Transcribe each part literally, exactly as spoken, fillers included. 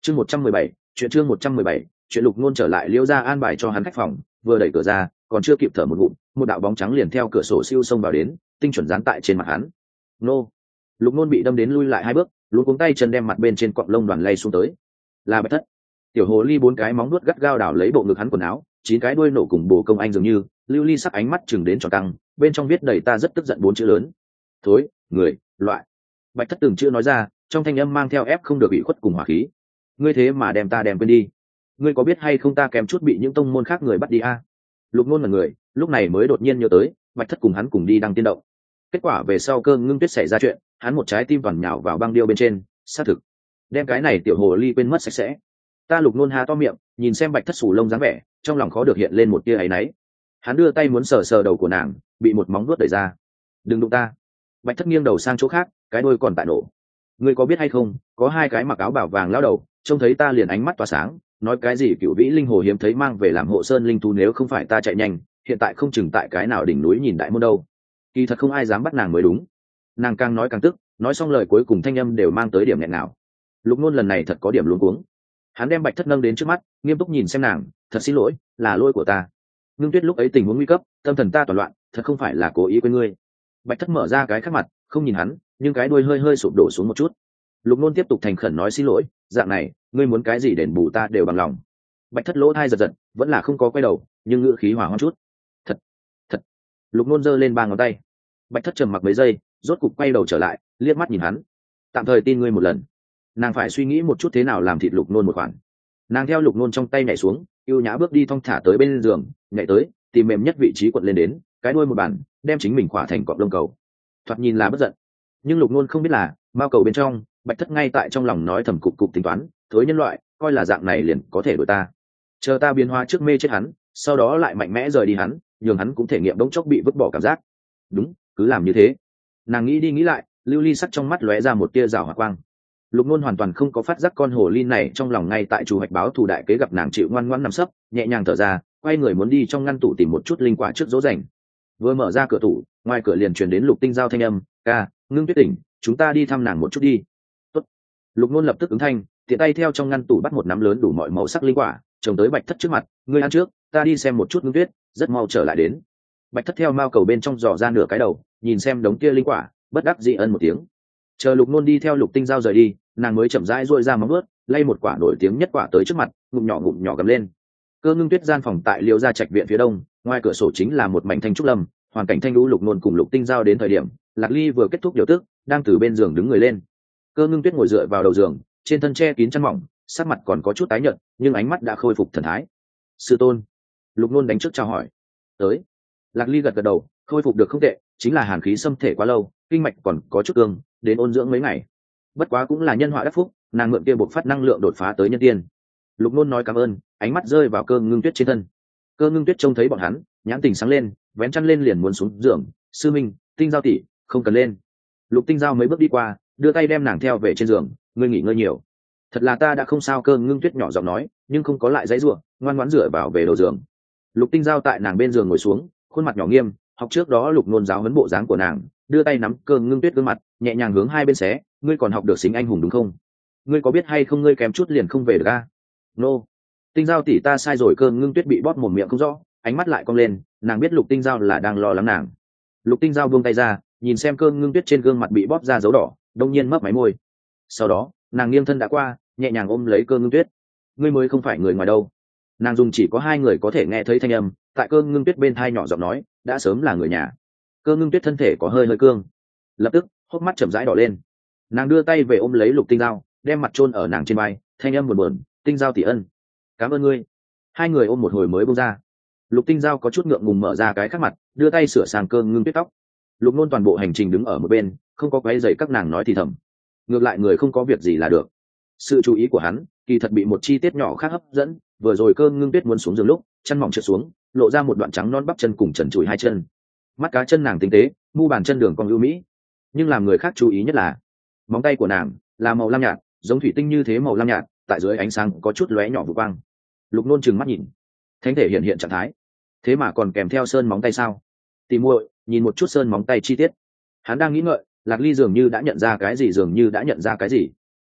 chương một trăm mười bảy chuyện chương một trăm mười bảy chuyện Lục Nôn trở lại Liễu gia an bài cho hắn khách phòng, vừa đẩy cửa ra còn chưa kịp thở một ngụm, một đạo bóng trắng liền theo cửa sổ siêu xông vào đến, tinh chuẩn dán tại trên mặt hắn. Nô! Lục Nôn bị đâm đến lui lại hai bước, luống cuống tay chân đem mặt bên trên cọng lông đoàn lay xuống tới. Là Bạch Thất. Tiểu hồ ly bốn cái móng nuốt gắt gao đảo lấy bộ ngực hắn quần áo, chín cái đuôi nổ cùng bồ công anh dường như, lưu ly sắc ánh mắt chừng đến tròn căng, bên trong viết đầy ta rất tức giận bốn chữ lớn. Thối, người, loại. Bạch Thất từng chữ nói ra, trong thanh âm mang theo ép không được bị khuất cùng hỏa khí. Ngươi thế mà đem ta đem quên đi. Ngươi có biết hay không ta kèm chút bị những tông môn khác người bắt đi a? À? Lục Nôn là người, lúc này mới đột nhiên nhớ tới, Bạch Thất cùng hắn cùng đi đăng tiên động. Kết quả về sau Cơ Ngưng Tuyết xảy ra chuyện, hắn một trái tim toàn nhào vào băng điêu bên trên, xác thực đem cái này tiểu hồ ly quên mất sạch sẽ. Ta Lục Nôn há to miệng, nhìn xem Bạch Thất sù lông dáng vẻ, trong lòng khó được hiện lên một tia áy náy. Hắn đưa tay muốn sờ sờ đầu của nàng, bị một móng vuốt đẩy ra. Đừng đụng ta. Bạch Thất nghiêng đầu sang chỗ khác, cái đuôi còn tại nổ. Ngươi có biết hay không, có hai cái mặc áo bảo vàng lao đầu, trông thấy ta liền ánh mắt tỏa sáng, nói cái gì cựu vĩ linh hồ hiếm thấy mang về làm hộ sơn linh thú, nếu không phải ta chạy nhanh, hiện tại không chừng tại cái nào đỉnh núi nhìn đại môn đâu. Kỳ thật không ai dám bắt nàng mới đúng. Nàng càng nói càng tức, nói xong lời cuối cùng thanh âm đều mang tới điểm nghẹn nào. Lục Nôn lần này thật có điểm luống cuống. Hắn đem Bạch Thất nâng đến trước mắt, nghiêm túc nhìn xem nàng, thật xin lỗi, là lỗi của ta. Ngưng Tuyết lúc ấy tình huống nguy cấp, tâm thần ta toàn loạn, thật không phải là cố ý quên ngươi. Bạch Thất mở ra cái khác mặt, không nhìn hắn, nhưng cái đuôi hơi hơi sụp đổ xuống một chút. Lục Nôn tiếp tục thành khẩn nói xin lỗi, dạng này, ngươi muốn cái gì đền bù ta đều bằng lòng. Bạch Thất lỗ thai giật giật, vẫn là không có quay đầu, nhưng ngữ khí hỏa hoãn chút. Thật, thật. Lục Nôn giơ lên ba ngón tay. Bạch Thất trầm mặc mấy giây, rốt cục quay đầu trở lại, liếc mắt nhìn hắn. Tạm thời tin ngươi một lần. Nàng phải suy nghĩ một chút thế nào làm thịt Lục Nôn một khoản. Nàng theo Lục Nôn trong tay nhảy xuống, ưu nhã bước đi thong thả tới bên giường, nhảy tới, tìm mềm nhất vị trí quận lên đến, cái đuôi một bàn, đem chính mình khỏa thành cọp lông cầu. Thoạt nhìn là bất giận, nhưng Lục Nôn không biết là, mao cầu bên trong, Bạch Thất ngay tại trong lòng nói thầm cục cục tính toán, thối nhân loại, coi là dạng này liền có thể đuổi ta. Chờ ta biến hóa trước mê chết hắn, sau đó lại mạnh mẽ rời đi hắn, nhường hắn cũng thể nghiệm đống chốc bị vứt bỏ cảm giác. Đúng, cứ làm như thế. Nàng nghĩ đi nghĩ lại, lưu ly sắc trong mắt lóe ra một tia rào hỏa quang. Lục Nôn hoàn toàn không có phát giác con hồ ly này trong lòng ngay tại chủ hoạch báo thù đại kế gặp nàng chịu ngoan ngoãn nằm sấp, nhẹ nhàng thở ra, quay người muốn đi trong ngăn tủ tìm một chút linh quả trước dỗ dành. Vừa mở ra cửa tủ, ngoài cửa liền truyền đến Lục Tinh Giao thanh âm, "Ca, Ngưng Tuyết tỉnh, chúng ta đi thăm nàng một chút đi." Tốt. Lục Nôn lập tức ứng thanh, tiện tay theo trong ngăn tủ bắt một nắm lớn đủ mọi màu sắc linh quả, trồng tới Bạch Thất trước mặt, "Ngươi ăn trước, ta đi xem một chút Ngưng Tuyết, rất mau trở lại đến." Bạch Thất theo mao cầu bên trong dò ra nửa cái đầu, nhìn xem đống kia linh quả, bất đắc dĩ ân một tiếng. Chờ Lục Nôn đi theo Lục Tinh Giao rời đi, nàng mới chậm rãi duỗi ra móng vuốt, lay một quả nổi tiếng nhất quả tới trước mặt, ngụm nhỏ ngụm nhỏ gầm lên. Cơ Ngưng Tuyết gian phòng tại Liễu gia trạch viện phía đông, ngoài cửa sổ chính là một mảnh thanh trúc lâm, hoàn cảnh thanh lũ. Lục Nôn cùng Lục Tinh Giao đến thời điểm, Lạc Ly vừa kết thúc điều tức, đang từ bên giường đứng người lên. Cơ Ngưng Tuyết ngồi dựa vào đầu giường, trên thân che kín chăn mỏng, sắc mặt còn có chút tái nhợt, nhưng ánh mắt đã khôi phục thần thái. "Sư tôn." Lục Nôn đánh trước chào hỏi. "Tới." Lạc Ly gật gật đầu, khôi phục được không tệ, chính là hàn khí xâm thể quá lâu, kinh mạch còn có chút cương, đến ôn dưỡng mấy ngày. Bất quá cũng là nhân họa đắc phúc, nàng mượn kia bộc phát năng lượng đột phá tới nhân tiên. Lục Nôn nói cảm ơn, ánh mắt rơi vào Cơ Ngưng Tuyết trên thân. Cơ Ngưng Tuyết trông thấy bọn hắn, nhãn tình sáng lên, vén chăn lên liền muốn xuống giường. "Sư minh, Tinh Giao tỷ, không cần lên." Lục Tinh Giao mấy bước đi qua, đưa tay đem nàng theo về trên giường, "Ngươi nghỉ ngơi nhiều." "Thật là ta đã không sao." Cơ Ngưng Tuyết nhỏ giọng nói, nhưng không có lại dãy rủa, ngoan ngoãn dựa vào về đầu giường. Lục Tinh Giao tại nàng bên giường ngồi xuống, khuôn mặt nhỏ nghiêm, học trước đó Lục Nôn giáo huấn bộ dáng của nàng, đưa tay nắm Cơ Ngưng Tuyết gương mặt, nhẹ nhàng hướng hai bên xé, "Ngươi còn học được xính anh hùng đúng không? Ngươi có biết hay không ngươi kém chút liền không về được a?" "Nô." "Tinh Giao tỷ, ta sai rồi." Cơ Ngưng Tuyết bị bóp một miệng không rõ, ánh mắt lại cong lên, nàng biết Lục Tinh Giao là đang lo lắng nàng. Lục Tinh Giao buông tay ra, nhìn xem Cơ Ngưng Tuyết trên gương mặt bị bóp ra dấu đỏ, đông nhiên mấp máy môi. Sau đó, nàng nghiêng thân đã qua, nhẹ nhàng ôm lấy Cơ Ngưng Tuyết. "Ngươi mới không phải người ngoài đâu." Nàng dùng chỉ có hai người có thể nghe thấy thanh âm, tại Cơ Ngưng Tuyết bên thai nhỏ giọng nói, "Đã sớm là người nhà." Cơ Ngưng Tuyết thân thể có hơi hơi cương, lập tức hốc mắt chậm rãi đỏ lên. Nàng đưa tay về ôm lấy Lục Tinh Giao, đem mặt chôn ở nàng trên vai, thanh âm buồn buồn, "Tinh Giao tỷ ân, cảm ơn ngươi." Hai người ôm một hồi mới buông ra. Lục Tinh Giao có chút ngượng ngùng mở ra cái khác mặt, đưa tay sửa sang Cơ Ngưng Tuyết tóc. Lục Nôn toàn bộ hành trình đứng ở một bên, không có quấy rầy các nàng nói thì thầm. Ngược lại người không có việc gì là được. Sự chú ý của hắn kỳ thật bị một chi tiết nhỏ khác hấp dẫn. Vừa rồi Cơ Ngưng Tuyết muốn xuống giường lúc, chân mỏng trượt xuống, lộ ra một đoạn trắng non bắp chân cùng trần trụi hai chân. Mắt cá chân nàng tinh tế, mu bàn chân đường cong ưu mỹ, nhưng làm người khác chú ý nhất là móng tay của nàng là màu lam nhạt, giống thủy tinh như thế màu lam nhạt, tại dưới ánh sáng có chút lóe nhỏ vụ quang. Lục Nôn trừng mắt nhìn, thánh thể hiện hiện trạng thái, thế mà còn kèm theo sơn móng tay sao? Tìm muội, nhìn một chút sơn móng tay chi tiết. Hắn đang nghĩ ngợi, Lạc Ly dường như đã nhận ra cái gì, dường như đã nhận ra cái gì.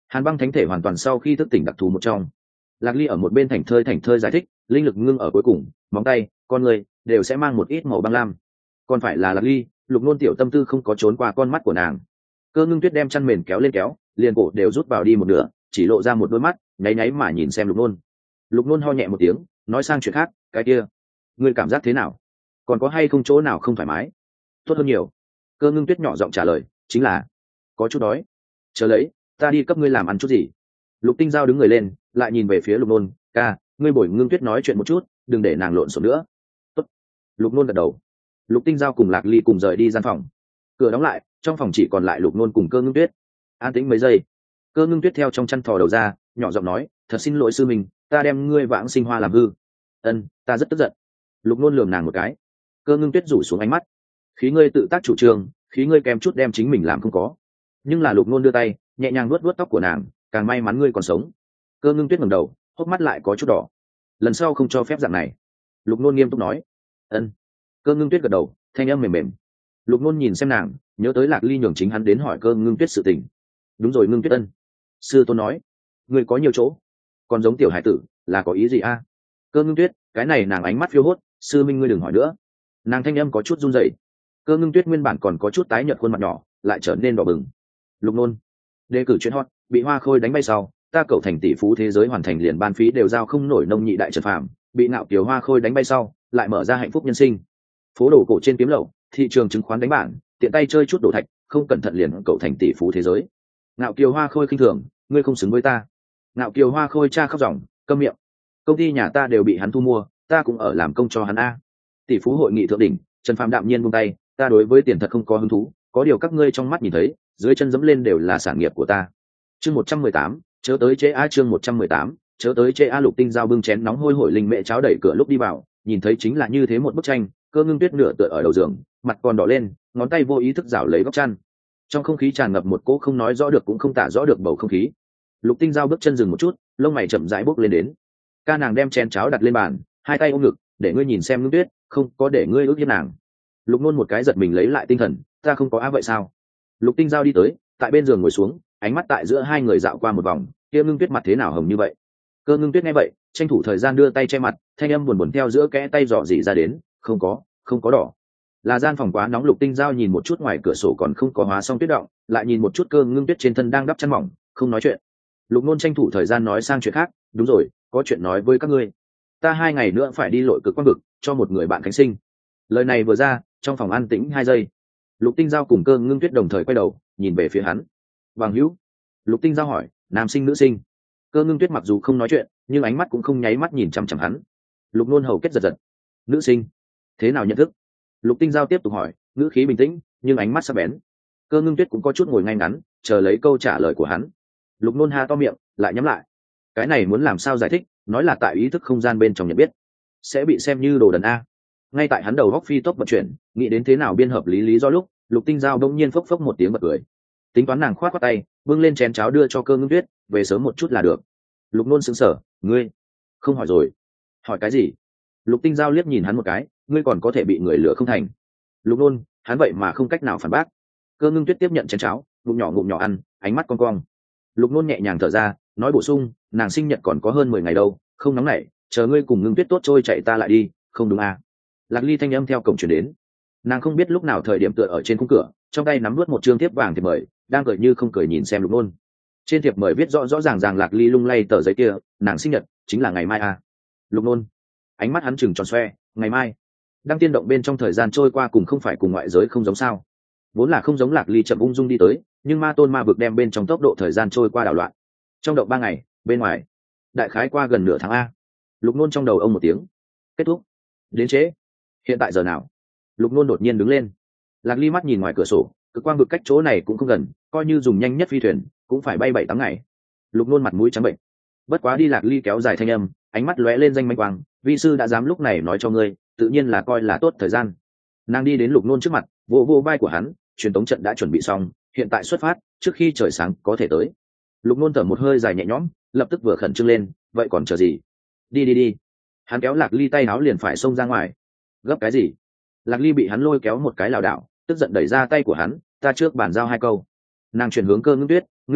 Hàn băng thánh thể hoàn toàn sau khi thức tỉnh đặc thù một trong. Lạc Ly ở một bên thành thơi thành thơi giải thích, linh lực ngưng ở cuối cùng, móng tay, con người đều sẽ mang một ít màu băng lam. Còn phải là Lạc Ly, Lục Nôn tiểu tâm tư không có trốn qua con mắt của nàng. Cơ Ngưng Tuyết đem chăn mền kéo lên kéo, liền cổ đều rút vào đi một nửa, chỉ lộ ra một đôi mắt, nháy nháy mà nhìn xem Lục Nôn. Lục Nôn ho nhẹ một tiếng, nói sang chuyện khác, cái kia, ngươi cảm giác thế nào? Còn có hay không chỗ nào không thoải mái? Tốt hơn nhiều. Cơ Ngưng Tuyết nhỏ giọng trả lời, chính là có chút đói. Chờ lấy, ta đi cấp ngươi làm ăn chút gì. Lục Tinh Giao đứng người lên, lại nhìn về phía Lục Nôn, ca, ngươi bồi Ngưng Tuyết nói chuyện một chút, đừng để nàng lộn xộn nữa. Tốt. Lục Nôn gật đầu. Lục Tinh Giao cùng Lạc Ly cùng rời đi gian phòng. Cửa đóng lại, trong phòng chỉ còn lại Lục Nôn cùng Cơ Ngưng Tuyết. An tĩnh mấy giây. Cơ Ngưng Tuyết theo trong chăn thò đầu ra, nhỏ giọng nói, thật xin lỗi sư mình, ta đem ngươi vãng sinh hoa làm hư. Ân, ta rất tức giận. Lục Nôn lườm nàng một cái. Cơ Ngưng Tuyết rủ xuống ánh mắt. Khí ngươi tự tác chủ trương, khí ngươi kèm chút đem chính mình làm không có. Nhưng là Lục Nôn đưa tay, nhẹ nhàng nuốt nuốt tóc của nàng, càng may mắn ngươi còn sống. Cơ Ngưng Tuyết ngẩng đầu, hốc mắt lại có chút đỏ. Lần sau không cho phép dạng này. Lục Nôn nghiêm túc nói. Ân. Cơ Ngưng Tuyết gật đầu, thanh âm mềm mềm. Lục Nôn nhìn xem nàng, nhớ tới Lạc Ly nhường chính hắn đến hỏi Cơ Ngưng Tuyết sự tình. Đúng rồi Ngưng Tuyết ân. Sư tôn nói, ngươi có nhiều chỗ, còn giống tiểu hải tử, là có ý gì a? Cơ Ngưng Tuyết, cái này nàng ánh mắt phiêu hốt, sư minh ngươi đừng hỏi nữa. Nàng thanh âm có chút run rẩy. Cơ Ngưng Tuyết nguyên bản còn có chút tái nhợt khuôn mặt nhỏ, lại trở nên đỏ bừng. Lục Nôn, đề cử chuyện hot, bị Hoa Khôi đánh bay sau, ta cậu thành tỷ phú thế giới hoàn thành liền ban phí đều giao không nổi nông nhị đại Trần Phàm, bị Ngạo Kiều Hoa Khôi đánh bay sau, lại mở ra hạnh phúc nhân sinh. Phố đồ cổ trên kiếm lậu, thị trường chứng khoán đánh bảng, tiện tay chơi chút đồ thạch, không cẩn thận liền cậu thành tỷ phú thế giới. Ngạo Kiều Hoa Khôi khinh thường, ngươi không xứng với ta. Ngạo Kiều Hoa Khôi cha khóc ròng, câm miệng. Công ty nhà ta đều bị hắn thu mua, ta cũng ở làm công cho hắn a. Tỷ phú hội nghị thượng đỉnh, Trần Phàm đạm nhiên buông tay, ta đối với tiền thật không có hứng thú, có điều các ngươi trong mắt nhìn thấy, dưới chân dẫm lên đều là sản nghiệp của ta. Chương một trăm mười tám, chớ tới chế a chương một trăm mười tám, chớ tới chế a. Lục Tinh Giao bưng chén nóng hôi hổi linh mẹ cháo đẩy cửa lúc đi vào, nhìn thấy chính là như thế một bức tranh, Cơ Ngưng Tuyết nửa tựa ở đầu giường, mặt còn đỏ lên, ngón tay vô ý thức rảo lấy góc chăn. Trong không khí tràn ngập một cỗ không nói rõ được cũng không tả rõ được bầu không khí. Lục Tinh Giao bước chân dừng một chút, lông mày chậm rãi bốc lên đến. Ca nàng đem chén cháo đặt lên bàn, hai tay ôm ngực, để ngươi nhìn xem Ngưng Tuyết, không có để ngươi ước hiếp nàng. Lục Nôn một cái giật mình lấy lại tinh thần, ta không có á vậy sao? Lục Tinh Giao đi tới, tại bên giường ngồi xuống, ánh mắt tại giữa hai người dạo qua một vòng, kia Ngưng Tuyết mặt thế nào hồng như vậy? Cơ Ngưng Tuyết nghe vậy, tranh thủ thời gian đưa tay che mặt, thanh âm buồn buồn theo giữa kẽ tay dò dỉ ra đến, không có, không có đỏ. Là gian phòng quá nóng. Lục Tinh Giao nhìn một chút ngoài cửa sổ còn không có hóa xong tuyết động, lại nhìn một chút Cơ Ngưng Tuyết trên thân đang đắp chăn mỏng, không nói chuyện. Lục Nôn tranh thủ thời gian nói sang chuyện khác, đúng rồi, có chuyện nói với các ngươi. Ta hai ngày nữa phải đi lội cực quang vực, cho một người bạn khánh sinh. Lời này vừa ra, trong phòng an tĩnh hai giây. Lục Tinh Giao cùng Cơ Ngưng Tuyết đồng thời quay đầu, nhìn về phía hắn. Bằng hữu. Lục Tinh Giao hỏi, nam sinh nữ sinh? Cơ Ngưng Tuyết mặc dù không nói chuyện, nhưng ánh mắt cũng không nháy mắt nhìn chằm chằm hắn. Lục Nôn hầu kết giật giật. Nữ sinh? Thế nào nhận thức? Lục Tinh Giao tiếp tục hỏi, ngữ khí bình tĩnh, nhưng ánh mắt sắc bén. Cơ Ngưng Tuyết cũng có chút ngồi ngay ngắn, chờ lấy câu trả lời của hắn. Lục Nôn ha to miệng, lại nhắm lại. Cái này muốn làm sao giải thích, nói là tại ý thức không gian bên trong nhận biết, sẽ bị xem như đồ đần a. Ngay tại hắn đầu góc phi tốc vận chuyển, nghĩ đến thế nào biên hợp lý lý do lúc, Lục Tinh Giao bỗng nhiên phốc phốc một tiếng bật cười. Tính toán nàng khoát khoát tay, bưng lên chén cháo đưa cho Cơ Ngưng Tuyết, về sớm một chút là được. Lục Nôn sững sờ, ngươi không hỏi rồi? Hỏi cái gì? Lục Tinh Giao liếc nhìn hắn một cái, ngươi còn có thể bị người lừa không thành? Lục Nôn, hắn vậy mà không cách nào phản bác. Cơ Ngưng Tuyết tiếp nhận chén cháo, ngụm nhỏ ngụm nhỏ ăn, ánh mắt cong cong. Lục Nôn nhẹ nhàng thở ra, nói bổ sung, nàng sinh nhật còn có hơn mười ngày đâu, không nóng nảy, chờ ngươi cùng Ngưng Tuyết tốt trôi chạy ta lại đi, không đúng à? Lạc Ly thanh âm theo cổng truyền đến. Nàng không biết lúc nào thời điểm tựa ở trên khung cửa, trong tay nắm nuốt một trương thiếp vàng thiệp mời, đang cười như không cười nhìn xem Lục Nôn. Trên thiệp mời viết rõ rõ ràng ràng Lạc Ly lung lay tờ giấy kia, nàng sinh nhật chính là ngày mai à? Lục Nôn, ánh mắt hắn trừng tròn xoe, ngày mai? Đang tiên động bên trong thời gian trôi qua cùng không phải cùng ngoại giới không giống sao? Vốn là không giống. Lạc Ly chậm ung dung đi tới, nhưng ma tôn ma vực đem bên trong tốc độ thời gian trôi qua đảo loạn. Trong động ba ngày, bên ngoài đại khái qua gần nửa tháng a. Lục Nôn trong đầu ông một tiếng, kết thúc. Đến trễ. Hiện tại giờ nào? Lục Nôn đột nhiên đứng lên. Lạc Ly mắt nhìn ngoài cửa sổ, cực quang vực cách chỗ này cũng không gần, coi như dùng nhanh nhất phi thuyền cũng phải bay bảy tám ngày. Lục Nôn mặt mũi trắng bệnh. Bất quá đi. Lạc Ly kéo dài thanh âm, ánh mắt lóe lên danh manh quang, vi sư đã dám lúc này nói cho ngươi, tự nhiên là coi là tốt thời gian. Nàng đi đến Lục Nôn trước mặt, vỗ vỗ vai của hắn, truyền tống trận đã chuẩn bị xong, hiện tại xuất phát, trước khi trời sáng có thể tới. Lục Nôn thở một hơi dài nhẹ nhõm, lập tức vừa khẩn trương lên, vậy còn chờ gì? Đi đi đi. Hắn kéo Lạc Ly tay áo liền phải xông ra ngoài. Gấp cái gì? Lạc Ly bị hắn lôi kéo một cái lảo đảo, tức giận đẩy ra tay của hắn, ta trước bàn giao hai câu. Nàng chuyển hướng Cơ Ngưng Tuyết, Ngưng Tuyết,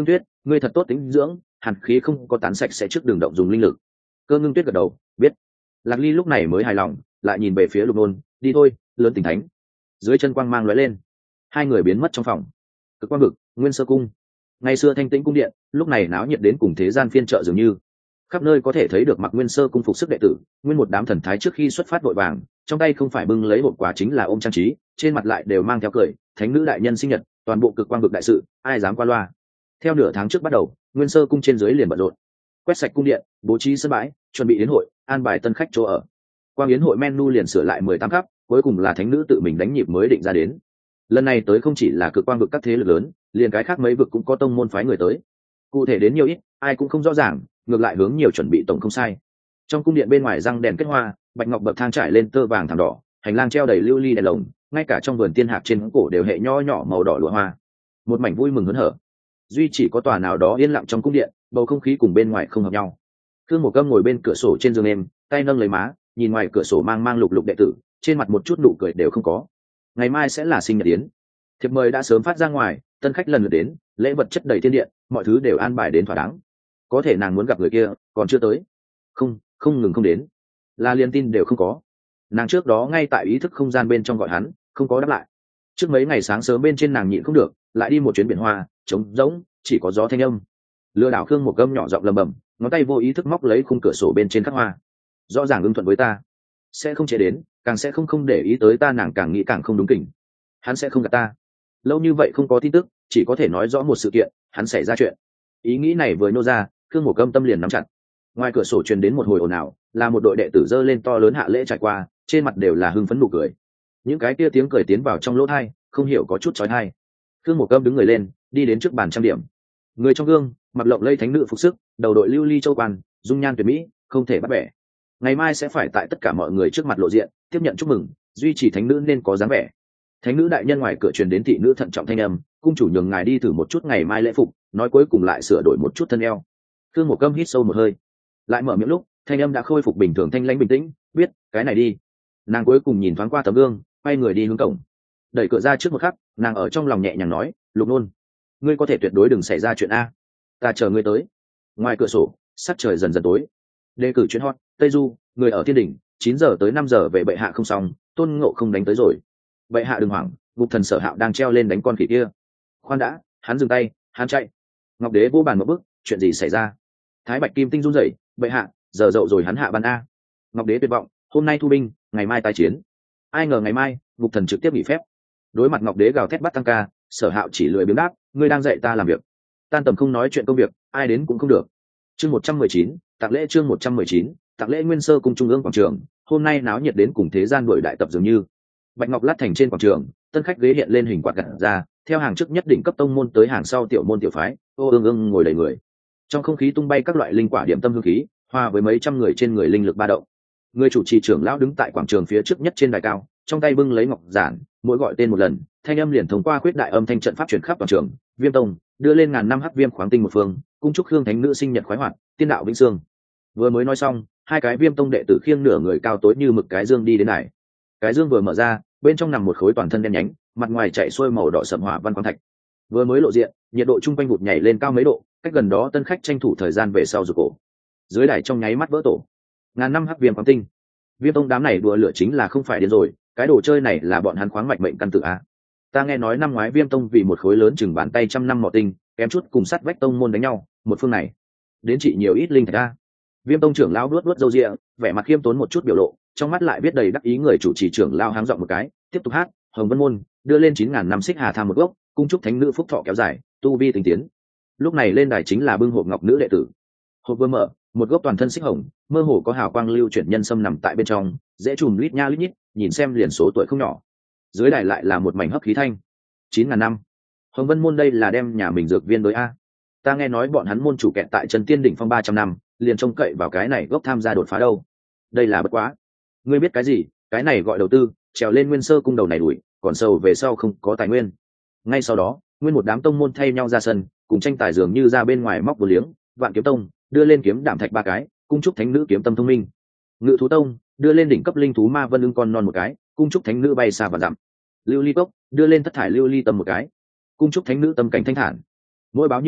ngươi thật tốt tính dưỡng, hàn khí không có tán sạch sẽ trước đường động dùng linh lực. Cơ Ngưng Tuyết gật đầu biết. Lạc Ly lúc này mới hài lòng, lại nhìn về phía Lục Nôn, đi thôi, lớn tỉnh thánh. Dưới chân quang mang lóe lên, hai người biến mất trong phòng. Cực quang vực, Nguyên Sơ cung. Ngày xưa thanh tĩnh cung điện, lúc này náo nhiệt đến cùng thế gian phiên chợ dường như. Khắp nơi có thể thấy được mặc Nguyên Sơ cung phục sức đệ tử, nguyên một đám thần thái trước khi xuất phát vội vàng, trong tay không phải bưng lấy hộp quà chính là ôm trang trí, trên mặt lại đều mang theo cười, thánh nữ đại nhân sinh nhật, toàn bộ cực quang vực đại sự, ai dám qua loa. Theo nửa tháng trước bắt đầu, Nguyên Sơ cung trên dưới liền bận rộn, quét sạch cung điện, bố trí sân bãi, chuẩn bị yến hội, an bài tân khách chỗ ở. Quang yến hội menu liền sửa lại mười tám cấp, cuối cùng là thánh nữ tự mình đánh nhịp mới định ra đến. Lần này tới không chỉ là cực quang vực các thế lực lớn, liền cái khác mấy vực cũng có tông môn phái người tới. Cụ thể đến nhiều ít, ai cũng không rõ ràng, ngược lại hướng nhiều chuẩn bị tổng không sai. Trong cung điện bên ngoài răng đèn kết hoa, bạch ngọc bậc thang trải lên tơ vàng thảm đỏ, hành lang treo đầy lưu ly đèn lồng, ngay cả trong vườn tiên hạc trên cổ đều hệ nho nhỏ màu đỏ lụa hoa. Một mảnh vui mừng hớn hở. Duy chỉ có tòa nào đó yên lặng trong cung điện, bầu không khí cùng bên ngoài không hợp nhau. Khương Mộ Câm ngồi bên cửa sổ trên giường em, tay nâng lấy má, nhìn ngoài cửa sổ mang mang lục lục đệ tử, trên mặt một chút nụ cười đều không có. Ngày mai sẽ là sinh nhật yến, thiệp mời đã sớm phát ra ngoài, tân khách lần lượt đến, lễ vật chất đầy thiên điện, mọi thứ đều an bài đến thỏa đáng. Có thể nàng muốn gặp người kia, còn chưa tới. Không, không ngừng không đến, là liền tin đều không có. Nàng trước đó ngay tại ý thức không gian bên trong gọi hắn, không có đáp lại. Trước mấy ngày sáng sớm bên trên nàng nhịn không được, lại đi một chuyến biển hoa, trống rỗng, chỉ có gió thanh âm. Lừa đảo Khương Mộ Câm nhỏ giọng lầm bầm, ngón tay vô ý thức móc lấy khung cửa sổ bên trên khắc hoa. Rõ ràng ưng thuận với ta, sẽ không chế đến, càng sẽ không không để ý tới ta, nàng càng nghĩ càng không đúng kỉnh. Hắn sẽ không gạt ta. Lâu như vậy không có tin tức, chỉ có thể nói rõ một sự kiện, hắn xảy ra chuyện. Ý nghĩ này vừa nô ra, Khương Mộ Câm tâm liền nắm chặt. Ngoài cửa sổ truyền đến một hồi ồn ào, là một đội đệ tử dơ lên to lớn hạ lễ trải qua, trên mặt đều là hưng phấn nụ cười. Những cái kia tiếng cười tiến vào trong lỗ tai, không hiểu có chút chói tai. Khương Mộ Câm đứng người lên, đi đến trước bàn trang điểm. Người trong gương, mặc lộng lây thánh nữ phục sức, đầu đội lưu ly châu quan, dung nhan tuyệt mỹ, không thể bắt bẻ. Ngày mai sẽ phải tại tất cả mọi người trước mặt lộ diện, tiếp nhận chúc mừng, duy trì thánh nữ nên có dáng vẻ. Thánh nữ đại nhân ngoài cửa truyền đến thị nữ thận trọng thanh âm, cung chủ nhường ngài đi thử một chút ngày mai lễ phục, nói cuối cùng lại sửa đổi một chút thân eo. Khương Mộ Câm hít sâu một hơi, lại mở miệng lúc, thanh âm đã khôi phục bình thường thanh lãnh bình tĩnh, biết, cái này đi. Nàng cuối cùng nhìn thoáng qua tấm gương, quay người đi hướng cổng. Đẩy cửa ra trước một khắc, nàng ở trong lòng nhẹ nhàng nói, Lục Nôn, ngươi có thể tuyệt đối đừng xảy ra chuyện a, ta chờ ngươi tới. Ngoài cửa sổ, sắc trời dần dần tối. Đề cử chuyến hot, Tây Du, người ở thiên đỉnh, chín giờ tới năm giờ về bệ hạ không xong, Tôn Ngộ không đánh tới rồi. Bệ hạ đừng hoảng, Ngục Thần Sở Hạo đang treo lên đánh con khỉ kia. Khoan đã, hắn dừng tay, hắn chạy. Ngọc Đế vô bàn một bước, chuyện gì xảy ra? Thái Bạch Kim Tinh run rẩy, bệ hạ, giờ dậu rồi, hắn hạ ban a. Ngọc Đế tuyệt vọng, hôm nay thu binh, ngày mai tái chiến. Ai ngờ ngày mai, Ngục Thần trực tiếp nghỉ phép. Đối mặt Ngọc Đế gào thét bắt tăng ca, Sở Hạo chỉ lười biếng đáp, ngươi đang dạy ta làm việc. Tan tầm không nói chuyện công việc, ai đến cũng không được. Chương một trăm mười chín, tặng lễ chương một trăm mười chín, tặng lễ Nguyên Sơ cung trung ương quảng trường, hôm nay náo nhiệt đến cùng thế gian đổi đại tập dường như. Bạch ngọc lát thành trên quảng trường, tân khách ghế hiện lên hình quạt gặt ra, theo hàng trước nhất định cấp tông môn tới hàng sau tiểu môn tiểu phái, ô ương ương ngồi đầy người. Trong không khí tung bay các loại linh quả điểm tâm hương khí, hòa với mấy trăm người trên người linh lực ba động. Người chủ trì trưởng lão đứng tại quảng trường phía trước nhất trên đài cao, trong tay bưng lấy ngọc giản, mỗi gọi tên một lần, thanh âm liền thông qua khuyết đại âm thanh trận pháp truyền khắp toàn trường. Viêm tông đưa lên ngàn năm hắc viêm khoáng tinh một phương, cung chúc Khương thánh nữ sinh nhật khoái hoạt, tiên đạo vĩnh sương. Vừa mới nói xong, hai cái Viêm tông đệ tử khiêng nửa người cao tối như mực cái dương đi đến đài. Cái dương vừa mở ra, bên trong nằm một khối toàn thân đen nhánh, mặt ngoài chạy xuôi màu đỏ sậm hỏa văn quang thạch. Vừa mới lộ diện, nhiệt độ trung quanh vụt nhảy lên cao mấy độ, cách gần đó tân khách tranh thủ thời gian về sau rụt cổ. Dưới đài trong nháy mắt vỡ tổ. Ngàn năm hắc viêm khoáng tinh. Viêm tông đám này đùa lửa chính là không phải điên rồi, cái đồ chơi này là bọn hắn khoáng mạch mệnh căn tự a. Ta nghe nói năm ngoái Viêm tông vì một khối lớn chừng bàn tay trăm năm mỏ tinh, kém chút cùng sắt vách tông môn đánh nhau, một phương này đến trị nhiều ít linh thạch a. Viêm tông trưởng lão luốt luốt râu ria, vẻ mặt khiêm tốn một chút biểu lộ, trong mắt lại biết đầy đắc ý. Người chủ trì trưởng lão háng giọng một cái, tiếp tục hát, Hồng Vân môn đưa lên chín ngàn năm xích hà tham một gốc, cung chúc thánh nữ phúc thọ kéo dài, tu vi tinh tiến. Lúc này lên đài chính là bưng hộp ngọc nữ đệ tử. Hộp vừa mở, một gốc toàn thân xích hồng, mơ hồ có hào quang lưu chuyển nhân sâm nằm tại bên trong, dễ chùm lít nha lít nhít, nhìn xem liền số tuổi không nhỏ. Dưới đài lại là một mảnh hấp khí thanh. Chín ngàn năm. Hồng Vân môn đây là đem nhà mình dược viên đối a. Ta nghe nói bọn hắn môn chủ kẹt tại Trần Tiên đỉnh phong ba trăm năm, liền trông cậy vào cái này gốc tham gia đột phá đâu. Đây là bất quá. Ngươi biết cái gì, cái này gọi đầu tư, trèo lên Nguyên Sơ cung đầu này đuổi, còn sầu về sau không có tài nguyên. Ngay sau đó, nguyên một đám tông môn thay nhau ra sân, cùng tranh tài dường như ra bên ngoài móc vô liếng. Vạn Kiếm tông đưa lên kiếm đảm thạch ba cái, cung chúc thánh nữ kiếm tâm thông minh. Ngự thú tông đưa lên đỉnh cấp linh thú ma vân ưng con non một cái, cung chúc thánh nữ bay xa và dặm. Lưu ly cốc đưa lên thất thải lưu ly tâm một cái, cung chúc thánh nữ tâm cảnh thanh thản. Mỗi báo như thế,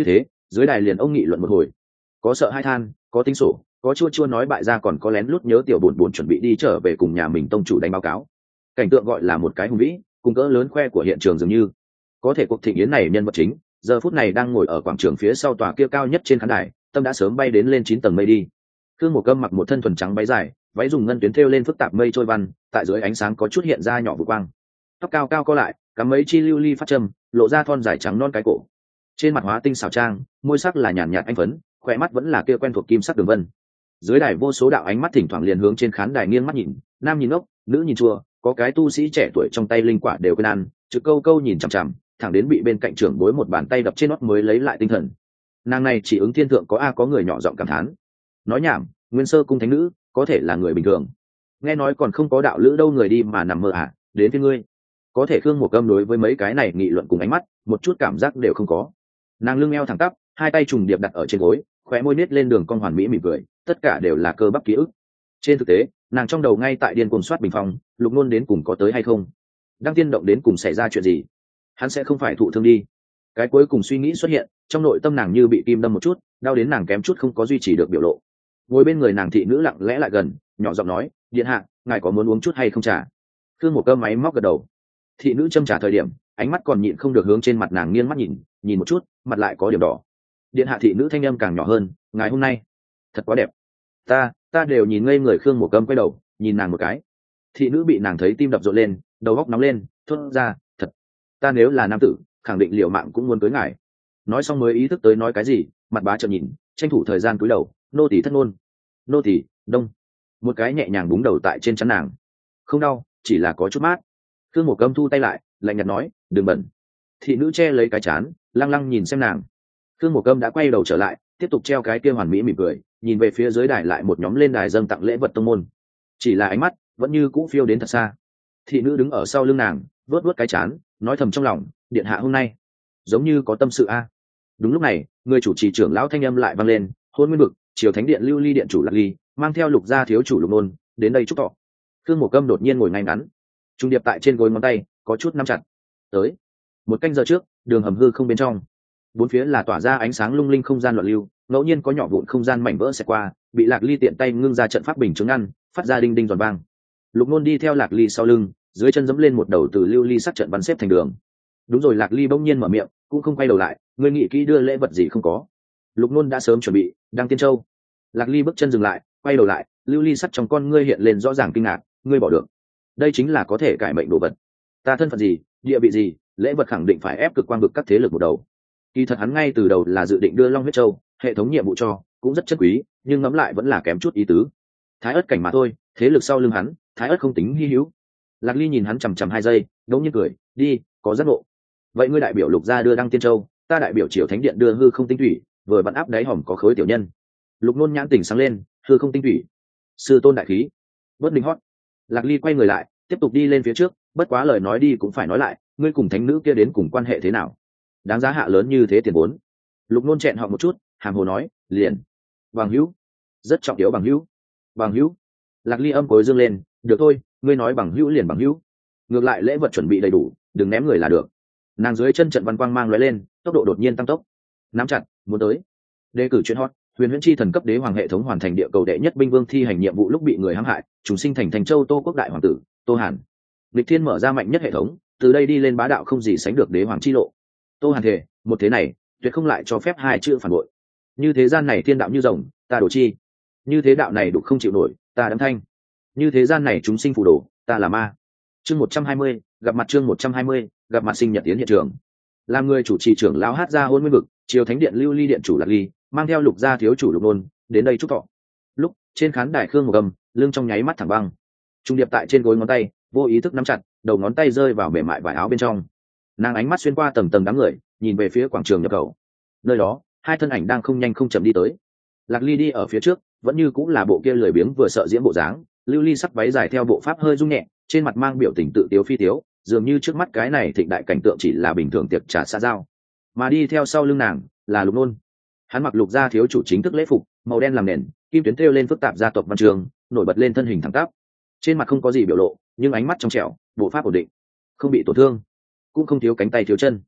dưới đài liền ông nghị luận một hồi, có sợ hai than, có tính sổ, có chua chua nói bại ra, còn có lén lút nhớ tiểu buồn buồn chuẩn bị đi trở về cùng nhà mình tông chủ đánh báo cáo. Cảnh tượng gọi là một cái hùng vĩ, cùng cỡ lớn khoe của hiện trường dường như. Có thể cuộc thịnh yến này nhân vật chính giờ phút này đang ngồi ở quảng trường phía sau tòa kia cao nhất trên khán đài, tâm đã sớm bay đến lên chín tầng mây đi. Khương Mộ Câm mặc một thân thuần trắng váy dài, váy dùng ngân tuyến thêu lên phức tạp mây trôi văn, tại dưới ánh sáng có chút hiện ra nhỏ vụ quang. Tóc cao cao co lại, cắm mấy chi lưu ly phát châm, lộ ra thon dài trắng non cái cổ. Trên mặt hóa tinh xảo trang, môi sắc là nhàn nhạt anh phấn, khỏe mắt vẫn là kia quen thuộc kim sắc đường vân. Dưới đài vô số đạo ánh mắt thỉnh thoảng liền hướng trên khán đài nghiêng mắt nhìn, nam nhìn ngốc, nữ nhìn chua, có cái tu sĩ trẻ tuổi trong tay linh quả đều quên ăn, trực câu câu nhìn chằm chằm, thẳng đến bị bên cạnh trưởng bối một bàn tay đập trên nót mới lấy lại tinh thần. Nàng này chỉ ứng thiên thượng có a có người nhỏ giọng cảm thán, nói nhảm, nguyên sơ cung thánh nữ có thể là người bình thường, nghe nói còn không có đạo lữ đâu người đi mà nằm mơ à, đến với ngươi. Có thể Khương Mộ Câm đối với mấy cái này nghị luận cùng ánh mắt một chút cảm giác đều không có. Nàng lưng eo thẳng tắp, hai tay trùng điệp đặt ở trên gối, khóe môi nết lên đường cong hoàn mỹ mỉm cười, tất cả đều là cơ bắp ký ức. Trên thực tế, nàng trong đầu ngay tại điên cuồng soát bình phong, Lục Nôn đến cùng có tới hay không, Đăng Tiên Động đến cùng xảy ra chuyện gì, hắn sẽ không phải thụ thương đi. Cái cuối cùng suy nghĩ xuất hiện, trong nội tâm nàng như bị kim đâm một chút, đau đến nàng kém chút không có duy trì được biểu lộ. Ngồi bên người nàng thị nữ lặng lẽ lại gần, nhỏ giọng nói, điện hạ, ngài có muốn uống chút hay không trà? Khương Mộ Câm máy móc gật đầu. Thị nữ châm trà thời điểm, ánh mắt còn nhịn không được hướng trên mặt nàng nghiêng mắt nhìn, nhìn một chút, mặt lại có điểm đỏ. Điện hạ thị nữ thanh âm càng nhỏ hơn, ngài hôm nay thật quá đẹp. Ta, ta đều nhìn ngây người. Khương Mộ Câm quay đầu, nhìn nàng một cái. Thị nữ bị nàng thấy tim đập rộn lên, đầu óc nóng lên, thốt ra, thật, ta nếu là nam tử, khẳng định liều mạng cũng muốn cưới ngài. Nói xong mới ý thức tới nói cái gì, mặt bá trợn nhìn, tranh thủ thời gian cúi đầu, nô tỳ thất ngôn. Nô tỳ, đông. Một cái nhẹ nhàng búng đầu tại trên trán nàng. Không đau, chỉ là có chút mát. Khương Mộ Câm thu tay lại, lạnh nhạt nói, đừng bẩn. Thị nữ che lấy cái chán, lăng lăng nhìn xem nàng. Khương Mộ Câm đã quay đầu trở lại, tiếp tục treo cái kia hoàn mỹ mỉm cười, nhìn về phía dưới đài lại một nhóm lên đài dâng tặng lễ vật tông môn. Chỉ là ánh mắt vẫn như cũ phiêu đến thật xa. Thị nữ đứng ở sau lưng nàng, vớt vớt cái chán, nói thầm trong lòng, điện hạ hôm nay giống như có tâm sự a. Đúng lúc này, người chủ trì trưởng lão thanh âm lại vang lên, hôn nguyên bực, triều thánh điện lưu ly điện chủ Lạc Ly mang theo Lục gia thiếu chủ Lục Nôn đến đây chúc thọ. Khương Mộ Câm đột nhiên ngồi ngay ngắn, trung điệp tại trên gối ngón tay có chút nắm chặt. Tới một canh giờ trước, đường hầm hư không bên trong, bốn phía là tỏa ra ánh sáng lung linh không gian loạn lưu, ngẫu nhiên có nhỏ vụn không gian mảnh vỡ xẹt qua, bị Lạc Ly tiện tay ngưng ra trận pháp bình chứng ngăn, phát ra đinh đinh giòn vang. Lục Nôn đi theo Lạc Ly sau lưng, dưới chân dẫm lên một đầu từ lưu ly sắc trận bắn xếp thành đường. Đúng rồi, Lạc Ly bỗng nhiên mở miệng, cũng không quay đầu lại, ngươi nghĩ kỹ đưa lễ vật gì không có? Lục Nôn đã sớm chuẩn bị, Đăng Tiên Châu. Lạc Ly bước chân dừng lại, quay đầu lại, lưu ly sắt trong con ngươi hiện lên rõ ràng kinh ngạc, ngươi bỏ được? Đây chính là có thể cải mệnh đồ vật. Ta thân phận gì, địa vị gì, lễ vật khẳng định phải ép cực quang vực các thế lực một đầu. Kỳ thật hắn ngay từ đầu là dự định đưa Long huyết châu, hệ thống nhiệm vụ cho, cũng rất chất quý, nhưng ngẫm lại vẫn là kém chút ý tứ. Thái ớt cảnh mà thôi, thế lực sau lưng hắn, Thái ớt không tính hi hữu. Lạc Ly nhìn hắn chằm chằm hai giây, đống nhiên cười, đi, có giác ngộ. Vậy ngươi đại biểu Lục gia đưa Đăng Tiên Châu, ta đại biểu Triều Thánh Điện đưa hư không tinh thủy, vừa vặn áp đáy hòm có khối tiểu nhân. Lục Nôn nhãn tỉnh sáng lên, hư không tinh thủy, sư tôn đại khí, bất linh hót. Lạc Ly quay người lại, tiếp tục đi lên phía trước, bất quá lời nói đi cũng phải nói lại, ngươi cùng thánh nữ kia đến cùng quan hệ thế nào, đáng giá hạ lớn như thế tiền vốn. Lục Nôn chẹn họng một chút, hàm hồ nói, liền bằng hữu, rất trọng yếu bằng hữu. Bằng hữu. Lạc Ly âm cối dương lên, được thôi, ngươi nói bằng hữu liền bằng hữu, ngược lại lễ vật chuẩn bị đầy đủ, đừng ném người là được. Nàng dưới chân trận văn quang mang lóe lên, tốc độ đột nhiên tăng tốc, nắm chặt muốn tới. Đề cử chuyện hot, huyền huyễn chi thần cấp đế hoàng hệ thống hoàn thành địa cầu đệ nhất binh vương thi hành nhiệm vụ lúc bị người hãm hại, trùng sinh thành thành châu Tô quốc đại hoàng tử Tô Hàn. Lịch thiên mở ra mạnh nhất hệ thống, từ đây đi lên bá đạo không gì sánh được đế hoàng chi lộ. Tô Hàn thề, một thế này tuyệt không lại cho phép hai chữ phản bội. Như thế gian này thiên đạo như rồng, ta đổ chi. Như thế đạo này đục không chịu nổi, ta đấm thanh. Như thế gian này chúng sinh phù đồ, ta là ma. Chương một trăm hai mươi, gặp mặt chương một trăm hai mươi, gặp mặt sinh nhật tiến hiện trường. Làm người chủ trì trưởng lão hát ra hôn nguyên vực, triều thánh điện lưu ly điện chủ Lạc Ly mang theo Lục gia thiếu chủ Lục Nôn đến đây chúc thọ. Lúc trên khán đài Khương Mộ Câm lưng trong nháy mắt thẳng băng, trung điệp tại trên gối ngón tay vô ý thức nắm chặt, đầu ngón tay rơi vào mềm mại vải áo bên trong. Nàng ánh mắt xuyên qua tầng tầng đám người, nhìn về phía quảng trường nhập khẩu. Nơi đó hai thân ảnh đang không nhanh không chậm đi tới. Lạc Ly đi ở phía trước, vẫn như cũng là bộ kia lười biếng vừa sợ diễm bộ dáng, lưu ly sắc váy dài theo bộ pháp hơi rung nhẹ, trên mặt mang biểu tình tự tiếu phi tiếu, dường như trước mắt cái này thịnh đại cảnh tượng chỉ là bình thường tiệc trà xã giao. Mà đi theo sau lưng nàng là Lục Nôn. Hắn mặc Lục gia thiếu chủ chính thức lễ phục, màu đen làm nền, kim tuyến thêu lên phức tạp gia tộc văn trường, nổi bật lên thân hình thẳng tắp. Trên mặt không có gì biểu lộ, nhưng ánh mắt trong trẻo, bộ pháp ổn định, không bị tổn thương, cũng không thiếu cánh tay thiếu chân.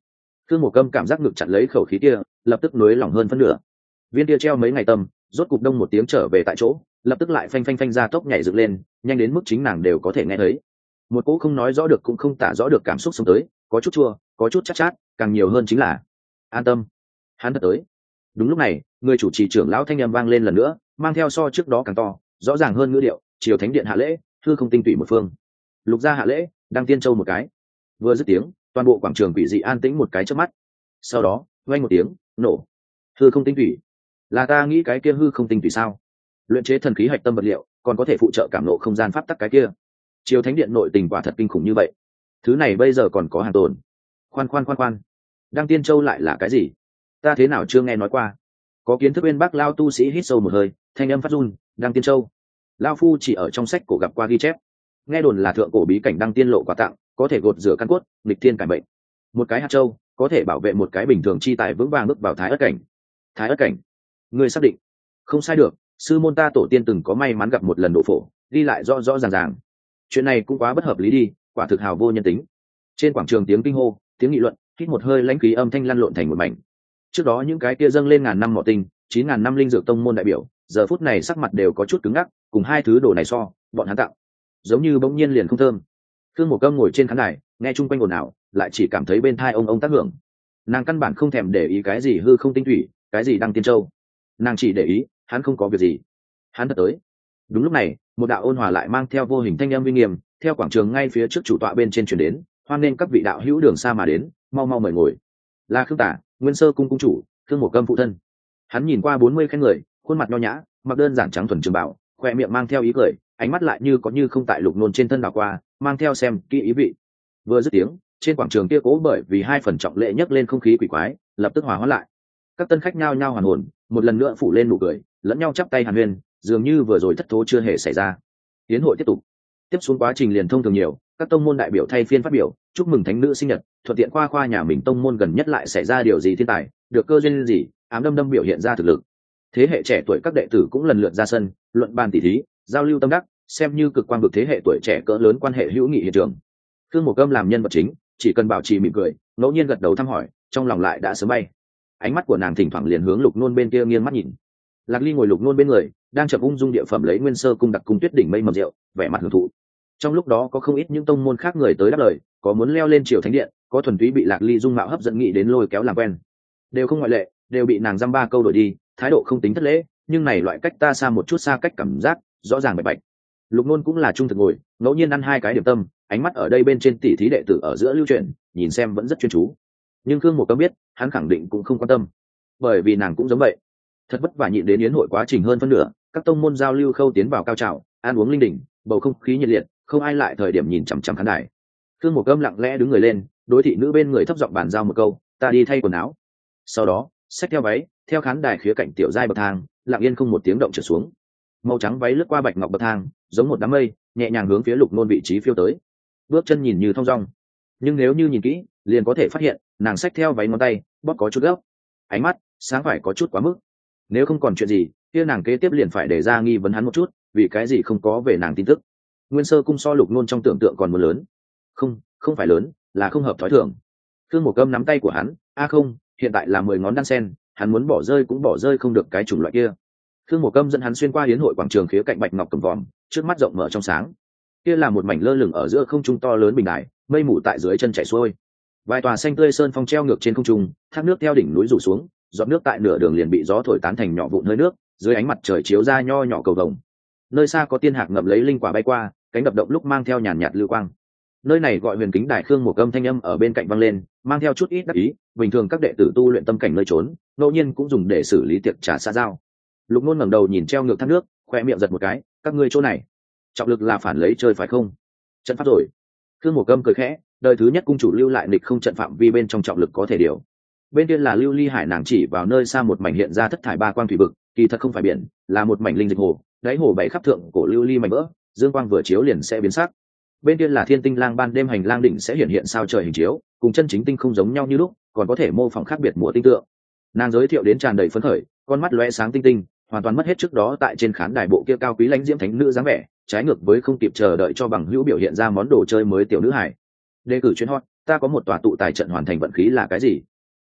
Khương Mộ Câm cảm giác ngực chặn lấy khẩu khí kia, lập tức nới lỏng hơn phân nửa. Viên kia treo mấy ngày tâm, rốt cục đông một tiếng trở về tại chỗ, lập tức lại phanh phanh phanh ra tốc nhảy dựng lên, nhanh đến mức chính nàng đều có thể nghe thấy. Một cỗ không nói rõ được cũng không tả rõ được cảm xúc xông tới, có chút chua, có chút chát chát, càng nhiều hơn chính là an tâm. Hắn thật tới. Đúng lúc này, người chủ trì trưởng lão thanh âm vang lên lần nữa, mang theo so trước đó càng to, rõ ràng hơn ngữ điệu, triều thánh điện hạ lễ, hư không tinh tủy một phương. Lục gia hạ lễ, đăng tiên châu một cái. Vừa dứt tiếng, toàn bộ quảng trường quỷ dị an tĩnh một cái chớp mắt. Sau đó, vang một tiếng, nổ. Hư không tinh tủy. Là ta nghĩ cái kia hư không tinh tủy sao? Luyện chế thần khí hạch tâm vật liệu, còn có thể phụ trợ cảm nộ không gian pháp tắc cái kia. Triều thánh điện nội tình quả thật kinh khủng như vậy. Thứ này bây giờ còn có hàng tồn. Khoan khoan khoan khoan. Đăng tiên châu lại là cái gì? Ta thế nào chưa nghe nói qua? Có kiến thức bên bác lao tu sĩ hít sâu một hơi, thanh âm phát run. Đăng tiên châu. Lao phu chỉ ở trong sách cổ gặp qua ghi chép, nghe đồn là thượng cổ bí cảnh đăng tiên lộ quà tặng, có thể gột rửa căn cốt, nghịch thiên cải bệnh. Một cái hạt châu có thể bảo vệ một cái bình thường chi tài vững vàng bước vào thái ất cảnh. Thái ất cảnh? Ngươi xác định? Không sai được, sư môn ta tổ tiên từng có may mắn gặp một lần độ phổ, đi lại rõ rõ ràng ràng. Chuyện này cũng quá bất hợp lý đi, quả thực hào vô nhân tính. Trên quảng trường tiếng kinh hô, tiếng nghị luận, hít một hơi lãnh khí âm thanh lăn lộn thành một mảnh. Trước đó những cái kia dâng lên ngàn năm mỏ tinh, chín ngàn năm linh dược tông môn đại biểu, giờ phút này sắc mặt đều có chút cứng ngắc, cùng hai thứ đồ này so, bọn hắn tặng giống như bỗng nhiên liền không thơm. Khương Mộ Câm ngồi trên khán đài, nghe chung quanh ồn ào, lại chỉ cảm thấy bên tai ông ông tác hưởng. Nàng căn bản không thèm để ý cái gì hư không tinh thủy, cái gì đăng tiên châu. Nàng chỉ để ý, hắn không có việc gì. Hắn thật tới. Đúng lúc này, một đạo ôn hòa lại mang theo vô hình thanh âm uy nghiêm, theo quảng trường ngay phía trước chủ tọa bên trên truyền đến, hoan nên các vị đạo hữu đường xa mà đến, mau mau mời ngồi. Là Khương Tả, Nguyên Sơ cung cung chủ, Khương Mộ Câm phụ thân. Hắn nhìn qua bốn mươi khen người, khuôn mặt nho nhã, mặc đơn giản trắng thuần trường bảo, khoe miệng mang theo ý cười, ánh mắt lại như có như không tại Lục Nôn trên thân đảo qua, mang theo xem kỹ ý vị. Vừa dứt tiếng, trên quảng trường kia cố bởi vì hai phần trọng lệ nhấc lên không khí quỷ quái, lập tức hòa hóa lại. Các tân khách nhao nhao hoàn hồn, một lần nữa phủ lên nụ cười, lẫn nhau chắp tay hàn huyên, dường như vừa rồi thất thố chưa hề xảy ra. Tiến hội tiếp tục. Tiếp xuống quá trình liền thông thường nhiều, các tông môn đại biểu thay phiên phát biểu, chúc mừng thánh nữ sinh nhật, thuận tiện khoa khoa nhà mình tông môn gần nhất lại xảy ra điều gì thiên tài, được cơ duyên gì, ám đâm đâm biểu hiện ra thực lực. Thế hệ trẻ tuổi các đệ tử cũng lần lượt ra sân, luận bàn tỉ thí, giao lưu tâm đắc, xem như cực quan vực thế hệ tuổi trẻ cỡ lớn quan hệ hữu nghị hiện trường. Khương Mộ Câm làm nhân vật chính, chỉ cần bảo trì mỉm cười, ngẫu nhiên gật đầu thăm hỏi, trong lòng lại đã sớm bay. Ánh mắt của nàng thỉnh thoảng liền hướng Lục Nôn bên kia nghiêng mắt nhìn. Lạc Ly ngồi Lục Nôn bên người, đang chậm ung dung địa phẩm lấy Nguyên Sơ cung đặc cung tuyết đỉnh mây mầm rượu, vẻ mặt hưởng thụ. Trong lúc đó có không ít những tông môn khác người tới đáp lời, có muốn leo lên triều thánh điện, có thuần túy bị Lạc Ly dung mạo hấp dẫn nghĩ đến lôi kéo làm quen, đều không ngoại lệ, đều bị nàng dăm ba câu đổi đi, thái độ không tính thất lễ, nhưng này loại cách ta xa một chút xa cách cảm giác rõ ràng bạch bạch. Lục Nôn cũng là trung thực ngồi, ngẫu nhiên ăn hai cái điểm tâm, ánh mắt ở đây bên trên tỷ thí đệ tử ở giữa lưu chuyển, nhìn xem vẫn rất chuyên chú. Nhưng Khương Mộ Câm biết, hắn khẳng định cũng không quan tâm, bởi vì nàng cũng giống vậy. Thật vất vả nhịn đến yến hội quá trình hơn phân nửa, các tông môn giao lưu khâu tiến vào cao trào, ăn uống linh đình, bầu không khí nhiệt liệt, không ai lại thời điểm nhìn chằm chằm khán đài. Khương Mộ Câm lặng lẽ đứng người lên, đối thị nữ bên người thấp giọng bàn giao một câu, ta đi thay quần áo. Sau đó, xách theo váy, theo khán đài khía cạnh tiểu giai bậc thang, lặng yên không một tiếng động trở xuống. Màu trắng váy lướt qua bạch ngọc bậc thang, giống một đám mây, nhẹ nhàng hướng phía Lục Nôn vị trí phiêu tới. Bước chân nhìn như thong dong, nhưng nếu như nhìn kỹ, liền có thể phát hiện, nàng xách theo váy ngón tay, bóp có chút gấp. Ánh mắt sáng phải có chút quá mức. Nếu không còn chuyện gì, kia nàng kế tiếp liền phải để ra nghi vấn hắn một chút, vì cái gì không có về nàng tin tức. Nguyên Sơ cung so Lục Nôn trong tưởng tượng còn muốn lớn. Không, không phải lớn, là không hợp thói thường. Khương Mộ Câm nắm tay của hắn, a không, hiện tại là mười ngón đan sen, hắn muốn bỏ rơi cũng bỏ rơi không được cái chủng loại kia. Khương Mộ Câm dẫn hắn xuyên qua hiến hội quảng trường khía cạnh bạch ngọc cầm vòm, trước mắt rộng mở trong sáng. Kia là một mảnh lơ lửng ở giữa không trung to lớn bình đài, mây mù tại dưới chân chảy xuôi. Vài tòa xanh tươi sơn phong treo ngược trên không trung, thác nước theo đỉnh núi rủ xuống, giọt nước tại nửa đường liền bị gió thổi tán thành nhỏ vụn hơi nước, dưới ánh mặt trời chiếu ra nho nhỏ cầu vồng. Nơi xa có tiên hạc ngậm lấy linh quả bay qua, cánh đập động lúc mang theo nhàn nhạt lưu quang. Nơi này gọi Huyền Kính Đài. Khương Mộ Câm thanh âm ở bên cạnh vang lên, mang theo chút ít đắc ý, bình thường các đệ tử tu luyện tâm cảnh nơi trốn, ngẫu nhiên cũng dùng để xử lý tiệc trà xã giao. Lục Nôn ngẩng đầu nhìn treo ngược thác nước, khoe miệng giật một cái, các ngươi chỗ này, trọng lực là phản lấy chơi phải không? Trận pháp rồi. Khương Mộ Câm cười khẽ, đời thứ nhất cung chủ lưu lại nịch không trận phạm vi bên trong trọng lực có thể điều. Bên kia là Lưu Ly Hải, nàng chỉ vào nơi xa một mảnh hiện ra thất thải ba quang thủy vực, kỳ thật không phải biển, là một mảnh linh dịch hồ, đáy hồ bảy khắp thượng cổ lưu ly mảnh vỡ, dương quang vừa chiếu liền sẽ biến sắc. Bên kia là Thiên Tinh Lang, ban đêm hành lang đỉnh sẽ hiện hiện sao trời hình chiếu, cùng chân chính tinh không giống nhau như lúc, còn có thể mô phỏng khác biệt mùa tinh tượng. Nàng giới thiệu đến tràn đầy phấn khởi, con mắt lóe sáng tinh tinh, hoàn toàn mất hết trước đó tại trên khán đài bộ kia cao quý lãnh diễm thánh nữ dáng vẻ, trái ngược với không kịp chờ đợi cho bằng hữu biểu hiện ra món đồ chơi mới tiểu nữ hải. Đề cử chuyến hot, ta có một tòa tụ tài trận hoàn thành vận khí là cái gì?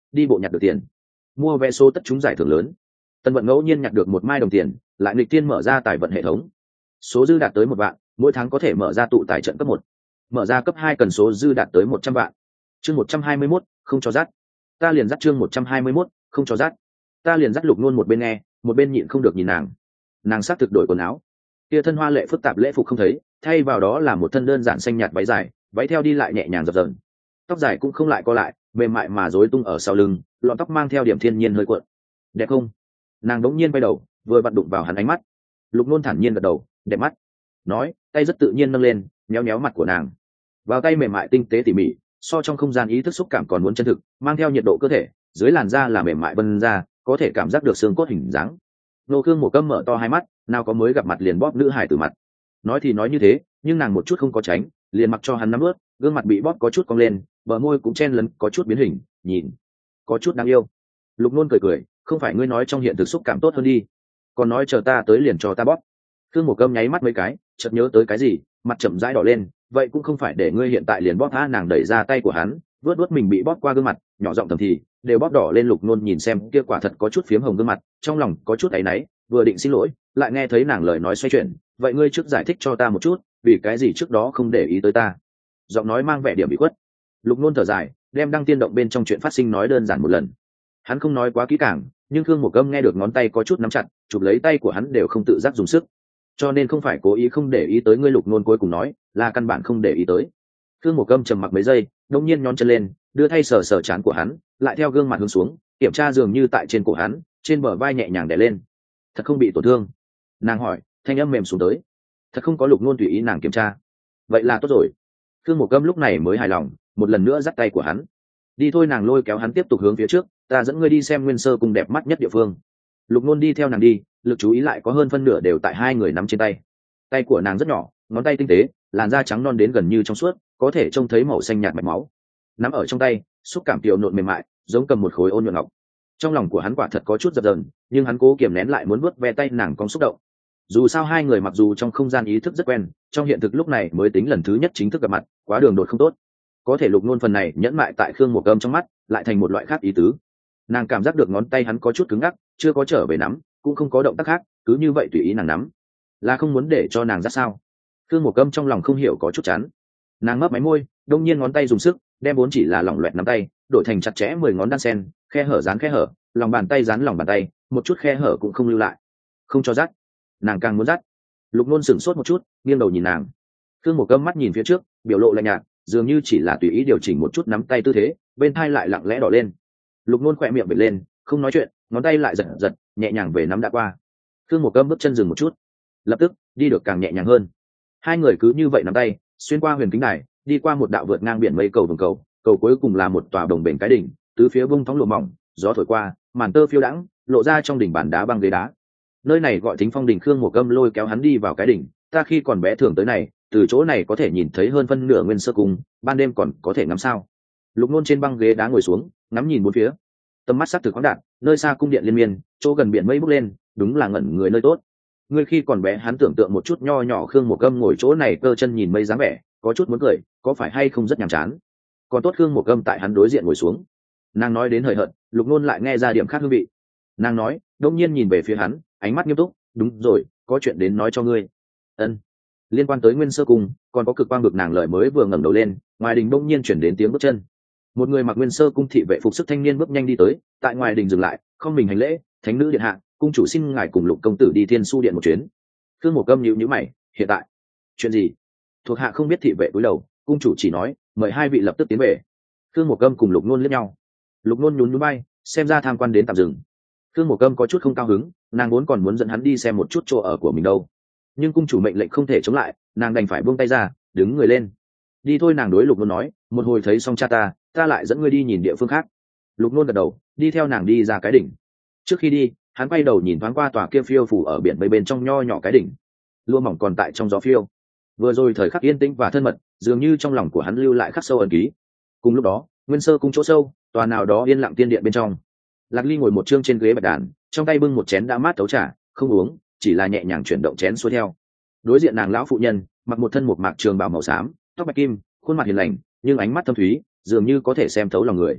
đi bộ nhặt được tiền, mua vé số tất trúng giải thưởng lớn. Tân Vận ngẫu nhiên nhặt được một mai đồng tiền, lại nghịch tiên mở ra tài vận hệ thống, số dư đạt tới một vạn, mỗi tháng có thể mở ra tụ tài trận cấp một, mở ra cấp hai cần số dư đạt tới một trăm vạn. Chương một trăm hai mươi mốt, không cho dắt. Ta liền dắt chương một trăm hai mươi mốt, không cho dắt. Ta liền dắt Lục Nôn một bên nghe, một bên nhịn không được nhìn nàng. Nàng xác thực đổi quần áo, kia thân hoa lệ phức tạp lễ phục không thấy, thay vào đó là một thân đơn giản xanh nhạt váy dài, váy theo đi lại nhẹ nhàng dập dờn. Tóc dài cũng không lại co lại, mềm mại mà rối tung ở sau lưng, lọn tóc mang theo điểm thiên nhiên hơi cuộn. Đẹp không? Nàng đống nhiên quay đầu, vừa vặn đụng vào hắn ánh mắt. Lục Nôn thản nhiên gật đầu, đẹp mắt. Nói, tay rất tự nhiên nâng lên, nhéo nhéo mặt của nàng. Vào tay mềm mại tinh tế tỉ mỉ, so trong không gian ý thức xúc cảm còn muốn chân thực, mang theo nhiệt độ cơ thể, dưới làn da là mềm mại bân ra, có thể cảm giác được xương cốt hình dáng. Nô Khương một câm mở to hai mắt, nào có mới gặp mặt liền bóp nữ hải từ mặt. Nói thì nói như thế, nhưng nàng một chút không có tránh, liền mặc cho hắn nắm ướt, gương mặt bị bóp có chút cong lên, bờ môi cũng chen lấn có chút biến hình, nhìn có chút đáng yêu. Lục Nôn cười cười, không phải ngươi nói trong hiện thực xúc cảm tốt hơn đi, còn nói chờ ta tới liền cho ta bóp. Khương một câm nháy mắt mấy cái, chợt nhớ tới cái gì, mặt chậm rãi đỏ lên, vậy cũng không phải để ngươi hiện tại liền bóp tha. Nàng đẩy ra tay của hắn, vớt vớt mình bị bóp qua gương mặt, nhỏ giọng thầm thì, đều bóp đỏ lên. Lục Nôn nhìn xem kia quả thật có chút phiếm hồng gương mặt, trong lòng có chút áy náy, vừa định xin lỗi, lại nghe thấy nàng lời nói xoay chuyển, vậy ngươi trước giải thích cho ta một chút, vì cái gì trước đó không để ý tới ta? Giọng nói mang vẻ điểm bị khuất. Lục Nôn thở dài, đem đăng tiên động bên trong chuyện phát sinh nói đơn giản một lần. Hắn không nói quá kỹ càng, nhưng Khương Một Câm nghe được ngón tay có chút nắm chặt, chụp lấy tay của hắn đều không tự giác dùng sức, cho nên không phải cố ý không để ý tới ngươi. Lục Nôn cuối cùng nói, là căn bản không để ý tới. Khương Một Câm trầm mặc mấy giây, đông nhiên nhón chân lên, đưa thay sờ sờ trán của hắn, lại theo gương mặt hướng xuống, kiểm tra dường như tại trên cổ hắn, trên bờ vai nhẹ nhàng đè lên. Thật không bị tổn thương? Nàng hỏi, thanh âm mềm xuống tới. Thật không có. Lục Nôn tùy ý nàng kiểm tra. Vậy là tốt rồi. Khương Một Câm lúc này mới hài lòng, một lần nữa dắt tay của hắn. Đi thôi. Nàng lôi kéo hắn tiếp tục hướng phía trước, ta dẫn ngươi đi xem Nguyên Sơ Cung đẹp mắt nhất địa phương. Lục Nôn đi theo nàng đi, lực chú ý lại có hơn phân nửa đều tại hai người nắm trên tay. Tay của nàng rất nhỏ, ngón tay tinh tế, làn da trắng non đến gần như trong suốt, có thể trông thấy màu xanh nhạt mạch máu. Nắm ở trong tay, xúc cảm tiểu nộn mềm mại, giống cầm một khối ôn nhuận ngọc. Trong lòng của hắn quả thật có chút dập dờn, nhưng hắn cố kiềm nén lại muốn vuốt ve tay nàng con xúc động. Dù sao hai người mặc dù trong không gian ý thức rất quen, trong hiện thực lúc này mới tính lần thứ nhất chính thức gặp mặt, quá đường đột không tốt. Có thể Lục Nôn phần này nhẫn mại tại Khương Một Câm trong mắt, lại thành một loại khác ý tứ. Nàng cảm giác được ngón tay hắn có chút cứng ngắc, chưa có trở về nắm, cũng không có động tác khác, cứ như vậy tùy ý nàng nắm, là không muốn để cho nàng ra sao? Khương Một Câm trong lòng không hiểu có chút chán. Nàng mấp máy môi, đông nhiên ngón tay dùng sức, đem vốn chỉ là lỏng loẹt nắm tay đổi thành chặt chẽ mười ngón đan sen, khe hở dán khe hở, lòng bàn tay dán lòng bàn tay, một chút khe hở cũng không lưu lại. Không cho dắt. Nàng càng muốn dắt. Lục Nôn sửng sốt một chút, nghiêng đầu nhìn nàng. Khương Một Câm mắt nhìn phía trước, biểu lộ lạnh nhạt, dường như chỉ là tùy ý điều chỉnh một chút nắm tay tư thế, bên tai lại lặng lẽ đỏ lên. Lục Nôn khỏe miệng bật lên, không nói chuyện, ngón tay lại giật giật, nhẹ nhàng về nắm đã qua. Khương Một Câm bước chân dừng một chút, lập tức đi được càng nhẹ nhàng hơn. Hai người cứ như vậy nắm tay, xuyên qua huyền kính đài, đi qua một đạo vượt ngang biển mây cầu vồng cầu, cầu cuối cùng là một tòa đồng bền cái đỉnh, tứ phía bông thóng lụa mỏng, gió thổi qua, màn tơ phiêu đãng, lộ ra trong đỉnh bàn đá băng ghế đá. Nơi này gọi Thính Phong đỉnh. Khương Một Câm lôi kéo hắn đi vào cái đỉnh, ta khi còn bé thường tới này, từ chỗ này có thể nhìn thấy hơn phân nửa Nguyên Sơ Cung, ban đêm còn có thể ngắm sao. Lục Nôn trên băng ghế đá ngồi xuống, ngắm nhìn bốn phía, tầm mắt sắc thực khoáng đạt, nơi xa cung điện liên miên, chỗ gần biển mây bốc lên, đúng là ngẩn người nơi tốt. Ngươi khi còn bé hắn tưởng tượng một chút nho nhỏ Khương Một Câm ngồi chỗ này cơ chân nhìn mây dáng vẻ, có chút muốn cười, có phải hay không rất nhàm chán. Còn tốt Khương Một Câm tại hắn đối diện ngồi xuống. Nàng nói đến hời hợt, Lục Nôn lại nghe ra điểm khác hương vị. Nàng nói, đông nhiên nhìn về phía hắn, ánh mắt nghiêm túc, đúng rồi, có chuyện đến nói cho ngươi. Ân. Liên quan tới Nguyên Sơ Cung, còn có cực quang vực. Nàng lời mới vừa ngẩng đầu lên, ngoài đình đông nhiên chuyển đến tiếng bước chân. Một người mặc Nguyên Sơ Cung thị vệ phục sức thanh niên bước nhanh đi tới, tại ngoài đình dừng lại, không mình hành lễ, thánh nữ điện hạ, cung chủ xin ngài cùng Lục công tử đi Thiên Su điện một chuyến. Khương Một Câm nhíu nhíu mày, hiện tại chuyện gì? Thuộc hạ không biết. Thị vệ cúi đầu, cung chủ chỉ nói mời hai vị lập tức tiến về. Khương Một Câm cùng Lục Nôn liếc nhau. Lục Nôn nhún nhún bay, xem ra tham quan đến tạm dừng. Khương Một Câm có chút không cao hứng, nàng vốn còn muốn dẫn hắn đi xem một chút chỗ ở của mình đâu, nhưng cung chủ mệnh lệnh không thể chống lại, nàng đành phải buông tay ra, đứng người lên. Đi thôi. Nàng đối Lục Nôn nói, một hồi thấy xong cha ta, ta lại dẫn ngươi đi nhìn địa phương khác. Lục Nôn gật đầu, đi theo nàng đi ra cái đỉnh. Trước khi đi, hắn quay đầu nhìn thoáng qua tòa kia phiêu phủ ở biển mây bên trong nho nhỏ cái đỉnh, lụa mỏng còn tại trong gió phiêu. Vừa rồi thời khắc yên tĩnh và thân mật, dường như trong lòng của hắn lưu lại khắc sâu ẩn ký. Cùng lúc đó, Nguyên Sơ Cung chỗ sâu, tòa nào đó yên lặng tiên điện bên trong, Lạc Ly ngồi một chương trên ghế bạch đàn, trong tay bưng một chén đã mát tấu trà, không uống, chỉ là nhẹ nhàng chuyển động chén xuôi theo. Đối diện nàng lão phụ nhân, mặc một thân một mạc trường bào màu xám, tóc bạch kim, khuôn mặt hiền lành, nhưng ánh mắt thâm thúy, dường như có thể xem thấu lòng người.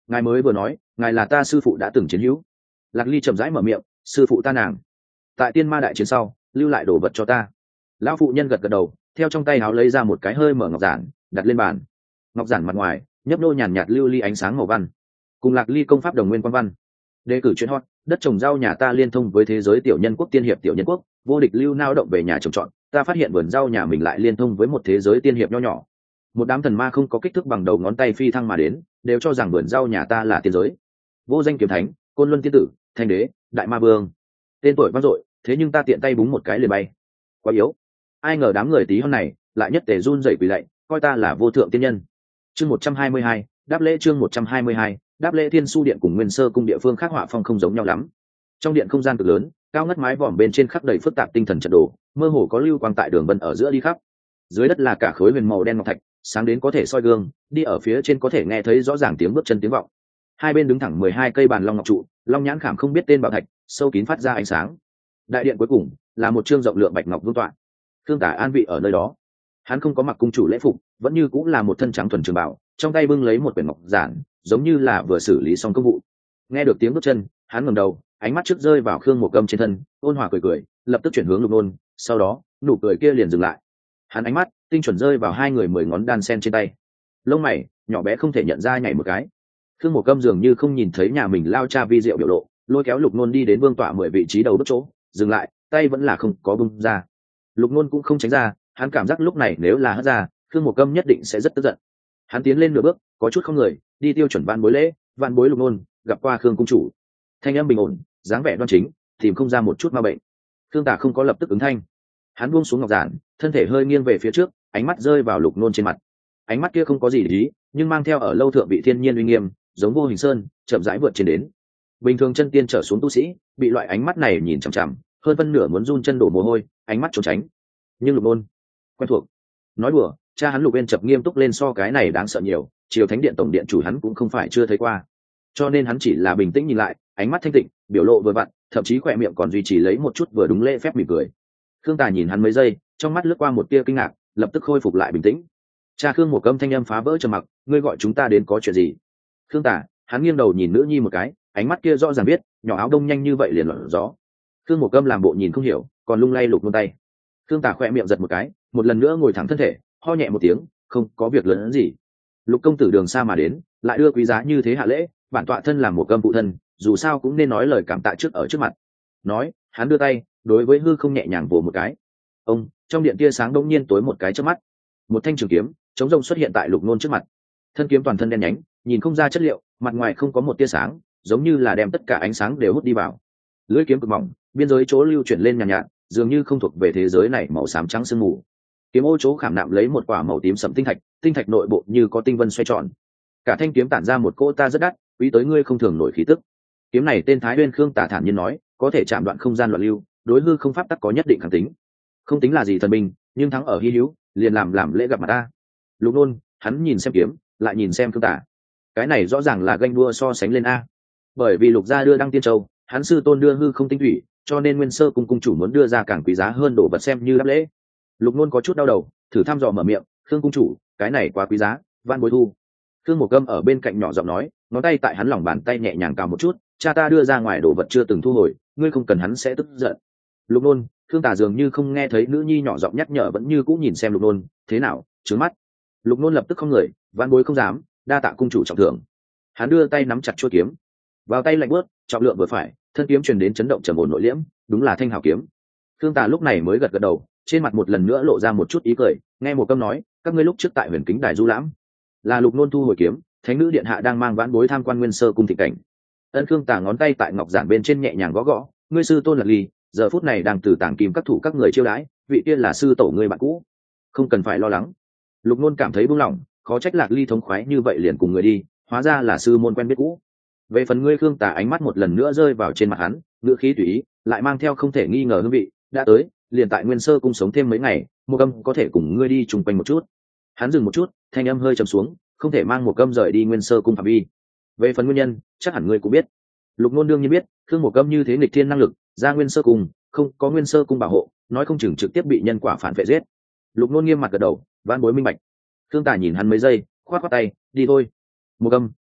ngài mới vừa nói ngài là ta sư phụ đã từng chiến hữu. Lạc Ly chậm rãi mở miệng, sư phụ ta nàng tại tiên ma đại chiến sau lưu lại đồ vật cho ta. Lão phụ nhân gật gật đầu, theo trong tay áo lấy ra một cái hơi mở ngọc giản đặt lên bàn. Ngọc giản mặt ngoài nhấp nô nhàn nhạt lưu ly ánh sáng màu văn, cùng Lạc Ly công pháp đồng nguyên quan văn. Đề cử chuyện hot, đất trồng rau nhà ta liên thông với thế giới tiểu nhân quốc tiên hiệp tiểu nhân quốc, vô địch lưu nao động về nhà trồng trọt, ta phát hiện vườn rau nhà mình lại liên thông với một thế giới tiên hiệp nho nhỏ. Một đám thần ma không có kích thước bằng đầu ngón tay phi thăng mà đến, đều cho rằng vườn rau nhà ta là tiên giới. Vô danh kiếm thánh, côn luân tiên tử, thanh đế, đại ma vương, tên tuổi vang dội, thế nhưng ta tiện tay búng một cái liền bay. Quá yếu. Ai ngờ đám người tí hon này lại nhất tề run rẩy quỳ lạy, coi ta là vô thượng tiên nhân. Chương một trăm hai mươi hai, đáp lễ chương một trăm hai mươi hai, đáp lễ Thiên Su điện cùng Nguyên Sơ cung địa phương khác họa phong không giống nhau lắm. Trong điện không gian cực lớn, cao ngất mái vòm bên trên khắc đầy phức tạp tinh thần trận đồ, mơ hồ có lưu quang tại đường vân ở giữa đi khắp. Dưới đất là cả khối huyền màu đen ngọc thạch, sáng đến có thể soi gương, đi ở phía trên có thể nghe thấy rõ ràng tiếng bước chân tiếng vọng. Hai bên đứng thẳng mười hai cây bàn long ngọc trụ, long nhãn khảm không biết tên bảo thạch, sâu kín phát ra ánh sáng. Đại điện cuối cùng là một trương rộng lượng bạch ngọc vương tọa. Thương Tả an vị ở nơi đó. Hắn không có mặc cung chủ lễ phục, vẫn như cũng là một thân trắng thuần trường bảo, trong tay bưng lấy một quyển ngọc giản, giống như là vừa xử lý xong công vụ. Nghe được tiếng bước chân, hắn ngẩng đầu, ánh mắt trước rơi vào Khương Mộc Âm trên thân, ôn hòa cười cười, lập tức chuyển hướng Lục Nôn, sau đó nụ cười kia liền dừng lại. Hắn ánh mắt tinh chuẩn rơi vào hai người mười ngón đan sen trên tay, lông mày nhỏ bé không thể nhận ra nhảy một cái. Khương Mộc Âm dường như không nhìn thấy nhà mình lao cha vi diệu biểu lộ, lôi kéo Lục Nôn đi đến vương tọa mười vị trí đầu bước chỗ, dừng lại, tay vẫn là không có bung ra. Lục Nôn cũng không tránh ra, hắn cảm giác lúc này nếu là hất ra, Khương Mộc Âm nhất định sẽ rất tức giận. Hắn tiến lên nửa bước, có chút không người, đi tiêu chuẩn van bối lễ, van bối Lục Nôn, gặp qua Khương cung chủ. Thanh âm bình ổn, dáng vẻ đoan chính, tìm không ra một chút ma bệnh. Khương Tả không có lập tức ứng thanh, hắn buông xuống ngọc giản, thân thể hơi nghiêng về phía trước, ánh mắt rơi vào Lục Nôn trên mặt. Ánh mắt kia không có gì để ý, nhưng mang theo ở lâu thượng vị thiên nhiên uy nghiêm, giống vô hình sơn, chậm rãi vượt trên đến. Bình thường chân tiên trở xuống tu sĩ, bị loại ánh mắt này nhìn chằm chằm, hơn phân nửa muốn run chân đổ mồ hôi, ánh mắt trốn tránh. Nhưng Lục Nôn quen thuộc. Nói đùa, cha hắn Lục Uyên chập nghiêm túc lên so cái này đáng sợ nhiều, triều thánh điện tổng điện chủ hắn cũng không phải chưa thấy qua, cho nên hắn chỉ là bình tĩnh nhìn lại, ánh mắt thanh tịnh, biểu lộ vừa vặn, thậm chí khỏe miệng còn duy trì lấy một chút vừa đúng lễ phép mỉm cười. Khương Tả nhìn hắn mấy giây, trong mắt lướt qua một tia kinh ngạc, lập tức khôi phục lại bình tĩnh. Cha Khương Mộc Âm thanh âm phá vỡ trầm mặc, ngươi gọi chúng ta đến có chuyện gì? Khương Tả, hắn nghiêng đầu nhìn nữ nhi một cái, ánh mắt kia rõ ràng biết, nhỏ áo đông nhanh như vậy liền loạn gió. Khương Mộc Âm làm bộ nhìn không hiểu, còn lung lay Lục Nôn tay. Khương Tả khỏe miệng giật một cái, một lần nữa ngồi thẳng thân thể, ho nhẹ một tiếng, không có việc lớn gì. Lục công tử đường xa mà đến, lại đưa quý giá như thế hạ lễ, bản tọa thân làm một cơm phụ thân, dù sao cũng nên nói lời cảm tạ trước ở trước mặt. Nói, hắn đưa tay, đối với hư không nhẹ nhàng vồ một cái. Ông, trong điện tia sáng đông nhiên tối một cái trước mắt, một thanh trường kiếm chống rông xuất hiện tại Lục Nôn trước mặt. Thân kiếm toàn thân đen nhánh, nhìn không ra chất liệu, mặt ngoài không có một tia sáng, giống như là đem tất cả ánh sáng đều hút đi vào. Lưỡi kiếm cực mỏng, biên giới chỗ lưu chuyển lên nhàn nhạt, nhạt, dường như không thuộc về thế giới này, màu xám trắng sương mù. Kiếm ô chỗ khảm nạm lấy một quả màu tím sẫm tinh thạch, tinh thạch nội bộ như có tinh vân xoay tròn. Cả thanh kiếm tản ra một cỗ ta rất đắt, quý tới ngươi không thường nổi khí tức. Kiếm này tên Thái Uyên. Khương Tả thản nhiên nói, có thể chạm đoạn không gian loạn lưu, đối hư không pháp tắc có nhất định kháng tính. Không tính là gì thần binh, nhưng thắng ở hi hữu, liền làm làm lễ gặp mặt ta. Lục Nôn, hắn nhìn xem kiếm, lại nhìn xem Khương Tả. Cái này rõ ràng là ganh đua so sánh lên a. Bởi vì Lục gia đưa Đăng Tiên Châu, hắn sư tôn đưa hư không tinh thủy, cho nên Nguyên Sơ cung cung chủ muốn đưa ra càng quý giá hơn đồ vật xem như đáp lễ. Lục Nôn có chút đau đầu, thử thăm dò mở miệng, Khương cung chủ, cái này quá quý giá, van bối thu. Khương Mộc Âm ở bên cạnh nhỏ giọng nói, ngón tay tại hắn lòng bàn tay nhẹ nhàng cào một chút, cha ta đưa ra ngoài đồ vật chưa từng thu hồi, ngươi không cần hắn sẽ tức giận. Lục Nôn, Khương Tả dường như không nghe thấy nữ nhi nhỏ giọng nhắc nhở, vẫn như cũ nhìn xem Lục Nôn, thế nào, trướng mắt. Lục Nôn lập tức không người, van bối không dám, đa tạ cung chủ trọng thưởng. Hắn đưa tay nắm chặt chuôi kiếm, vào tay lạnh bớt, trọng lượng vừa phải, thân kiếm truyền đến chấn động trầm ổn nội liễm, đúng là thanh hào kiếm. Khương Tả lúc này mới gật gật đầu, trên mặt một lần nữa lộ ra một chút ý cười, nghe một câm nói, các ngươi lúc trước tại Huyền Kính Đài du lãm, là Lục Nôn thu hồi kiếm, thánh nữ điện hạ đang mang vãn bối tham quan Nguyên Sơ cung thị cảnh. Ân Khương Tả ngón tay tại ngọc giản bên trên nhẹ nhàng gõ gõ, ngươi sư tôn Lạc Ly, giờ phút này đang từ tàng kim các thủ các người chiêu đãi, vị kia là sư tổ ngươi bạn cũ, không cần phải lo lắng. Lục Nôn cảm thấy buông lỏng, khó trách Lạc Ly thống khoái như vậy liền cùng người đi, hóa ra là sư môn quen biết cũ. Về phần ngươi, Khương Tả ánh mắt một lần nữa rơi vào trên mặt hắn, ngữ khí tùy ý, lại mang theo không thể nghi ngờ hương vị, đã tới, liền tại Nguyên Sơ cung sống thêm mấy ngày, một âm có thể cùng ngươi đi chung quanh một chút. Hắn dừng một chút, thanh âm hơi trầm xuống, không thể mang một âm rời đi Nguyên Sơ cung phạm vi. Về phần nguyên nhân, chắc hẳn ngươi cũng biết. Lục Nôn đương nhiên biết, Khương Một Âm như thế nghịch thiên năng lực, ra Nguyên Sơ cung, không có Nguyên Sơ cung bảo hộ, nói không chừng trực tiếp bị nhân quả phản vệ giết. Lục Nôn nghiêm mặt gật đầu, vãn bối minh bạch. Khương Tả nhìn hắn mấy giây, khoát khoát tay, đi thôi. Một Âm,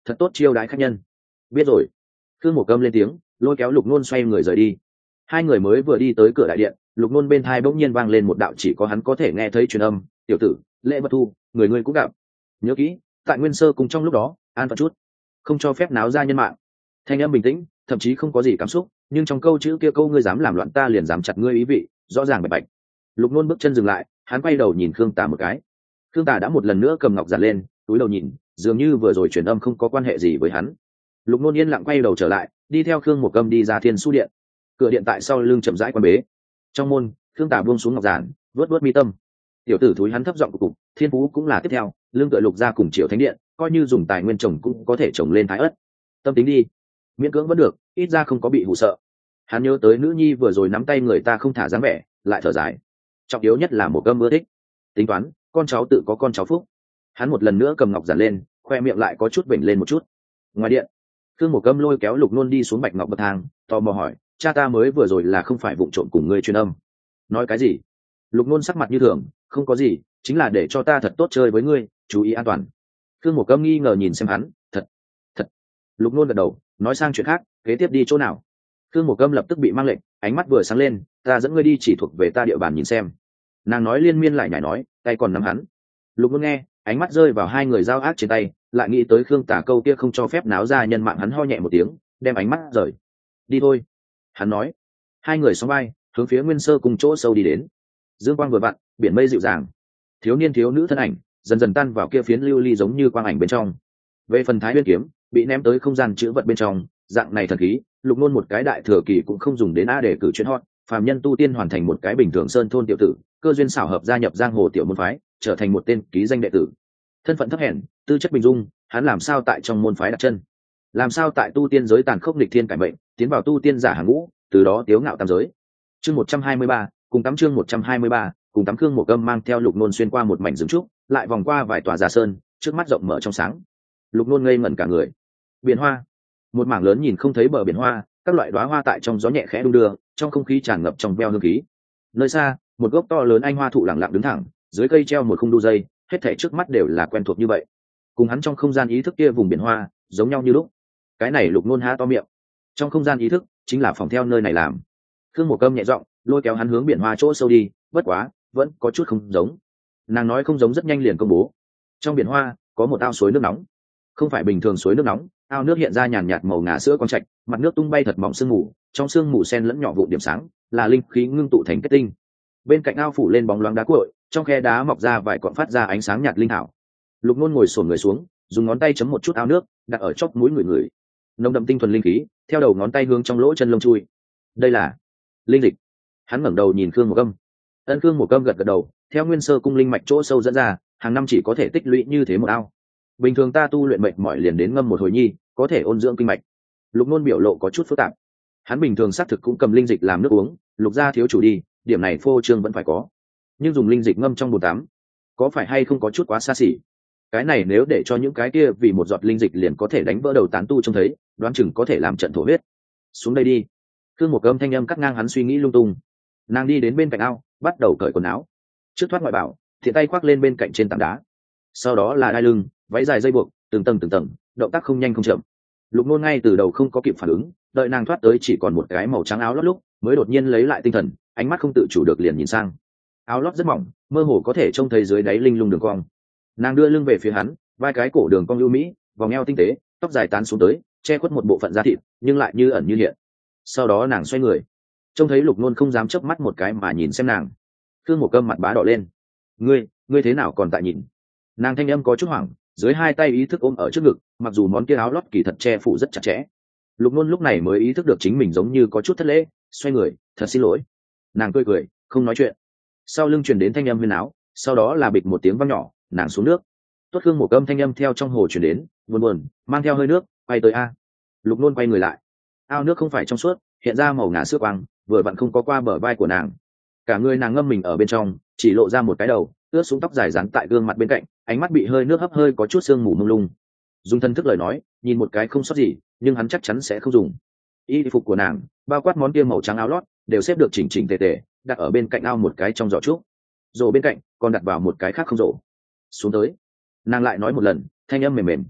thật tốt chiêu đãi khách nhân. Biết rồi. Khương Mộ Câm lên tiếng, lôi kéo Lục Nôn xoay người rời đi. Hai người mới vừa đi tới cửa đại điện, Lục Nôn bên tai bỗng nhiên vang lên một đạo chỉ có hắn có thể nghe thấy truyền âm, "Tiểu tử, lễ vật thu, người ngươi cũng gặp. Nhớ kỹ, tại Nguyên Sơ cùng trong lúc đó, an phận chút, không cho phép náo ra nhân mạng." Thanh âm bình tĩnh, thậm chí không có gì cảm xúc, nhưng trong câu chữ kia câu ngươi dám làm loạn ta liền dám chặt ngươi ý vị, rõ ràng bạch bạch. Lục Nôn bước chân dừng lại, hắn quay đầu nhìn Khương Tà một cái. Khương Tà đã một lần nữa cầm ngọc giản lên, túi đầu nhìn, dường như vừa rồi truyền âm không có quan hệ gì với hắn. Lục Nôn yên lặng quay đầu trở lại, đi theo Khương Mộ Câm đi ra Thiên Su điện. Cửa điện tại sau lưng chậm rãi quan bế. Trong môn, Khương Tà buông xuống ngọc giản, vớt vớt mi tâm. Tiểu tử thúi hắn thấp giọng của cục, thiên phú cũng là tiếp theo, lương tựa Lục gia cùng Triệu Thánh điện, coi như dùng tài nguyên trồng cũng có thể trồng lên thái ớt. Tâm tính đi, miễn cưỡng vẫn được, ít ra không có bị hù sợ. Hắn nhớ tới nữ nhi vừa rồi nắm tay người ta không thả dáng vẻ, lại thở dài. Trọng yếu nhất là Một Câm ưa thích. Tính toán, con cháu tự có con cháu phúc. Hắn một lần nữa cầm ngọc giản lên, khoe miệng lại có chút vểnh lên một chút. Ngoài điện, Khương Mộ Câm lôi kéo Lục Nôn đi xuống bạch ngọc bậc thang, tò mò hỏi, cha ta mới vừa rồi là không phải vụng trộm cùng ngươi truyền âm? Nói cái gì? Lục Nôn sắc mặt như thường, không có gì, chính là để cho ta thật tốt chơi với ngươi, chú ý an toàn. Khương Mộ Câm nghi ngờ nhìn xem hắn, thật, thật. Lục Nôn gật đầu, nói sang chuyện khác, kế tiếp đi chỗ nào? Khương Mộ Câm lập tức bị mang lệnh, ánh mắt vừa sáng lên, ta dẫn ngươi đi chỉ thuộc về ta địa bàn nhìn xem. Nàng nói liên miên lại nhảy nói, tay còn nắm hắn. Lục Nôn nghe, ánh mắt rơi vào hai người giao ác trên tay, lại nghĩ tới Khương Tả câu kia không cho phép náo ra nhân mạng, hắn ho nhẹ một tiếng, đem ánh mắt rời. Đi thôi, hắn nói. Hai người xông vai, hướng phía Nguyên Sơ cùng chỗ sâu đi đến. Dương quang vừa vặn, biển mây dịu dàng, thiếu niên thiếu nữ thân ảnh dần dần tan vào kia phiến lưu ly giống như quang ảnh bên trong. Về phần Thái Nguyên kiếm bị ném tới không gian chữ vật bên trong, dạng này thần khí, Lục Nôn một cái đại thừa kỳ cũng không dùng đến a để cử chuyện hot, phàm nhân tu tiên hoàn thành một cái bình thường sơn thôn tiểu tử, cơ duyên xảo hợp gia nhập giang hồ tiểu môn phái, trở thành một tên ký danh đệ tử. Thân phận thấp hèn, tư chất bình dung, hắn làm sao tại trong môn phái đặt chân? Làm sao tại tu tiên giới tàn khốc nghịch thiên cải mệnh, tiến vào tu tiên giả hàng ngũ, từ đó tiếu ngạo tam giới. Chương một trăm hai mươi ba, cùng tắm chương một trăm hai mươi ba, cùng tắm Khương Mộ Câm mang theo Lục Nôn xuyên qua một mảnh rừng trúc, lại vòng qua vài tòa giả sơn, trước mắt rộng mở trong sáng. Lục Nôn ngây ngẩn cả người. Biển hoa, một mảng lớn nhìn không thấy bờ biển hoa, các loại đóa hoa tại trong gió nhẹ khẽ đung đưa, trong không khí tràn ngập trong veo hương khí. Nơi xa, một gốc to lớn anh hoa thụ lặng lặng đứng thẳng, dưới cây treo một khung đu dây, hết thảy trước mắt đều là quen thuộc như vậy. Cùng hắn trong không gian ý thức kia vùng biển hoa, giống nhau như lúc. Cái này Lục Nôn há to miệng. Trong không gian ý thức, chính là phòng theo nơi này làm. Khương Mộ Câm nhẹ giọng, lôi kéo hắn hướng biển hoa chỗ sâu đi, bất quá, vẫn có chút không giống. Nàng nói không giống rất nhanh liền công bố. Trong biển hoa, có một ao suối nước nóng. Không phải bình thường suối nước nóng, ao nước hiện ra nhàn nhạt màu ngà sữa quang trạch, mặt nước tung bay thật mỏng sương mù, trong sương mù xen lẫn nhỏ vụn điểm sáng, là linh khí ngưng tụ thành kết tinh. Bên cạnh ao phủ lên bóng loáng đá cuội, trong khe đá mọc ra vài cọn phát ra ánh sáng nhạt linh thảo. Lục Nôn ngồi xổm người xuống, dùng ngón tay chấm một chút ao nước, đặt ở chóp mũi người người. Nồng đậm tinh thuần linh khí, theo đầu ngón tay hướng trong lỗ chân lông chui. Đây là linh dịch. Hắn ngẩng đầu nhìn Khương Mộ Câm. Ân Khương Mộ Câm gật gật đầu, theo Nguyên Sơ cung linh mạch chỗ sâu dẫn ra, hàng năm chỉ có thể tích lũy như thế một ao. Bình thường ta tu luyện mệt mỏi liền đến ngâm một hồi nhi, có thể ôn dưỡng kinh mạch. Lục Nôn biểu lộ có chút phức tạp. Hắn bình thường xác thực cũng cầm linh dịch làm nước uống, Lục gia thiếu chủ đi, điểm này phô trương vẫn phải có. Nhưng dùng linh dịch ngâm trong bồn tắm, có phải hay không có chút quá xa xỉ? Cái này nếu để cho những cái kia vì một giọt linh dịch liền có thể đánh vỡ đầu tán tu trông thấy, đoán chừng có thể làm trận thổ huyết. Xuống đây đi. Khương Mộ Câm thanh âm cắt ngang hắn suy nghĩ lung tung. Nàng đi đến bên cạnh ao, bắt đầu cởi quần áo. Trước thoát ngoại bảo, thiện tay khoác lên bên cạnh trên tảng đá. Sau đó là đai lưng, váy dài dây buộc, từng tầng từng tầng, động tác không nhanh không chậm. Lục Nôn ngay từ đầu không có kịp phản ứng, đợi nàng thoát tới chỉ còn một cái màu trắng áo lót lúc, mới đột nhiên lấy lại tinh thần, ánh mắt không tự chủ được liền nhìn sang. Áo lót rất mỏng, mơ hồ có thể trông thấy dưới đáy linh lung đường cong. Nàng đưa lưng về phía hắn, vai cái cổ đường cong ưu mỹ, vòng eo tinh tế, tóc dài tán xuống tới, che khuất một bộ phận da thịt, nhưng lại như ẩn như hiện. Sau đó nàng xoay người, trông thấy Lục Nôn không dám chớp mắt một cái mà nhìn xem nàng. Khương Mộ Câm mặt bá đỏ lên. Ngươi, ngươi thế nào còn tại nhìn? Nàng thanh âm có chút hoảng, dưới hai tay ý thức ôm ở trước ngực, mặc dù món kia áo lót kỳ thật che phủ rất chặt chẽ. Lục Nôn lúc này mới ý thức được chính mình giống như có chút thất lễ, xoay người, thật xin lỗi. Nàng cười cười, không nói chuyện. Sau lưng truyền đến thanh âm huyền áo, sau đó là bịch một tiếng vang nhỏ, nàng xuống nước. Tốt Khương Mộ Câm thanh âm theo trong hồ truyền đến, buồn buồn, mang theo hơi nước, quay tới a. Lục Nôn quay người lại. Ao nước không phải trong suốt, hiện ra màu ngà sữa quang, vừa vặn không có qua bờ vai của nàng. Cả người nàng ngâm mình ở bên trong, chỉ lộ ra một cái đầu, ướt xuống tóc dài dán tại gương mặt bên cạnh, ánh mắt bị hơi nước hấp hơi có chút sương mù mông lung. Dùng thân thức lời nói, nhìn một cái không sót gì, nhưng hắn chắc chắn sẽ không dùng. Y phục của nàng, bao quát món kia màu trắng áo lót, đều xếp được chỉnh chỉnh tề tề, đặt ở bên cạnh ao một cái trong giỏ trúc. Rổ bên cạnh, còn đặt vào một cái khác không rổ. Xuống tới. Nàng lại nói một lần, thanh âm mềm mềm.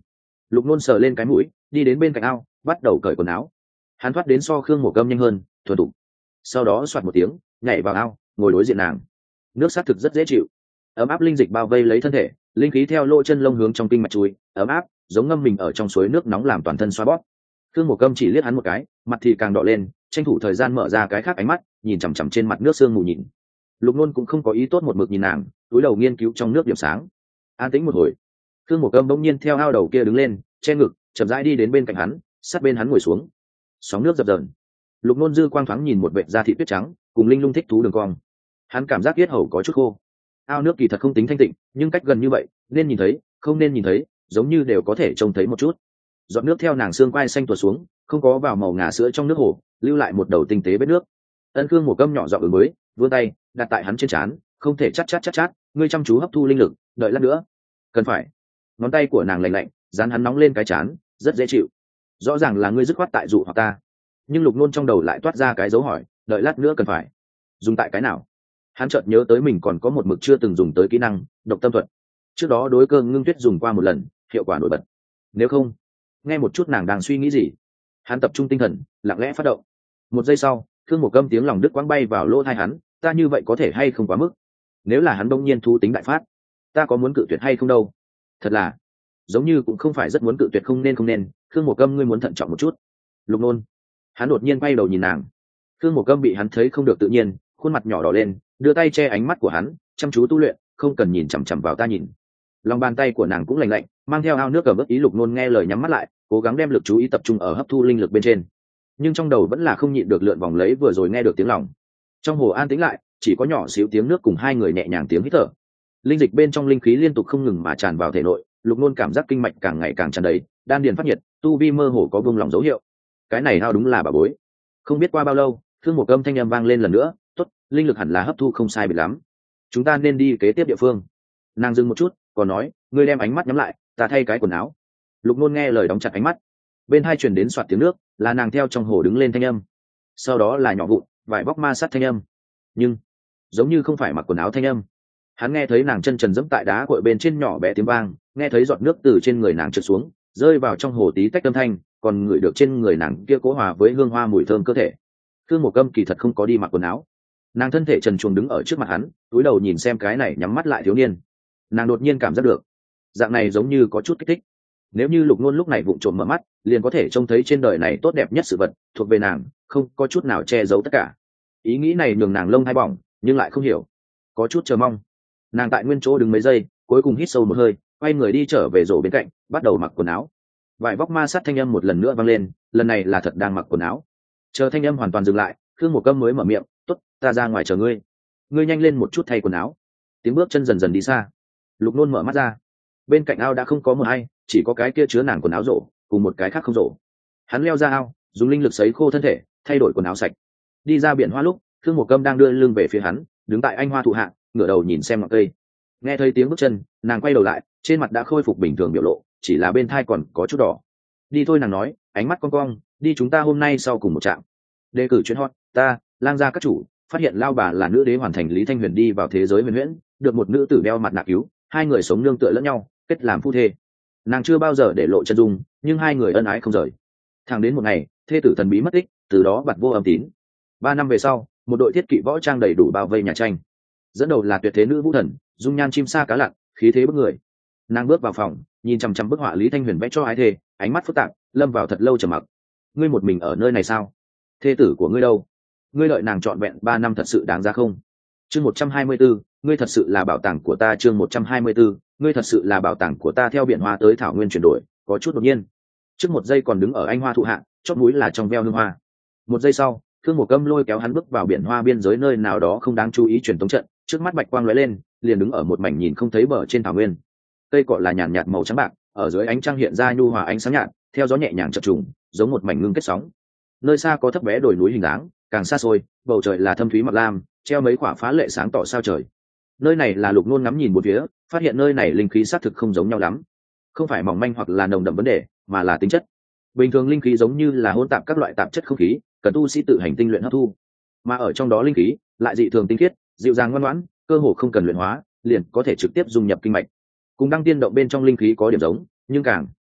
Lục Nôn sờ lên cái mũi, đi đến bên cạnh ao, bắt đầu cởi quần áo. Hắn thoát đến so Khương Mộ Câm nhanh hơn, thuần thục. Sau đó xoạt một tiếng, nhảy vào ao, ngồi đối diện nàng. Nước sát thực rất dễ chịu, ấm áp linh dịch bao vây lấy thân thể, linh khí theo lỗ chân lông hướng trong kinh mạch chui, ấm áp, giống ngâm mình ở trong suối nước nóng làm toàn thân xoa bóp. Khương Mộ Câm chỉ liếc hắn một cái, mặt thì càng đỏ lên, tranh thủ thời gian mở ra cái khác ánh mắt, nhìn chằm chằm trên mặt nước sương mù nhìn. Lục Nôn cũng không có ý tốt một mực nhìn nàng, túi đầu nghiên cứu trong nước điểm sáng. An tĩnh một hồi, Khương Mộ Câm bỗng nhiên theo ao đầu kia đứng lên, che ngực, chậm rãi đi đến bên cạnh hắn, sát bên hắn ngồi xuống. Sóng nước dập dờn. Lục Nôn dư quang thoáng nhìn một vệt da thịt tuyết trắng, cùng linh lung thích thú đường cong. Hắn cảm giác yết hầu có chút khô. Ao nước kỳ thật không tính thanh tịnh, nhưng cách gần như vậy, nên nhìn thấy, không nên nhìn thấy, giống như đều có thể trông thấy một chút. Giọt nước theo nàng xương quai xanh tuột xuống, không có vào màu ngà sữa trong nước hồ, lưu lại một đầu tinh tế vết nước. Ân Khương Mộ Câm nhỏ giọng ứng mới, vươn tay đặt tại hắn trên trán, không thể chát chát chát chát, ngươi chăm chú hấp thu linh lực, đợi lát nữa. Cần phải. Ngón tay của nàng lạnh lạnh, dán hắn nóng lên cái trán, rất dễ chịu. Rõ ràng là ngươi dứt khoát tại dụ hoặc ta, nhưng Lục Nôn trong đầu lại toát ra cái dấu hỏi, đợi lát nữa cần phải dùng tại cái nào? Hắn chợt nhớ tới mình còn có một mực chưa từng dùng tới kỹ năng độc tâm thuật, trước đó đối cơ ngưng tuyết dùng qua một lần, hiệu quả nổi bật. Nếu không, nghe một chút nàng đang suy nghĩ gì. Hắn tập trung tinh thần, lặng lẽ phát động. Một giây sau, Khương Mộ Câm tiếng lòng đứt quãng bay vào lỗ tai hắn, ta như vậy có thể hay không quá mức? Nếu là hắn đông nhiên thu tính đại phát, ta có muốn cự tuyệt hay không đâu? Thật là, giống như cũng không phải rất muốn cự tuyệt, không nên không nên. Khương Mộ Câm, ngươi muốn thận trọng một chút. Lục Nôn. Hắn đột nhiên quay đầu nhìn nàng. Khương Mộ Câm bị hắn thấy không được tự nhiên, khuôn mặt nhỏ đỏ lên, đưa tay che ánh mắt của hắn, chăm chú tu luyện, không cần nhìn chằm chằm vào ta nhìn. Lòng bàn tay của nàng cũng lạnh lạnh, mang theo ao nước cầm ướt ý. Lục Nôn nghe lời nhắm mắt lại, cố gắng đem lực chú ý tập trung ở hấp thu linh lực bên trên, nhưng trong đầu vẫn là không nhịn được lượn vòng lấy vừa rồi nghe được tiếng lòng. Trong hồ an tĩnh lại, chỉ có nhỏ xíu tiếng nước cùng hai người nhẹ nhàng tiếng hít thở. Linh dịch bên trong linh khí liên tục không ngừng mà tràn vào thể nội. Lục Nôn cảm giác kinh mạch càng ngày càng tràn đầy, đan điền phát nhiệt, tu vi mơ hồ có buông lỏng dấu hiệu. Cái này ao đúng là bà bối. Không biết qua bao lâu, Khương Mộ Câm thanh âm vang lên lần nữa, tốt, linh lực hẳn là hấp thu không sai biệt lắm, chúng ta nên đi kế tiếp địa phương. Nàng dừng một chút, còn nói, ngươi đem ánh mắt nhắm lại, ta thay cái quần áo. Lục Nôn nghe lời đóng chặt ánh mắt. Bên hai truyền đến soạt tiếng nước, là nàng theo trong hồ đứng lên thanh âm. Sau đó là nhỏ vụn vải bóc ma sát thanh âm, nhưng giống như không phải mặc quần áo thanh âm. Hắn nghe thấy nàng chân trần dẫm tại đá cội bên trên nhỏ bé tiếng vang, nghe thấy giọt nước từ trên người nàng trượt xuống, rơi vào trong hồ tí tách âm thanh, còn ngửi được trên người nàng kia cố hòa với hương hoa mùi thơm cơ thể. Khương Mộ Câm kỳ thật không có đi mặc quần áo. Nàng thân thể trần truồng đứng ở trước mặt hắn, cúi đầu nhìn xem cái này nhắm mắt lại thiếu niên. Nàng đột nhiên cảm giác được, dạng này giống như có chút kích thích. Nếu như Lục Nôn lúc này vụng trộm mở mắt, liền có thể trông thấy trên đời này tốt đẹp nhất sự vật thuộc về nàng, không có chút nào che giấu tất cả. Ý nghĩ này nhường nàng lông hay bỏng, nhưng lại không hiểu, có chút chờ mong. Nàng tại nguyên chỗ đứng mấy giây, cuối cùng hít sâu một hơi, quay người đi trở về rổ bên cạnh, bắt đầu mặc quần áo. Vải vóc ma sát thanh âm một lần nữa vang lên, lần này là thật đang mặc quần áo. Chờ thanh âm hoàn toàn dừng lại, Khương Mộ Câm mới mở miệng, tốt, ta ra ngoài chờ ngươi. Ngươi nhanh lên một chút thay quần áo. Tiếng bước chân dần dần đi xa. Lục Nôn mở mắt ra. Bên cạnh ao đã không có một ai, chỉ có cái kia chứa nàng quần áo rổ, cùng một cái khác không rổ. Hắn leo ra ao, dùng linh lực sấy khô thân thể, thay đổi quần áo sạch. Đi ra biển hoa lúc, Khương Mộ Câm đang đưa lưng về phía hắn, đứng tại anh hoa thụ hạ, ngửa đầu nhìn xem ngọn cây. Nghe thấy tiếng bước chân, nàng quay đầu lại, trên mặt đã khôi phục bình thường biểu lộ, chỉ là bên thai còn có chút đỏ. Đi thôi, nàng nói, ánh mắt cong cong, đi chúng ta hôm nay sau cùng một trạm. Đề cử chuyến hot, ta, lang gia các chủ, phát hiện lao bà là nữ đế hoàn thành Lý Thanh Huyền đi vào thế giới huyền huyễn, được một nữ tử đeo mặt nạ cứu, hai người sống nương tựa lẫn nhau, kết làm phu thê. Nàng chưa bao giờ để lộ chân dung, nhưng hai người ân ái không rời. Thẳng đến một ngày, thê tử thần bí mất tích, từ đó bặt vô âm tín. Ba năm về sau, một đội thiết kỵ võ trang đầy đủ bao vây nhà tranh. Dẫn đầu là tuyệt thế nữ vũ thần, dung nhan chim sa cá lặn, khí thế bức người. Nàng bước vào phòng, nhìn chằm chằm bức họa Lý Thanh Huyền vẽ cho ái thê, ánh mắt phức tạp, lâm vào thật lâu trầm mặc. Ngươi một mình ở nơi này sao? Thê tử của ngươi đâu? Ngươi đợi nàng trọn vẹn ba năm thật sự đáng giá không? Chương một trăm hai mươi 124, ngươi thật sự là bảo tàng của ta. Chương một trăm hai mươi 124, ngươi thật sự là bảo tàng của ta. Theo biển hoa tới thảo nguyên chuyển đổi, có chút đột nhiên. Trước một giây còn đứng ở anh hoa thụ hạ, chót mũi là trong veo hương hoa. Một giây sau, Khương Mộ Câm lôi kéo hắn bước vào biển hoa biên giới nơi nào đó không đáng chú ý truyền tống trận, trước mắt bạch quang lóe lên, liền đứng ở một mảnh nhìn không thấy bờ trên thảo nguyên. Cây cọ là nhàn nhạt màu trắng bạc, ở dưới ánh trăng hiện ra nhu hòa ánh sáng nhạt, theo gió nhẹ nhàng chập trùng, giống một mảnh ngưng kết sóng. Nơi xa có thấp bé đồi núi hình dáng, càng xa xôi, bầu trời là thâm thúy mặc lam, treo mấy quả phá lệ sáng tỏ sao trời. Nơi này là Lục Nôn ngắm nhìn một phía, phát hiện nơi này linh khí xác thực không giống nhau lắm, không phải mỏng manh hoặc là nồng đậm vấn đề, mà là tính chất. Bình thường linh khí giống như là hỗn tạp các loại tạp chất không khí, cần tu sĩ tự hành tinh luyện hấp thu, mà ở trong đó linh khí lại dị thường tinh khiết, dịu dàng ngoan ngoãn, cơ hồ không cần luyện hóa, liền có thể trực tiếp dung nhập kinh mạch. Cùng đăng tiên động bên trong linh khí có điểm giống, nhưng càng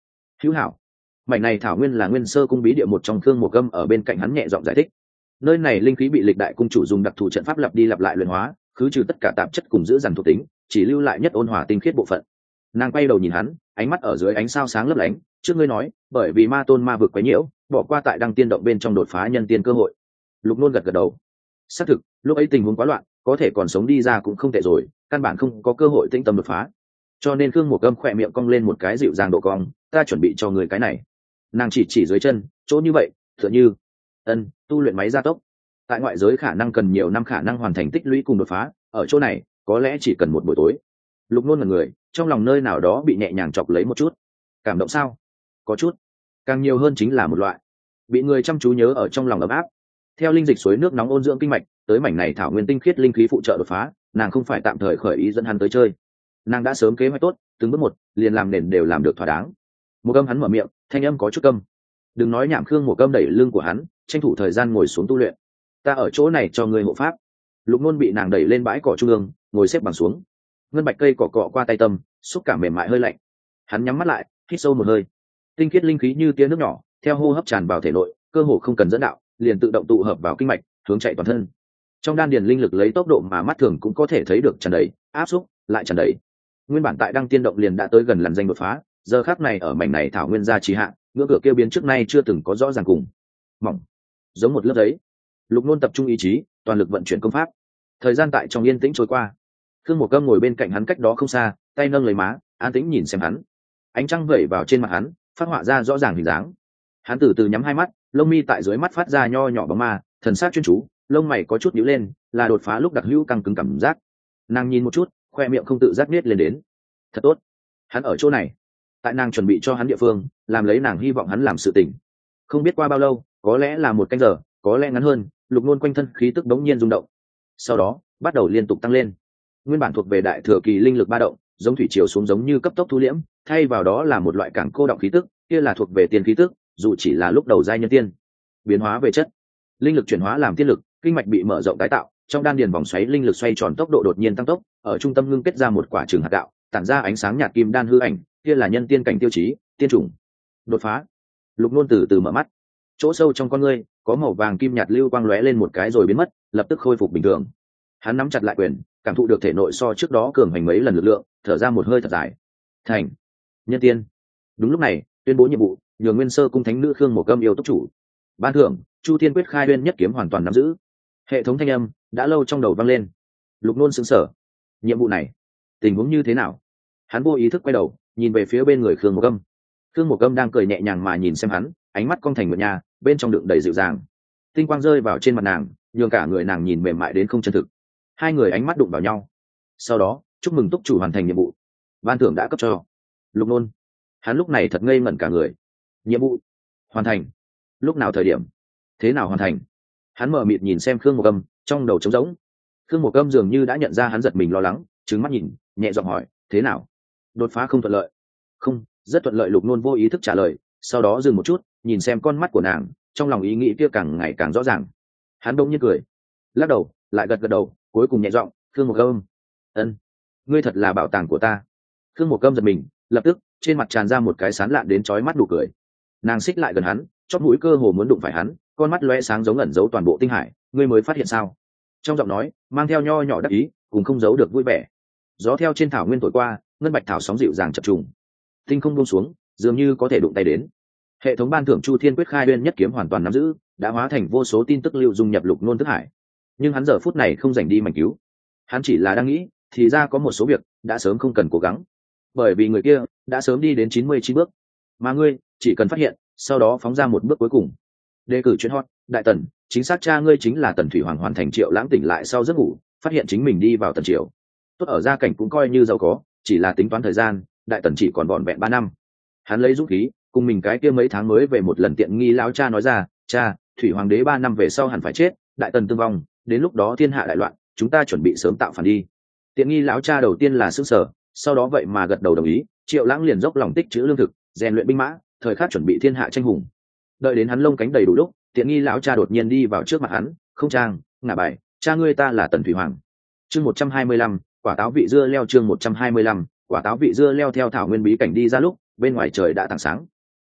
hữu hảo. Mảnh này thảo nguyên là nguyên sơ cung bí địa một trong Khương Một Gâm ở bên cạnh hắn nhẹ giọng giải thích. Nơi này linh khí bị lịch đại cung chủ dùng đặc thù trận pháp lặp đi lặp lại luyện hóa, khứ trừ tất cả tạp chất cùng giữ dằn thuộc tính, chỉ lưu lại nhất ôn hòa tinh khiết bộ phận. Nàng quay đầu nhìn hắn, ánh mắt ở dưới ánh sao sáng lấp lánh. Trước ngươi nói, bởi vì ma tôn ma vực quấy nhiễu, bỏ qua tại đăng tiên động bên trong đột phá nhân tiên cơ hội. Lục Nôn gật gật đầu. Xác thực, lúc ấy tình huống quá loạn, có thể còn sống đi ra cũng không tệ rồi, căn bản không có cơ hội tĩnh tâm đột phá. Cho nên Khương Một Gâm khỏe miệng cong lên một cái dịu dàng độ cong, ta chuẩn bị cho người cái này. Nàng chỉ chỉ dưới chân, chỗ như vậy, tựa như ân tu luyện máy gia tốc. Tại ngoại giới khả năng cần nhiều năm khả năng hoàn thành tích lũy cùng đột phá, ở chỗ này có lẽ chỉ cần một buổi tối. Lục Nôn là người trong lòng nơi nào đó bị nhẹ nhàng chọc lấy một chút. Cảm động sao? Có chút. Càng nhiều hơn chính là một loại bị người chăm chú nhớ ở trong lòng ấm áp. Theo linh dịch suối nước nóng ôn dưỡng kinh mạch, tới mảnh này thảo nguyên tinh khiết linh khí phụ trợ đột phá, nàng không phải tạm thời khởi ý dẫn hắn tới chơi. Nàng đã sớm kế hoạch tốt, từng bước một, liền làm nền đều làm được thỏa đáng. Một Gâm hắn mở miệng, thanh âm có chút câm. Đừng nói nhảm. Khương Một Gâm đẩy lưng của hắn, tranh thủ thời gian ngồi xuống tu luyện. Ta ở chỗ này cho ngươi hộ pháp. Lục Nôn bị nàng đẩy lên bãi cỏ trung ương, ngồi xếp bằng xuống. Ngân bạch cây cỏ cọ qua tay tâm, xúc cảm mềm mại hơi lạnh. Hắn nhắm mắt lại, hít sâu một hơi. Tinh khiết linh khí như tia nước nhỏ, theo hô hấp tràn vào thể nội, cơ hồ không cần dẫn đạo, liền tự động tụ hợp vào kinh mạch, hướng chạy toàn thân. Trong đan điền linh lực lấy tốc độ mà mắt thường cũng có thể thấy được tràn đầy, áp xúc, lại tràn đầy. Nguyên bản tại đăng tiên động liền đã tới gần làn danh đột phá, giờ khắc này ở mảnh này thảo nguyên gia trì hạ, ngưỡng cửa kia biến trước nay chưa từng có rõ ràng cùng mỏng, giống một lớp giấy. Lục Nôn tập trung ý chí, toàn lực vận chuyển công pháp. Thời gian tại trong yên tĩnh trôi qua. Khương Một Gâm ngồi bên cạnh hắn cách đó không xa, tay nâng lấy má, an tĩnh nhìn xem hắn. Ánh trăng vẩy vào trên mặt hắn, phát họa ra rõ ràng hình dáng. Hắn từ từ nhắm hai mắt, lông mi tại dưới mắt phát ra nho nhỏ bóng ma, thần sắc chuyên chú, lông mày có chút nhíu lên, là đột phá lúc đặc hữu căng cứng cảm giác. Nàng nhìn một chút, khoe miệng không tự giác nết lên đến. Thật tốt, hắn ở chỗ này, tại nàng chuẩn bị cho hắn địa phương, làm lấy nàng hy vọng hắn làm sự tình. Không biết qua bao lâu, có lẽ là một canh giờ, có lẽ ngắn hơn, Lục Nôn quanh thân khí tức đống nhiên rung động, sau đó bắt đầu liên tục tăng lên. Nguyên bản thuộc về đại thừa kỳ linh lực ba động, giống thủy triều xuống giống như cấp tốc thu liễm, thay vào đó là một loại càng cô động khí tức, kia là thuộc về tiên khí tức, dù chỉ là lúc đầu giai nhân tiên. Biến hóa về chất, linh lực chuyển hóa làm tiên lực, kinh mạch bị mở rộng tái tạo, trong đan điền vòng xoáy linh lực xoay tròn tốc độ đột nhiên tăng tốc, ở trung tâm ngưng kết ra một quả trường hạt gạo, tản ra ánh sáng nhạt kim đan hư ảnh, kia là nhân tiên cảnh tiêu chí, tiên chủng. Đột phá. Lục Nôn từ từ mở mắt. Chỗ sâu trong con ngươi có màu vàng kim nhạt lưu quang lóe lên một cái rồi biến mất, lập tức khôi phục bình thường. Hắn nắm chặt lại quyền, cảm thụ được thể nội so trước đó cường hành mấy lần lực lượng, thở ra một hơi thật dài. Thành nhân tiên. Đúng lúc này, tuyên bố nhiệm vụ, nhường nguyên sơ cung thánh nữ Khương Một Gâm yêu túc chủ. Ban thưởng, Chu Thiên Quyết khai uyên nhất kiếm hoàn toàn nắm giữ. Hệ thống thanh âm đã lâu trong đầu vang lên. Lục Nôn sững sờ. Nhiệm vụ này, tình huống như thế nào? Hắn vô ý thức quay đầu, nhìn về phía bên người Khương Một Gâm. Khương Một Gâm đang cười nhẹ nhàng mà nhìn xem hắn, ánh mắt cong thành một nhà, bên trong đựng đầy dịu dàng. Tinh quang rơi vào trên mặt nàng, nhường cả người nàng nhìn mềm mại đến không chân thực. Hai người ánh mắt đụng vào nhau. Sau đó, chúc mừng túc chủ hoàn thành nhiệm vụ. Ban thưởng đã cấp cho Lục Nôn. Hắn lúc này thật ngây ngẩn cả người. Nhiệm vụ hoàn thành? Lúc nào thời điểm? Thế nào hoàn thành? Hắn mở mịt nhìn xem Khương Một Gâm, trong đầu trống rỗng. Khương Một Gâm dường như đã nhận ra hắn giật mình lo lắng, trừng mắt nhìn, nhẹ giọng hỏi, thế nào? Đột phá không thuận lợi? Không, rất thuận lợi. Lục Nôn vô ý thức trả lời, sau đó dừng một chút, nhìn xem con mắt của nàng, trong lòng ý nghĩ kia càng ngày càng rõ ràng. Hắn bỗng nhiên cười, lắc đầu, lại gật gật đầu, cuối cùng nhẹ giọng, Khương Một Gâm, ân, ngươi thật là bảo tàng của ta. Khương Một Gâm giật mình, lập tức trên mặt tràn ra một cái sán lạn đến chói mắt nụ cười. Nàng xích lại gần hắn, chóp mũi cơ hồ muốn đụng phải hắn, con mắt lóe sáng giống ẩn giấu toàn bộ tinh hải. Ngươi mới phát hiện sao? Trong giọng nói mang theo nho nhỏ đắc ý, cùng không giấu được vui vẻ. Gió theo trên thảo nguyên thổi qua, ngân bạch thảo sóng dịu dàng chập trùng, tinh không buông xuống, dường như có thể đụng tay đến. Hệ thống ban thưởng Chu Thiên Quyết khai uyên nhất kiếm hoàn toàn nắm giữ, đã hóa thành vô số tin tức lưu dung nhập Lục Nôn thức hải. Nhưng hắn giờ phút này không dành đi mảnh cứu, hắn chỉ là đang nghĩ, thì ra có một số việc đã sớm không cần cố gắng, bởi vì người kia đã sớm đi đến chín mươi chín bước, mà ngươi chỉ cần phát hiện, sau đó phóng ra một bước cuối cùng. Đề cử chuyên hot, đại tần, chính xác cha ngươi chính là Tần Thủy Hoàng. Hoàn thành. Triệu Lãng tỉnh lại sau giấc ngủ, phát hiện chính mình đi vào tần triều. Tốt ở gia cảnh cũng coi như giàu có, chỉ là tính toán thời gian, đại tần chỉ còn vỏn vẹn ba năm. Hắn lấy dũng khí, cùng mình cái kia mấy tháng mới về một lần tiện nghi lão cha nói ra, cha, Thủy Hoàng đế ba năm về sau hẳn phải chết, đại tần tương vong, đến lúc đó thiên hạ đại loạn, chúng ta chuẩn bị sớm tạo phản đi. Tiện nghi lão cha đầu tiên là sững sờ, sau đó vậy mà gật đầu đồng ý. Triệu Lãng liền dốc lòng tích trữ lương thực, rèn luyện binh mã, thời khắc chuẩn bị thiên hạ tranh hùng. Đợi đến hắn lông cánh đầy đủ lúc, tiện nghi lão cha đột nhiên đi vào trước mặt hắn, không trang, ngả bài, cha ngươi ta là Tần Thủy Hoàng. Chương một trăm hai mươi lăm, quả táo vị dưa leo. Chương một trăm hai mươi lăm, quả táo vị dưa leo. Theo thảo nguyên bí cảnh đi ra lúc, bên ngoài trời đã tảng sáng.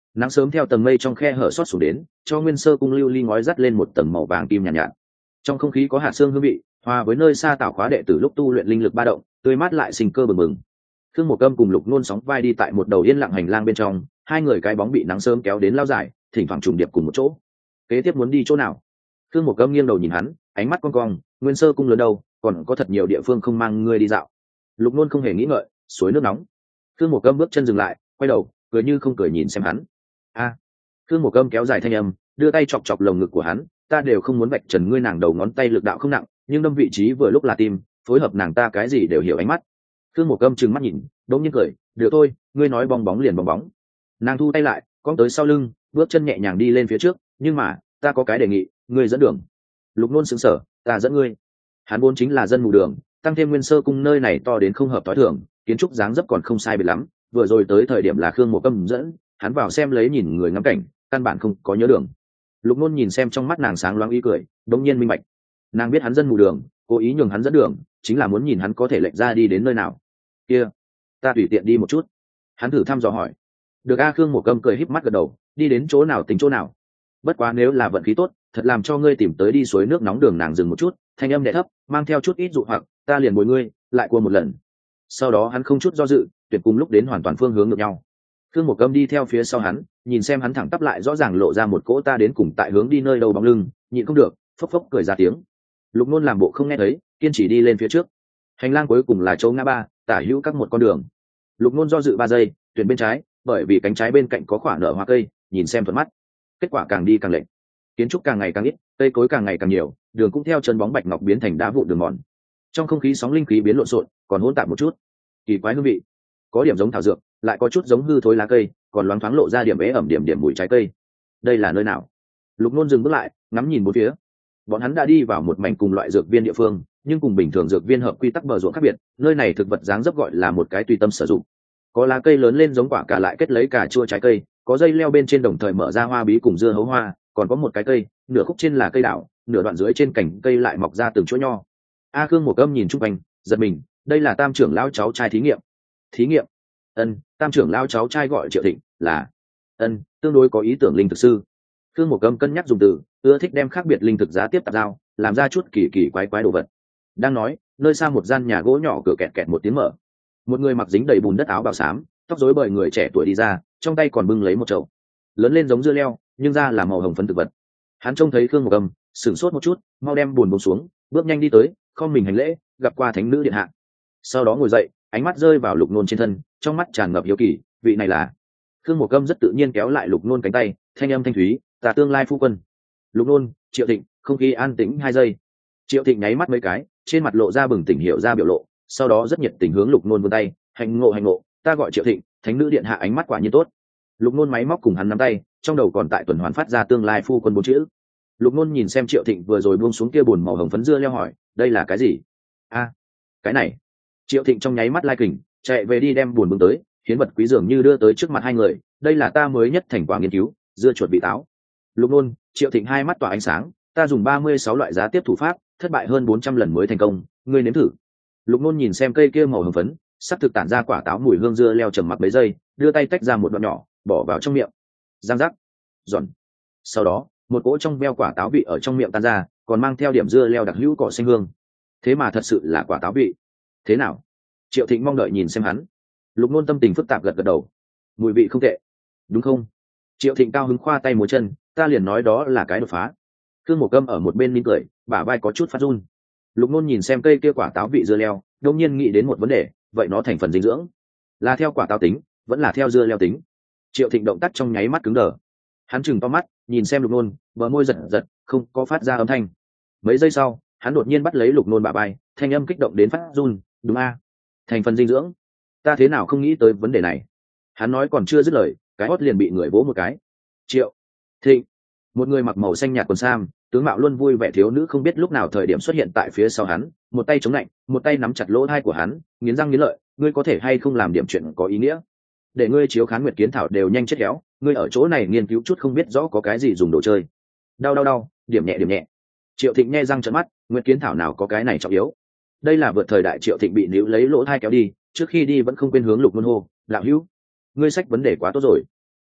Nắng sớm theo tầng mây trong khe hở xót xuống đến, cho nguyên sơ cung lưu ly ngói dắt lên một tầng màu vàng kim nhàn nhạt, nhạt. Trong không khí có hạt sương hương vị, hòa với nơi xa tảo khóa đệ tử lúc tu luyện linh lực ba động, tươi mát lại sinh cơ bừng bừng. Khương Mộ Câm cùng Lục Nôn sóng vai đi tại một đầu yên lặng hành lang bên trong, hai người cái bóng bị nắng sớm kéo đến lao dài, thỉnh thoảng trùng điệp cùng một chỗ. Kế tiếp muốn đi chỗ nào? Khương Mộ Câm nghiêng đầu nhìn hắn, ánh mắt cong cong, nguyên sơ cung lớn đâu, còn có thật nhiều địa phương không mang ngươi đi dạo. Lục Nôn không hề nghĩ ngợi, suối nước nóng. Khương Mộ Câm bước chân dừng lại, quay đầu, cười như không cười nhìn xem hắn. A. À. Khương Mộ Câm kéo dài thanh âm, đưa tay chọc chọc lồng ngực của hắn, ta đều không muốn vạch trần ngươi, nàng đầu ngón tay lực đạo không nặng, nhưng đâm vị trí vừa lúc là tim, phối hợp nàng ta cái gì đều hiểu ánh mắt. Khương Mộ Câm trừng mắt nhìn, đống nhiên cười, được thôi, ngươi nói bong bóng liền bong bóng. Nàng thu tay lại, cong tới sau lưng, bước chân nhẹ nhàng đi lên phía trước, nhưng mà ta có cái đề nghị, ngươi dẫn đường. Lục Nôn sững sờ, ta dẫn ngươi. Hắn vốn chính là dân mù đường, tăng thêm nguyên sơ cung nơi này to đến không hợp tối thường, kiến trúc dáng dấp còn không sai biệt lắm, vừa rồi tới thời điểm là Khương Mộ Câm dẫn, hắn vào xem lấy nhìn người ngắm cảnh, căn bản không có nhớ đường. Lục Nôn nhìn xem trong mắt nàng sáng loáng ý cười, đống nhiên minh bạch, nàng biết hắn dân mù đường, cố ý nhường hắn dẫn đường, chính là muốn nhìn hắn có thể lệch ra đi đến nơi nào. Kia, ta tùy tiện đi một chút. Hắn thử thăm dò hỏi. Được a. Khương Mộ Câm cười híp mắt gật đầu, đi đến chỗ nào tính chỗ nào. Bất quá nếu là vận khí tốt, thật làm cho ngươi tìm tới đi suối nước nóng đường. Nàng dừng một chút, thanh âm đè thấp, mang theo chút ít dụ hoặc, ta liền bồi ngươi lại qua một lần. Sau đó hắn không chút do dự, tuyệt cùng lúc đến hoàn toàn phương hướng ngược nhau. Khương Mộ Câm đi theo phía sau hắn, nhìn xem hắn thẳng tắp lại rõ ràng lộ ra một cỗ ta đến cùng tại hướng đi nơi đâu bóng lưng, nhịn không được, phốc phốc cười ra tiếng. Lục Nôn làm bộ không nghe thấy, kiên trì đi lên phía trước. Hành lang cuối cùng là chỗ ngã ba, tả hữu các một con đường. Lục Nôn do dự ba giây, tuyển bên trái, bởi vì cánh trái bên cạnh có khoảng nở hoa cây, nhìn xem thuận mắt. Kết quả càng đi càng lệch, kiến trúc càng ngày càng ít, cây cối càng ngày càng nhiều, đường cũng theo chân bóng bạch ngọc biến thành đá vụn đường mòn. Trong không khí sóng linh khí biến lộn xộn, còn hỗn tạp một chút, kỳ quái hương vị, có điểm giống thảo dược, lại có chút giống hư thối lá cây, còn loáng thoáng lộ ra điểm ế ẩm điểm điểm mùi trái cây. Đây là nơi nào? Lục Nôn dừng bước lại, ngắm nhìn bốn phía. Bọn hắn đã đi vào một mảnh cùng loại dược viên địa phương, nhưng cùng bình thường dược viên hợp quy tắc bờ ruộng khác biệt, nơi này thực vật dáng dấp gọi là một cái tùy tâm sử dụng. Có lá cây lớn lên giống quả cà lại kết lấy cà chua trái cây, có dây leo bên trên đồng thời mở ra hoa bí cùng dưa hấu hoa, còn có một cái cây, nửa khúc trên là cây đảo, nửa đoạn dưới trên cành cây lại mọc ra từng chuỗi nho. A Khương Mộ Câm nhìn chung quanh, giật mình, đây là Tam trưởng lão cháu trai thí nghiệm. Thí nghiệm? Ân, Tam trưởng lão cháu trai gọi Triệu Thịnh, là ân, tương đối có ý tưởng linh thực sư. Khương Mộ Câm cân nhắc dùng từ, ưa thích đem khác biệt linh thực giá tiếp tạp giao, làm ra chút kỳ kỳ quái quái đồ vật. Đang nói, nơi xa một gian nhà gỗ nhỏ cửa kẹt kẹt một tiếng mở. Một người mặc dính đầy bùn đất áo bào xám, tóc rối bời người trẻ tuổi đi ra, trong tay còn bưng lấy một chậu lớn lên giống dưa leo, nhưng da là màu hồng phấn thực vật. Hắn trông thấy Khương Mộ Câm, sửng sốt một chút, mau đem bùn buông xuống, bước nhanh đi tới, khom mình hành lễ, gặp qua thánh nữ điện hạ. Sau đó ngồi dậy, ánh mắt rơi vào Lục Nôn trên thân, trong mắt tràn ngập hiếu kỳ, vị này là? Khương Mộ Câm rất tự nhiên kéo lại Lục Nôn cánh tay, thanh âm thanh thúy, ta tương lai phu quân. Lục Nôn, Triệu Thịnh, không khí an tĩnh hai giây. Triệu Thịnh nháy mắt mấy cái, trên mặt lộ ra bừng tỉnh hiểu ra biểu lộ, sau đó rất nhiệt tình hướng Lục Nôn vươn tay, hành ngộ hành ngộ, ta gọi Triệu Thịnh, thánh nữ điện hạ ánh mắt quả nhiên tốt. Lục Nôn máy móc cùng hắn nắm tay, trong đầu còn tại tuần hoàn phát ra tương lai phu quân bốn chữ. Lục Nôn nhìn xem Triệu Thịnh vừa rồi buông xuống kia bùn màu hồng phấn dưa leo hỏi, đây là cái gì? A, à, cái này. Triệu Thịnh trong nháy mắt lai kình, chạy về đi đem bùn bưng tới, hiến vật quý dường như đưa tới trước mặt hai người, đây là ta mới nhất thành quả nghiên cứu, dưa chuột bị táo. Lục Nôn, Triệu Thịnh hai mắt tỏa ánh sáng, ta dùng ba mươi sáu loại giá tiếp thủ pháp, thất bại hơn bốn trăm lần mới thành công, ngươi nếm thử. Lục Nôn nhìn xem cây kia màu hồng phấn, sắp thực tản ra quả táo mùi hương dưa leo trầm mặc mấy giây, đưa tay tách ra một đoạn nhỏ, bỏ vào trong miệng. Giang giác, giòn. Sau đó, một cỗ trong veo quả táo vị ở trong miệng tan ra, còn mang theo điểm dưa leo đặc hữu cỏ xanh hương. Thế mà thật sự là quả táo vị. Thế nào? Triệu Thịnh mong đợi nhìn xem hắn. Lục Nôn tâm tình phức tạp gật gật đầu. Mùi vị không tệ, đúng không? Triệu Thịnh cao hứng khoa tay múa chân, ta liền nói đó là cái đột phá. Khương Mộ Câm ở một bên nín cười, bả vai có chút phát run. Lục Nôn nhìn xem cây kia quả táo vị dưa leo, đột nhiên nghĩ đến một vấn đề, vậy nó thành phần dinh dưỡng là theo quả táo tính, vẫn là theo dưa leo tính? Triệu Thịnh động tác trong nháy mắt cứng đờ. Hắn chừng to mắt, nhìn xem Lục Nôn, bờ môi giật giật, không có phát ra âm thanh. Mấy giây sau, hắn đột nhiên bắt lấy Lục Nôn bả vai, thanh âm kích động đến phát run, đúng a? Thành phần dinh dưỡng? Ta thế nào không nghĩ tới vấn đề này? Hắn nói còn chưa dứt lời, cái hót liền bị người vỗ một cái. Triệu Thịnh, một người mặc màu xanh nhạt quần sam, tướng mạo luôn vui vẻ thiếu nữ không biết lúc nào thời điểm xuất hiện tại phía sau hắn, một tay chống lạnh, một tay nắm chặt lỗ tai của hắn, nghiến răng nghiến lợi, ngươi có thể hay không làm điểm chuyện có ý nghĩa? Để ngươi chiếu khán nguyệt kiến thảo đều nhanh chết héo, ngươi ở chỗ này nghiên cứu chút không biết rõ có cái gì dùng đồ chơi. Đau đau đau, điểm nhẹ điểm nhẹ. Triệu Thịnh nhe răng trợn mắt, nguyệt kiến thảo nào có cái này trọng yếu. Đây là vượt thời đại. Triệu Thịnh bị níu lấy lỗ tai kéo đi, trước khi đi vẫn không quên hướng Lục Nôn hô, lão hữu, ngươi sách vấn đề quá tốt rồi.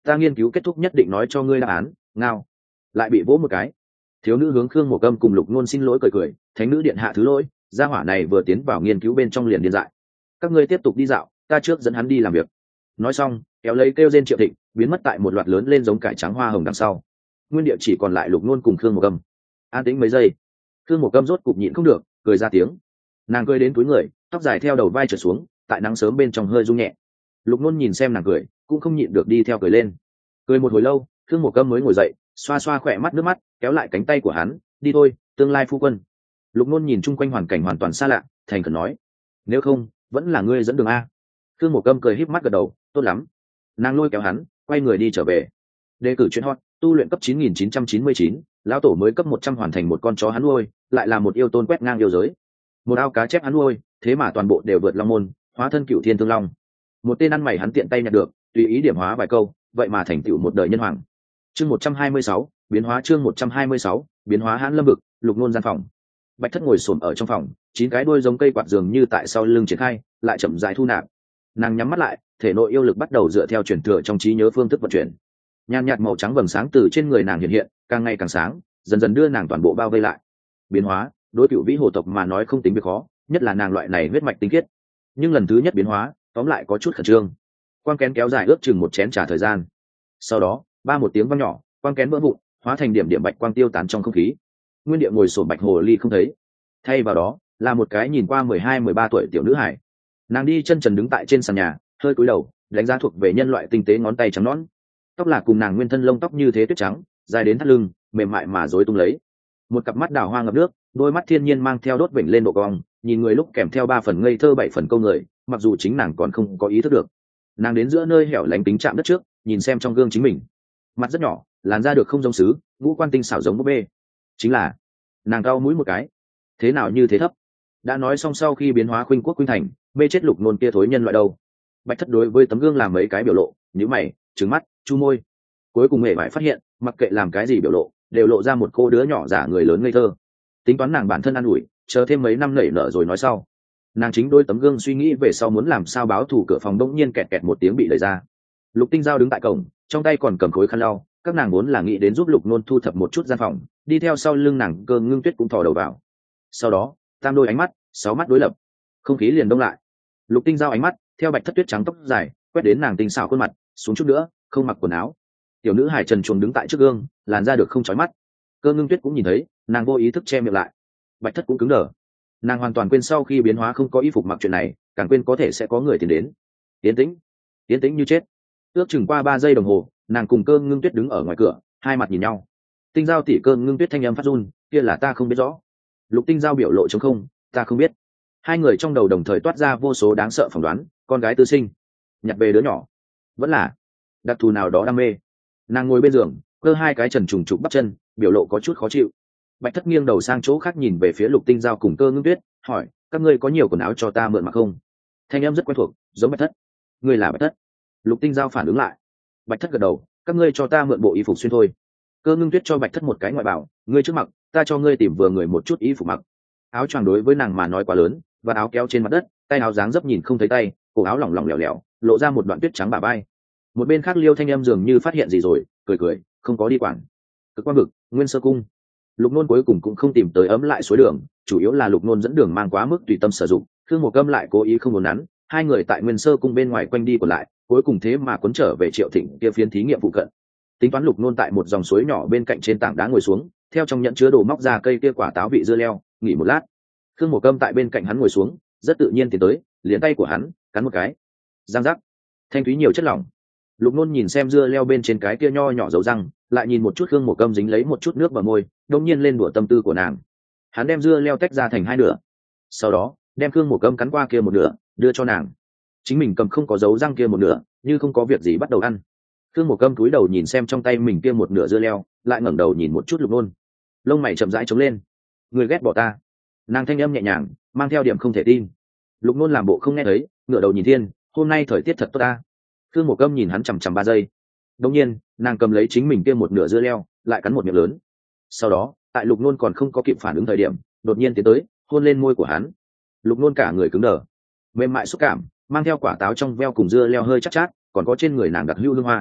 ta nghiên cứu kết thúc nhất định nói cho ngươi đáp án. Ngao. Lại bị vỗ một cái. Thiếu nữ hướng Khương Mộ Câm cùng Lục Nôn xin lỗi cười cười, thánh nữ điện hạ thứ lỗi, gia hỏa này vừa tiến vào nghiên cứu bên trong liền điên dại. Các ngươi tiếp tục đi dạo, ta trước dẫn hắn đi làm việc. Nói xong, kéo lấy kêu trên Triệu Thịnh, biến mất tại một loạt lớn lên giống cải trắng hoa hồng đằng sau. Nguyên địa chỉ còn lại Lục Nôn cùng Khương Mộ Câm. An tĩnh mấy giây, Khương Mộ Câm rốt cục nhịn không được, cười ra tiếng. Nàng cười đến túi người, tóc dài theo đầu vai trượt xuống, tại nắng sớm bên trong hơi rung nhẹ. Lục Nôn nhìn xem nàng cười, cũng không nhịn được đi theo cười lên. Cười một hồi lâu, Khương Mộ Câm mới ngồi dậy, xoa xoa khỏe mắt nước mắt, kéo lại cánh tay của hắn, đi thôi, tương lai phu quân. Lục Nôn nhìn chung quanh hoàn cảnh hoàn toàn xa lạ, thành khẩn nói, nếu không vẫn là ngươi dẫn đường a. Khương Mộ Câm cười híp mắt gật đầu, tốt lắm. Nàng lôi kéo hắn, quay người đi trở về. Đề cử chuyện hot, tu luyện cấp chín nghìn chín trăm chín mươi chín, lão tổ mới cấp một trăm hoàn thành một con chó hắn nuôi, lại là một yêu tôn quét ngang yêu giới. Một ao cá chép hắn nuôi, thế mà toàn bộ đều vượt long môn, hóa thân cửu thiên thương long. Một tên ăn mày hắn tiện tay nhặt được, tùy ý điểm hóa vài câu, vậy mà thành tựu một đời nhân hoàng. Chương một trăm hai mươi sáu, biến hóa chương một trăm hai mươi sáu, biến hóa hãn lâm vực, Lục Nôn gian phòng. Bạch Thất ngồi xổm ở trong phòng, chín cái đuôi giống cây quạt dường như tại sau lưng triển khai, lại chậm rãi thu nạp. Nàng nhắm mắt lại, thể nội yêu lực bắt đầu dựa theo truyền thừa trong trí nhớ phương thức vận chuyển. Nhàn nhạt màu trắng vầng sáng từ trên người nàng hiện hiện, càng ngày càng sáng, dần dần đưa nàng toàn bộ bao vây lại. Biến hóa, đối cựu vĩ hồ tộc mà nói không tính việc khó, nhất là nàng loại này huyết mạch tinh khiết. Nhưng lần thứ nhất biến hóa, tóm lại có chút khẩn trương. Quang kén kéo dài ước chừng một chén trà thời gian. Sau đó, ba một tiếng vang nhỏ, quang kén vỡ vụn, hóa thành điểm điểm bạch quang tiêu tán trong không khí. Nguyên địa ngồi sổ bạch hồ ly không thấy, thay vào đó là một cái nhìn qua mười hai mười ba tuổi tiểu nữ hải. Nàng đi chân trần đứng tại trên sàn nhà, hơi cúi đầu, đánh giá thuộc về nhân loại tinh tế ngón tay trắng nõn. Tóc là cùng nàng nguyên thân lông tóc như thế tuyết trắng, dài đến thắt lưng, mềm mại mà rối tung lấy. Một cặp mắt đào hoa ngập nước, đôi mắt thiên nhiên mang theo đốt vểnh lên độ cong, nhìn người lúc kèm theo ba phần ngây thơ bảy phần câu người, mặc dù chính nàng còn không có ý thức được. Nàng đến giữa nơi hẻo lánh tính chạm đất trước, nhìn xem trong gương chính mình. Mặt rất nhỏ, làn da được không giống sứ, ngũ quan tinh xảo giống búp bê. Chính là, nàng cau mũi một cái. Thế nào như thế thấp? Đã nói xong sau khi biến hóa khuynh quốc khuynh thành, mê chết Lục Nôn kia thối nhân loại đâu. Bạch Thất đối với tấm gương làm mấy cái biểu lộ, nhíu mày, trừng mắt, chu môi. Cuối cùng mẹ phải phát hiện, mặc kệ làm cái gì biểu lộ, đều lộ ra một cô đứa nhỏ giả người lớn ngây thơ. Tính toán nàng bản thân ăn ủi, chờ thêm mấy năm nảy nở rồi nói sau. Nàng chính đôi tấm gương suy nghĩ về sau muốn làm sao báo thù, cửa phòng đông nhiên kẹt kẹt một tiếng bị đẩy ra. Lục Tinh Giao đứng tại cổng, trong tay còn cầm khối khăn lau. Các nàng vốn là nghĩ đến giúp Lục Nôn thu thập một chút gian phòng, đi theo sau lưng nàng Cơ Ngưng Tuyết cũng thò đầu vào. Sau đó, tam đôi ánh mắt, sáu mắt đối lập, không khí liền đông lại. Lục Tinh Giao ánh mắt theo Bạch Thất tuyết trắng tóc dài quét đến nàng tinh xảo khuôn mặt, xuống chút nữa, không mặc quần áo. Tiểu nữ hải trần truồng đứng tại trước gương, làn da được không chói mắt. Cơ Ngưng Tuyết cũng nhìn thấy, nàng vô ý thức che miệng lại. Bạch Thất cũng cứng đờ. Nàng hoàn toàn quên sau khi biến hóa không có y phục mặc chuyện này, càng quên có thể sẽ có người tìm đến. Tiến tĩnh, tiến tĩnh như chết. Ước chừng qua ba giây đồng hồ, nàng cùng Cơ Ngưng Tuyết đứng ở ngoài cửa, hai mặt nhìn nhau. Tinh Giao tỷ, Cơ Ngưng Tuyết thanh âm phát run, kia là ta không biết rõ. Lục Tinh Giao biểu lộ trống không, ta không biết. Hai người trong đầu đồng thời toát ra vô số đáng sợ phỏng đoán, con gái tư sinh, nhặt về đứa nhỏ, vẫn là đặc thù nào đó đam mê. Nàng ngồi bên giường, cơ hai cái trần trùng trục bắp chân, biểu lộ có chút khó chịu. Bạch Thất nghiêng đầu sang chỗ khác nhìn về phía Lục Tinh Giao cùng Cơ Ngưng Tuyết, hỏi, các ngươi có nhiều quần áo cho ta mượn mặc không? Thanh em rất quen thuộc, giống Bạch Thất. Ngươi là Bạch Thất? Lục Tinh Giao phản ứng lại. Bạch Thất gật đầu, các ngươi cho ta mượn bộ y phục xuyên thôi. Cơ Ngưng Tuyết cho Bạch Thất một cái ngoại bảo, ngươi trước mặc, ta cho ngươi tìm vừa người một chút y phục mặc. Áo choàng đối với nàng mà nói quá lớn, và áo kéo trên mặt đất, tay áo dáng dấp nhìn không thấy tay, cổ áo lỏng lỏng lẻo lẻo, lộ ra một đoạn tuyết trắng bả vai. Một bên khác Liêu Thanh Âm dường như phát hiện gì rồi, cười cười, không có đi quản. Cực Quang Vực, Nguyên Sơ Cung. Lục Nôn cuối cùng cũng không tìm tới ấm lại suối đường, chủ yếu là Lục Nôn dẫn đường mang quá mức tùy tâm sử dụng, Khương Mộ Câm lại cố ý không muốn nắn, hai người tại Nguyên Sơ Cung bên ngoài quanh đi còn lại, cuối cùng thế mà cuốn trở về Triệu Thịnh kia phiến thí nghiệm phụ cận. Tính toán Lục Nôn tại một dòng suối nhỏ bên cạnh trên tảng đá ngồi xuống, theo trong nhẫn chứa đồ móc ra cây kia quả táo vị dưa leo, nghỉ một lát. Khương Mộ Câm tại bên cạnh hắn ngồi xuống, rất tự nhiên tiến tới, liền tay của hắn cắn một cái, răng rắc, thanh thúy nhiều chất lỏng. Lục Nôn nhìn xem dưa leo bên trên cái kia nho nhỏ dấu răng, lại nhìn một chút Khương Mộ Câm dính lấy một chút nước vào môi, đông nhiên lên đùa tâm tư của nàng. Hắn đem dưa leo tách ra thành hai nửa, sau đó đem Khương Mộ Câm cắn qua kia một nửa, đưa cho nàng. Chính mình cầm không có dấu răng kia một nửa, như không có việc gì bắt đầu ăn. Khương Mộ Câm cúi đầu nhìn xem trong tay mình kia một nửa dưa leo, lại ngẩng đầu nhìn một chút Lục Nôn, lông mày chậm rãi trống lên. Người ghét bỏ ta? Nàng thanh âm nhẹ nhàng, mang theo điểm không thể tin. Lục Nôn làm bộ không nghe thấy, ngửa đầu nhìn thiên, hôm nay thời tiết thật tốt ta. Khương Mộ Câm nhìn hắn chằm chằm ba giây. Đống nhiên, nàng cầm lấy chính mình kia một nửa dưa leo, lại cắn một miệng lớn. Sau đó, tại Lục Nôn còn không có kịp phản ứng thời điểm, đột nhiên tiến tới, hôn lên môi của hắn. Lục Nôn cả người cứng đờ, mềm mại xúc cảm, mang theo quả táo trong veo cùng dưa leo hơi chắc chát, chát, còn có trên người nàng đặc hữu hương hoa.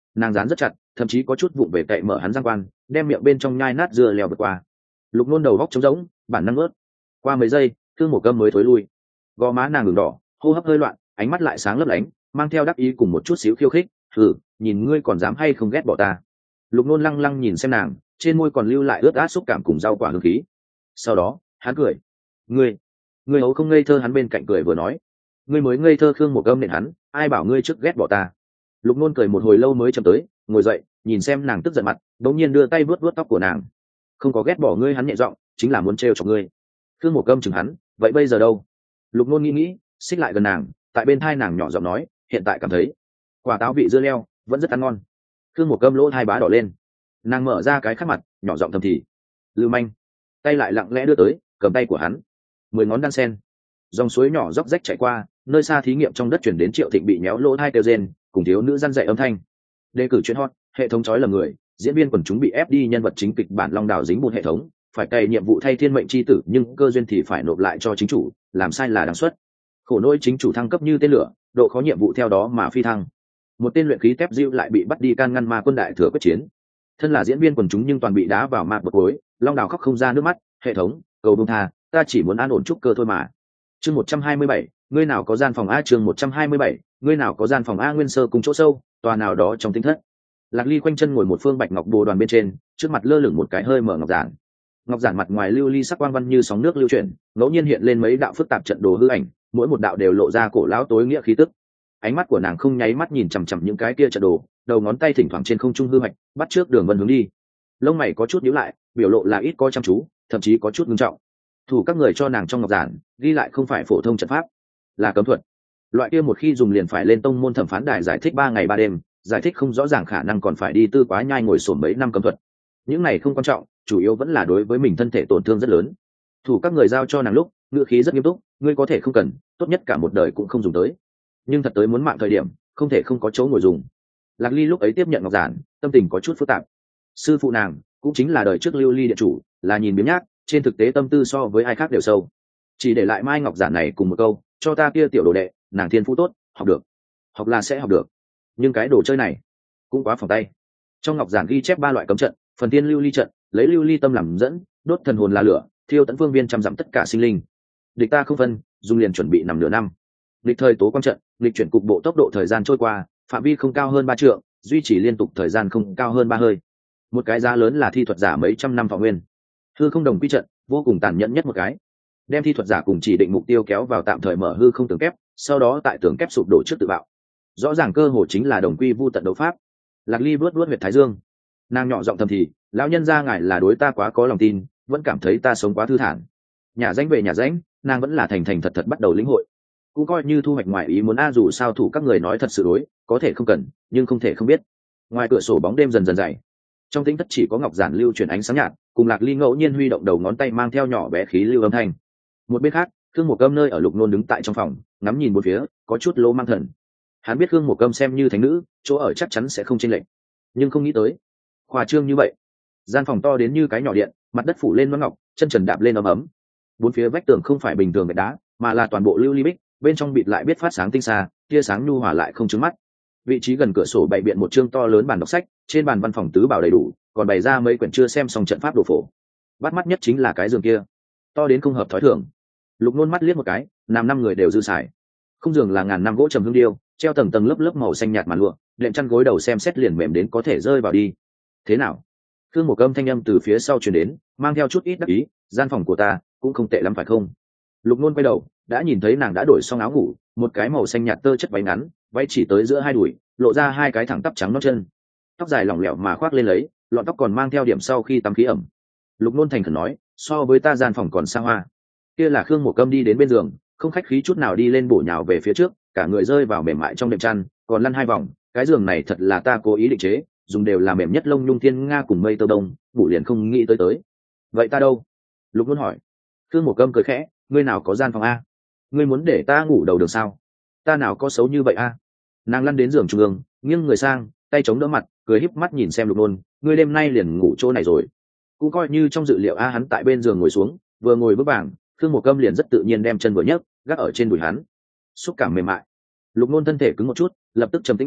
nàng dán rất chặt, thậm chí có chút vụng về cậy mở hắn giang quan, đem miệng bên trong nhai nát dưa leo vượt qua. Lục nôn đầu góc trống rỗng, bản năng ướt. Qua mấy giây, thương một cơm mới thối lui. Gò má nàng đường đỏ, hô hấp hơi loạn, ánh mắt lại sáng lấp lánh, mang theo đắc ý cùng một chút xíu khiêu khích. Thử, nhìn ngươi còn dám hay không ghét bỏ ta. Lục nôn lăng lăng nhìn xem nàng, trên môi còn lưu lại ướt át xúc cảm cùng rau quả hương khí. Sau đó hắn cười. Ngươi, ngươi hấu không ngây thơ, hắn bên cạnh cười vừa nói. Ngươi mới ngây thơ. Khương một cơm nện hắn, ai bảo ngươi trước ghét bỏ ta. Lục nôn cười một hồi lâu mới chậm tới, ngồi dậy, nhìn xem nàng tức giận mặt, đống nhiên đưa tay vuốt vuốt tóc của nàng. Không có ghét bỏ ngươi, hắn nhẹ giọng, chính là muốn trêu chọc ngươi. Khương một cơm chừng hắn, vậy bây giờ đâu? Lục nôn nghĩ nghĩ, xích lại gần nàng, tại bên thai nàng nhỏ giọng nói, hiện tại cảm thấy quả táo vị dưa leo vẫn rất ăn ngon. Khương một cơm lỗ hai bá đỏ lên, nàng mở ra cái khắc mặt, nhỏ giọng thầm thì. Lưu manh tay lại lặng lẽ đưa tới, cầm tay của hắn, mười ngón đan sen, dòng suối nhỏ róc rách chạy qua, nơi xa thí nghiệm trong đất chuyển đến Triệu Thịnh bị méo lỗ hai kêu rên, cùng thiếu nữ răn dạy âm thanh. Đề cử chuyện hot, hệ thống chói lầm người, diễn viên quần chúng bị ép đi nhân vật chính kịch bản long đào dính bùn hệ thống, phải cày nhiệm vụ thay thiên mệnh chi tử nhưng cơ duyên thì phải nộp lại cho chính chủ, làm sai là đáng suất. Khổ nỗi chính chủ thăng cấp như tên lửa, độ khó nhiệm vụ theo đó mà phi thăng. Một tên luyện khí tép diêu lại bị bắt đi can ngăn ma quân đại thừa quyết chiến. Thân là diễn viên quần chúng nhưng toàn bị đá vào ma bậc gối, long đào khóc không ra nước mắt. Hệ thống cầu bông tha, ta chỉ muốn an ổn trúc cơ thôi mà. Chương một trăm hai mươi bảy, ngươi nào có gian phòng a. Chương một trăm hai mươi bảy, ngươi nào có gian phòng a. Nguyên sơ cùng chỗ sâu, tòa nào đó trong tinh thất. Lạc Ly khoanh chân ngồi một phương bạch ngọc bồ đoàn bên trên, trước mặt lơ lửng một cái hơi mở ngọc giản. Ngọc giản mặt ngoài lưu ly sắc quang văn như sóng nước lưu chuyển, ngẫu nhiên hiện lên mấy đạo phức tạp trận đồ hư ảnh, mỗi một đạo đều lộ ra cổ lão tối nghĩa khí tức. Ánh mắt của nàng không nháy mắt nhìn chằm chằm những cái kia trận đồ, đầu ngón tay thỉnh thoảng trên không trung hư hoạch, bắt trước đường vân hướng đi. Lông mày có chút nhíu lại, biểu lộ là ít có chăm chú, thậm chí có chút nghiêm trọng. Thủ các người cho nàng trong ngọc giản ghi lại không phải phổ thông trận pháp, là cấm thuật. Loại kia một khi dùng liền phải lên tông môn thẩm phán đài giải thích ba ngày ba đêm, giải thích không rõ ràng khả năng còn phải đi tư quá nhai ngồi sổm mấy năm cấm thuật. Những này không quan trọng, chủ yếu vẫn là đối với mình thân thể tổn thương rất lớn. Thủ các người giao cho nàng lúc ngữ khí rất nghiêm túc, ngươi có thể không cần, tốt nhất cả một đời cũng không dùng tới, nhưng thật tới muốn mạng thời điểm không thể không có chỗ ngồi dùng. Lạc Ly lúc ấy tiếp nhận ngọc giản, tâm tình có chút phức tạp. Sư phụ nàng cũng chính là đời trước Lưu Ly điện chủ, là nhìn biếng nhác, trên thực tế tâm tư so với ai khác đều sâu. Chỉ để lại mai ngọc giản này cùng một câu, cho ta kia tiểu đồ đệ, nàng thiên phú tốt, học được, học là sẽ học được, nhưng cái đồ chơi này cũng quá phòng tay. Trong ngọc giản ghi chép ba loại cấm trận, phần tiên lưu ly trận, lấy lưu ly tâm làm dẫn, đốt thần hồn là lửa, thiêu tận phương viên trăm dặm tất cả sinh linh. Địch ta không phân, dùng liền chuẩn bị nằm nửa năm. Địch thời tố quang trận, địch chuyển cục bộ tốc độ thời gian trôi qua, phạm vi không cao hơn ba trượng, duy trì liên tục thời gian không cao hơn ba hơi. Một cái giá lớn là thi thuật giả mấy trăm năm thọ nguyên. Hư không đồng quy trận, vô cùng tàn nhẫn nhất một cái, đem thi thuật giả cùng chỉ định mục tiêu kéo vào tạm thời mở hư không tường kép, sau đó tại tường kép sụp đổ trước tự bạo. Rõ ràng cơ hồ chính là đồng quy vu tận đấu pháp. Lạc Ly vuốt vuốt huyệt thái dương, nàng nhỏ giọng thầm thì, lão nhân gia ngài là đối ta quá có lòng tin, vẫn cảm thấy ta sống quá thư thản. Nhà danh về nhà danh, nàng vẫn là thành thành thật thật bắt đầu lĩnh hội, cũng coi như thu hoạch ngoài ý muốn a. Dù sao thủ các người nói thật sự đối, có thể không cần, nhưng không thể không biết. Ngoài cửa sổ bóng đêm dần dần dày, trong tĩnh thất chỉ có ngọc giản lưu chuyển ánh sáng nhạt, cùng Lạc Ly ngẫu nhiên huy động đầu ngón tay mang theo nhỏ bé khí lưu âm thanh. Một bên khác, Khương Một Cơm nơi ở Lục Nôn đứng tại trong phòng, ngắm nhìn bốn phía, có chút lỗ mang thần. Hắn biết Khương Một Cơm xem như thánh nữ, chỗ ở chắc chắn sẽ không chênh lệch, nhưng không nghĩ tới khoa trương như vậy. Gian phòng to đến như cái nhỏ điện, mặt đất phủ lên loáng ngọc, chân trần đạp lên ấm ấm. Bốn phía vách tường không phải bình thường gạch đá, mà là toàn bộ lưu ly bích, bên trong bịt lại biết phát sáng tinh xa, tia sáng nhu hòa lại không chướng mắt. Vị trí gần cửa sổ bày biện một chương to lớn bàn đọc sách, trên bàn văn phòng tứ bảo đầy đủ, còn bày ra mấy quyển chưa xem xong trận pháp đồ phổ. Bắt mắt nhất chính là cái giường kia, to đến không hợp thói thường. Lục Nôn mắt liếc một cái, nằm năm người đều dư xài. Không giường là ngàn năm gỗ trầm hương điêu, treo tầng tầng lớp lớp màu xanh nhạt màn lụa, đệm chăn gối đầu xem xét liền mềm đến có thể rơi vào đi. Thế nào? Khương Một Cơm thanh âm từ phía sau truyền đến, mang theo chút ít đắc ý, gian phòng của ta cũng không tệ lắm phải không? Lục Nôn quay đầu, đã nhìn thấy nàng đã đổi xong áo ngủ, một cái màu xanh nhạt tơ chất váy ngắn, váy chỉ tới giữa hai đùi, lộ ra hai cái thẳng tắp trắng nót chân, tóc dài lỏng lẻo mà khoác lên lấy, lọn tóc còn mang theo điểm sau khi tắm khí ẩm. Lục Nôn thành khẩn nói, so với ta gian phòng còn xa hoa. Kia là Khương Một Cơm đi đến bên giường, không khách khí chút nào đi lên bổ nhào về phía trước, cả người rơi vào mềm mại trong đệm chăn, còn lăn hai vòng. Cái giường này thật là ta cố ý định chế, dùng đều là mềm nhất lông nhung thiên nga cùng mây tơ đông, ngủ liền không nghĩ tới tới. Vậy ta đâu? Lục Nôn hỏi. Khương Một Cơm cười khẽ, ngươi nào có gian phòng a? Ngươi muốn để ta ngủ đầu đường sao? Ta nào có xấu như vậy a? Nàng lăn đến giường trung ương, nghiêng người sang, tay chống đỡ mặt, cười híp mắt nhìn xem Lục Nôn, ngươi đêm nay liền ngủ chỗ này rồi. Cũng coi như trong dự liệu a. Hắn tại bên giường ngồi xuống, vừa ngồi bước bảng, Khương Một Cơm liền rất tự nhiên đem chân vừa nhấc, gác ở trên đùi hắn, xúc cảm mềm mại. Lục Nôn thân thể cứng một chút, lập tức trầm tĩnh lại,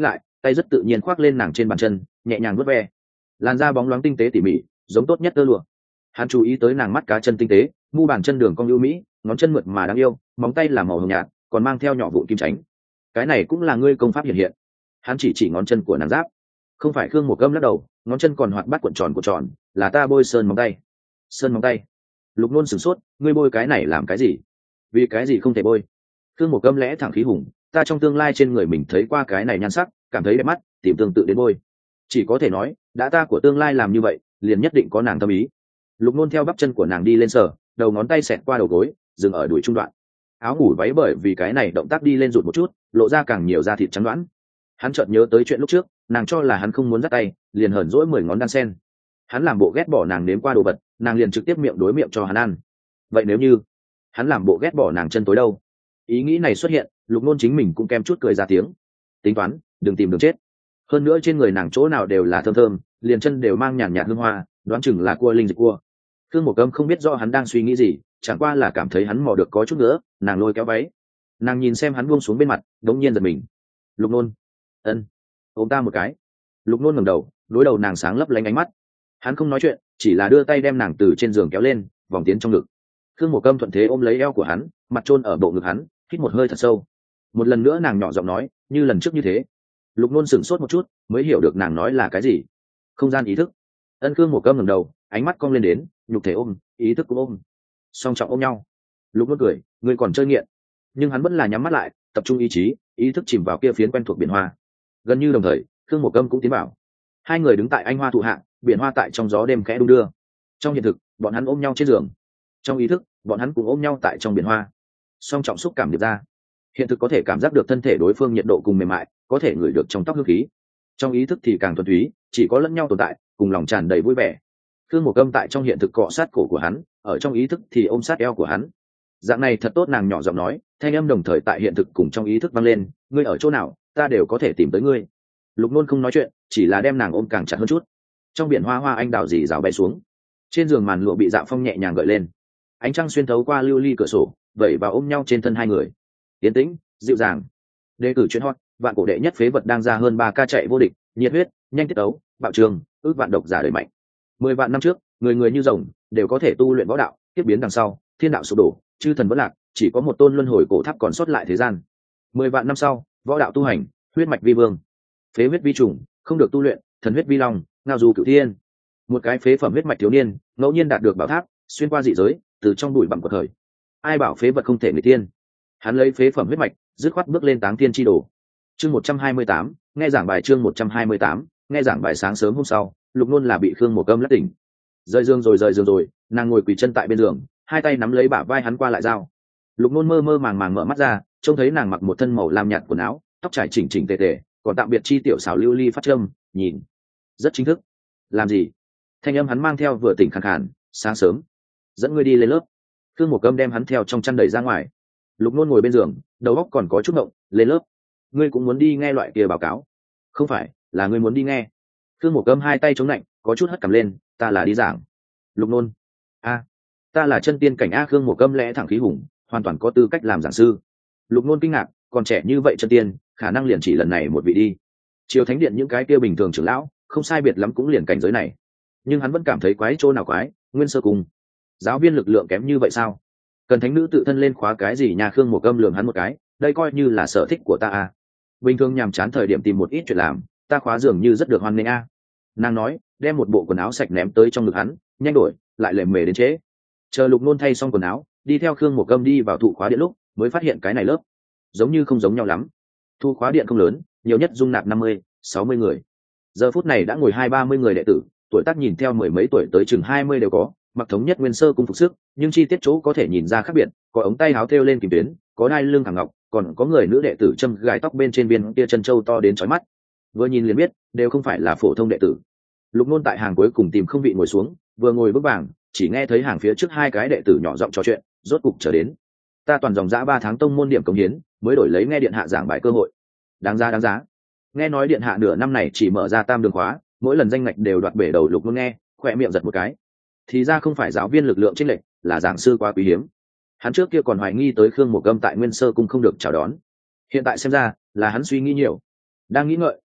tay rất tự nhiên khoác lên nàng trên bàn chân, nhẹ nhàng vuốt ve. Làn da bóng loáng tinh tế tỉ mỉ, giống tốt nhất tơ lụa. Hắn chú ý tới nàng mắt cá chân tinh tế, mu bàn chân đường cong ưu mỹ, ngón chân mượt mà đáng yêu, móng tay là màu hồng nhạt, còn mang theo nhỏ vụn kim chánh. Cái này cũng là ngươi công pháp hiện hiện. Hắn chỉ chỉ ngón chân của nàng giáp. Không phải. Khương Một Gâm lắc đầu, ngón chân còn hoạt bát cuộn tròn cuộn tròn, là ta bôi sơn móng tay. Sơn móng tay? Lục Nôn sửng sốt, ngươi bôi cái này làm cái gì? Vì cái gì không thể bôi? Khương Một Gâm lẽ thẳng khí hùng, ta trong tương lai trên người mình thấy qua cái này nhan sắc, cảm thấy đẹp mắt, tìm tương tự đến bôi. Chỉ có thể nói, đã ta của tương lai làm như vậy, liền nhất định có nàng tâm ý. Lục Nôn theo bắp chân của nàng đi lên sờ, đầu ngón tay xẹt qua đầu gối, dừng ở đùi trung đoạn. Áo ngủ váy bởi vì cái này động tác đi lên rụt một chút, lộ ra càng nhiều da thịt trắng đoán. Hắn chợt nhớ tới chuyện lúc trước, nàng cho là hắn không muốn dắt tay, liền hờn dỗi mười ngón đan sen. Hắn làm bộ ghét bỏ nàng nếm qua đồ vật, nàng liền trực tiếp miệng đối miệng cho hắn ăn. Vậy nếu như hắn làm bộ ghét bỏ nàng chân tối đâu? Ý nghĩ này xuất hiện, Lục Nôn chính mình cũng kem chút cười ra tiếng. Tính toán, đừng tìm đường chết. Hơn nữa trên người nàng chỗ nào đều là thơm thơm, liền chân đều mang nhàn nhạt hương hoa, đoán chừng là cua linh dịch cua. Khương Một Gâm không biết rõ hắn đang suy nghĩ gì, chẳng qua là cảm thấy hắn mò được có chút nữa, nàng lôi kéo váy. Nàng nhìn xem hắn buông xuống bên mặt, đống nhiên giật mình. Lục Nôn, ân, ôm ta một cái. Lục Nôn ngẩng đầu, đối đầu nàng sáng lấp lánh ánh mắt. Hắn không nói chuyện, chỉ là đưa tay đem nàng từ trên giường kéo lên, vòng tiến trong ngực. Khương Một Gâm thuận thế ôm lấy eo của hắn, mặt chôn ở bộ ngực hắn, hít một hơi thật sâu. Một lần nữa nàng nhỏ giọng nói, như lần trước như thế. Lục Nôn sửng sốt một chút, mới hiểu được nàng nói là cái gì. Không gian ý thức. Ân. Khương Một Gâm ngẩng đầu, ánh mắt cong lên đến, nhục thể ôm, ý thức cũng ôm, song trọng ôm nhau. Lục Nôn cười, ngươi còn chơi nghiện. Nhưng hắn vẫn là nhắm mắt lại, tập trung ý chí, ý thức chìm vào kia phiến quen thuộc biển hoa. Gần như đồng thời, Khương Một Gâm cũng tiến vào. Hai người đứng tại anh hoa thụ hạ, biển hoa tại trong gió đêm khẽ đung đưa. Trong hiện thực, bọn hắn ôm nhau trên giường. Trong ý thức, bọn hắn cũng ôm nhau tại trong biển hoa. Song trọng xúc cảm điệp ra. Hiện thực có thể cảm giác được thân thể đối phương nhiệt độ cùng mềm mại, có thể ngửi được trong tóc hương khí. Trong ý thức thì càng thuần túy, chỉ có lẫn nhau tồn tại, cùng lòng tràn đầy vui vẻ. Khương Một Gâm tại trong hiện thực cọ sát cổ của hắn, ở trong ý thức thì ôm sát eo của hắn. Dạng này thật tốt, nàng nhỏ giọng nói, thanh âm đồng thời tại hiện thực cùng trong ý thức vang lên, ngươi ở chỗ nào, ta đều có thể tìm tới ngươi. Lục Nôn không nói chuyện, chỉ là đem nàng ôm càng chặt hơn chút. Trong biển hoa hoa anh đào dì rào bay xuống, trên giường màn lụa bị Dạo Phong nhẹ nhàng gợi lên, ánh trăng xuyên thấu qua lưu ly cửa sổ, vẩy vào ôm nhau trên thân hai người. Tiến tĩnh, dịu dàng. Đề cử chuyện hot, vạn cổ đệ nhất phế vật đang ra hơn ba ca chạy vô địch, nhiệt huyết, nhanh tiết tấu, bạo trường, ước vạn độc giả đời mạnh. Mười vạn năm trước, người người như rồng, đều có thể tu luyện võ đạo, tiếp biến đằng sau, thiên đạo sụp đổ, chư thần vỡ lạc, chỉ có một tôn luân hồi cổ tháp còn sót lại thế gian. Mười vạn năm sau, võ đạo tu hành, huyết mạch vi vương, phế huyết vi trùng, không được tu luyện, thần huyết vi long, ngao du cửu thiên. Một cái phế phẩm huyết mạch thiếu niên, ngẫu nhiên đạt được bảo tháp, xuyên qua dị giới, từ trong bụi bặm của thời. Ai bảo phế vật không thể người tiên? Hắn lấy phế phẩm huyết mạch, dứt khoát bước lên táng thiên chi đồ. Chương một trăm hai mươi tám, nghe giảng bài chương một trăm hai mươi tám, nghe giảng bài. Sáng sớm hôm sau, Lục Nôn là bị Khương Một Gâm lắc tỉnh. Rời giường rồi rời giường rồi, nàng ngồi quỳ chân tại bên giường, hai tay nắm lấy bả vai hắn qua lại dao. Lục Nôn mơ mơ màng màng mở mắt ra, trông thấy nàng mặc một thân màu lam nhạt quần áo, tóc trải chỉnh chỉnh tề tề, còn tạm biệt chi tiểu xảo lưu ly phát châm, nhìn rất chính thức. Làm gì? Thanh âm hắn mang theo vừa tỉnh khàn khàn. Sáng sớm, dẫn ngươi đi lên lớp. Khương Một Gâm đem hắn theo trong chăn đẩy ra ngoài. Lục Nôn ngồi bên giường, đầu óc còn có chút ngộng. Lên lớp? Ngươi cũng muốn đi nghe loại kia báo cáo? Không phải, là ngươi muốn đi nghe. Khương Một Gâm hai tay chống lạnh, có chút hất cằm lên. Ta là đi giảng. Lục Nôn, a, ta là chân tiên cảnh a. Khương Một Gâm lẽ thẳng khí hùng, hoàn toàn có tư cách làm giảng sư. Lục Nôn kinh ngạc, còn trẻ như vậy chân tiên, khả năng liền chỉ lần này một vị đi. Triều Thánh Điện những cái kia bình thường trưởng lão, không sai biệt lắm cũng liền cảnh giới này. Nhưng hắn vẫn cảm thấy quái chỗ nào quái. Nguyên Sơ Cung, giáo viên lực lượng kém như vậy sao? Cần thánh nữ tự thân lên khóa cái gì? Nhà Khương Một Gâm lường hắn một cái, đây coi như là sở thích của ta à? Bình thường nhàm chán thời điểm tìm một ít chuyện làm, ta khóa dường như rất được hoan nghênh a. Nàng nói, đem một bộ quần áo sạch ném tới trong ngực hắn, nhanh đổi, lại lề mề đến trễ. Chờ Lục Nôn thay xong quần áo, đi theo Khương Một Gâm đi vào thụ khóa điện lúc, mới phát hiện cái này lớp giống như không giống nhau lắm. Thu khóa điện không lớn, nhiều nhất dung nạp năm mươi, sáu mươi người. Giờ phút này đã ngồi hai ba mươi người đệ tử, tuổi tác nhìn theo mười mấy tuổi tới chừng hai mươi đều có, mặc thống nhất Nguyên Sơ Cung phục sức, nhưng chi tiết chỗ có thể nhìn ra khác biệt, có ống tay áo thêu lên kìm tuyến, có đai lưng thẳng ngọc, còn có người nữ đệ tử châm gài tóc bên trên viên tia chân châu to đến chói mắt. Vừa nhìn liền biết, đều không phải là phổ thông đệ tử. Lục Nôn tại hàng cuối cùng tìm không vị ngồi xuống, vừa ngồi bước bảng, chỉ nghe thấy hàng phía trước hai cái đệ tử nhỏ giọng trò chuyện, rốt cục trở đến. Ta toàn dòng dã ba tháng tông môn điểm cống hiến, mới đổi lấy nghe điện hạ giảng bài cơ hội. Đáng giá đáng giá. Nghe nói điện hạ nửa năm này chỉ mở ra tam đường khóa, mỗi lần danh ngạch đều đoạt bể đầu. Lục Nôn nghe, khỏe miệng giật một cái. Thì ra không phải giáo viên lực lượng chênh lệch, là giảng sư quá quý hiếm. Hắn trước kia còn hoài nghi tới Khương Một Gâm tại Nguyên Sơ Cung không được chào đón, hiện tại xem ra là hắn suy nghĩ nhiều. Đang nghĩ ngợi,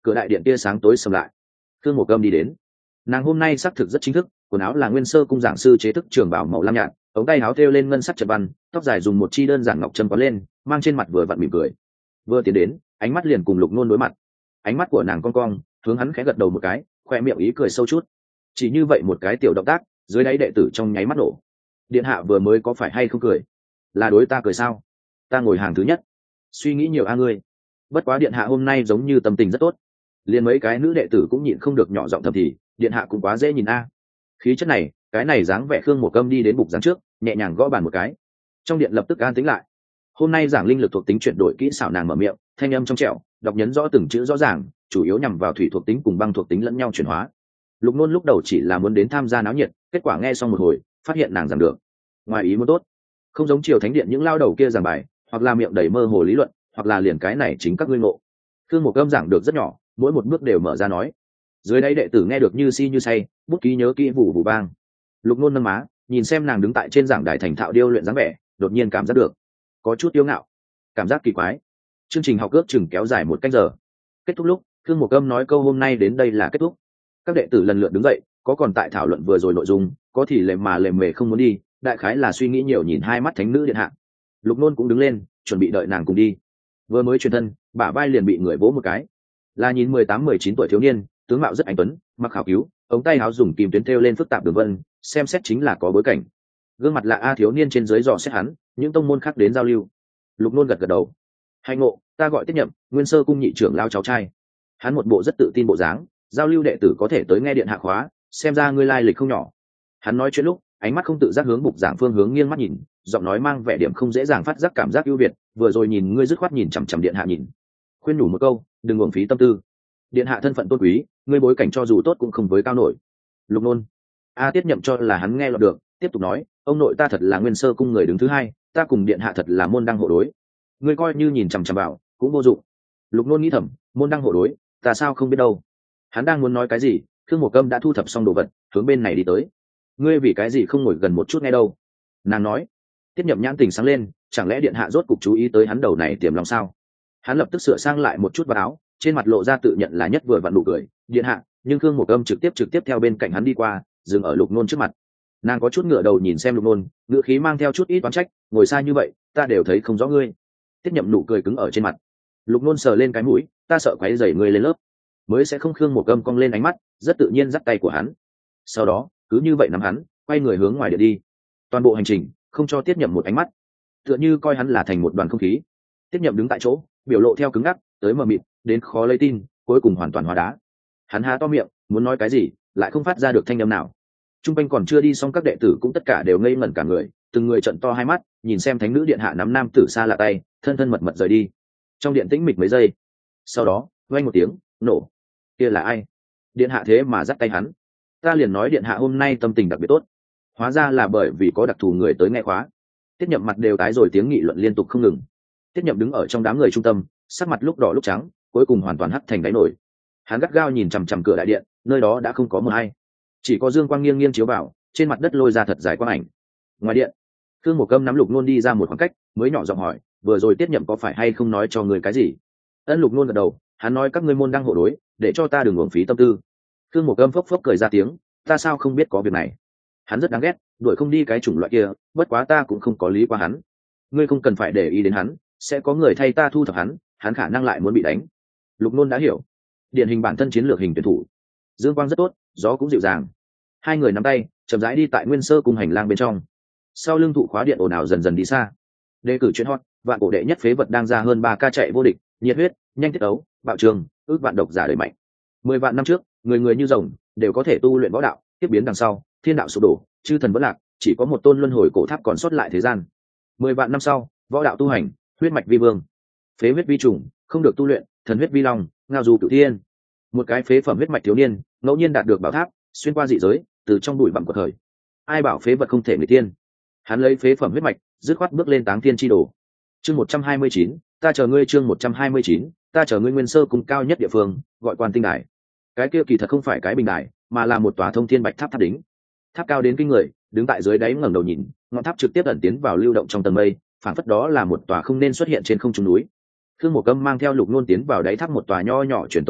cửa đại điện tia sáng tối sầm lại. Khương Mộc Âm đi đến. Nàng hôm nay xác thực rất chính thức, quần áo là nguyên sơ cung giảng sư chế thức trường bảo màu lam nhạt, ống tay áo thêu lên ngân sắc chật văn, tóc dài dùng một chi đơn giản ngọc trâm có lên, mang trên mặt vừa vặn mỉm cười. Vừa tiến đến, ánh mắt liền cùng Lục Nôn đối mặt. Ánh mắt của nàng cong cong, hướng hắn khẽ gật đầu một cái, khoe miệng ý cười sâu chút. Chỉ như vậy một cái tiểu động tác, dưới đáy đệ tử trong nháy mắt nổ. Điện hạ vừa mới có phải hay không cười? Là đối ta cười sao? Ta ngồi hàng thứ nhất. Suy nghĩ nhiều a ngươi. Bất quá điện hạ hôm nay giống như tâm tình rất tốt. Liền mấy cái nữ đệ tử cũng nhịn không được nhỏ giọng thầm thì, điện hạ cũng quá dễ nhìn a. Khí chất này, cái này dáng vẻ Khương Mộc Âm đi đến bục giảng trước, nhẹ nhàng gõ bàn một cái. Trong điện lập tức an tĩnh lại. Hôm nay giảng linh lực thuộc tính chuyển đổi kỹ xảo, nàng mở miệng, thanh âm trong trẻo, đọc nhấn rõ từng chữ rõ ràng, chủ yếu nhằm vào thủy thuộc tính cùng băng thuộc tính lẫn nhau chuyển hóa. Lục Nôn lúc đầu chỉ là muốn đến tham gia náo nhiệt, kết quả nghe xong một hồi, phát hiện nàng giảng được ngoài ý muốn tốt, không giống Triều Thánh Điện những lao đầu kia giảng bài, hoặc là miệng đầy mơ hồ lý luận, hoặc là liền cái này chính các ngươi ngộ. Khương Mộc Âm giảng được rất nhỏ, mỗi một bước đều mở ra nói. Dưới đây đệ tử nghe được như si như say, bút ký nhớ kỹ vụ vụ bang. Lục Nôn nâng má, nhìn xem nàng đứng tại trên giảng đài thành thạo điêu luyện dáng vẻ, đột nhiên cảm giác được có chút yếu ngạo, cảm giác kỳ quái. Chương trình học ước chừng kéo dài một canh giờ. Kết thúc lúc, Khương Mộc Âm nói câu hôm nay đến đây là kết thúc. Các đệ tử lần lượt đứng dậy, có còn tại thảo luận vừa rồi nội dung, có thì lề mà lề mề không muốn đi, đại khái là suy nghĩ nhiều nhìn hai mắt thánh nữ điện hạ. Lục Nôn cũng đứng lên, chuẩn bị đợi nàng cùng đi. Vừa mới truyền thân, bả vai liền bị người vỗ một cái. Là nhìn mười tám mười chín tuổi thiếu niên, tướng mạo rất anh tuấn, mặc khảo cứu, ống tay áo dùng kim tuyến thêu lên phức tạp đường vân, xem xét chính là có bối cảnh. Gương mặt lạ a, thiếu niên trên dưới dò xét hắn, những tông môn khác đến giao lưu. Lục Nôn gật gật đầu. Hay ngộ, ta gọi Tiết Nhậm, nguyên sơ cung nhị trưởng lao cháu trai. Hắn một bộ rất tự tin bộ dáng, giao lưu đệ tử có thể tới nghe điện hạ khóa, xem ra ngươi lai lịch không nhỏ. Hắn nói chuyện lúc, ánh mắt không tự giác hướng bục giảng phương hướng nghiêng mắt nhìn, giọng nói mang vẻ điểm không dễ dàng phát giác cảm giác ưu việt, vừa rồi nhìn ngươi dứt khoát nhìn chằm chằm điện hạ nhìn. Khuyên nhủ một câu, đừng uổng phí tâm tư. Điện hạ thân phận tôn quý, ngươi bối cảnh cho dù tốt cũng không với cao nổi. Lục Nôn. A Tiết Nhậm cho là hắn nghe lọt được, tiếp tục nói, ông nội ta thật là nguyên sơ cung người đứng thứ hai, ta cùng điện hạ thật là môn đăng hộ đối. Ngươi coi như nhìn chằm chằm vào, cũng vô dụng. Lục Nôn nghĩ thầm, môn đăng hộ đối, ta sao không biết đâu. Hắn đang muốn nói cái gì, Khương Mộc Âm đã thu thập xong đồ vật, hướng bên này đi tới. Ngươi vì cái gì không ngồi gần một chút nghe đâu? Nàng nói. Tiết Nhậm nhãn tình sáng lên, chẳng lẽ điện hạ rốt cục chú ý tới hắn đầu này tiềm lòng sao? Hắn lập tức sửa sang lại một chút vào áo, trên mặt lộ ra tự nhận là nhất vừa vặn nụ cười, điện hạ. Nhưng Khương Mộc Âm trực tiếp trực tiếp theo bên cạnh hắn đi qua, dừng ở Lục Nôn trước mặt. Nàng có chút ngửa đầu nhìn xem Lục Nôn, ngữ khí mang theo chút ít oán trách, ngồi xa như vậy, ta đều thấy không rõ ngươi. Tiết Nhậm nụ cười cứng ở trên mặt. Lục Nôn sờ lên cái mũi, ta sợ quấy rầy ngươi lên lớp, mới sẽ không. Khương Mộc Âm cong lên ánh mắt, rất tự nhiên dắt tay của hắn. Sau đó, cứ như vậy nắm hắn, quay người hướng ngoài điện đi. Toàn bộ hành trình, không cho Tiết Nhậm một ánh mắt, tựa như coi hắn là thành một đoàn không khí. Tiết Nhậm đứng tại chỗ, biểu lộ theo cứng ngắc, tới mờ mịt, đến khó lấy tin, cuối cùng hoàn toàn hóa đá. Hắn há to miệng, muốn nói cái gì, lại không phát ra được thanh âm nào. Trung quanh còn chưa đi xong các đệ tử cũng tất cả đều ngây ngẩn cả người, từng người trợn to hai mắt, nhìn xem thánh nữ điện hạ nắm nam tử xa lạ tay, thân thân mật mật rời đi. Trong điện tĩnh mịch mấy giây, sau đó, vang một tiếng, nổ. Kia là ai? Điện hạ thế mà dắt tay hắn. Ta liền nói điện hạ hôm nay tâm tình đặc biệt tốt. Hóa ra là bởi vì có đặc thù người tới nghe khóa. Tiết Nhậm mặt đều tái rồi, tiếng nghị luận liên tục không ngừng. Tiết Nhậm đứng ở trong đám người trung tâm, sắc mặt lúc đỏ lúc trắng, cuối cùng hoàn toàn hắt thành đáy nổi. Hắn gắt gao nhìn chằm chằm cửa đại điện, nơi đó đã không có một ai, chỉ có dương quang nghiêng nghiêng chiếu vào, trên mặt đất lôi ra thật dài quang ảnh. Ngoài điện, Khương Mộc Âm nắm Lục Nôn đi ra một khoảng cách, mới nhỏ giọng hỏi, vừa rồi Tiết Nhậm có phải hay không nói cho người cái gì? Ân. Lục Nôn gật đầu, hắn nói các ngươi môn đang hộ đối, để cho ta đừng uổng phí tâm tư. Khương Mộc Âm phốc phốc cười ra tiếng, ta sao không biết có việc này? Hắn rất đáng ghét, đuổi không đi cái chủng loại kia, bất quá ta cũng không có lý qua hắn. Ngươi không cần phải để ý đến hắn, sẽ có người thay ta thu thập hắn, hắn khả năng lại muốn bị đánh. Lục Nôn đã hiểu, điển hình bản thân chiến lược hình tuyển thủ. Dương quang rất tốt, gió cũng dịu dàng. Hai người nắm tay, chậm rãi đi tại nguyên sơ cung hành lang bên trong. Sau lưng thụ khóa điện ồn ào dần dần đi xa. Đề cử chuyên hot, vạn cổ đệ nhất phế vật đang ra hơn ba ca chạy vô địch, nhiệt huyết, nhanh tiết ấu, bạo trường, ước vạn độc giả đời mạnh. Mười vạn năm trước, người người như rồng, đều có thể tu luyện võ đạo, tiếp biến đằng sau, thiên đạo sụp đổ, chư thần vẫn lạc, chỉ có một tôn luân hồi cổ tháp còn sót lại thế gian. Mười vạn năm sau, võ đạo tu hành, huyết mạch vi vương, phế huyết vi trùng, không được tu luyện, thần huyết vi long, ngao du cửu thiên. Một cái phế phẩm huyết mạch thiếu niên, ngẫu nhiên đạt được bảo tháp, xuyên qua dị giới, từ trong bụi bặm của thời. Ai bảo phế vật không thể người tiên? Hắn lấy phế phẩm huyết mạch, dứt khoát bước lên táng thiên chi đồ. Chương một trăm hai mươi chín, ta chờ ngươi. Chương một trăm hai mươi chín, ta chờ ngươi. Nguyên sơ cung cao nhất địa phương, gọi Quan Tinh Đài. Cái kia kỳ thật không phải cái bình đài, mà là một tòa thông thiên bạch tháp tháp đính. Tháp cao đến kinh người, đứng tại dưới đáy ngẩng đầu nhìn, ngọn tháp trực tiếp ẩn tiến vào lưu động trong tầng mây, phảng phất đó là một tòa không nên xuất hiện trên không trung núi. Khương Mộc Âm mang theo Lục Nôn tiến vào đáy tháp một tòa nho nhỏ truyền tống trận,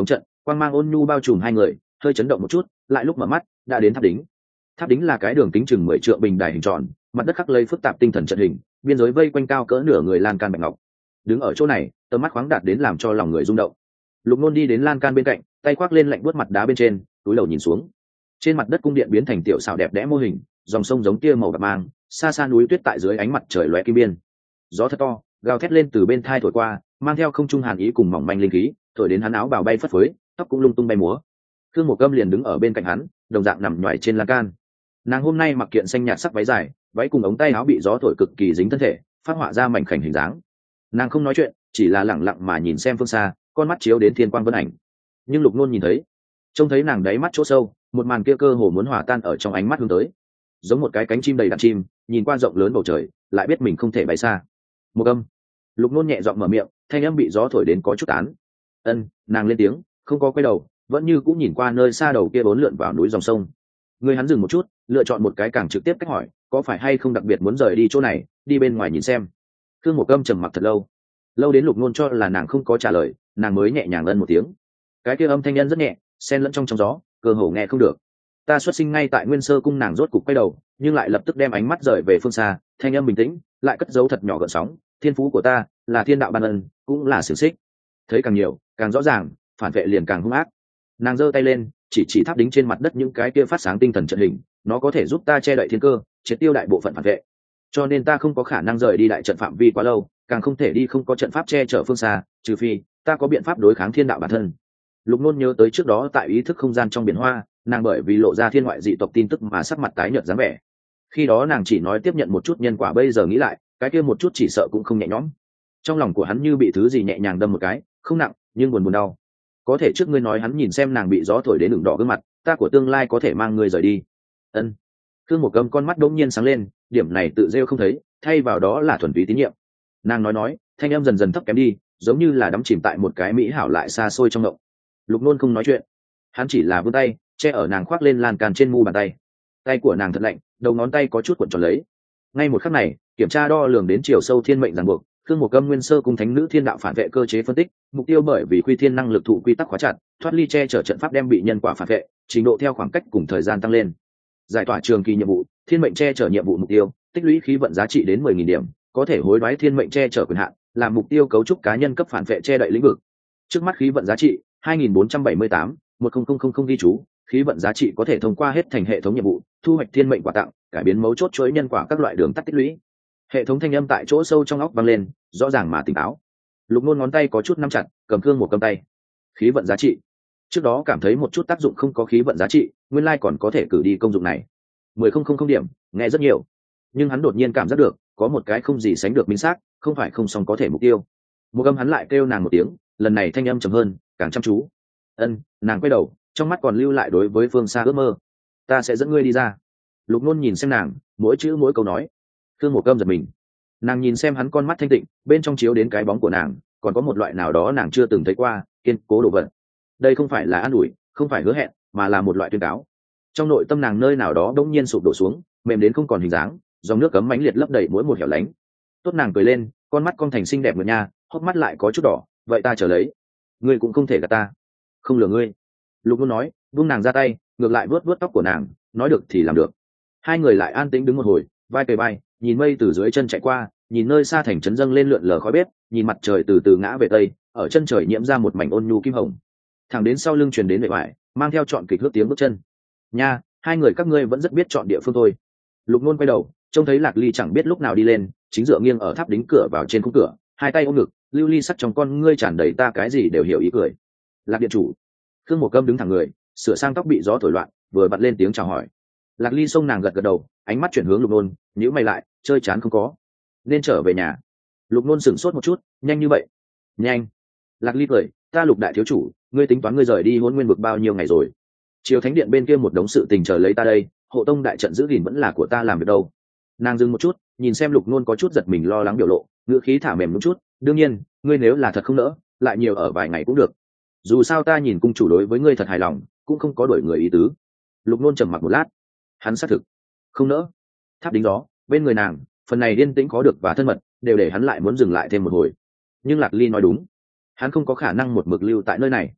quang mang ôn nhu bao trùm hai người, hơi chấn động một chút, lại lúc mở mắt đã đến tháp đính. Tháp đính là cái đường kính chừng mười trượng bình đài hình tròn, mặt đất khắc lây phức tạp tinh thần trận hình, biên giới vây quanh cao cỡ nửa người lan can bạch ngọc. Đứng ở chỗ này, tầm mắt khoáng đạt đến làm cho lòng người rung động. Lục Nôn đi đến lan can bên cạnh, tay khoác lên lạnh buốt mặt đá bên trên, túi đầu nhìn xuống. Trên mặt đất cung điện biến thành tiểu xảo đẹp đẽ mô hình, dòng sông giống tia màu bạc mang, xa xa núi tuyết tại dưới ánh mặt trời lóe kim biên. Gió thật to, gào thét lên từ bên thai thổi qua, mang theo không trung hàn ý cùng mỏng manh linh khí, thổi đến hắn áo bào bay phất phới, tóc cũng lung tung bay múa. Khương Mộ Câm liền đứng ở bên cạnh hắn, đồng dạng nằm nhoài trên lan can. Nàng hôm nay mặc kiện xanh nhạt sắc váy dài, váy cùng ống tay áo bị gió thổi cực kỳ dính thân thể, phát họa ra mảnh khảnh hình dáng. Nàng không nói chuyện, chỉ là lẳng lặng mà nhìn xem phương xa, con mắt chiếu đến thiên quang vân ảnh. Nhưng Lục Nôn nhìn thấy, trông thấy nàng đáy mắt chỗ sâu, một màn kia cơ hồ muốn hòa tan ở trong ánh mắt hướng tới, giống một cái cánh chim đầy đặn chim, nhìn qua rộng lớn bầu trời, lại biết mình không thể bay xa. Một âm, Lục Nôn nhẹ giọng mở miệng, thanh âm bị gió thổi đến có chút tán. Ân, nàng lên tiếng, không có quay đầu, vẫn như cũng nhìn qua nơi xa đầu kia bốn lượn vào núi dòng sông. Người hắn dừng một chút, lựa chọn một cái càng trực tiếp cách hỏi, có phải hay không đặc biệt muốn rời đi chỗ này, đi bên ngoài nhìn xem. Khương Mộ Câm trầm mặc thật lâu, lâu đến Lục Nôn cho là nàng không có trả lời, nàng mới nhẹ nhàng ân một tiếng. Cái kia âm thanh nhân rất nhẹ, xen lẫn trong trong gió, cơ hồ nghe không được. Ta xuất sinh ngay tại Nguyên Sơ cung. Nàng rốt cục quay đầu, nhưng lại lập tức đem ánh mắt rời về phương xa, thanh âm bình tĩnh, lại cất giấu thật nhỏ gợn sóng. Thiên phú của ta là thiên đạo ban ân, cũng là xiềng xích. Thấy càng nhiều, càng rõ ràng, phản vệ liền càng hung ác. Nàng giơ tay lên, chỉ chỉ tháp đính trên mặt đất những cái kia phát sáng tinh thần trận hình, nó có thể giúp ta che đậy thiên cơ, triệt tiêu đại bộ phận phản vệ. Cho nên ta không có khả năng rời đi đại trận phạm vi quá lâu, càng không thể đi không có trận pháp che chở phương xa, trừ phi ta có biện pháp đối kháng thiên đạo bản thân. Lục Nôn nhớ tới trước đó tại ý thức không gian trong biển hoa, nàng bởi vì lộ ra thiên ngoại dị tộc tin tức mà sắc mặt tái nhợt dáng vẻ. Khi đó nàng chỉ nói tiếp nhận một chút nhân quả, bây giờ nghĩ lại, cái kia một chút chỉ sợ cũng không nhẹ nhõm. Trong lòng của hắn như bị thứ gì nhẹ nhàng đâm một cái, không nặng, nhưng buồn buồn đau. Có thể trước ngươi nói hắn nhìn xem nàng bị gió thổi đến ửng đỏ gương mặt, ta của tương lai có thể mang ngươi rời đi. Ân. Khương Mộ Câm con mắt đống nhiên sáng lên, điểm này tự rêu không thấy, thay vào đó là thuần túy tín nhiệm. Nàng nói nói, thanh âm dần dần thấp kém đi, giống như là đắm chìm tại một cái mỹ hảo lại xa xôi trong động. Lục Nôn không nói chuyện, hắn chỉ là vươn tay che ở nàng khoác lên lan can trên mu bàn tay. Tay của nàng thật lạnh, đầu ngón tay có chút cuộn tròn lấy. Ngay một khắc này, kiểm tra đo lường đến chiều sâu thiên mệnh ràng buộc, Khương Mộ Câm Nguyên Sơ cung thánh nữ thiên đạo phản vệ cơ chế phân tích, mục tiêu bởi vì quy thiên năng lực thụ quy tắc khóa chặt, thoát ly che chở trận pháp đem bị nhân quả phản vệ, trình độ theo khoảng cách cùng thời gian tăng lên. Giải tỏa trường kỳ nhiệm vụ, thiên mệnh che chở nhiệm vụ mục tiêu, tích lũy khí vận giá trị đến mười nghìn điểm, có thể hối đoái thiên mệnh che chở quyền hạn, làm mục tiêu cấu trúc cá nhân cấp phản vệ che đậy lĩnh vực. Trước mắt khí vận giá trị hai nghìn bốn trăm bảy mươi tám, một nghìn ghi chú, khí vận giá trị có thể thông qua hết thành hệ thống nhiệm vụ, thu hoạch thiên mệnh quà tặng, cải biến mấu chốt chuỗi nhân quả các loại đường tắt tích lũy. Hệ thống thanh âm tại chỗ sâu trong óc vang lên, rõ ràng mà tỉnh táo. Lục Nôn ngón tay có chút nắm chặt, cầm Khương một cầm tay. Khí vận giá trị. Trước đó cảm thấy một chút tác dụng không có khí vận giá trị, nguyên lai còn có thể cử đi công dụng này. mười điểm, nghe rất nhiều. Nhưng hắn đột nhiên cảm giác được, có một cái không gì sánh được minh xác, không phải không xong có thể mục tiêu. Một âm hắn lại kêu nàng một tiếng, lần này thanh âm trầm hơn, càng chăm chú. Ân, nàng quay đầu, trong mắt còn lưu lại đối với phương xa ước mơ. Ta sẽ dẫn ngươi đi ra. Lục Nôn nhìn xem nàng, mỗi chữ mỗi câu nói. Khương Mộ Câm giật mình, nàng nhìn xem hắn con mắt thanh tịnh, bên trong chiếu đến cái bóng của nàng, còn có một loại nào đó nàng chưa từng thấy qua, kiên cố đồ vật. Đây không phải là an ủi, không phải hứa hẹn, mà là một loại tuyên cáo. Trong nội tâm nàng nơi nào đó đống nhiên sụp đổ xuống, mềm đến không còn hình dáng, dòng nước cấm mãnh liệt lấp đầy mỗi một hẻo lánh. Tốt, nàng cười lên, con mắt con thành xinh đẹp ngược nha, hốc mắt lại có chút đỏ. Vậy ta trở lấy, ngươi cũng không thể gạt ta, không lừa ngươi. Lục Nôn nói, buông nàng ra tay, ngược lại vuốt vuốt tóc của nàng, nói được thì làm được. Hai người lại an tĩnh đứng một hồi, vai kề vai, nhìn mây từ dưới chân chạy qua, nhìn nơi xa thành trấn dâng lên lượn lờ khói bếp, nhìn mặt trời từ từ ngã về tây, ở chân trời nhiễm ra một mảnh ôn nhu kim hồng. Thẳng đến sau lưng truyền đến bề ngoài, mang theo trọn kịch hước tiếng bước chân. Nha, hai người các ngươi vẫn rất biết chọn địa phương thôi. Lục Nôn quay đầu, trông thấy Lạc Ly chẳng biết lúc nào đi lên, chính dựa nghiêng ở tháp đính cửa vào trên khung cửa, hai tay ôm ngực, lưu ly sắc trong con ngươi tràn đầy ta cái gì đều hiểu ý cười. Lạc điện chủ. Khương Mộ Câm đứng thẳng người, sửa sang tóc bị gió thổi loạn, vừa bật lên tiếng chào hỏi. Lạc Ly xông nàng gật gật đầu, ánh mắt chuyển hướng Lục Nôn, nhíu mày lại, chơi chán không có, nên trở về nhà. Lục Nôn sửng sốt một chút, nhanh như vậy? Nhanh. Lạc Ly cười, ta Lục đại thiếu chủ, ngươi tính toán ngươi rời đi Hỗn Nguyên vực bao nhiêu ngày rồi? Triều Thánh điện bên kia một đống sự tình chờ lấy ta đây, hộ tông đại trận giữ gìn vẫn là của ta làm việc đâu. Nàng dừng một chút, nhìn xem Lục Nôn có chút giật mình lo lắng biểu lộ, ngữ khí thả mềm một chút, đương nhiên, ngươi nếu là thật không nỡ, lại nhiều ở vài ngày cũng được. Dù sao ta nhìn cung chủ đối với ngươi thật hài lòng, cũng không có đổi người ý tứ. Lục Nôn trầm mặc một lát, hắn xác thực không nỡ. Tháp đính đó, bên người nàng, phần này yên tĩnh khó được và thân mật, đều để hắn lại muốn dừng lại thêm một hồi. Nhưng Lạc Ly nói đúng, hắn không có khả năng một mực lưu tại nơi này.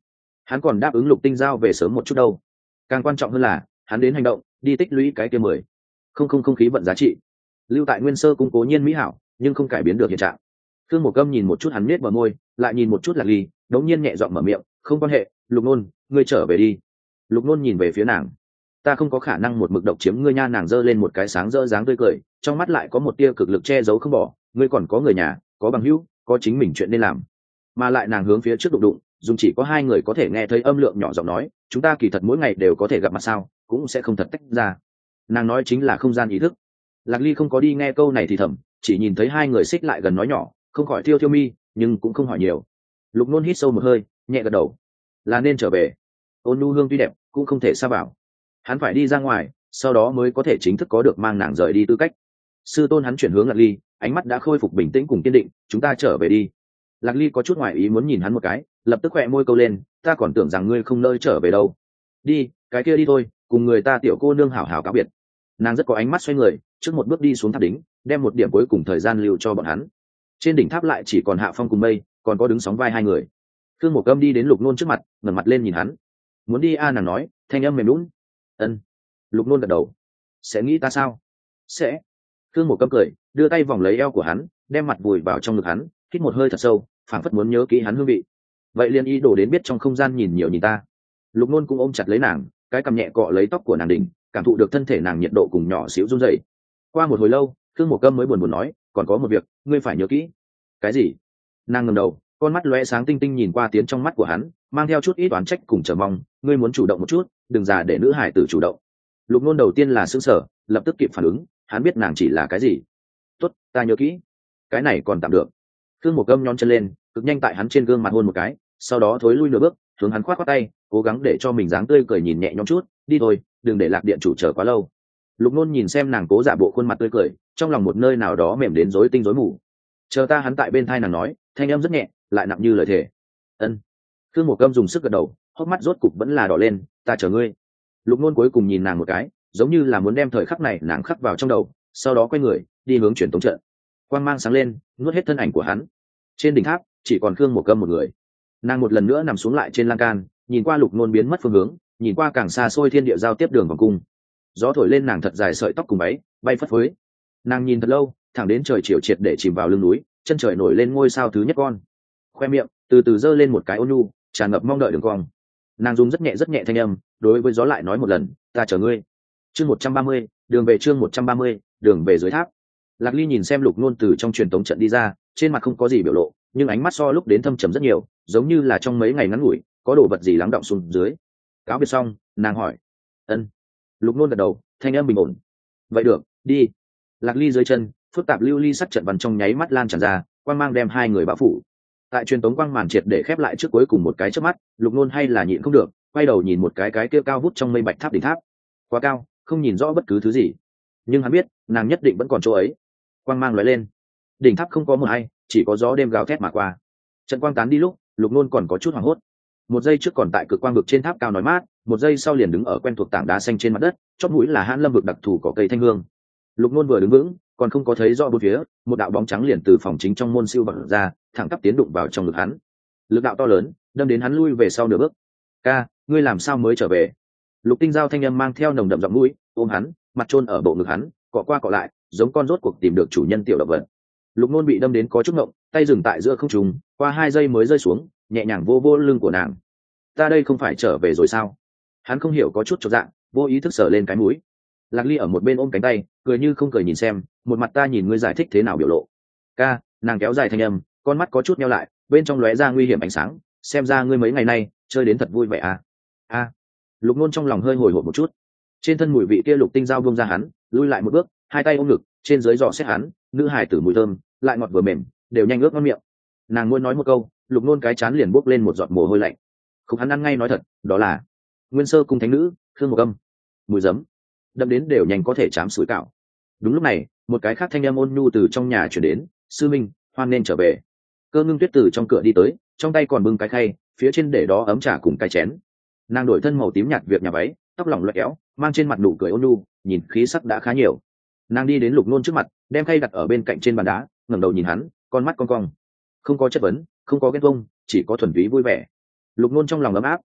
hắn còn đáp ứng Lục Tinh Giao về sớm một chút đâu. Càng quan trọng hơn là hắn đến hành động, đi tích lũy cái kia mười không không không khí vận giá trị. Lưu tại Nguyên Sơ Cung cố nhiên mỹ hảo, nhưng không cải biến được hiện trạng. Thương Một Câm nhìn một chút hắn nết bờ môi, lại nhìn một chút Lạc Ly, đống nhiên nhẹ giọng mở miệng, không quan hệ, Lục Nôn, ngươi trở về đi. Lục Nôn nhìn về phía nàng, ta không có khả năng một mực độc chiếm ngươi nha. Nàng giơ lên một cái sáng rỡ dáng tươi cười, trong mắt lại có một tia cực lực che giấu không bỏ. Ngươi còn có người nhà, có bằng hữu, có chính mình chuyện nên làm. Mà lại nàng hướng phía trước đụng đụng, dùng chỉ có hai người có thể nghe thấy âm lượng nhỏ giọng nói, chúng ta kỳ thật mỗi ngày đều có thể gặp mặt sao, cũng sẽ không thật tách ra. Nàng nói chính là không gian ý thức. Lạc Ly không có đi nghe câu này thì thầm, chỉ nhìn thấy hai người xích lại gần nói nhỏ, không khỏi thiêu thiêu mi, nhưng cũng không hỏi nhiều. Lục Nôn hít sâu một hơi, nhẹ gật đầu, là nên trở về. Ôn nhu hương tuy đẹp, cũng không thể xa vào. Hắn phải đi ra ngoài, sau đó mới có thể chính thức có được mang nàng rời đi tư cách. Sư tôn hắn chuyển hướng Lạc Ly, ánh mắt đã khôi phục bình tĩnh cùng kiên định, chúng ta trở về đi. Lạc Ly có chút ngoài ý muốn nhìn hắn một cái, lập tức khỏe môi câu lên, ta còn tưởng rằng ngươi không nơi trở về đâu. Đi, cái kia đi thôi, cùng người ta tiểu cô nương hảo hảo cáo biệt. Nàng rất có ánh mắt xoay người, trước một bước đi xuống tháp đính, đem một điểm cuối cùng thời gian lưu cho bọn hắn. Trên đỉnh tháp lại chỉ còn Hạ Phong cùng Mây, còn có đứng sóng vai hai người. Thương Một Câm đi đến Lục Nôn trước mặt, ngẩng mặt lên nhìn hắn. Muốn đi a à, nàng nói, thanh âm mềm nhũn. Ân. Lục Nôn gật đầu. Sẽ nghĩ ta sao? Sẽ. Thương Một Câm cười, đưa tay vòng lấy eo của hắn, đem mặt vùi vào trong ngực hắn, hít một hơi thật sâu, phảng phất muốn nhớ kỹ hắn hương vị. Vậy liền ý đồ đến biết trong không gian nhìn nhiều nhìn ta. Lục Nôn cũng ôm chặt lấy nàng, cái cằm nhẹ cọ lấy tóc của nàng đỉnh, cảm thụ được thân thể nàng nhiệt độ cùng nhỏ xíu run rẩy. Qua một hồi lâu, Thương Một Câm mới buồn buồn nói, còn có một việc, ngươi phải nhớ kỹ. Cái gì? Nàng ngẩng đầu, con mắt lóe sáng tinh tinh nhìn qua tiến trong mắt của hắn, mang theo chút ít oán trách cùng chờ mong, ngươi muốn chủ động một chút, đừng giả để nữ hải tử chủ động. Lục Nôn đầu tiên là sững sờ, lập tức kịp phản ứng, hắn biết nàng chỉ là cái gì. Tốt, ta nhớ kỹ. Cái này còn tạm được. Thương Một Câm nhón chân lên, cực nhanh tại hắn trên gương mặt hôn một cái, sau đó thối lui nửa bước, hướng hắn khoát khoát tay, cố gắng để cho mình dáng tươi cười nhìn nhẹ nhõm chút, đi thôi, đừng để Lạc điện chủ chờ quá lâu. Lục Nôn nhìn xem nàng cố giả bộ khuôn mặt tươi cười, trong lòng một nơi nào đó mềm đến rối tinh rối mù. Chờ ta, hắn tại bên thai nàng nói, thanh âm rất nhẹ, lại nặng như lời thề. Ân. Thương Một Câm dùng sức gật đầu, hốc mắt rốt cục vẫn là đỏ lên, ta chờ ngươi. Lục Nôn cuối cùng nhìn nàng một cái, giống như là muốn đem thời khắc này nàng khắc vào trong đầu, sau đó quay người đi hướng truyền tống trận. Quang mang sáng lên, nuốt hết thân ảnh của hắn. Trên đỉnh tháp chỉ còn Khương Một Câm một người. Nàng một lần nữa nằm xuống lại trên lan can, nhìn qua Lục Nôn biến mất phương hướng, nhìn qua càng xa xôi thiên địa giao tiếp đường vòng cung. Gió thổi lên nàng thật dài sợi tóc cùng váy, bay phất phới. Nàng nhìn thật lâu, thẳng đến trời chiều triệt để chìm vào lưng núi, chân trời nổi lên ngôi sao thứ nhất con. Khoe miệng từ từ giơ lên một cái ôn nhu, tràn ngập mong đợi đường cong. Nàng dùng rất nhẹ rất nhẹ thanh âm, đối với gió lại nói một lần, ta chờ ngươi. Chương một trăm ba mươi, đường về chương một trăm ba mươi, đường về dưới tháp. Lạc Ly nhìn xem Lục Nôn từ trong truyền tống trận đi ra, trên mặt không có gì biểu lộ, nhưng ánh mắt so lúc đến thâm trầm rất nhiều, giống như là trong mấy ngày ngắn ngủi có đồ vật gì lắng đọng xuống dưới. Cáo biệt xong, nàng hỏi, ân. Lục Nôn gật đầu, thanh âm bình ổn. Vậy được, đi. Lạc Ly dưới chân, phức tạp lưu ly sắc trận văn trong nháy mắt lan tràn ra, quang mang đem hai người bao phủ. Tại truyền tống quang màn triệt để khép lại trước cuối cùng một cái chớp mắt, Lục Nôn hay là nhịn không được, quay đầu nhìn một cái cái kia cao vút trong mây bạch tháp đỉnh tháp. Quá cao, không nhìn rõ bất cứ thứ gì, nhưng hắn biết, nàng nhất định vẫn còn chỗ ấy. Quang mang lóe lên, đỉnh tháp không có một ai, chỉ có gió đêm gào thét mà qua. Trận quang tán đi lúc, Lục Nôn còn có chút hoảng hốt. Một giây trước còn tại cực quang vực trên tháp cao nói mát, một giây sau liền đứng ở quen thuộc tảng đá xanh trên mặt đất, chót mũi là hãn lâm vực đặc thù có cây thanh hương. Lục Nôn vừa đứng vững, còn không có thấy rõ bốn phía, một đạo bóng trắng liền từ phòng chính trong môn siêu bật ra, thẳng tắp tiến đụng vào trong ngực hắn. Lực đạo to lớn, đâm đến hắn lui về sau nửa bước. Ca, ngươi làm sao mới trở về? Lục Tinh Giao thanh âm mang theo nồng đậm giọng mũi, ôm hắn, mặt chôn ở bộ ngực hắn, cọ qua cọ lại, giống con rốt cuộc tìm được chủ nhân tiểu động vật. Lục Nôn bị đâm đến có chút ngộng, tay dừng tại giữa không trung, qua hai giây mới rơi xuống, nhẹ nhàng vô vô lưng của nàng. Ta đây không phải trở về rồi sao? Hắn không hiểu có chút chột dạ, vô ý thức sờ lên cái mũi. Lạc Ly ở một bên ôm cánh tay, cười như không cười nhìn xem, một mặt ta nhìn ngươi giải thích thế nào biểu lộ. Ca, nàng kéo dài thanh âm, con mắt có chút nheo lại, bên trong lóe ra nguy hiểm ánh sáng, xem ra ngươi mấy ngày nay chơi đến thật vui vẻ à? A. À. Lục Nôn trong lòng hơi hồi hộp một chút. Trên thân mùi vị kia Lục Tinh Giao buông ra hắn, lui lại một bước, hai tay ôm ngực, trên dưới dò xét hắn, nữ hài tử mùi thơm, lại ngọt vừa mềm, đều nhanh ướt ngon miệng. Nàng muốn nói một câu, Lục Nôn cái chán liền bốc lên một giọt mồ hôi lạnh. Không, hắn ăn ngay nói thật, đó là Nguyên Sơ Cung thánh nữ, Khương Một Câm. Mùi giấm, đậm đến đều nhanh có thể chám sủi cảo. Đúng lúc này, một cái khác thanh âm ôn nhu từ trong nhà truyền đến, sư minh, hoan nên trở về. Cơ Ngưng Tuyết từ trong cửa đi tới, trong tay còn bưng cái khay, phía trên để đó ấm trà cùng cái chén. Nàng đổi thân màu tím nhạt việc nhà váy, tóc lỏng lẻo kéo, mang trên mặt nụ cười ôn nhu, nhìn khí sắc đã khá nhiều. Nàng đi đến Lục Nôn trước mặt, đem khay đặt ở bên cạnh trên bàn đá, ngẩng đầu nhìn hắn, con mắt cong cong, không có chất vấn, không có ghen tuông, chỉ có thuần túy vui vẻ. Lục Nôn trong lòng ấm áp,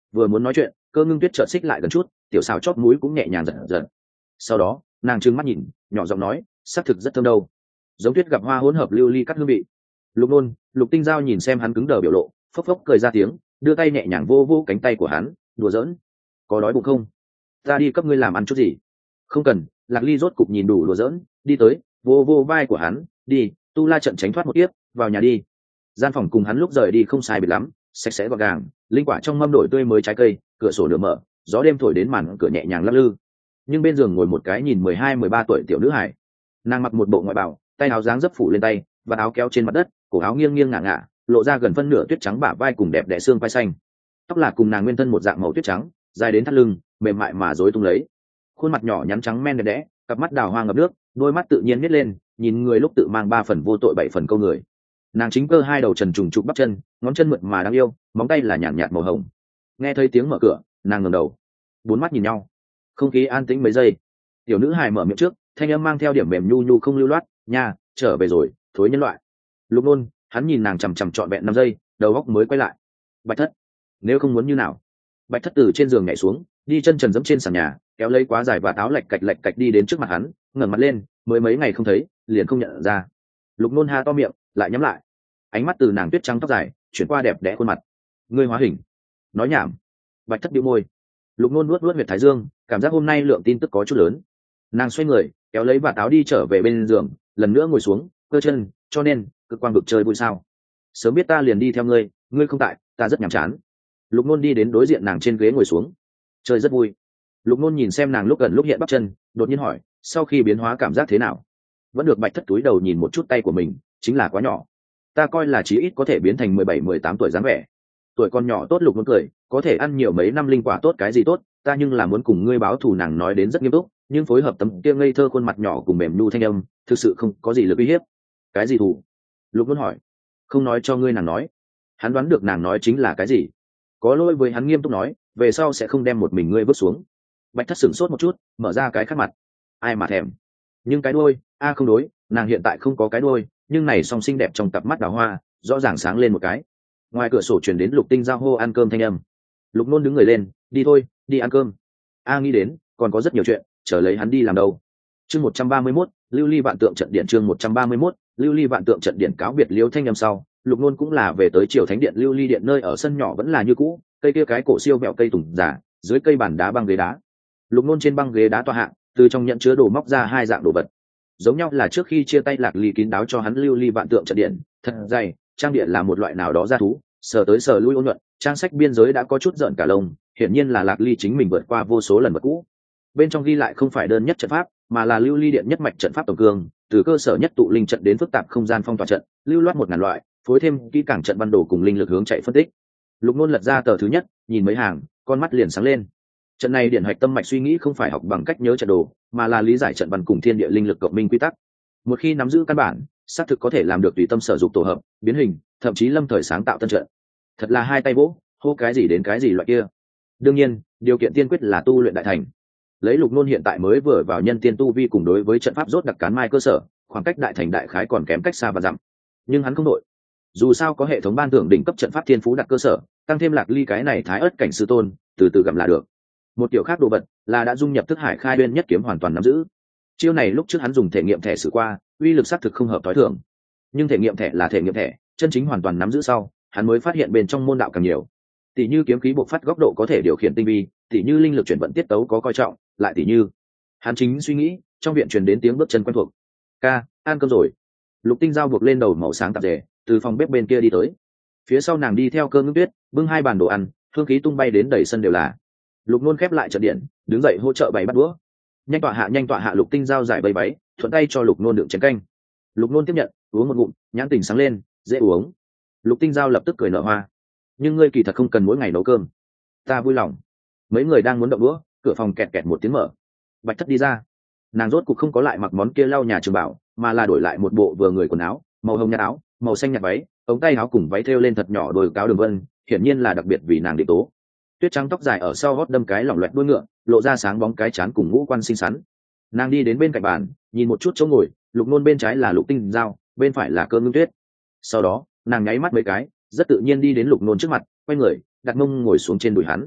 vừa muốn nói chuyện, Cơ Ngưng Tuyết chợt xích lại gần chút, tiểu xảo chóp mũi cũng nhẹ nhàng giật giật. Sau đó nàng trừng mắt nhìn, nhỏ giọng nói, xác thực rất thơm đâu, giống tuyết gặp hoa hỗn hợp lưu ly cắt hương vị. Lục Nôn, Lục Tinh Giao nhìn xem hắn cứng đờ biểu lộ, phốc phốc cười ra tiếng, đưa tay nhẹ nhàng vô vô cánh tay của hắn, đùa giỡn, có đói bụng không? Ta đi cấp ngươi làm ăn chút gì? Không cần. Lạc Ly rốt cục nhìn đủ đùa giỡn, đi tới vô vô vai của hắn, đi, tu la trận tránh thoát một tiếp, vào nhà đi. Gian phòng cùng hắn lúc rời đi không sai biệt lắm, sạch sẽ gọn gàng, linh quả trong mâm đổi tươi mới trái cây, cửa sổ nửa mở, gió đêm thổi đến màn cửa nhẹ nhàng lắc lư. Nhưng bên giường ngồi một cái nhìn mười hai mười ba tuổi tiểu nữ hải, nàng mặc một bộ ngoại bào, tay áo dáng dấp phủ lên tay và áo kéo trên mặt đất, cổ áo nghiêng nghiêng ngả ngả, lộ ra gần phân nửa tuyết trắng bả vai cùng đẹp đẽ xương vai xanh. Tóc là cùng nàng nguyên thân một dạng màu tuyết trắng, dài đến thắt lưng, mềm mại mà rối tung lấy. Khuôn mặt nhỏ nhắn trắng men đẹp đẽ, cặp mắt đào hoa ngập nước, đôi mắt tự nhiên nít lên, nhìn người lúc tự mang ba phần vô tội bảy phần câu người. Nàng chính cơ hai đầu trần trùng trục bắp chân, ngón chân mượt mà đáng yêu, móng tay là nhàn nhạt màu hồng. Nghe thấy tiếng mở cửa, nàng ngẩng đầu, bốn mắt nhìn nhau, không khí an tĩnh mấy giây. Tiểu nữ hài mở miệng trước, thanh âm mang theo điểm mềm nhu nhu không lưu loát, nha, trở về rồi, thối nhân loại. Lục Nôn, hắn nhìn nàng chằm chằm trọn vẹn năm giây, đầu óc mới quay lại. Bạch Thất, nếu không muốn như nào? Bạch Thất từ trên giường nhảy xuống, đi chân trần dẫm trên sàn nhà, kéo lấy quá dài và táo lạch cạch lạch cạch đi đến trước mặt hắn, ngẩng mặt lên, mới mấy ngày không thấy, liền không nhận ra. Lục Nôn ha to miệng, lại nhắm lại, ánh mắt từ nàng tuyết trắng tóc dài chuyển qua đẹp đẽ khuôn mặt. Ngươi hóa hình? Nói nhảm. Bạch Thất bĩu môi. Lục Nôn nuốt nuốt huyệt thái dương, cảm giác hôm nay lượng tin tức có chút lớn. Nàng xoay người, kéo lấy và táo đi trở về bên giường, lần nữa ngồi xuống, cơ chân, cho nên cực quang vực chơi vui sao? Sớm biết ta liền đi theo ngươi, ngươi không tại, ta rất nhàm chán. Lục Nôn đi đến đối diện nàng trên ghế ngồi xuống. Chơi rất vui. Lục Nôn nhìn xem nàng lúc gần lúc hiện bắp chân, đột nhiên hỏi, sau khi biến hóa cảm giác thế nào? Vẫn được. Bạch Thất túi đầu nhìn một chút tay của mình, chính là quá nhỏ. Ta coi là chí ít có thể biến thành mười bảy mười tám tuổi dáng vẻ. Tuổi con nhỏ tốt. Lục Nôn cười, có thể ăn nhiều mấy năm linh quả tốt cái gì tốt, ta nhưng là muốn cùng ngươi báo thù. Nàng nói đến rất nghiêm túc, nhưng phối hợp tấm kia ngây thơ khuôn mặt nhỏ cùng mềm nhu thanh âm, thực sự không có gì lực uy hiếp. Cái gì thù? Lục Nôn hỏi. Không nói cho ngươi, nàng nói. Hắn đoán được nàng nói chính là cái gì, có lỗi với hắn nghiêm túc nói, về sau sẽ không đem một mình ngươi vứt xuống. Bạch Thất sửng sốt một chút, mở ra cái khác mặt. Ai mà thèm. Nhưng cái đuôi, a không đối, nàng hiện tại không có cái đuôi, nhưng này song xinh đẹp trong cặp mắt đào hoa, rõ ràng sáng lên một cái. Ngoài cửa sổ truyền đến Lục Tinh Giao hô ăn cơm thanh âm. Lục Nôn đứng người lên, đi thôi, đi ăn cơm. A nghĩ đến, còn có rất nhiều chuyện, chờ lấy hắn đi làm đâu. Chương một trăm ba mươi mốt, Lưu Ly Vạn Tượng trận điện. Chương một trăm ba mươi mốt, Lưu Ly Vạn Tượng trận điện. Cáo biệt Liêu Thanh âm sau, Lục Nôn cũng là về tới Triều Thánh Điện Lưu Ly Điện, nơi ở sân nhỏ vẫn là như cũ, cây kia cái cổ siêu vẹo cây tùng giả, dưới cây bàn đá băng ghế đá. Lục Nôn trên băng ghế đá tọa hạng, từ trong nhận chứa đồ móc ra hai dạng đồ vật, giống nhau là trước khi chia tay Lạc Ly kín đáo cho hắn Lưu Ly Vạn Tượng trận điện, thật dày, trang điện là một loại nào đó gia thú, sờ tới sờ lui ôn nhuận, trang sách biên giới đã có chút rợn cả lông, hiển nhiên là Lạc Ly chính mình vượt qua vô số lần vật cũ. Bên trong ghi lại không phải đơn nhất trận pháp, mà là Lưu Ly Điện nhất mạch trận pháp tổng cương, từ cơ sở nhất tụ linh trận đến phức tạp không gian phong tỏa trận, lưu loát một ngàn loại, phối thêm kỹ càng trận văn đồ cùng linh lực hướng chạy phân tích. Lục Nôn lật ra tờ thứ nhất, nhìn mấy hàng, con mắt liền sáng lên. Trận này điển hạch tâm mạch suy nghĩ không phải học bằng cách nhớ trận đồ, mà là lý giải trận văn cùng thiên địa linh lực cộng minh quy tắc. Một khi nắm giữ căn bản, xác thực có thể làm được tùy tâm sở dục tổ hợp, biến hình, thậm chí lâm thời sáng tạo tân trận. Thật là hai tay vỗ, hô cái gì đến cái gì loại kia. Đương nhiên, điều kiện tiên quyết là tu luyện đại thành. Lấy Lục Nôn hiện tại mới vừa vào nhân tiên tu vi, cùng đối với trận pháp rốt đặc cán mai cơ sở, khoảng cách đại thành đại khái còn kém cách xa và dặm. Nhưng hắn không đội, dù sao có hệ thống ban thưởng đỉnh cấp trận pháp thiên phú đặt cơ sở, tăng thêm Lạc Ly cái này thái ớt cảnh sư tôn, từ từ gặm là được. Một kiểu khác đồ vật là đã dung nhập thức hải khai uyên nhất kiếm hoàn toàn nắm giữ. Chiêu này lúc trước hắn dùng thể nghiệm thẻ sử qua, uy lực xác thực không hợp thói thường. Nhưng thể nghiệm thẻ là thể nghiệm thẻ, chân chính hoàn toàn nắm giữ sau, hắn mới phát hiện bên trong môn đạo càng nhiều. Tỷ như kiếm khí bộc phát góc độ có thể điều khiển tinh vi, tỷ như linh lực chuyển vận tiết tấu có coi trọng, lại tỷ như hắn chính suy nghĩ, trong viện truyền đến tiếng bước chân quen thuộc. Ca, ăn cơm rồi. Lục Tinh Giao buộc lên đầu màu sáng tạp dề, từ phòng bếp bên kia đi tới. Phía sau nàng đi theo Cơ Ngưng Tuyết, bưng hai bàn đồ ăn, hương khí tung bay đến đầy sân đều là. Lục Nôn khép lại trận điện, đứng dậy hỗ trợ bày bắt đũa. Nhanh tọa hạ, nhanh tọa hạ. Lục Tinh Giao giải bày báy, thuận tay cho Lục Nôn đựng chén canh. Lục Nôn tiếp nhận, uống một ngụm, nhãn tình sáng lên, dễ uống. Lục Tinh Giao lập tức cười nở hoa. Nhưng ngươi kỳ thật không cần mỗi ngày nấu cơm, ta vui lòng. Mấy người đang muốn động đũa, cửa phòng kẹt kẹt một tiếng mở. Bạch Thất đi ra. Nàng rốt cục không có lại mặc món kia lau nhà trường bảo, mà là đổi lại một bộ vừa người quần áo, màu hồng nhạt áo, màu xanh nhạt váy, ống tay áo cùng váy thêu lên thật nhỏ đồi cáo đường vân, hiển nhiên là đặc biệt vì nàng định tố. Tuyết trắng tóc dài ở sau gót đâm cái lỏng loẹt đuôi ngựa, lộ ra sáng bóng cái trán cùng ngũ quan xinh xắn. Nàng đi đến bên cạnh bàn, nhìn một chút chỗ ngồi, Lục Nôn bên trái là Lục Tinh Giao, bên phải là Cơ Ngưng Tuyết. Sau đó nàng nháy mắt mấy cái, rất tự nhiên đi đến Lục Nôn trước mặt, quay người đặt mông ngồi xuống trên đùi hắn.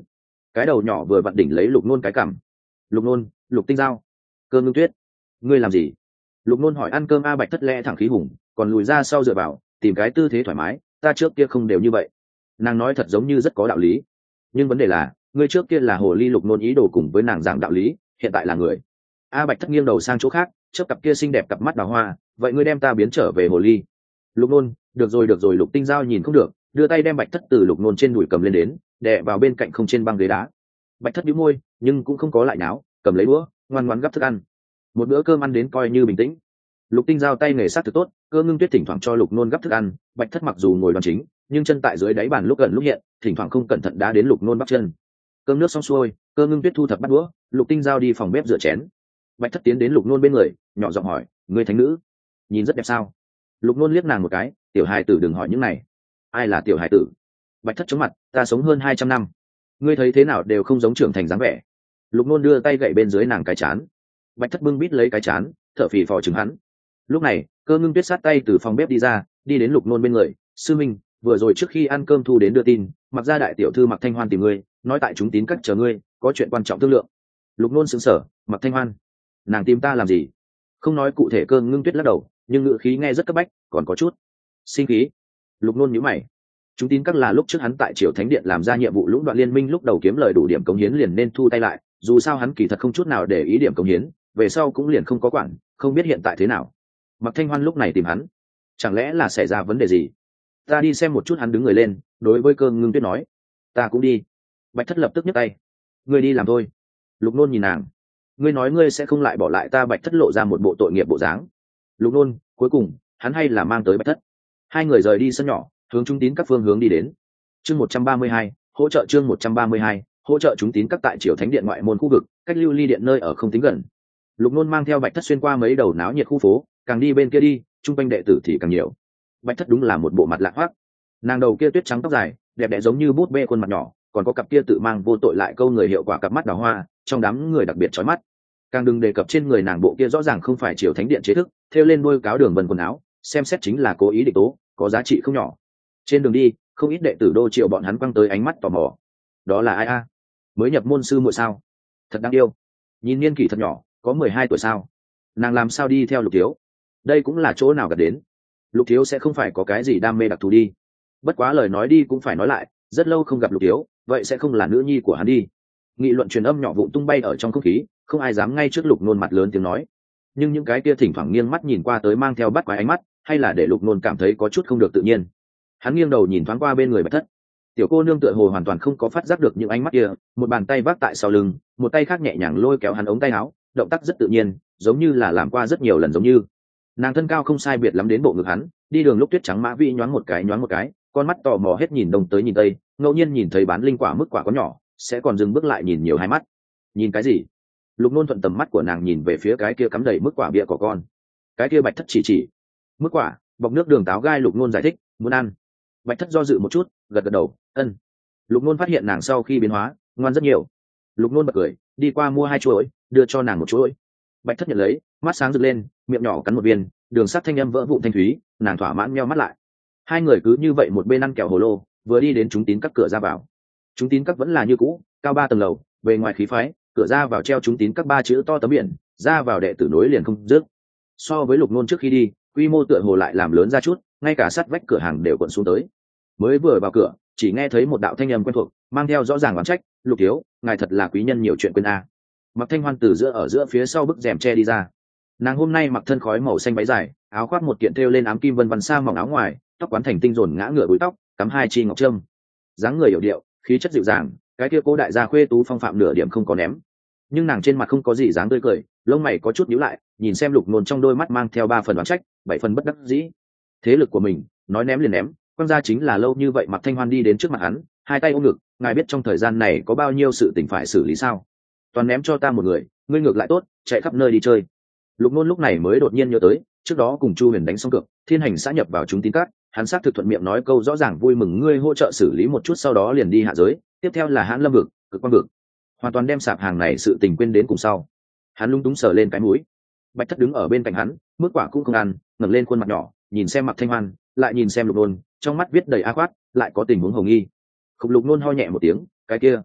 cái đầu nhỏ vừa vặn đỉnh lấy lục nôn cái cằm. Lục nôn, Lục Tinh Giao, Cơ Ngưng Tuyết, ngươi làm gì? Lục nôn hỏi. Ăn cơm. A Bạch Thất lẽ thẳng khí hùng, còn lùi ra sau dựa vào, tìm cái tư thế thoải mái. Ta trước kia không đều như vậy. Nàng nói thật giống như rất có đạo lý, nhưng vấn đề là ngươi trước kia là hồ ly. Lục nôn ý đồ cùng với nàng giảng đạo lý, hiện tại là người. A Bạch Thất nghiêng đầu sang chỗ khác, chớp cặp kia xinh đẹp cặp mắt đào hoa. Vậy ngươi đem ta biến trở về hồ ly? Lục nôn. Được rồi được rồi. Lục Tinh Giao nhìn không được, đưa tay đem Bạch Thất từ lục nôn trên đùi cầm lên đến, đè vào bên cạnh không trên băng ghế đá. Bạch Thất nhíu môi, nhưng cũng không có lại náo, cầm lấy đũa, ngoan ngoãn gắp thức ăn. Một bữa cơm ăn đến coi như bình tĩnh. Lục Tinh Giao tay nghề sát thực tốt, Cơ Ngưng Tuyết thỉnh thoảng cho lục nôn gắp thức ăn. Bạch Thất mặc dù ngồi đoàn chính, nhưng chân tại dưới đáy bàn lúc gần lúc hiện, thỉnh thoảng không cẩn thận đá đến lục nôn bắp chân. Cơm nước xong xuôi, Cơ Ngưng Tuyết thu thập bát đũa, Lục Tinh Giao đi phòng bếp rửa chén. Bạch Thất tiến đến lục nôn bên người, nhỏ giọng hỏi, ngươi thánh nữ nhìn rất đẹp sao? Lục nôn liếc nàng một cái, tiểu hài tử đừng hỏi những này. Ai là tiểu hài tử? Bạch Thất chống mặt, ta sống hơn hai trăm năm, ngươi thấy thế nào đều không giống trưởng thành dáng vẻ. Lục nôn đưa tay gậy bên dưới nàng cái chán. Bạch Thất bưng bít lấy cái chán, thở phì phò chừng hắn. Lúc này Cơ Ngưng Tuyết sát tay từ phòng bếp đi ra, đi đến lục nôn bên người. Sư minh, vừa rồi trước khi ăn cơm thu đến đưa tin, Mặc gia đại tiểu thư Mặc Thanh Hoan tìm ngươi, nói tại chúng tín các chờ ngươi, có chuyện quan trọng thương lượng. Lục nôn sững sờ. Mặc Thanh Hoan? Nàng tìm ta làm gì? Không nói cụ thể. Cơ Ngưng Tuyết lắc đầu, nhưng ngữ khí nghe rất cấp bách, còn có chút sinh khí. Lục nôn nhíu mày. Chúng tín các là lúc trước hắn tại Triều Thánh Điện làm ra nhiệm vụ lũng đoạn liên minh, lúc đầu kiếm lời đủ điểm cống hiến liền nên thu tay lại, dù sao hắn kỳ thật không chút nào để ý điểm cống hiến, về sau cũng liền không có quản, không biết hiện tại thế nào. Mặc Thanh Hoan lúc này tìm hắn, chẳng lẽ là xảy ra vấn đề gì? Ta đi xem một chút. Hắn đứng người lên, đối với Cơ Ngưng Tuyết nói. Ta cũng đi. Bạch Thất lập tức nhấc tay. Ngươi đi làm thôi. Lục nôn nhìn nàng. Ngươi nói ngươi sẽ không lại bỏ lại ta. Bạch Thất lộ ra một bộ tội nghiệp bộ dáng. Lục nôn. Cuối cùng hắn hay là mang tới Bạch Thất. Hai người rời đi sân nhỏ, hướng chúng tín các phương hướng đi đến. Chương một trăm ba mươi hai, hỗ trợ. Chương một trăm ba mươi hai, hỗ trợ. Chúng tín các tại Triều Thánh Điện ngoại môn khu vực, cách Lưu Ly Điện nơi ở không tính gần. Lục nôn mang theo Bạch Thất xuyên qua mấy đầu náo nhiệt khu phố, càng đi bên kia đi, trung quanh đệ tử thì càng nhiều. Bạch Thất đúng là một bộ mặt lạ hoắc. Nàng đầu kia tuyết trắng tóc dài, đẹp đẽ giống như bút bê khuôn mặt nhỏ, còn có cặp kia tự mang vô tội lại câu người hiệu quả cặp mắt đào hoa, trong đám người đặc biệt chói mắt. Càng đừng đề cập trên người nàng bộ kia rõ ràng không phải Triều Thánh Điện chế thức, thêu lên đôi cáo đường vân quần áo, xem xét chính là cố ý định tố, có giá trị không nhỏ. Trên đường đi, không ít đệ tử đô Triệu bọn hắn quăng tới ánh mắt tò mò. Đó là ai a? Mới nhập môn sư muội sao? Thật đáng yêu. Nhìn niên kỷ thật nhỏ, có mười hai tuổi sao? Nàng làm sao đi theo Lục Thiếu? Đây cũng là chỗ nào gặp đến? Lục Thiếu sẽ không phải có cái gì đam mê đặc thù đi. Bất quá lời nói đi cũng phải nói lại, rất lâu không gặp Lục Thiếu, vậy sẽ không là nữ nhi của hắn đi. Nghị luận truyền âm nhỏ vụn tung bay ở trong không khí, không ai dám ngay trước Lục nôn mặt lớn tiếng nói. Nhưng những cái kia thỉnh thoảng nghiêng mắt nhìn qua tới mang theo bắt quái ánh mắt, hay là để Lục nôn cảm thấy có chút không được tự nhiên. Hắn nghiêng đầu nhìn thoáng qua bên người Bạch Thất. Tiểu cô nương tựa hồ hoàn toàn không có phát giác được những ánh mắt kia, một bàn tay vác tại sau lưng, một tay khác nhẹ nhàng lôi kéo hắn ống tay áo, động tác rất tự nhiên, giống như là làm qua rất nhiều lần giống như. Nàng thân cao không sai biệt lắm đến bộ ngực hắn, đi đường lúc tuyết trắng mã vĩ nhoáng một cái nhoáng một cái, con mắt tò mò hết nhìn đông tới nhìn tây, ngẫu nhiên nhìn thấy bán linh quả mức quả có nhỏ, sẽ còn dừng bước lại nhìn nhiều hai mắt. Nhìn cái gì? Lục nôn thuận tầm mắt của nàng nhìn về phía cái kia cắm đầy mức quả bịa cỏ con. Cái kia Bạch Thất chỉ chỉ mức quả bọc nước đường táo gai. Lục nôn giải thích, muốn ăn. Bạch Thất do dự một chút, gật gật đầu, ân. Lục nôn phát hiện nàng sau khi biến hóa ngoan rất nhiều. Lục nôn bật cười, đi qua mua hai chuỗi, đưa cho nàng một chuỗi. Bạch Thất nhận lấy, mắt sáng rực lên, miệng nhỏ cắn một viên, đường sắt thanh âm vỡ vụn thanh thúy, nàng thỏa mãn meo mắt lại. Hai người cứ như vậy một bên ăn kẹo hồ lô, vừa đi đến chúng tín các cửa ra vào. Chúng tín các vẫn là như cũ, cao ba tầng lầu, bề ngoài khí phái, cửa ra vào treo chúng tín các ba chữ to tấm biển, ra vào đệ tử nối liền không dứt. So với Lục nôn trước khi đi, quy mô tựa hồ lại làm lớn ra chút, ngay cả sắt vách cửa hàng đều cuộn xuống tới. Mới vừa vào cửa, chỉ nghe thấy một đạo thanh âm quen thuộc, mang theo rõ ràng oán trách, Lục thiếu, ngài thật là quý nhân nhiều chuyện quên a. Mặc Thanh Hoan từ giữa ở giữa phía sau bức rèm che đi ra. Nàng hôm nay mặc thân khói màu xanh váy dài, áo khoác một kiện thêu lên ám kim vân vân sa mỏng áo ngoài, tóc quán thành tinh rồn ngã ngửa búi tóc, cắm hai chi ngọc trâm. Dáng người hiểu điệu, khí chất dịu dàng, cái kia cố đại gia khuê tú phong phạm nửa điểm không có ném. Nhưng nàng trên mặt không có gì dáng tươi cười, lông mày có chút nhíu lại, nhìn xem Lục nôn trong đôi mắt mang theo ba phần oán trách, bảy phần bất đắc dĩ. Thế lực của mình, nói ném liền ném, quan gia chính là lâu như vậy. Mặc Thanh Hoan đi đến trước mặt hắn, hai tay ôm ngực, ngài biết trong thời gian này có bao nhiêu sự tình phải xử lý sao? Toàn ném cho ta một người, ngươi ngược lại tốt, chạy khắp nơi đi chơi. Lục nôn lúc này mới đột nhiên nhớ tới, trước đó cùng Chu Huyền đánh xong cược, Thiên Hành xã nhập vào chúng tín các, hắn xác thực thuận miệng nói câu rõ ràng vui mừng ngươi hỗ trợ xử lý một chút, sau đó liền đi hạ giới, tiếp theo là Hãn Lâm vực, Cực Quang vực, hoàn toàn đem sạp hàng này sự tình quên đến cùng sau. Hắn lung túng sờ lên cái mũi. Bạch Thất đứng ở bên cạnh hắn, mức quả cũng không ăn, ngẩng lên khuôn mặt nhỏ, nhìn xem Mặc Thanh Hoan, lại nhìn xem Lục nôn, trong mắt viết đầy a khoát, lại có tình huống hồng nghi. Khúc Lục nôn ho nhẹ một tiếng, cái kia,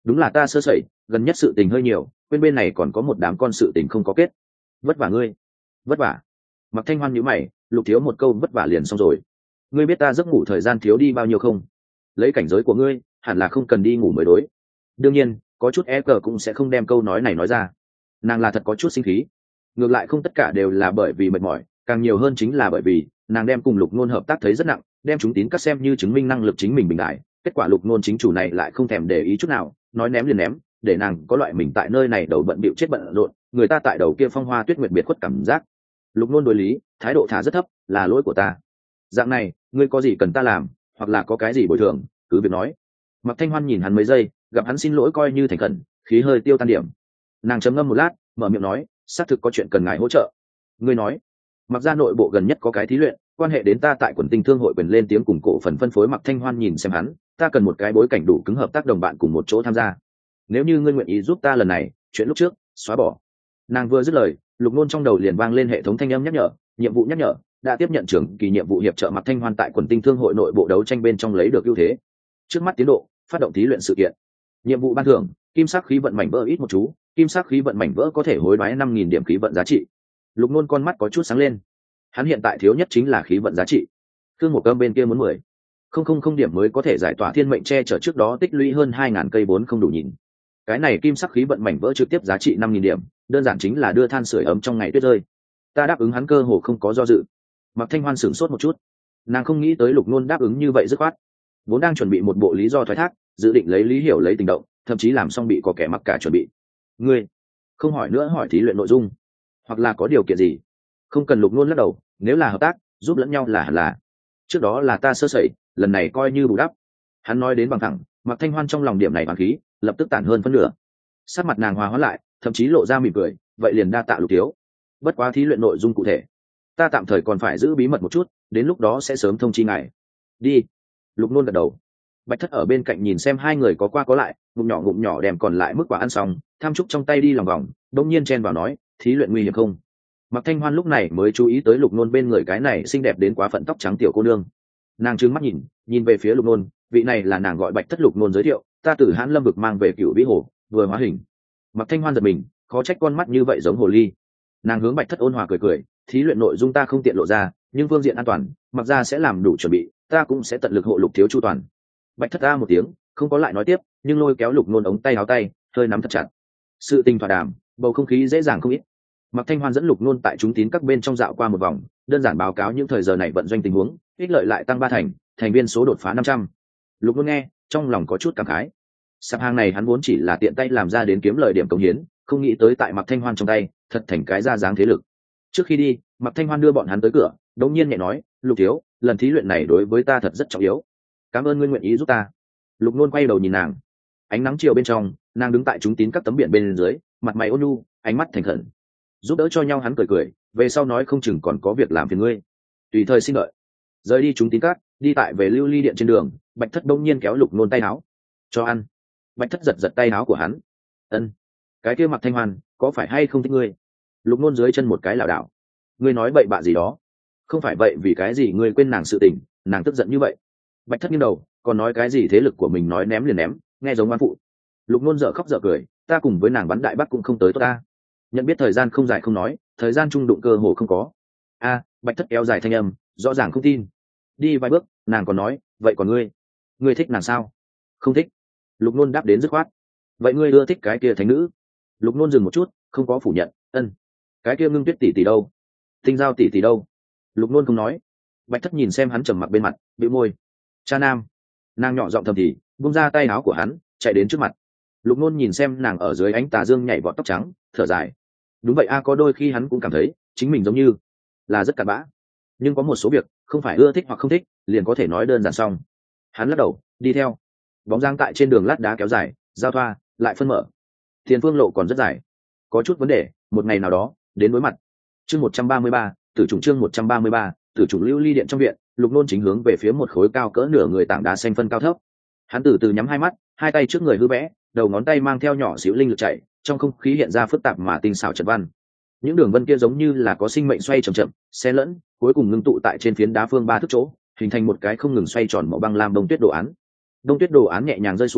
đúng là ta sơ sẩy, gần nhất sự tình hơi nhiều, bên bên này còn có một đám con sự tình không có kết. Vất vả ngươi. Vất vả. Mặc Thanh Hoan nhíu mày, Lục Thiếu một câu vất vả liền xong rồi. Ngươi biết ta giấc ngủ thời gian thiếu đi bao nhiêu không? Lấy cảnh giới của ngươi, hẳn là không cần đi ngủ mới đối. Đương nhiên, có chút e cờ cũng sẽ không đem câu nói này nói ra. Nàng là thật có chút sinh khí. Ngược lại không tất cả đều là bởi vì mệt mỏi, càng nhiều hơn chính là bởi vì nàng đem cùng Lục Nôn hợp tác thấy rất nặng, đem chúng tín cắt xem như chứng minh năng lực chính mình bình đại. Kết quả Lục Nôn chính chủ này lại không thèm để ý chút nào, nói ném liền ném, để nàng có loại mình tại nơi này đầu bận bịu chết bận rộn, người ta tại đầu kia phong hoa tuyết nguyệt biệt khuất cảm giác. Lục Nôn đối lý, thái độ thả rất thấp, là lỗi của ta. Dạng này, ngươi có gì cần ta làm, hoặc là có cái gì bồi thường, cứ việc nói. Mặc Thanh Hoan nhìn hắn mấy giây, gặp hắn xin lỗi coi như thành khẩn, khí hơi tiêu tan điểm. Nàng chấm ngâm một lát, mở miệng nói, xác thực có chuyện cần ngài hỗ trợ. Ngươi nói, Mặc ra nội bộ gần nhất có cái thí luyện, quan hệ đến ta tại quần tinh thương hội quyền lên tiếng cùng cổ phần phân phối. Mặc Thanh Hoan nhìn xem hắn, ta cần một cái bối cảnh đủ cứng hợp tác đồng bạn cùng một chỗ tham gia. Nếu như ngươi nguyện ý giúp ta lần này, chuyện lúc trước xóa bỏ. Nàng vừa dứt lời, Lục Nôn trong đầu liền vang lên hệ thống thanh âm nhắc nhở, nhiệm vụ nhắc nhở, đã tiếp nhận trưởng kỳ nhiệm vụ hiệp trợ Mặc Thanh Hoan tại quần tinh thương hội nội bộ đấu tranh bên trong lấy được ưu thế. Trước mắt tiến độ, phát động thí luyện sự kiện. Nhiệm vụ ban thưởng, kim sắc khí vận mảnh vỡ ít một chú, kim sắc khí vận mảnh vỡ có thể hối đoái năm nghìn điểm khí vận giá trị. Lục Nôn con mắt có chút sáng lên. Hắn hiện tại thiếu nhất chính là khí vận giá trị. Cương một cơm bên kia muốn mười không không không điểm mới có thể giải tỏa thiên mệnh che chở trước đó tích lũy hơn hai ngàn cây vốn không đủ nhìn. Cái này kim sắc khí vận mảnh vỡ trực tiếp giá trị năm nghìn điểm, đơn giản chính là đưa than sưởi ấm trong ngày tuyết rơi. Ta đáp ứng hắn cơ hồ không có do dự. Mặc Thanh Hoan sửng sốt một chút, nàng không nghĩ tới Lục Nôn đáp ứng như vậy dứt khoát. Vốn đang chuẩn bị một bộ lý do thoái thác, dự định lấy lý hiểu lấy tình động, thậm chí làm xong bị có kẻ mặc cả chuẩn bị. Ngươi không hỏi nữa, hỏi thí luyện nội dung, hoặc là có điều kiện gì? Không cần. Lục Nôn lắc đầu, nếu là hợp tác, giúp lẫn nhau là hẳn là. Trước đó là ta sơ sẩy, lần này coi như bù đắp. Hắn nói đến bằng thẳng, Mặc Thanh Hoan trong lòng điểm này bằng khí, lập tức tản hơn phân nửa. Sát mặt nàng hòa hóa lại, thậm chí lộ ra mỉm cười, vậy liền đa tạ Lục thiếu. Bất quá thí luyện nội dung cụ thể, ta tạm thời còn phải giữ bí mật một chút, đến lúc đó sẽ sớm thông chi ngài. Đi. Lục Nôn gật đầu. Bạch Thất ở bên cạnh nhìn xem hai người có qua có lại, ngụm nhỏ ngụm nhỏ đem còn lại mức quả ăn xong, tham trúc trong tay đi lòng vòng, đột nhiên chen vào nói, thí luyện nguy hiểm không? Mặc Thanh Hoan lúc này mới chú ý tới Lục Nôn bên người cái này xinh đẹp đến quá phận tóc trắng tiểu cô nương. Nàng trừng mắt nhìn, nhìn về phía Lục Nôn, vị này là nàng gọi Bạch Thất. Lục Nôn giới thiệu, ta từ Hãn Lâm vực mang về Cửu Vĩ Hồ, vừa hóa hình. Mặc Thanh Hoan giật mình, khó trách con mắt như vậy giống hồ ly. Nàng hướng Bạch Thất ôn hòa cười cười, thí luyện nội dung ta không tiện lộ ra, nhưng phương diện an toàn, Mặc gia sẽ làm đủ chuẩn bị, ta cũng sẽ tận lực hộ Lục thiếu chu toàn. Bạch Thất a một tiếng, không có lại nói tiếp, nhưng lôi kéo Lục Nôn ống tay áo tay, hơi nắm thật chặt. Sự tình thỏa đàm, bầu không khí dễ dàng không ít. Mặc Thanh Hoan dẫn Lục Nôn tại chúng tín các bên trong dạo qua một vòng, đơn giản báo cáo những thời giờ này vận doanh tình huống, ích lợi lại tăng ba thành, thành viên số đột phá năm trăm. Lục Nôn nghe, trong lòng có chút cảm khái. Sạp hàng này hắn vốn chỉ là tiện tay làm ra đến kiếm lời điểm cống hiến, không nghĩ tới tại Mặc Thanh Hoan trong tay, thật thành cái ra dáng thế lực. Trước khi đi, Mặc Thanh Hoan đưa bọn hắn tới cửa, đột nhiên nhẹ nói, Lục thiếu, lần thí luyện này đối với ta thật rất trọng yếu. Cảm ơn ngươi nguyện ý giúp ta. Lục Nôn quay đầu nhìn nàng. Ánh nắng chiều bên trong, nàng đứng tại chúng tín các tấm biển bên dưới, mặt mày ôn nhu, ánh mắt thành khẩn. Giúp đỡ cho nhau hắn cười cười, về sau nói không chừng còn có việc làm phiền ngươi. Tùy thời xin đợi. Rời đi chúng tín các, đi tại về Lưu Ly điện trên đường, Bạch Thất đông nhiên kéo Lục Nôn tay áo. Cho ăn. Bạch Thất giật giật tay áo của hắn. Ân. Cái kia Mặc Thanh Hoan, có phải hay không thích ngươi? Lục Nôn dưới chân một cái lảo đảo. Ngươi nói bậy bạ gì đó? Không phải vậy vì cái gì ngươi quên nàng sự tình, nàng tức giận như vậy? Bạch Thất nghiêng đầu, còn nói cái gì thế lực của mình nói ném liền ném, nghe giống oan phụ. Lục Nôn dở khóc dở cười, ta cùng với nàng bắn đại bắc cũng không tới tốt ta. Nhận biết thời gian không dài không nói, thời gian trung đụng cơ hồ không có. A, Bạch Thất kéo dài thanh âm, rõ ràng không tin. Đi vài bước, nàng còn nói, vậy còn ngươi, ngươi thích nàng sao? Không thích. Lục Nôn đáp đến dứt khoát. Vậy ngươi ưa thích cái kia thánh nữ? Lục Nôn dừng một chút, không có phủ nhận. Ân. Cái kia Ngưng Tuyết tỷ tỷ đâu? Tinh Giao tỷ tỷ đâu? Lục Nôn không nói. Bạch Thất nhìn xem hắn trầm mặc bên mặt, bĩu môi. Cha nam. Nàng nhỏ giọng thầm thì, buông ra tay áo của hắn, chạy đến trước mặt. Lục Nôn nhìn xem nàng ở dưới ánh tà dương nhảy vọt tóc trắng, thở dài. Đúng vậy a, có đôi khi hắn cũng cảm thấy chính mình giống như là rất cặn bã, nhưng có một số việc không phải ưa thích hoặc không thích liền có thể nói đơn giản xong. Hắn lắc đầu, đi theo. Bóng dáng tại trên đường lát đá kéo dài, giao thoa lại phân mở. Tiền phương lộ còn rất dài, có chút vấn đề, một ngày nào đó đến đối mặt. Chương một trăm ba mươi ba, tử trùng. Chương một trăm ba mươi ba, tử trùng. Lưu Ly điện trong viện, Lục Nôn chính hướng về phía một khối cao cỡ nửa người tảng đá xanh phân cao thấp. Hắn từ từ nhắm hai mắt, hai tay trước người hư vẽ, đầu ngón tay mang theo nhỏ xíu linh lực chạy, trong không khí hiện ra phức tạp mà tinh xảo trận văn. Những đường vân kia giống như là có sinh mệnh xoay chậm chậm, xen lẫn, cuối cùng ngưng tụ tại trên phiến đá phương ba thước chỗ, hình thành một cái không ngừng xoay tròn màu băng lam đông tuyết đồ án. Đông tuyết đồ án nhẹ nhàng rơi xuống,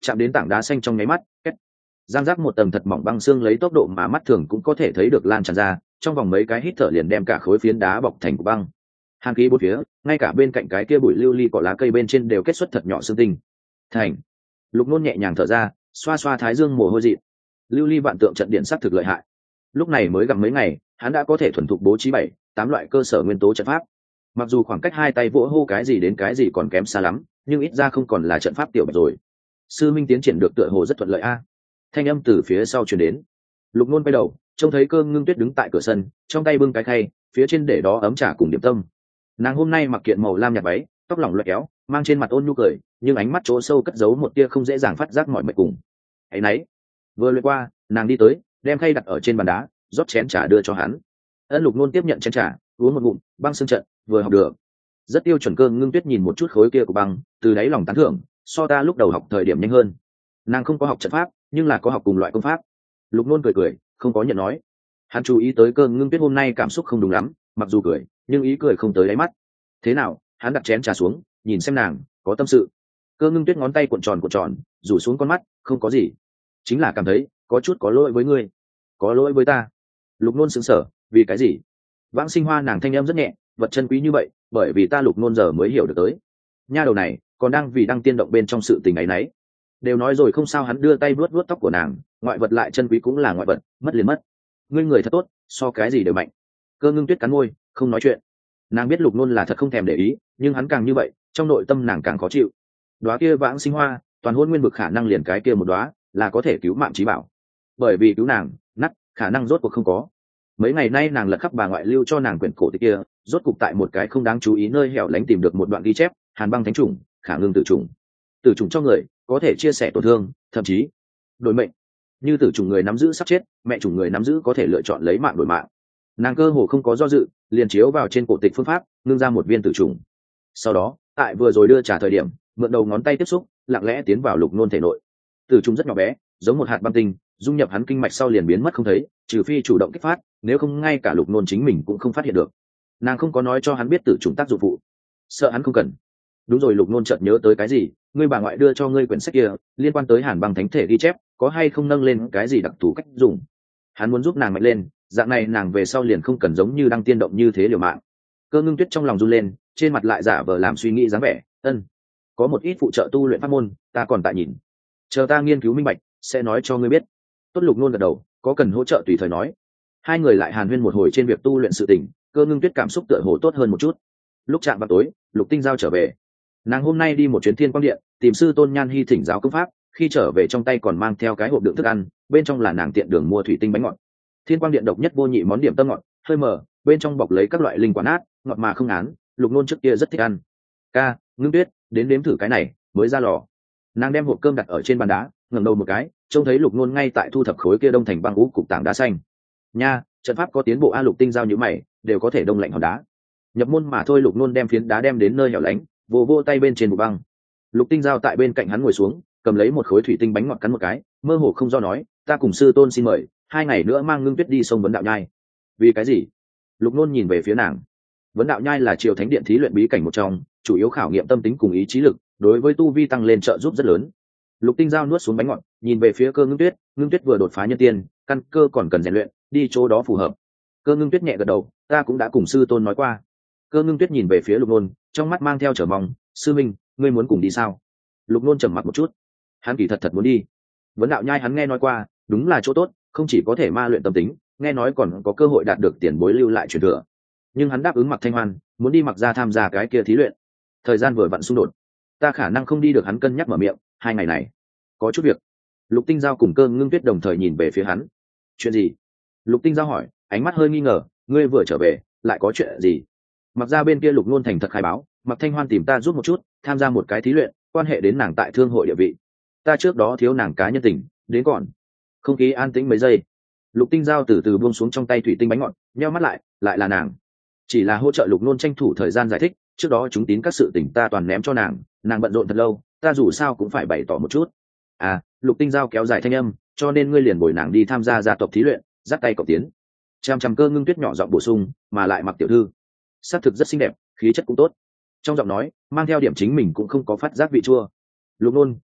chạm đến tảng đá xanh trong nháy mắt, két, giang rác một tầng thật mỏng băng xương lấy tốc độ mà mắt thường cũng có thể thấy được lan tràn ra, trong vòng mấy cái hít thở liền đem cả khối phiến đá bọc thành cục băng. Hàn khí bốn phía, ngay cả bên cạnh cái kia bụi lưu ly li cỏ lá cây bên trên đều kết xuất thật nhỏ xương tinh. Thành. Lục Nôn nhẹ nhàng thở ra, xoa xoa thái dương mồ hôi dị. Lưu ly vạn tượng trận điện sắc thực lợi hại. Lúc này mới gặp mấy ngày, hắn đã có thể thuần thục bố trí bảy, tám loại cơ sở nguyên tố trận pháp. Mặc dù khoảng cách hai tay vỗ hô cái gì đến cái gì còn kém xa lắm, nhưng ít ra không còn là trận pháp tiểu bạch rồi. Sư minh tiến triển được tựa hồ rất thuận lợi a. Thanh âm từ phía sau truyền đến. Lục Nôn quay đầu, trông thấy Cơ Ngưng Tuyết đứng tại cửa sân, trong tay bưng cái khay, phía trên để đó ấm trà cùng điểm tâm. Nàng hôm nay mặc kiện màu lam nhạt váy, tóc lỏng lẻo kéo, mang trên mặt ôn nhu cười, nhưng ánh mắt chỗ sâu cất giấu một tia không dễ dàng phát giác mọi mệt cùng. Ấy nấy. Vừa lướt qua, nàng đi tới, đem khay đặt ở trên bàn đá, rót chén trà đưa cho hắn. Ân Lục Nôn tiếp nhận chén trà, uống một ngụm, băng xương trận, vừa học được. Rất tiêu chuẩn. Cơ Ngưng Tuyết nhìn một chút khối kia của băng, từ đáy lòng tán thưởng, so ta lúc đầu học thời điểm nhanh hơn. Nàng không có học trận pháp, nhưng là có học cùng loại công pháp. Lục Nôn cười cười, không có nhận nói. Hắn chú ý tới Cơ Ngưng Tuyết hôm nay cảm xúc không đúng lắm, mặc dù cười, nhưng ý cười không tới đáy mắt. Thế nào? Hắn đặt chén trà xuống, nhìn xem nàng, có tâm sự. Cơ Ngưng Tuyết ngón tay cuộn tròn cuộn tròn, rủ xuống con mắt, không có gì, chính là cảm thấy có chút có lỗi với ngươi. Có lỗi với ta? Lục Nôn sững sờ, vì cái gì? Vãng Sinh Hoa nàng thanh em rất nhẹ, vật chân quý như vậy, bởi vì ta Lục Nôn giờ mới hiểu được tới. Nha đầu này, còn đang vì đang tiên động bên trong sự tình ấy nấy. Đều nói rồi không sao. Hắn đưa tay vuốt vuốt tóc của nàng, ngoại vật lại chân quý cũng là ngoại vật, mất liền mất. Ngươi người thật tốt, so cái gì đều mạnh. Cơ Ngưng Tuyết cắn môi, không nói chuyện. Nàng biết Lục Nôn là thật không thèm để ý, nhưng hắn càng như vậy, trong nội tâm nàng càng khó chịu. Đóa kia Vãng Sinh Hoa, toàn hôn nguyên vực khả năng liền cái kia một đóa, là có thể cứu mạng chí bảo. Bởi vì cứu nàng, nát, khả năng rốt cuộc không có. Mấy ngày nay nàng lật khắp bà ngoại lưu cho nàng quyển cổ tịch kia, rốt cục tại một cái không đáng chú ý nơi hẻo lánh tìm được một đoạn ghi chép, Hàn Băng Thánh Chủng, Khả Ngưng Tử Chủng. Tử chủng cho người, có thể chia sẻ tổn thương, thậm chí đổi mệnh. Như tử chủng người nắm giữ sắp chết, mẹ chủng người nắm giữ có thể lựa chọn lấy mạng đổi mạng. Nàng cơ hồ không có do dự, liền chiếu vào trên cổ tịch phương pháp, ngưng ra một viên tử chủng. Sau đó, tại vừa rồi đưa trả thời điểm, mượn đầu ngón tay tiếp xúc, lặng lẽ tiến vào Lục Nôn thể nội. Tử chủng rất nhỏ bé, giống một hạt băng tinh, dung nhập hắn kinh mạch sau liền biến mất không thấy, trừ phi chủ động kích phát, nếu không ngay cả Lục Nôn chính mình cũng không phát hiện được. Nàng không có nói cho hắn biết tử chủng tác dụng phụ, sợ hắn không cần. Đúng rồi. Lục Nôn chợt nhớ tới cái gì, ngươi bà ngoại đưa cho ngươi quyển sách kia, liên quan tới Hàn Băng Thánh Thể ghi chép, có hay không nâng lên cái gì đặc thù cách dùng? Hắn muốn giúp nàng mạnh lên, dạng này nàng về sau liền không cần giống như đang tiên động như thế liều mạng. Cơ Ngưng Tuyết trong lòng run lên, trên mặt lại giả vờ làm suy nghĩ dáng vẻ. Ân, có một ít phụ trợ tu luyện pháp môn, ta còn tại nhìn, chờ ta nghiên cứu minh bạch, sẽ nói cho ngươi biết. Tốt. Lục Nôn gật đầu, có cần hỗ trợ tùy thời nói. Hai người lại hàn huyên một hồi trên việc tu luyện sự tình, Cơ Ngưng Tuyết cảm xúc tựa hồ tốt hơn một chút. Lúc chạm vào tối, Lục Tinh Giao trở về. Nàng hôm nay đi một chuyến Thiên Quang Điện, tìm sư Tôn Nhan Hi thỉnh giáo công pháp, khi trở về trong tay còn mang theo cái hộp đựng thức ăn, bên trong là nàng tiện đường mua thủy tinh bánh ngọt. Thiên Quang Điện độc nhất vô nhị món điểm tâm ngọt, hơi mờ, bên trong bọc lấy các loại linh quả nát, ngọt mà không án, Lục Nôn trước kia rất thích ăn. Ca, Ngưng Tuyết, đến đếm thử cái này, mới ra lò. Nàng đem hộp cơm đặt ở trên bàn đá, ngẩng đầu một cái, trông thấy Lục Nôn ngay tại thu thập khối kia đông thành băng ú cục tảng đá xanh. Nha, trận pháp có tiến bộ a. Lục Tinh Giao như mày, đều có thể đông lạnh hòn đá. Nhập môn mà thôi. Lục Nôn đem phiến đá đem đến nơi hẻo lánh, vô vô tay bên trên bụi băng. Lục Tinh Giao tại bên cạnh hắn ngồi xuống, cầm lấy một khối thủy tinh bánh ngọt cắn một cái, mơ hồ không do nói, ta cùng sư tôn xin mời, hai ngày nữa mang Ngưng Tuyết đi sông Vấn Đạo Nhai. Vì cái gì? Lục Nôn nhìn về phía nàng. Vấn Đạo Nhai là Triều Thánh Điện thí luyện bí cảnh một trong, chủ yếu khảo nghiệm tâm tính cùng ý chí lực, đối với tu vi tăng lên trợ giúp rất lớn. Lục Tinh Giao nuốt xuống bánh ngọt, nhìn về phía Cơ Ngưng Tuyết. Ngưng Tuyết vừa đột phá nhân tiên, căn cơ còn cần rèn luyện, đi chỗ đó phù hợp. Cơ Ngưng Tuyết nhẹ gật đầu, ta cũng đã cùng sư tôn nói qua. Cơ Ngưng Tuyết nhìn về phía Lục Nôn, trong mắt mang theo chờ mong, sư minh, ngươi muốn cùng đi sao? Lục Nôn trầm mặc một chút, hắn kỳ thật thật muốn đi. Vấn Đạo Nhai hắn nghe nói qua, đúng là chỗ tốt, không chỉ có thể ma luyện tâm tính, nghe nói còn có cơ hội đạt được tiền bối lưu lại truyền thừa. Nhưng hắn đáp ứng Mặc Thanh Hoan, muốn đi Mặc gia tham gia cái kia thí luyện. Thời gian vừa vặn xung đột, ta khả năng không đi được. Hắn cân nhắc mở miệng, hai ngày này có chút việc. Lục Tinh Giao cùng Cơ Ngưng Tuyết đồng thời nhìn về phía hắn. Chuyện gì? Lục Tinh Giao hỏi, ánh mắt hơi nghi ngờ, ngươi vừa trở về, lại có chuyện gì? Mặc ra bên kia Lục Nôn thành thật khai báo, Mặc Thanh Hoan tìm ta giúp một chút, tham gia một cái thí luyện, quan hệ đến nàng tại thương hội địa vị. Ta trước đó thiếu nàng cá nhân tình, đến còn. Không khí an tĩnh mấy giây. Lục Tinh Giao từ từ buông xuống trong tay thủy tinh bánh ngọt, nheo mắt lại, lại là nàng. Chỉ là hỗ trợ Lục Nôn tranh thủ thời gian giải thích, trước đó chúng tín các sự tình ta toàn ném cho nàng, nàng bận rộn thật lâu, ta dù sao cũng phải bày tỏ một chút. À, Lục Tinh Giao kéo dài thanh âm, cho nên ngươi liền bồi nàng đi tham gia gia tộc thí luyện, dắt tay cậu tiến. Chăm chăm Cơ Ngưng Tuyết nhỏ giọng bổ sung, mà lại Mặc tiểu thư sắc thực rất xinh đẹp, khí chất cũng tốt. Trong giọng nói mang theo điểm chính mình cũng không có phát giác vị chua. Lục Nôn,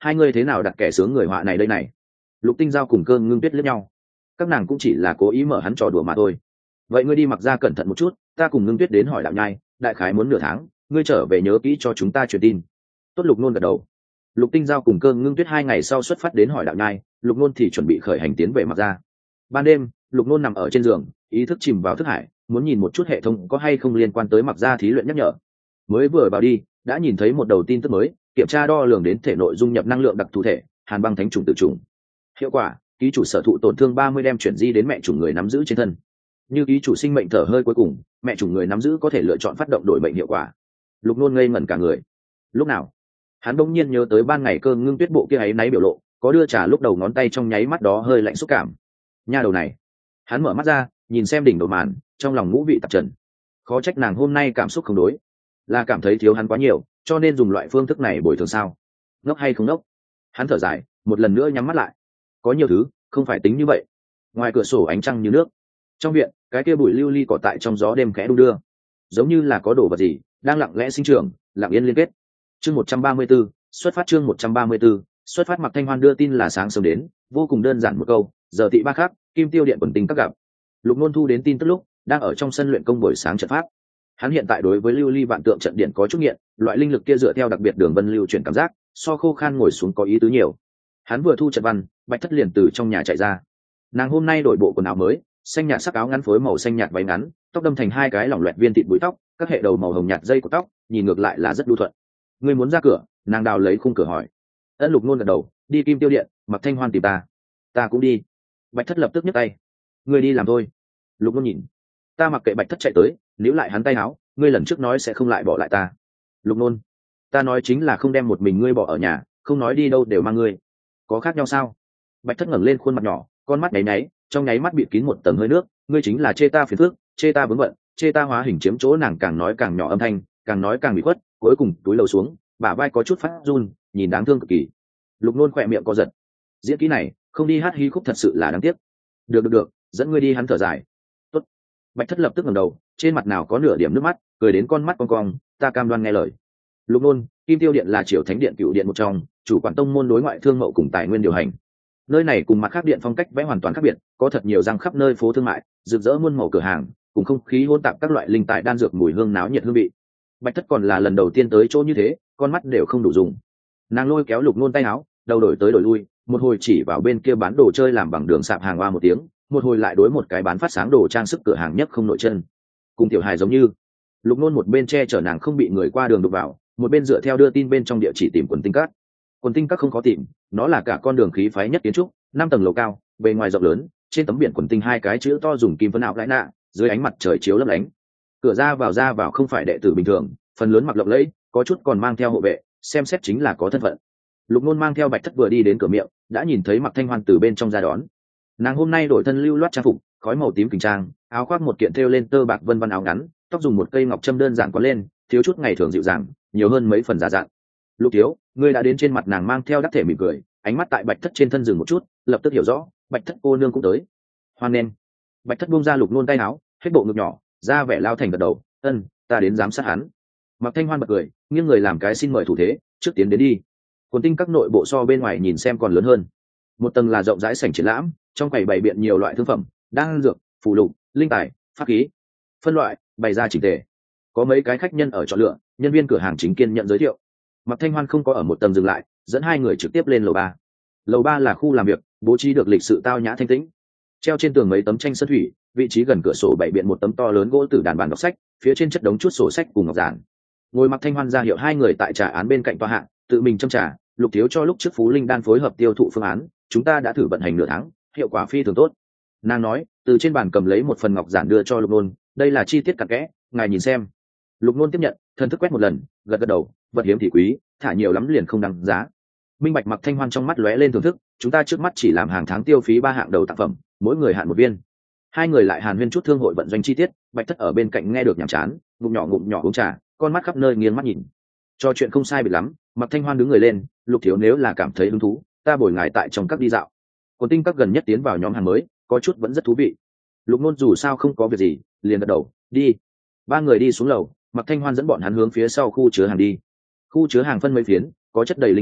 hai người thế nào đặt kẻ sướng người họa này đây này? Lục Tinh Giao cùng Cơ Ngưng Tuyết liếc nhau, các nàng cũng chỉ là cố ý mở hắn trò đùa mà thôi. Vậy ngươi đi mặc ra cẩn thận một chút, ta cùng Ngưng Tuyết đến hỏi đạo nhai, đại khái muốn nửa tháng, ngươi trở về nhớ kỹ cho chúng ta truyền tin. Tốt. Lục Nôn gật đầu. Lục Tinh Giao cùng Cơ Ngưng Tuyết hai ngày sau xuất phát đến hỏi đạo nhai, Lục Nôn thì chuẩn bị khởi hành tiến về mặc ra. Ban đêm, Lục Nôn nằm ở trên giường, ý thức chìm vào thức hải, muốn nhìn một chút hệ thống có hay không liên quan tới mặc ra thí luyện nhắc nhở. Mới vừa vào đi, đã nhìn thấy một đầu tin tức mới, kiểm tra đo lường đến thể nội dung nhập năng lượng đặc thù thể, Hàn Băng Thánh Trùng tự trùng. Hiệu quả, ký chủ sở thụ tổn thương ba mươi đem chuyển di đến mẹ chủ người nắm giữ trên thân. Như ký chủ sinh mệnh thở hơi cuối cùng, mẹ chủ người nắm giữ có thể lựa chọn phát động đổi mệnh hiệu quả. Lục Nôn ngây ngẩn cả người. Lúc nào, hắn bỗng nhiên nhớ tới ban ngày Cơ Ngưng Tuyết bộ kia ấy náy biểu lộ, có đưa trà lúc đầu ngón tay trong nháy mắt đó hơi lạnh xúc cảm. Nha đầu này. Hắn mở mắt ra, nhìn xem đỉnh đầu màn, trong lòng ngũ vị tạp trần. Khó trách nàng hôm nay cảm xúc không đối, là cảm thấy thiếu hắn quá nhiều, cho nên dùng loại phương thức này bồi thường sao? Ngốc hay không ngốc? Hắn thở dài, một lần nữa nhắm mắt lại. Có nhiều thứ không phải tính như vậy. Ngoài cửa sổ ánh trăng như nước, trong viện cái kia bụi lưu ly cỏ tại trong gió đêm khẽ đung đưa, giống như là có đồ vật gì đang lặng lẽ sinh trưởng, lặng yên liên kết. Chương một trăm ba mươi 134, xuất phát. Chương một trăm ba mươi 134, xuất phát. Mạc Thanh Hoan đưa tin là sáng sớm đến, vô cùng đơn giản một câu, giờ thị ba khắc, Kim Tiêu Điện quần tinh các gặp. Lục Nôn thu đến tin tức lúc đang ở trong sân luyện công buổi sáng trận pháp. Hắn hiện tại đối với lưu ly vạn tượng trận điện có chút nghiện, loại linh lực kia dựa theo đặc biệt đường vân lưu chuyển cảm giác, so khô khan ngồi xuống có ý tứ nhiều. Hắn vừa thu trận văn, Bạch Thất liền từ trong nhà chạy ra. Nàng hôm nay đổi bộ quần áo mới, xanh nhạt sắc áo ngắn phối màu xanh nhạt váy ngắn, tóc đâm thành hai cái lỏng loẹt viên thịt búi tóc, các hệ đầu màu hồng nhạt dây của tóc, nhìn ngược lại là rất đu thuận. Ngươi muốn ra cửa? Nàng đào lấy khung cửa hỏi. Ân. Lục Nôn gật đầu, đi Kim Tiêu Điện, Mạc Thanh Hoan tìm ta. Ta cũng đi. Bạch Thất lập tức nhấc tay. Ngươi đi làm thôi. Lục Nôn nhìn. Ta mặc kệ. Bạch Thất chạy tới, níu lại hắn tay áo. Ngươi lần trước nói sẽ không lại bỏ lại ta. Lục Nôn, ta nói chính là không đem một mình ngươi bỏ ở nhà, không nói đi đâu đều mang ngươi. Có khác nhau sao? Bạch Thất ngẩng lên khuôn mặt nhỏ, con mắt nháy nháy, trong nháy mắt bịt kín một tầng hơi nước. Ngươi chính là chê ta phiền phức, chê ta vướng bận, chê ta hóa hình chiếm chỗ. Nàng càng nói càng nhỏ âm thanh, càng nói càng bị khuất, cuối cùng túi lầu xuống, bả vai có chút phát run, nhìn đáng thương cực kỳ. Lục Nôn khỏe miệng co giật. Diễn kỹ này, không đi hát hí khúc thật sự là đáng tiếc. Được được được, dẫn ngươi đi. Hắn thở dài. Tốt. Bạch Thất lập tức ngẩng đầu, trên mặt nào có nửa điểm nước mắt, cười đến con mắt cong cong. Ta cam đoan nghe lời. Lục Nôn, Kim Tiêu Điện là Triều Thánh Điện cựu điện một trong, chủ quản tông môn đối ngoại thương mậu cùng tài nguyên điều hành. Nơi này cùng mặt khác điện phong cách vẽ hoàn toàn khác biệt, có thật nhiều răng khắp nơi phố thương mại, rực rỡ muôn màu cửa hàng, cùng không khí hỗn tạp các loại linh tài đan dược mùi hương náo nhiệt hương vị. Bạch Thất còn là lần đầu tiên tới chỗ như thế, con mắt đều không đủ dùng. Nàng lôi kéo Lục Nôn tay áo, đầu đổi tới đổi lui, một hồi chỉ vào bên kia bán đồ chơi làm bằng đường sạp hàng hoa một tiếng, một hồi lại đối một cái bán phát sáng đồ trang sức cửa hàng nhất không nổi chân. Cùng tiểu hài giống như. Lục Nôn một bên che chở nàng không bị người qua đường đụng vào, một bên dựa theo đưa tin bên trong địa chỉ tìm quần tinh các. Quần tinh các không khó tìm, nó là cả con đường khí phái nhất kiến trúc, năm tầng lầu cao, bề ngoài rộng lớn, trên tấm biển quần tinh hai cái chữ to dùng kim phấn ảo lại nạ, dưới ánh mặt trời chiếu lấp lánh. Cửa ra vào ra vào không phải đệ tử bình thường, phần lớn mặc lộng lẫy, có chút còn mang theo hộ vệ, xem xét chính là có thân phận. Lục Nôn mang theo Bạch Thất vừa đi đến cửa miệng, đã nhìn thấy Mạc Thanh Hoan từ bên trong ra đón. Nàng hôm nay đổi thân lưu loát trang phục, khói màu tím kình trang, áo khoác một kiện thêu lên tơ bạc vân vân áo ngắn, tóc dùng một cây ngọc châm đơn giản quấn lên, thiếu chút ngày thường dịu dàng, nhiều hơn mấy phần giả dặn. Lục thiếu, ngươi đã đến. Trên mặt nàng mang theo đắc thể mỉm cười, ánh mắt tại Bạch Thất trên thân dừng một chút, lập tức hiểu rõ, Bạch Thất cô nương cũng tới. Hoan nghênh. Bạch Thất buông ra Lục Nôn tay áo, hết bộ ngực nhỏ, ra vẻ lao thành gật đầu. Ân, ta đến giám sát hắn. Mạc Thanh Hoan bật cười, nghiêng người làm cái xin mời thủ thế, trước tiến đến đi. Quần tinh các nội bộ so bên ngoài nhìn xem còn lớn hơn. Một tầng là rộng rãi sảnh triển lãm, trong quầy bày biện nhiều loại thương phẩm, đan dược, phù lục, linh tài, pháp khí, phân loại bày ra chỉnh tề. Có mấy cái khách nhân ở chọn lựa, nhân viên cửa hàng chính kiên nhận giới thiệu. Mạc Thanh Hoan không có ở một tầng dừng lại, dẫn hai người trực tiếp lên lầu ba. Lầu ba là khu làm việc, bố trí được lịch sự tao nhã thanh tĩnh. Treo trên tường mấy tấm tranh sơn thủy, vị trí gần cửa sổ bày biện một tấm to lớn gỗ tử đàn bàn đọc sách, phía trên chất đống chút sổ sách cùng ngọc giản. Ngồi Mạc Thanh Hoan ra hiệu hai người tại trà án bên cạnh tòa hạ, tự mình châm trà. Lục thiếu cho lúc trước Phú Linh đan phối hợp tiêu thụ phương án, chúng ta đã thử vận hành nửa tháng, hiệu quả phi thường tốt. Nàng nói, từ trên bàn cầm lấy một phần ngọc giản đưa cho Lục Nôn, đây là chi tiết cặn kẽ, ngài nhìn xem. Lục Nôn tiếp nhận, thần thức quét một lần, gật gật đầu, vật hiếm thì quý, thả nhiều lắm liền không đăng giá. Minh bạch. Mạc Thanh Hoan trong mắt lóe lên thưởng thức, chúng ta trước mắt chỉ làm hàng tháng tiêu phí ba hạng đầu tác phẩm, mỗi người hạn một viên. Hai người lại hàn huyên chút thương hội vận doanh chi tiết, Bạch Thất ở bên cạnh nghe được nhàm chán, ngụm nhỏ ngụm nhỏ uống trà, con mắt khắp nơi nghiêng mắt nhìn. Cho chuyện không sai biệt lắm, Mạc Thanh Hoan đứng người lên, Lục thiếu nếu là cảm thấy hứng thú, ta bồi ngài tại trong các đi dạo. Quần tinh các gần nhất tiến vào nhóm hàng mới, có chút vẫn rất thú vị. Lục Nôn dù sao không có việc gì, liền gật đầu, đi. Ba người đi xuống lầu, Mạc Thanh Hoan dẫn bọn hắn hướng phía sau khu chứa hàng đi. Khu chứa hàng phân mấy phiến, có chất đầy linh tài,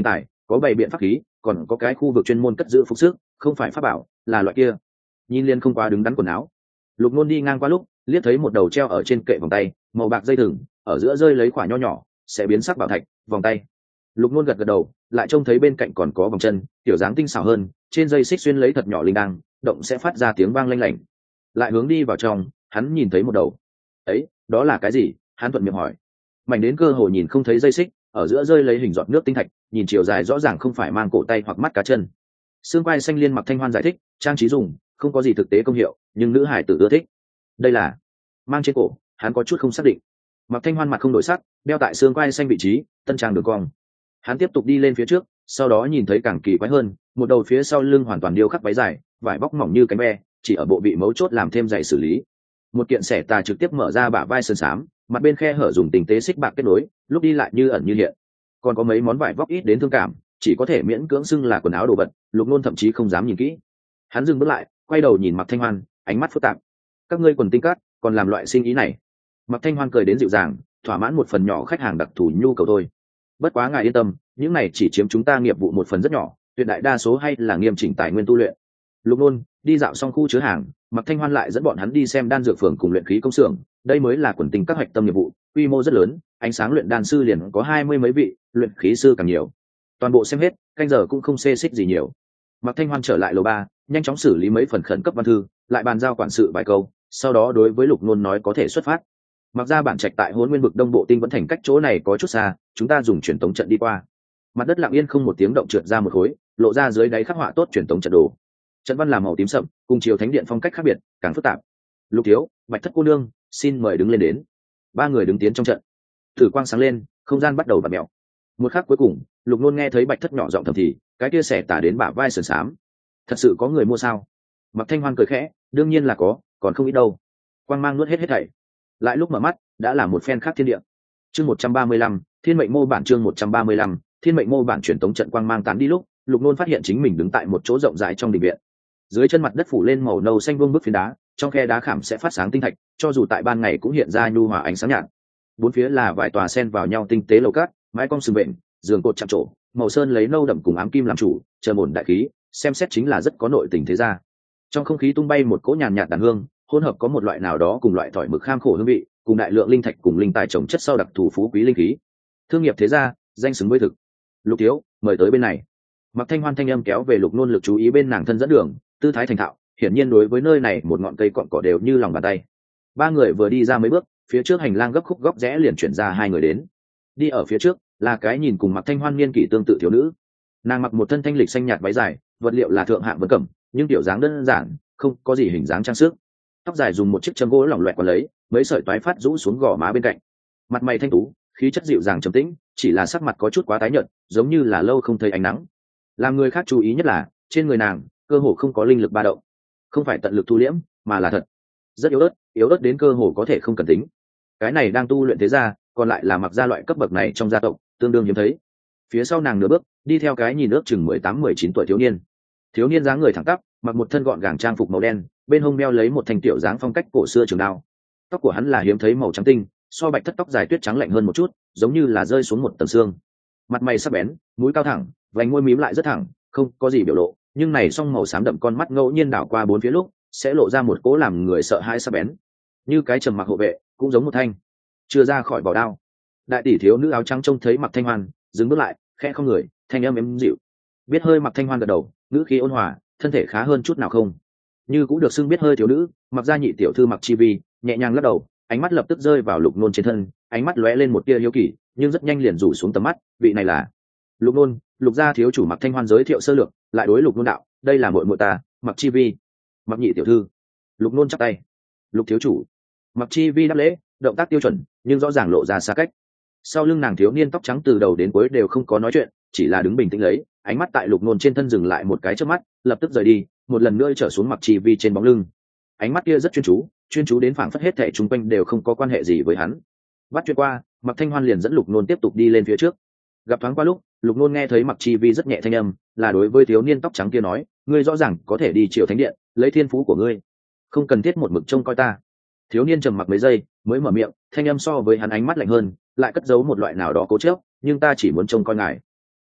có bày biện pháp khí, còn có cái khu vực chuyên môn cất giữ phục sức, không phải pháp bảo, là loại kia nhìn liên không quá đứng đắn quần áo. Lục Nôn đi ngang qua lúc liếc thấy một đầu treo ở trên kệ vòng tay màu bạc dây thừng, ở giữa rơi lấy quả nho nhỏ sẽ biến sắc bảo thạch vòng tay. Lục Nôn gật gật đầu, lại trông thấy bên cạnh còn có vòng chân, kiểu dáng tinh xảo hơn, trên dây xích xuyên lấy thật nhỏ linh đăng, động sẽ phát ra tiếng vang lanh lảnh. Lại hướng đi vào trong, hắn nhìn thấy một đầu. Ấy, đó là cái gì? Hắn thuận miệng hỏi. Mảnh đến cơ hồ nhìn không thấy dây xích, ở giữa rơi lấy hình giọt nước tinh thạch, nhìn chiều dài rõ ràng không phải mang cổ tay hoặc mắt cá chân. Xương quai xanh liên Mặc Thanh Hoan giải thích, trang trí dùng, không có gì thực tế công hiệu, nhưng nữ hải tử ưa thích. Đây là mang trên cổ, hắn có chút không xác định. Mặc Thanh Hoan mặt không đổi sắc, đeo tại xương quai xanh vị trí, tân trang đường cong. Hắn tiếp tục đi lên phía trước, sau đó nhìn thấy càng kỳ quái hơn, một đầu phía sau lưng hoàn toàn điêu khắc váy dài, vải bóc mỏng như cánh ve, chỉ ở bộ vị mấu chốt làm thêm dày xử lý. Một kiện xẻ tà trực tiếp mở ra bả vai sơn xám, mặt bên khe hở dùng tình tế xích bạc kết nối, lúc đi lại như ẩn như hiện. Còn có mấy món vải vóc ít đến thương cảm, chỉ có thể miễn cưỡng xưng là quần áo đồ vật. Lục Nôn thậm chí không dám nhìn kỹ. Hắn dừng bước lại, quay đầu nhìn Mặc Thanh Hoan, ánh mắt phức tạp. Các ngươi quần tinh cát, còn làm loại sinh ý này? Mặc Thanh Hoan cười đến dịu dàng, thỏa mãn một phần nhỏ khách hàng đặc thù nhu cầu thôi. Bất quá ngài yên tâm, những này chỉ chiếm chúng ta nghiệp vụ một phần rất nhỏ, tuyệt đại đa số hay là nghiêm chỉnh tài nguyên tu luyện. Lục Nôn đi dạo xong khu chứa hàng, Mặc Thanh Hoan lại dẫn bọn hắn đi xem đan dược phường cùng luyện khí công xưởng. Đây mới là quần tinh các hoạch tâm nghiệp vụ, quy mô rất lớn, ánh sáng luyện đan sư liền có hai mươi mấy vị, luyện khí sư càng nhiều. Toàn bộ xem hết, canh giờ cũng không xê xích gì nhiều. Mặc Thanh Hoan trở lại lầu ba, nhanh chóng xử lý mấy phần khẩn cấp văn thư, lại bàn giao quản sự vài câu, sau đó đối với Lục Nôn nói có thể xuất phát. Mặc ra bản trạch tại Hỗn Nguyên vực Đông Bộ Tinh vẫn thành cách chỗ này có chút xa, chúng ta dùng truyền tống trận đi qua. Mặt đất lặng yên không một tiếng động trượt ra một khối, lộ ra dưới đáy khắc họa tốt truyền tống trận đồ. Trận văn là màu tím sậm, cùng chiều thánh điện phong cách khác biệt, càng phức tạp. Lục thiếu, Bạch Thất cô nương, xin mời đứng lên đến. Ba người đứng tiến trong trận. Thử quang sáng lên, không gian bắt đầu vặn mèo. Một khắc cuối cùng, Lục Nôn nghe thấy Bạch Thất nhỏ giọng thầm thì, cái kia xẻ tả đến bả vai sườn xám. Thật sự có người mua sao? Mặc Thanh Hoan cười khẽ, đương nhiên là có, còn không ít đâu. Quang mang nuốt hết hết thảy. Lại lúc mở mắt, đã là một phen khác thiên địa. Chương một trăm ba mươi lăm, Thiên mệnh mô bản chương một trăm ba mươi lăm, Thiên mệnh mô bản truyền tống trận quang mang tán đi lúc, Lục Nôn phát hiện chính mình đứng tại một chỗ rộng rãi trong đình viện. Dưới chân mặt đất phủ lên màu nâu xanh vuông bức phiến đá, trong khe đá khảm sẽ phát sáng tinh thạch, cho dù tại ban ngày cũng hiện ra nhu hòa ánh sáng nhạt. Bốn phía là vài tòa sen vào nhau tinh tế lầu cát, mái cong sừng bện, giường cột chạm trổ, màu sơn lấy nâu đậm cùng ám kim làm chủ, chờ ổn đại khí, xem xét chính là rất có nội tình thế gia. Trong không khí tung bay một cỗ nhàn nhạt đàn hương, hỗn hợp có một loại nào đó cùng loại thỏi mực kham khổ hương vị, cùng đại lượng linh thạch cùng linh tài trồng chất sau đặc thù phú quý linh khí. Thương nghiệp thế gia, danh xứng với thực. Lục thiếu, mời tới bên này. Mặc Thanh Hoan thanh âm kéo về Lục Nôn lực chú ý bên nàng thân dẫn đường, tư thái thành thạo, hiển nhiên đối với nơi này một ngọn cây cọn cỏ đều như lòng bàn tay. Ba người vừa đi ra mấy bước, phía trước hành lang gấp khúc góc rẽ liền chuyển ra hai người đến. Đi ở phía trước là cái nhìn cùng Mặc Thanh Hoan niên kỷ tương tự thiếu nữ. Nàng mặc một thân thanh lịch xanh nhạt váy dài, vật liệu là thượng hạng vân cẩm, nhưng tiểu dáng đơn giản, không có gì hình dáng trang sức. Tóc dài dùng một chiếc châm gỗ lỏng loẹt quấn lấy, mấy sợi toái phát rũ xuống gò má bên cạnh. Mặt mày thanh tú, khí chất dịu dàng trầm tĩnh, chỉ là sắc mặt có chút quá tái nhợt, giống như là lâu không thấy ánh nắng. Làm người khác chú ý nhất là trên người nàng cơ hồ không có linh lực ba động, không phải tận lực thu liễm, mà là thật rất yếu ớt, yếu ớt đến cơ hồ có thể không cần tính. Cái này đang tu luyện thế gia, còn lại là mặc gia loại cấp bậc này trong gia tộc, tương đương hiếm thấy. Phía sau nàng nửa bước, đi theo cái nhìn ước chừng mười tám mười chín tuổi thiếu niên. Thiếu niên dáng người thẳng tắp, mặc một thân gọn gàng trang phục màu đen, bên hông đeo lấy một thanh tiểu dáng phong cách cổ xưa trường đao. Tóc của hắn là hiếm thấy màu trắng tinh, so Bạch Thất tóc dài tuyết trắng lạnh hơn một chút, giống như là rơi xuống một tầng xương. Mặt mày sắc bén, mũi cao thẳng, vành môi mím lại rất thẳng, không có gì biểu lộ, nhưng này song màu xám đậm con mắt ngẫu nhiên đảo qua bốn phía lúc, sẽ lộ ra một cỗ làm người sợ hãi sắc bén, như cái trầm mặc hộ vệ, cũng giống một thanh chưa ra khỏi vỏ đao. Đại tỷ thiếu nữ áo trắng trông thấy Mặc Thanh Hoan, dừng bước lại, khẽ không người, thanh âm êm dịu. Biết hơi Mặc Thanh Hoan gật đầu, ngữ khí ôn hòa, thân thể khá hơn chút nào không? Như cũng được xưng biết hơi thiếu nữ, Mặc gia nhị tiểu thư Mặc Chi Vi, nhẹ nhàng lắc đầu, ánh mắt lập tức rơi vào Lục Nôn trên thân, ánh mắt lóe lên một tia hiếu kỳ, nhưng rất nhanh liền rủ xuống tầm mắt, vị này là Lục Nôn. Lục gia thiếu chủ Mặc Thanh Hoan giới thiệu sơ lược, lại đối Lục Nôn đạo, đây là muội muội ta, Mặc Chi Vi. Mặc nhị tiểu thư. Lục Nôn chắp tay. Lục thiếu chủ. Mặc Chi Vi đáp lễ, động tác tiêu chuẩn, nhưng rõ ràng lộ ra xa cách. Sau lưng nàng thiếu niên tóc trắng từ đầu đến cuối đều không có nói chuyện, chỉ là đứng bình tĩnh lấy, ánh mắt tại Lục Nôn trên thân dừng lại một cái chớp mắt, lập tức rời đi, một lần nữa trở xuống Mặc Chi Vi trên bóng lưng. Ánh mắt kia rất chuyên chú, chuyên chú đến phảng phất hết thảy xung quanh đều không có quan hệ gì với hắn. Bắt chuyện qua, Mặc Thanh Hoan liền dẫn Lục Nôn tiếp tục đi lên phía trước. Gặp thoáng qua lúc, Lục Nôn nghe thấy Mặc Chi Vi rất nhẹ thanh âm, là đối với thiếu niên tóc trắng kia nói, ngươi rõ ràng có thể đi Triều Thánh Điện, lấy thiên phú của ngươi, không cần thiết một mực trông coi ta. Thiếu niên trầm mặc mấy giây, mới mở miệng, thanh âm so với hắn ánh mắt lạnh hơn, lại cất giấu một loại nào đó cố chấp, nhưng ta chỉ muốn trông coi ngài.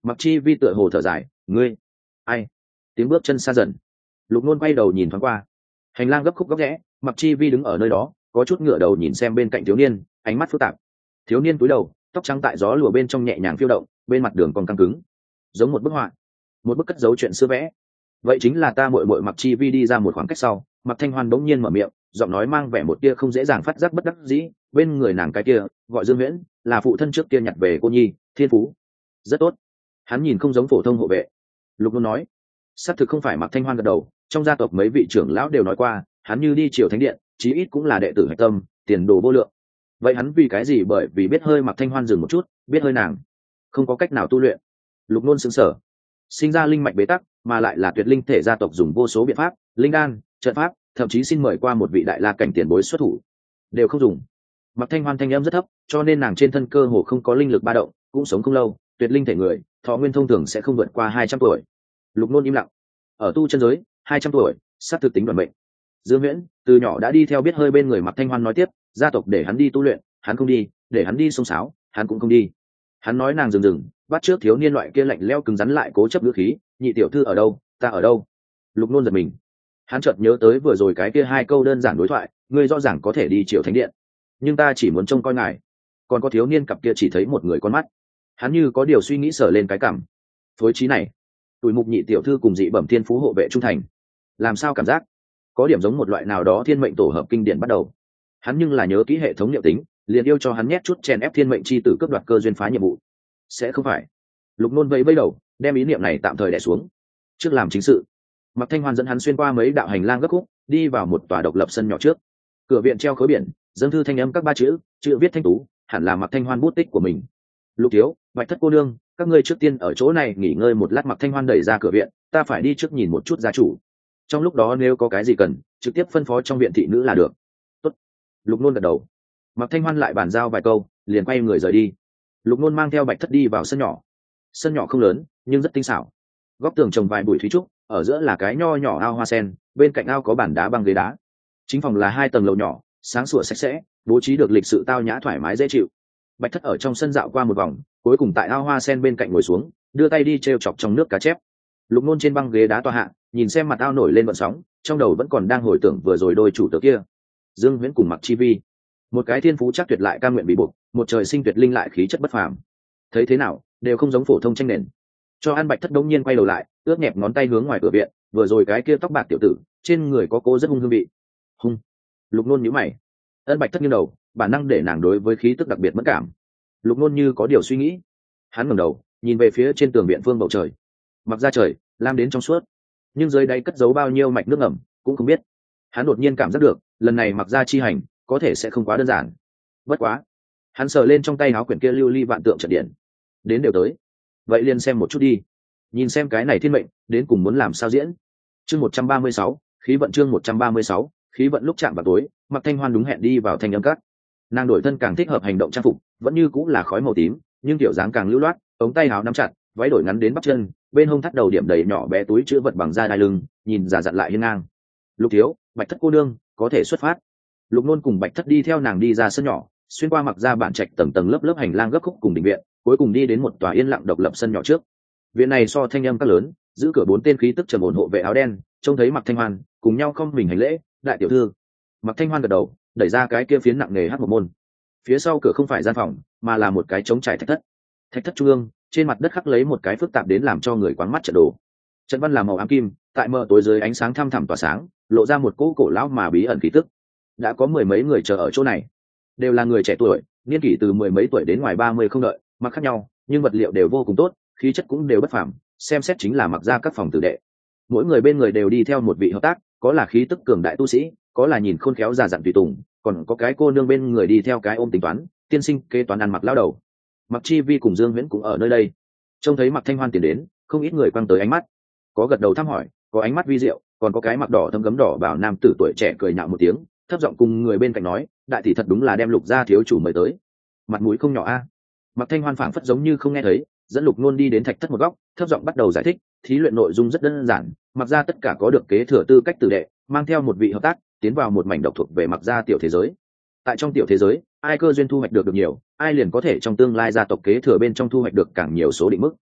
Mặc chi vi tựa hồ thở dài, ngươi ai? Tiếng bước chân xa dần. Lục Nôn quay đầu nhìn thoáng qua, hành lang gấp khúc gấp rẽ, Mặc chi vi đứng ở nơi đó, có chút ngửa đầu nhìn xem bên cạnh thiếu niên, ánh mắt phức tạp. Thiếu niên cúi đầu, tóc trắng tại gió lùa bên trong nhẹ nhàng phiêu động, bên mặt đường còn căng cứng, giống một bức họa, một bức cất dấu chuyện xưa vẽ. Vậy chính là ta muội muội. Mặc chi vi đi ra một khoảng cách sau, Mặc Thanh Hoan bỗng nhiên mở miệng, giọng nói mang vẻ một tia không dễ dàng phát giác bất đắc dĩ. Bên người nàng cái kia gọi Dương Viễn, là phụ thân trước kia nhặt về cô nhi, thiên phú rất tốt. Hắn nhìn không giống phổ thông hộ vệ. Lục Nôn nói, xác thực không phải. Mặc Thanh Hoan gật đầu, trong gia tộc mấy vị trưởng lão đều nói qua, hắn như đi triều thánh điện, chí ít cũng là đệ tử hạch tâm, tiền đồ vô lượng. Vậy hắn vì cái gì? Bởi vì biết hơi. Mặc Thanh Hoan dừng một chút, biết hơi nàng không có cách nào tu luyện. Lục Nôn sững sờ, sinh ra linh mạch bế tắc, mà lại là tuyệt linh thể, gia tộc dùng vô số biện pháp, linh đan, trận pháp, thậm chí xin mời qua một vị đại la cảnh tiền bối xuất thủ, đều không dùng. Mặc Thanh Hoan thanh âm rất thấp, cho nên nàng trên thân cơ hồ không có linh lực ba động, cũng sống không lâu. Tuyệt linh thể người, thọ nguyên thông thường sẽ không vượt qua hai trăm tuổi. Lục Nôn im lặng. Ở tu chân giới, hai trăm tuổi, sát thực tính đoàn mệnh. Dương Viễn từ nhỏ đã đi theo biết hơi bên người. Mặc Thanh Hoan nói tiếp, gia tộc để hắn đi tu luyện, hắn không đi, để hắn đi sông sáo, hắn cũng không đi. Hắn nói nàng dừng dừng, bắt trước thiếu niên loại kia lạnh lẽo cứng rắn lại cố chấp ngữ khí, nhị tiểu thư ở đâu, ta ở đâu. Lục Nôn giật mình, hắn chợt nhớ tới vừa rồi cái kia hai câu đơn giản đối thoại, ngươi rõ ràng có thể đi triều thánh điện, nhưng ta chỉ muốn trông coi ngài. Còn có thiếu niên cặp kia chỉ thấy một người con mắt. Hắn như có điều suy nghĩ sờ lên cái cằm. Phối trí này, tuổi mục nhị tiểu thư cùng dị bẩm thiên phú hộ vệ trung thành, làm sao cảm giác có điểm giống một loại nào đó thiên mệnh tổ hợp kinh điển bắt đầu. Hắn nhưng là nhớ kỹ hệ thống niệm tính, liền yêu cho hắn nhét chút chèn ép thiên mệnh chi tử cướp đoạt cơ duyên phá nhiệm vụ. Sẽ không phải. Lục Nôn vẫy vẫy đầu, đem ý niệm này tạm thời đè xuống, trước làm chính sự. Mặc Thanh Hoan dẫn hắn xuyên qua mấy đạo hành lang gấp khúc, đi vào một tòa độc lập sân nhỏ trước. Cửa viện treo khối biển, dâng thư thanh âm các ba chữ, chữ viết thanh tú, hẳn là Mặc Thanh Hoan bút tích của mình. Lục thiếu, Bạch thất cô nương, các ngươi trước tiên ở chỗ này nghỉ ngơi một lát. Mặc Thanh Hoan đẩy ra cửa viện, ta phải đi trước nhìn một chút gia chủ, trong lúc đó nếu có cái gì cần, trực tiếp phân phó trong viện thị nữ là được. Tốt. Lục Nôn gật đầu. Mặc Thanh Hoan lại bàn giao vài câu, liền quay người rời đi. Lục Nôn mang theo Bạch thất đi vào sân nhỏ. Sân nhỏ không lớn, nhưng rất tinh xảo. Góc tường trồng vài bụi thúy trúc, ở giữa là cái nho nhỏ ao hoa sen, bên cạnh ao có bàn đá băng ghế đá. Chính phòng là hai tầng lầu nhỏ, sáng sủa sạch sẽ, bố trí được lịch sự tao nhã thoải mái dễ chịu. Bạch thất ở trong sân dạo qua một vòng, cuối cùng tại ao hoa sen bên cạnh ngồi xuống, đưa tay đi treo chọc trong nước cá chép. Lục Nôn trên băng ghế đá tọa hạ, nhìn xem mặt ao nổi lên vận sóng, trong đầu vẫn còn đang hồi tưởng vừa rồi đôi chủ tớ kia, Dương Viễn cùng Mặc Chi Vi. Một cái thiên phú chắc tuyệt lại cam nguyện bị buộc, một trời sinh tuyệt linh lại khí chất bất phàm. Thấy thế nào đều không giống phổ thông tranh nền. Cho An Bạch thất đống nhiên quay đầu lại, ướt nhẹp ngón tay hướng ngoài cửa viện, vừa rồi cái kia tóc bạc tiểu tử, trên người có cô rất hung hương vị. Hung. Lục Nôn nhíu mày. Ân Bạch thất nghiêng đầu, bản năng để nàng đối với khí tức đặc biệt mất cảm. Lục Nôn như có điều suy nghĩ, hắn ngẩng đầu, nhìn về phía trên tường viện phương bầu trời. Mặc ra trời lam đến trong suốt, nhưng dưới đáy cất giấu bao nhiêu mạch nước ngầm cũng không biết. Hắn đột nhiên cảm giác được lần này Mặc ra chi hành có thể sẽ không quá đơn giản. Bất quá, hắn sờ lên trong tay áo quyển kia lưu ly vạn tượng trận điện, đến đều tới, vậy liền xem một chút đi, nhìn xem cái này thiên mệnh đến cùng muốn làm sao diễn. Chương một trăm ba mươi sáu, khí vận. Chương một trăm ba mươi sáu, khí vận. Lúc chạm vào tối, Mặc Thanh Hoan đúng hẹn đi vào thanh âm cắt. Nàng đổi thân càng thích hợp hành động trang phục, vẫn như cũng là khói màu tím, nhưng kiểu dáng càng lưu loát, ống tay áo nắm chặt, váy đổi ngắn đến bắp chân, bên hông thắt đầu điểm đầy nhỏ bé túi chữ vật bằng da đai lưng, nhìn già dặn lại hiên ngang. Lục thiếu, Bạch thất cô nương, có thể xuất phát. Lục Nôn cùng Bạch thất đi theo nàng đi ra sân nhỏ, xuyên qua Mặc ra bản trạch tầng tầng lớp lớp hành lang gấp khúc cùng đình viện, cuối cùng đi đến một tòa yên lặng độc lập sân nhỏ trước. Viện này so thanh âm các lớn, giữ cửa bốn tên khí tức trầm ổn hộ vệ áo đen, trông thấy Mặc Thanh Hoan, cùng nhau không mình hành lễ, đại tiểu thư. Mặc Thanh Hoan gật đầu, đẩy ra cái kia phiến nặng nề hắc một môn. Phía sau cửa không phải gian phòng, mà là một cái trống trải thạch thất. Thạch thất trung ương, trên mặt đất khắc lấy một cái phức tạp đến làm cho người quáng mắt trận đồ. Trận văn là màu ám kim, tại mờ tối dưới ánh sáng thăm thẳm tỏa sáng, lộ ra một cỗ cổ lão mà bí ẩn khí tức. Đã có mười mấy người chờ ở chỗ này, đều là người trẻ tuổi, niên kỷ từ mười mấy tuổi đến ngoài ba mươi không đợi, mặc khác nhau, nhưng vật liệu đều vô cùng tốt, khí chất cũng đều bất phàm, xem xét chính là Mặc ra các phòng tử đệ. Mỗi người bên người đều đi theo một vị hợp tác, có là khí tức cường đại tu sĩ, có là nhìn khôn khéo già dặn tùy tùng, còn có cái cô nương bên người đi theo cái ôm tính toán, tiên sinh kế toán ăn mặc lao đầu. Mặc Chi Vi cùng Dương Viễn cũng ở nơi đây. Trông thấy Mặc Thanh Hoan tiến đến, không ít người quăng tới ánh mắt, có gật đầu thăm hỏi, có ánh mắt vi diệu, còn có cái mặc đỏ thâm gấm đỏ bảo nam tử tuổi trẻ cười nhạo một tiếng, thấp giọng cùng người bên cạnh nói, đại tỷ thật đúng là đem Lục gia thiếu chủ mời tới, mặt mũi không nhỏ a. Mặc Thanh Hoan phảng phất giống như không nghe thấy, dẫn Lục Nôn đi đến thạch thất một góc, thấp giọng bắt đầu giải thích, thí luyện nội dung rất đơn giản, Mặc ra tất cả có được kế thừa tư cách tử đệ, mang theo một vị hợp tác, tiến vào một mảnh độc thuộc về Mặc ra tiểu thế giới. Tại trong tiểu thế giới, ai cơ duyên thu hoạch được được nhiều, ai liền có thể trong tương lai gia tộc kế thừa bên trong thu hoạch được càng nhiều số định mức.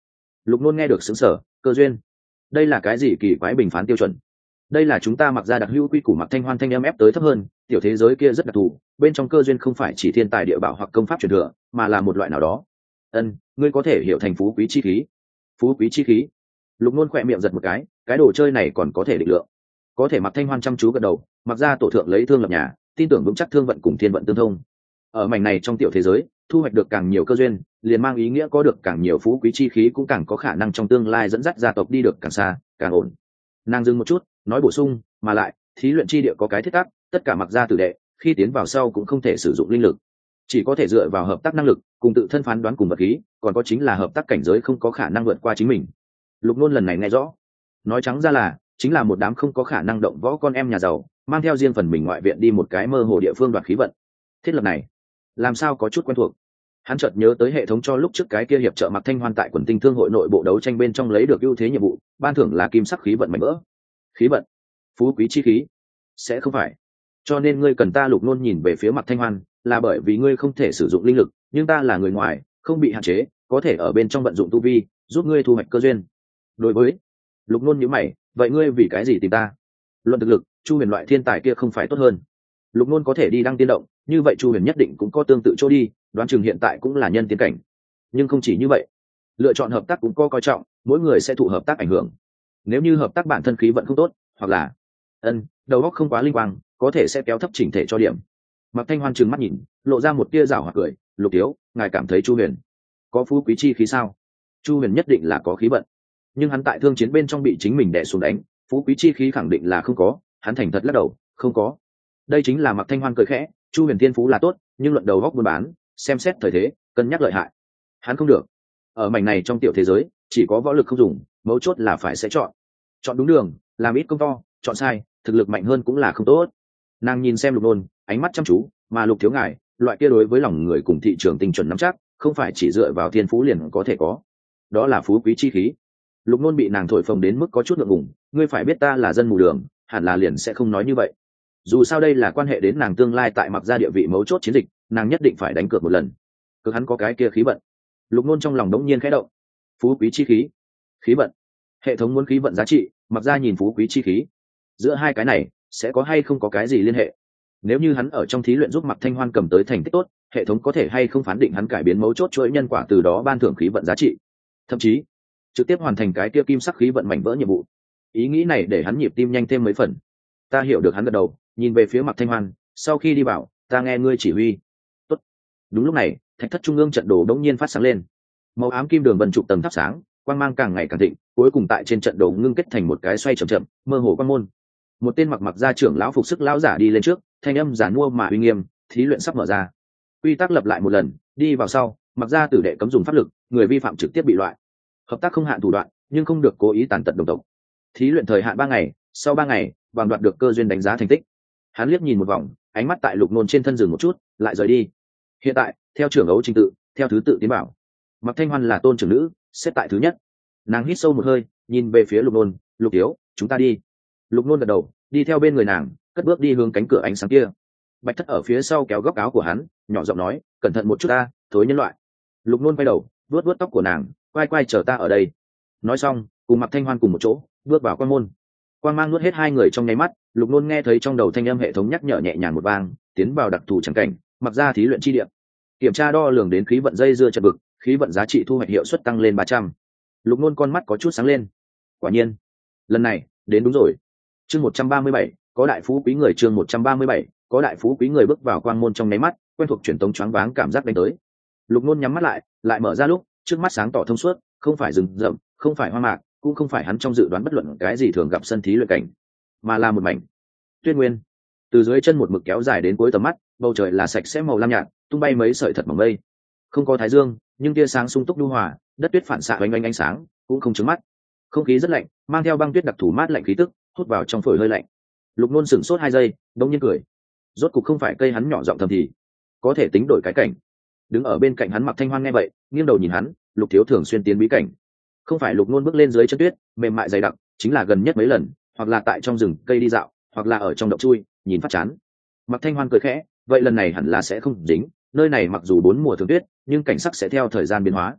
Lục Nôn nghe được sững sờ, cơ duyên, đây là cái gì kỳ quái bình phán tiêu chuẩn? Đây là chúng ta mặc ra đặc hữu quy củ. Mặc Thanh Hoan thanh âm ép tới thấp hơn, tiểu thế giới kia rất đặc thù, bên trong cơ duyên không phải chỉ thiên tài địa bảo hoặc công pháp truyền thừa, mà là một loại nào đó. Ân, ngươi có thể hiểu thành phú quý chi khí. Phú quý chi khí. Lục Nôn khỏe miệng giật một cái, cái đồ chơi này còn có thể định lượng. Có thể. Mặc Thanh Hoan chăm chú gật đầu, mặc ra tổ thượng lấy thương lập nhà, tin tưởng vững chắc thương vận cùng thiên vận tương thông. Ở mảnh này trong tiểu thế giới, thu hoạch được càng nhiều cơ duyên, liền mang ý nghĩa có được càng nhiều phú quý chi khí, cũng càng có khả năng trong tương lai dẫn dắt gia tộc đi được càng xa, càng ổn. Nàng dừng một chút, nói bổ sung, mà lại, thí luyện chi địa có cái thiết tắc, tất cả mặc gia tử đệ khi tiến vào sau cũng không thể sử dụng linh lực, chỉ có thể dựa vào hợp tác năng lực cùng tự thân phán đoán cùng vật khí, còn có chính là hợp tác cảnh giới không có khả năng vượt qua chính mình. Lục Nôn lần này nghe rõ, nói trắng ra là chính là một đám không có khả năng động võ con em nhà giàu, mang theo riêng phần mình ngoại viện đi một cái mơ hồ địa phương đoạt khí vận. Thiết lập này làm sao có chút quen thuộc. Hắn chợt nhớ tới hệ thống cho lúc trước cái kia hiệp trợ Mặc Thanh Hoan tại quần tinh thương hội nội bộ đấu tranh bên trong lấy được ưu thế nhiệm vụ, ban thưởng là kim sắc khí vận mạnh vỡ. Khí vận, phú quý chi khí, sẽ không phải. Cho nên ngươi cần ta. Lục Nôn nhìn về phía Mặc Thanh Hoan, là bởi vì ngươi không thể sử dụng linh lực, nhưng ta là người ngoài, không bị hạn chế, có thể ở bên trong vận dụng tu vi, giúp ngươi thu hoạch cơ duyên. Đối với Lục Nôn nhíu mày, vậy ngươi vì cái gì tìm ta? Luận thực lực, Chu Huyền loại thiên tài kia không phải tốt hơn? Lục Nôn có thể đi đăng tiên động, như vậy Chu Huyền nhất định cũng có tương tự chỗ đi, đoán chừng hiện tại cũng là nhân tiên cảnh. Nhưng không chỉ như vậy, lựa chọn hợp tác cũng có coi trọng, mỗi người sẽ thụ hợp tác ảnh hưởng. Nếu như hợp tác bản thân khí vận không tốt, hoặc là ân đầu óc không quá linh quang, có thể sẽ kéo thấp chỉnh thể cho điểm. Mặc Thanh Hoan trừng mắt nhìn, lộ ra một tia giảo hoạt cười, Lục thiếu, ngài cảm thấy Chu Huyền có phú quý chi khí sao? Chu Huyền nhất định là có khí vận, nhưng hắn tại thương chiến bên trong bị chính mình đè xuống đánh, phú quý chi khí khẳng định là không có. Hắn thành thật lắc đầu, không có. Đây chính là Mặc Thanh Hoan cười khẽ, Chu Huyền thiên phú là tốt, nhưng luận đầu góc buôn bán, xem xét thời thế, cân nhắc lợi hại, hắn không được. Ở mảnh này trong tiểu thế giới, chỉ có võ lực không dùng, mấu chốt là phải sẽ chọn. Chọn đúng đường, làm ít công to, chọn sai, thực lực mạnh hơn cũng là không tốt. Nàng nhìn xem Lục Nôn, ánh mắt chăm chú, mà Lục thiếu ngài, loại kia đối với lòng người cùng thị trường tinh chuẩn nắm chắc, không phải chỉ dựa vào thiên phú liền có thể có. Đó là phú quý chi khí. Lục Nôn bị nàng thổi phồng đến mức có chút ngượng ngùng, ngươi phải biết ta là dân mù đường, hẳn là liền sẽ không nói như vậy. Dù sao đây là quan hệ đến nàng tương lai tại Mặc gia địa vị mấu chốt chiến dịch, nàng nhất định phải đánh cược một lần. Cực hắn có cái kia khí vận. Lục Nôn trong lòng đống nhiên khẽ động. Phú quý chi khí, khí vận, hệ thống muốn khí vận giá trị, Mặc gia nhìn phú quý chi khí, giữa hai cái này sẽ có hay không có cái gì liên hệ? Nếu như hắn ở trong thí luyện giúp Mặc Thanh Hoan cầm tới thành tích tốt, hệ thống có thể hay không phán định hắn cải biến mấu chốt chuỗi nhân quả, từ đó ban thưởng khí vận giá trị, thậm chí trực tiếp hoàn thành cái kia kim sắc khí vận mảnh vỡ nhiệm vụ. Ý nghĩ này để hắn nhịp tim nhanh thêm mấy phần. Ta hiểu được. Hắn gật đầu, nhìn về phía Mặc Thanh Hoan, sau khi đi bảo, ta nghe ngươi chỉ huy. Tốt. Đúng lúc này, thạch thất trung ương trận đồ đống nhiên phát sáng lên, màu ám kim đường vân trục tầng thắp sáng, quang mang càng ngày càng thịnh, cuối cùng tại trên trận đồ ngưng kết thành một cái xoay chậm chậm, mơ hồ quan môn. Một tên mặc mặc gia trưởng lão phục sức lão giả đi lên trước, thanh âm giản mua mà uy nghiêm, thí luyện sắp mở ra. Quy tắc lập lại một lần, đi vào sau, mặc gia tử đệ cấm dùng pháp lực, người vi phạm trực tiếp bị loại. Hợp tác không hạn thủ đoạn, nhưng không được cố ý tàn tật đồng tộc. Thí luyện thời hạn ba ngày, sau ba ngày, bằng đoạt được cơ duyên đánh giá thành tích. Hắn liếc nhìn một vòng, ánh mắt tại Lục Nôn trên thân dừng một chút, lại rời đi. Hiện tại, theo trưởng ấu trình tự, theo thứ tự tiến bảo. Mặc Thanh Hoan là tôn trưởng nữ, xếp tại thứ nhất. Nàng hít sâu một hơi, nhìn về phía Lục Nôn, Lục thiếu, chúng ta đi. Lục Nôn gật đầu, đi theo bên người nàng, cất bước đi hướng cánh cửa ánh sáng kia. Bạch Thất ở phía sau kéo góc áo của hắn, nhỏ giọng nói, cẩn thận một chút ta, thối nhân loại. Lục Nôn quay đầu, vuốt vuốt tóc của nàng, quay quay chờ ta ở đây. Nói xong, cùng Mặc Thanh Hoan cùng một chỗ, bước vào quan môn. Quang mang nuốt hết hai người trong nháy mắt, Lục Nôn nghe thấy trong đầu thanh âm hệ thống nhắc nhở nhẹ nhàng một vang, tiến vào đặc thù chẳng cảnh, mặc ra thí luyện chi địa. Kiểm tra đo lường đến khí vận dây dưa chật vực, khí vận giá trị thu hoạch hiệu suất tăng lên ba trăm. Lục Nôn con mắt có chút sáng lên. Quả nhiên, lần này đến đúng rồi. Chương một trăm ba mươi bảy, có đại phú quý người. Chương một trăm ba mươi bảy, có đại phú quý người. Bước vào quang môn trong nháy mắt, quen thuộc truyền tống choáng váng cảm giác đánh tới. Lục Nôn nhắm mắt lại, lại mở ra lúc, trước mắt sáng tỏ thông suốt, không phải rừng rậm, không phải hoa mạc, cũng không phải hắn trong dự đoán bất luận cái gì thường gặp sân thí luyện cảnh, mà là một mảnh tuyết nguyên. Từ dưới chân một mực kéo dài đến cuối tầm mắt, bầu trời là sạch sẽ màu lam nhạt, tung bay mấy sợi thật mỏng mây. Không có thái dương, nhưng tia sáng sung túc nhu hòa, đất tuyết phản xạ oanh oanh ánh sáng, cũng không chướng mắt. Không khí rất lạnh, mang theo băng tuyết đặc thù mát lạnh khí tức, hút vào trong phổi hơi lạnh. Lục Nôn sửng sốt hai giây, đống nhiên cười. Rốt cục không phải cây hắn nhỏ giọng thầm thì, có thể tính đổi cái cảnh. Đứng ở bên cạnh hắn Mặc Thanh Hoan nghe vậy, nghiêng đầu nhìn hắn, Lục thiếu thường xuyên tiến bí cảnh. Không phải. Lục Nôn bước lên dưới chân tuyết mềm mại dày đặc, chính là gần nhất mấy lần, hoặc là tại trong rừng cây đi dạo, hoặc là ở trong động chui, nhìn phát chán. Mặc Thanh Hoan cười khẽ, vậy lần này hẳn là sẽ không dính, nơi này mặc dù bốn mùa thường tuyết, nhưng cảnh sắc sẽ theo thời gian biến hóa.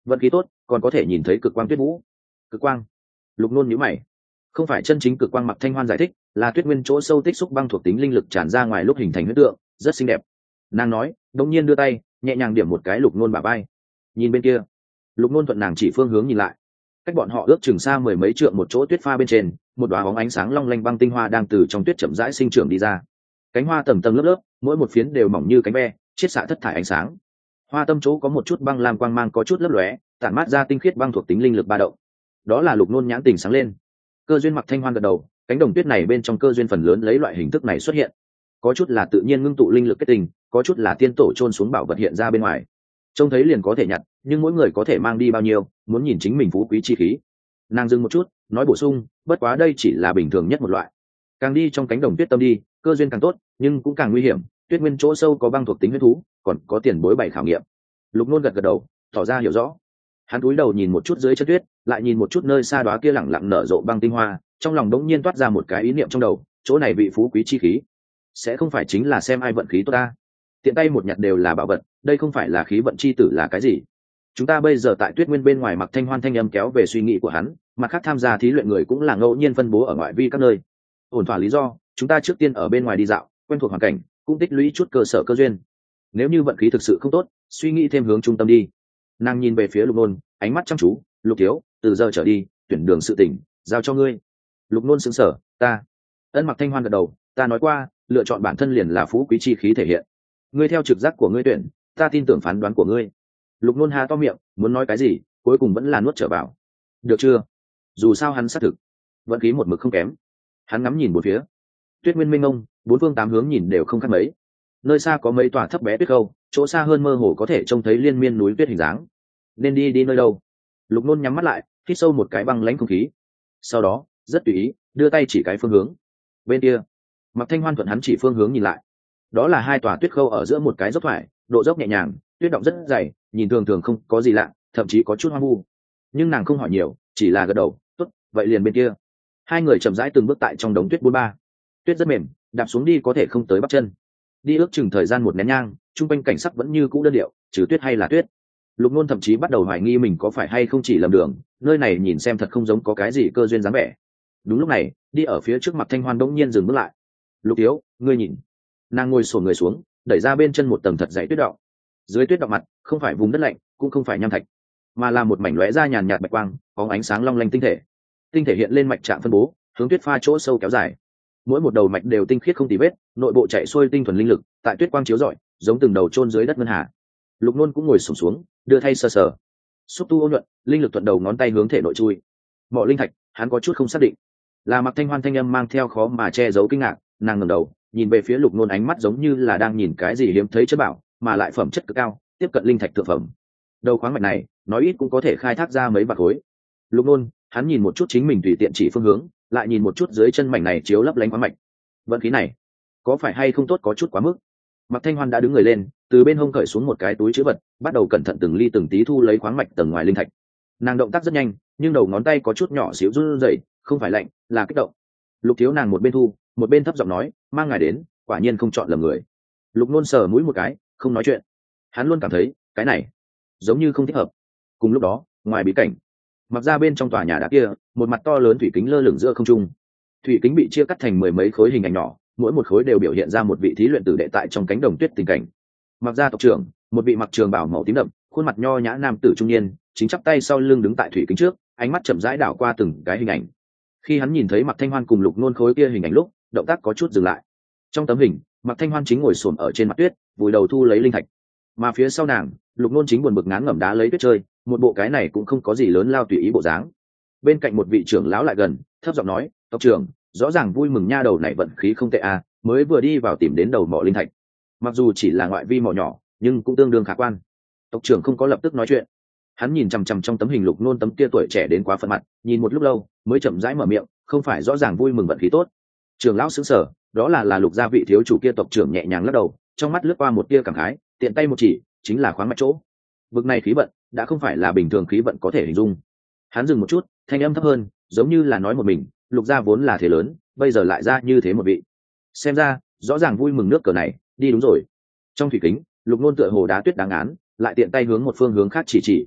vận khí tốt còn có thể nhìn thấy cực quang tuyết vũ. Cực quang. Lục nôn nhíu mày. Không phải chân chính cực quang. Mặc Thanh Hoan giải thích, là tuyết nguyên chỗ sâu tích xúc băng thuộc tính linh lực tràn ra ngoài lúc hình thành huyết tượng, rất xinh đẹp. Nàng nói, đột nhiên đưa tay nhẹ nhàng điểm một cái lục nôn bả vai. Nhìn bên kia. Lục nôn thuận nàng chỉ phương hướng nhìn lại. Cách bọn họ ước chừng xa mười mấy trượng một chỗ tuyết pha bên trên, một đóa bóng ánh sáng long lanh băng tinh hoa đang từ trong tuyết chậm rãi sinh trưởng đi ra. Cánh hoa tầng tầng lớp lớp, mỗi một phiến đều mỏng như cánh ve, chiết xạ thất thải ánh sáng. Hoa tâm chỗ có một chút băng lam quang mang có chút lấp lóe, tản mát ra tinh khiết băng thuộc tính linh lực ba động. Đó là Lục nôn nhãn tình sáng lên. Cơ duyên. Mặc Thanh Hoan gật đầu, cánh đồng tuyết này bên trong cơ duyên phần lớn lấy loại hình thức này xuất hiện. Có chút là tự nhiên ngưng tụ linh lực kết tinh, có chút là tiên tổ chôn xuống bảo vật hiện ra bên ngoài. Trông thấy liền có thể nhặt, nhưng mỗi người có thể mang đi bao nhiêu, muốn nhìn chính mình phú quý chi khí. Nàng dừng một chút, nói bổ sung, bất quá đây chỉ là bình thường nhất một loại. Càng đi trong cánh đồng tuyết tâm đi, cơ duyên càng tốt, nhưng cũng càng nguy hiểm. Tuyết nguyên chỗ sâu có băng thuộc tính huyết thú, còn có tiền bối bảy khảo nghiệm. Lục nôn gật gật đầu, tỏ ra hiểu rõ. Hắn cúi đầu nhìn một chút dưới chân tuyết, lại nhìn một chút nơi xa đóa kia lẳng lặng nở rộ băng tinh hoa, trong lòng đống nhiên toát ra một cái ý niệm trong đầu, chỗ này vị phú quý chi khí, sẽ không phải chính là xem ai vận khí tốt ta. Tiện tay một nhặt đều là bảo vật, đây không phải là khí vận chi tử là cái gì? Chúng ta bây giờ tại tuyết nguyên bên ngoài. Mặc Thanh Hoan thanh âm kéo về suy nghĩ của hắn, mặt khác tham gia thí luyện người cũng là ngẫu nhiên phân bố ở ngoại vi các nơi. Ổn thỏa lý do, chúng ta trước tiên ở bên ngoài đi dạo, quen thuộc hoàn cảnh, cũng tích lũy chút cơ sở cơ duyên. Nếu như vận khí thực sự không tốt, suy nghĩ thêm hướng trung tâm đi. Nàng nhìn về phía Lục nôn, ánh mắt chăm chú. Lục thiếu, từ giờ trở đi, tuyển đường sự tỉnh giao cho ngươi. Lục nôn sững sờ, ta. Ân. Mặc Thanh Hoan gật đầu, ta nói qua, lựa chọn bản thân liền là phú quý chi khí thể hiện. Ngươi theo trực giác của ngươi tuyển, ta tin tưởng phán đoán của ngươi. Lục nôn há to miệng, muốn nói cái gì, cuối cùng vẫn là nuốt trở vào. Được chưa? Dù sao hắn xác thực vận khí một mực không kém. Hắn ngắm nhìn bốn phía, tuyết nguyên minh ông, bốn phương tám hướng nhìn đều không khác mấy. Nơi xa có mấy tòa thấp bé tuyết khâu, chỗ xa hơn mơ hồ có thể trông thấy liên miên núi tuyết hình dáng. Nên đi đi nơi đâu? Lục nôn nhắm mắt lại, hít sâu một cái băng lãnh không khí. Sau đó rất tùy ý đưa tay chỉ cái phương hướng. Bên kia. Mặc Thanh Hoan thuận hắn chỉ phương hướng nhìn lại. Đó là hai tòa tuyết khâu ở giữa một cái dốc thoải, độ dốc nhẹ nhàng, tuyết động rất dày, nhìn thường thường không có gì lạ, thậm chí có chút hoang vu. Nhưng nàng không hỏi nhiều, chỉ là gật đầu, tốt, vậy liền bên kia. Hai người chậm rãi từng bước tại trong đống tuyết bốn ba. Tuyết rất mềm, đạp xuống đi có thể không tới bắp chân. Đi ước chừng thời gian một nén nhang, trung quanh cảnh sắc vẫn như cũ đơn điệu, trừ tuyết hay là tuyết. Lục nôn thậm chí bắt đầu hoài nghi mình có phải hay không chỉ lầm đường, nơi này nhìn xem thật không giống có cái gì cơ duyên dáng vẻ. Đúng lúc này, đi ở phía trước Mặc Thanh Hoan bỗng nhiên dừng bước lại. Lục thiếu, ngươi nhìn. Nàng ngồi xổm người xuống, đẩy ra bên chân một tầng thật dày tuyết đọng. Dưới tuyết đọng mặt, không phải vùng đất lạnh, cũng không phải nham thạch, mà là một mảnh lóe ra nhàn nhạt bạch quang, có ánh sáng long lanh tinh thể. Tinh thể hiện lên mạch trạng phân bố, hướng tuyết pha chỗ sâu kéo dài. Mỗi một đầu mạch đều tinh khiết không tì vết, nội bộ chạy xuôi tinh thuần linh lực, tại tuyết quang chiếu rọi, giống từng đầu chôn dưới đất ngân hà. Lục nôn cũng ngồi xổm xuống, đưa thay sờ sờ. Xúc tu ôn nhuận, linh lực thuận đầu ngón tay hướng thể nội chui. Mỏ linh thạch, hắn có chút không xác định. Là Mặc Thanh Hoan thanh âm mang theo khó mà che giấu kinh ngạc, nàng ngẩng đầu, nhìn về phía Lục nôn, ánh mắt giống như là đang nhìn cái gì hiếm thấy chất bảo, mà lại phẩm chất cực cao, tiếp cận linh thạch thượng phẩm. Đầu khoáng mạch này, nói ít cũng có thể khai thác ra mấy vạn khối. Lục nôn, hắn nhìn một chút chính mình tùy tiện chỉ phương hướng, lại nhìn một chút dưới chân mảnh này chiếu lấp lánh khoáng mạch. Vận khí này, có phải hay không tốt có chút quá mức. Mặc Thanh Hoan đã đứng người lên, từ bên hông cởi xuống một cái túi trữ vật, bắt đầu cẩn thận từng ly từng tí thu lấy khoáng mạch tầng ngoài linh thạch. Nàng động tác rất nhanh, nhưng đầu ngón tay có chút nhỏ xíu run rẩy, không phải lạnh, là kích động. Lục thiếu, nàng một bên thu, một bên thấp giọng nói, mang ngài đến, quả nhiên không chọn lầm người. Lục nôn sờ mũi một cái, không nói chuyện. Hắn luôn cảm thấy cái này giống như không thích hợp. Cùng lúc đó, ngoài bí cảnh, mặc ra bên trong tòa nhà đá kia, một mặt to lớn thủy kính lơ lửng giữa không trung. Thủy kính bị chia cắt thành mười mấy khối hình ảnh nhỏ, mỗi một khối đều biểu hiện ra một vị thí luyện tử đệ tại trong cánh đồng tuyết tình cảnh. Mặc ra tộc trưởng, một vị mặc trường bào màu tím đậm, khuôn mặt nho nhã nam tử trung niên, chính chắp tay sau lưng đứng tại thủy kính trước, ánh mắt chậm rãi đảo qua từng cái hình ảnh. Khi hắn nhìn thấy Mặc Thanh Hoan cùng Lục nôn khối kia hình ảnh lúc, động tác có chút dừng lại. Trong tấm hình, Mặc Thanh Hoan chính ngồi xổm ở trên mặt tuyết, vùi đầu thu lấy linh thạch, mà phía sau nàng, Lục nôn chính buồn bực ngán ngẩm đá lấy tuyết chơi, một bộ cái này cũng không có gì lớn lao tùy ý bộ dáng. Bên cạnh một vị trưởng lão lại gần, thấp giọng nói, tộc trưởng, rõ ràng vui mừng nha đầu này vận khí không tệ à, mới vừa đi vào tìm đến đầu mỏ linh thạch. Mặc dù chỉ là ngoại vi mỏ nhỏ, nhưng cũng tương đương khả quan. Tộc trưởng không có lập tức nói chuyện, hắn nhìn chằm chằm trong tấm hình Lục nôn tấm kia tuổi trẻ đến quá phận mặt, nhìn một lúc lâu mới chậm rãi mở miệng, không phải rõ ràng vui mừng vận khí tốt. Trưởng lão sững sờ, đó là là Lục gia vị thiếu chủ kia. Tộc trưởng nhẹ nhàng lắc đầu, trong mắt lướt qua một tia cảm khái, tiện tay một chỉ, chính là khoáng mạch chỗ. Vực này khí vận đã không phải là bình thường khí vận có thể hình dung. Hắn dừng một chút, thanh âm thấp hơn, giống như là nói một mình, Lục gia vốn là thế lớn, bây giờ lại ra như thế một vị. Xem ra rõ ràng vui mừng nước cờ này đi đúng rồi. Trong thủy kính, Lục nôn tựa hồ đá tuyết đáng án, lại tiện tay hướng một phương hướng khác chỉ chỉ.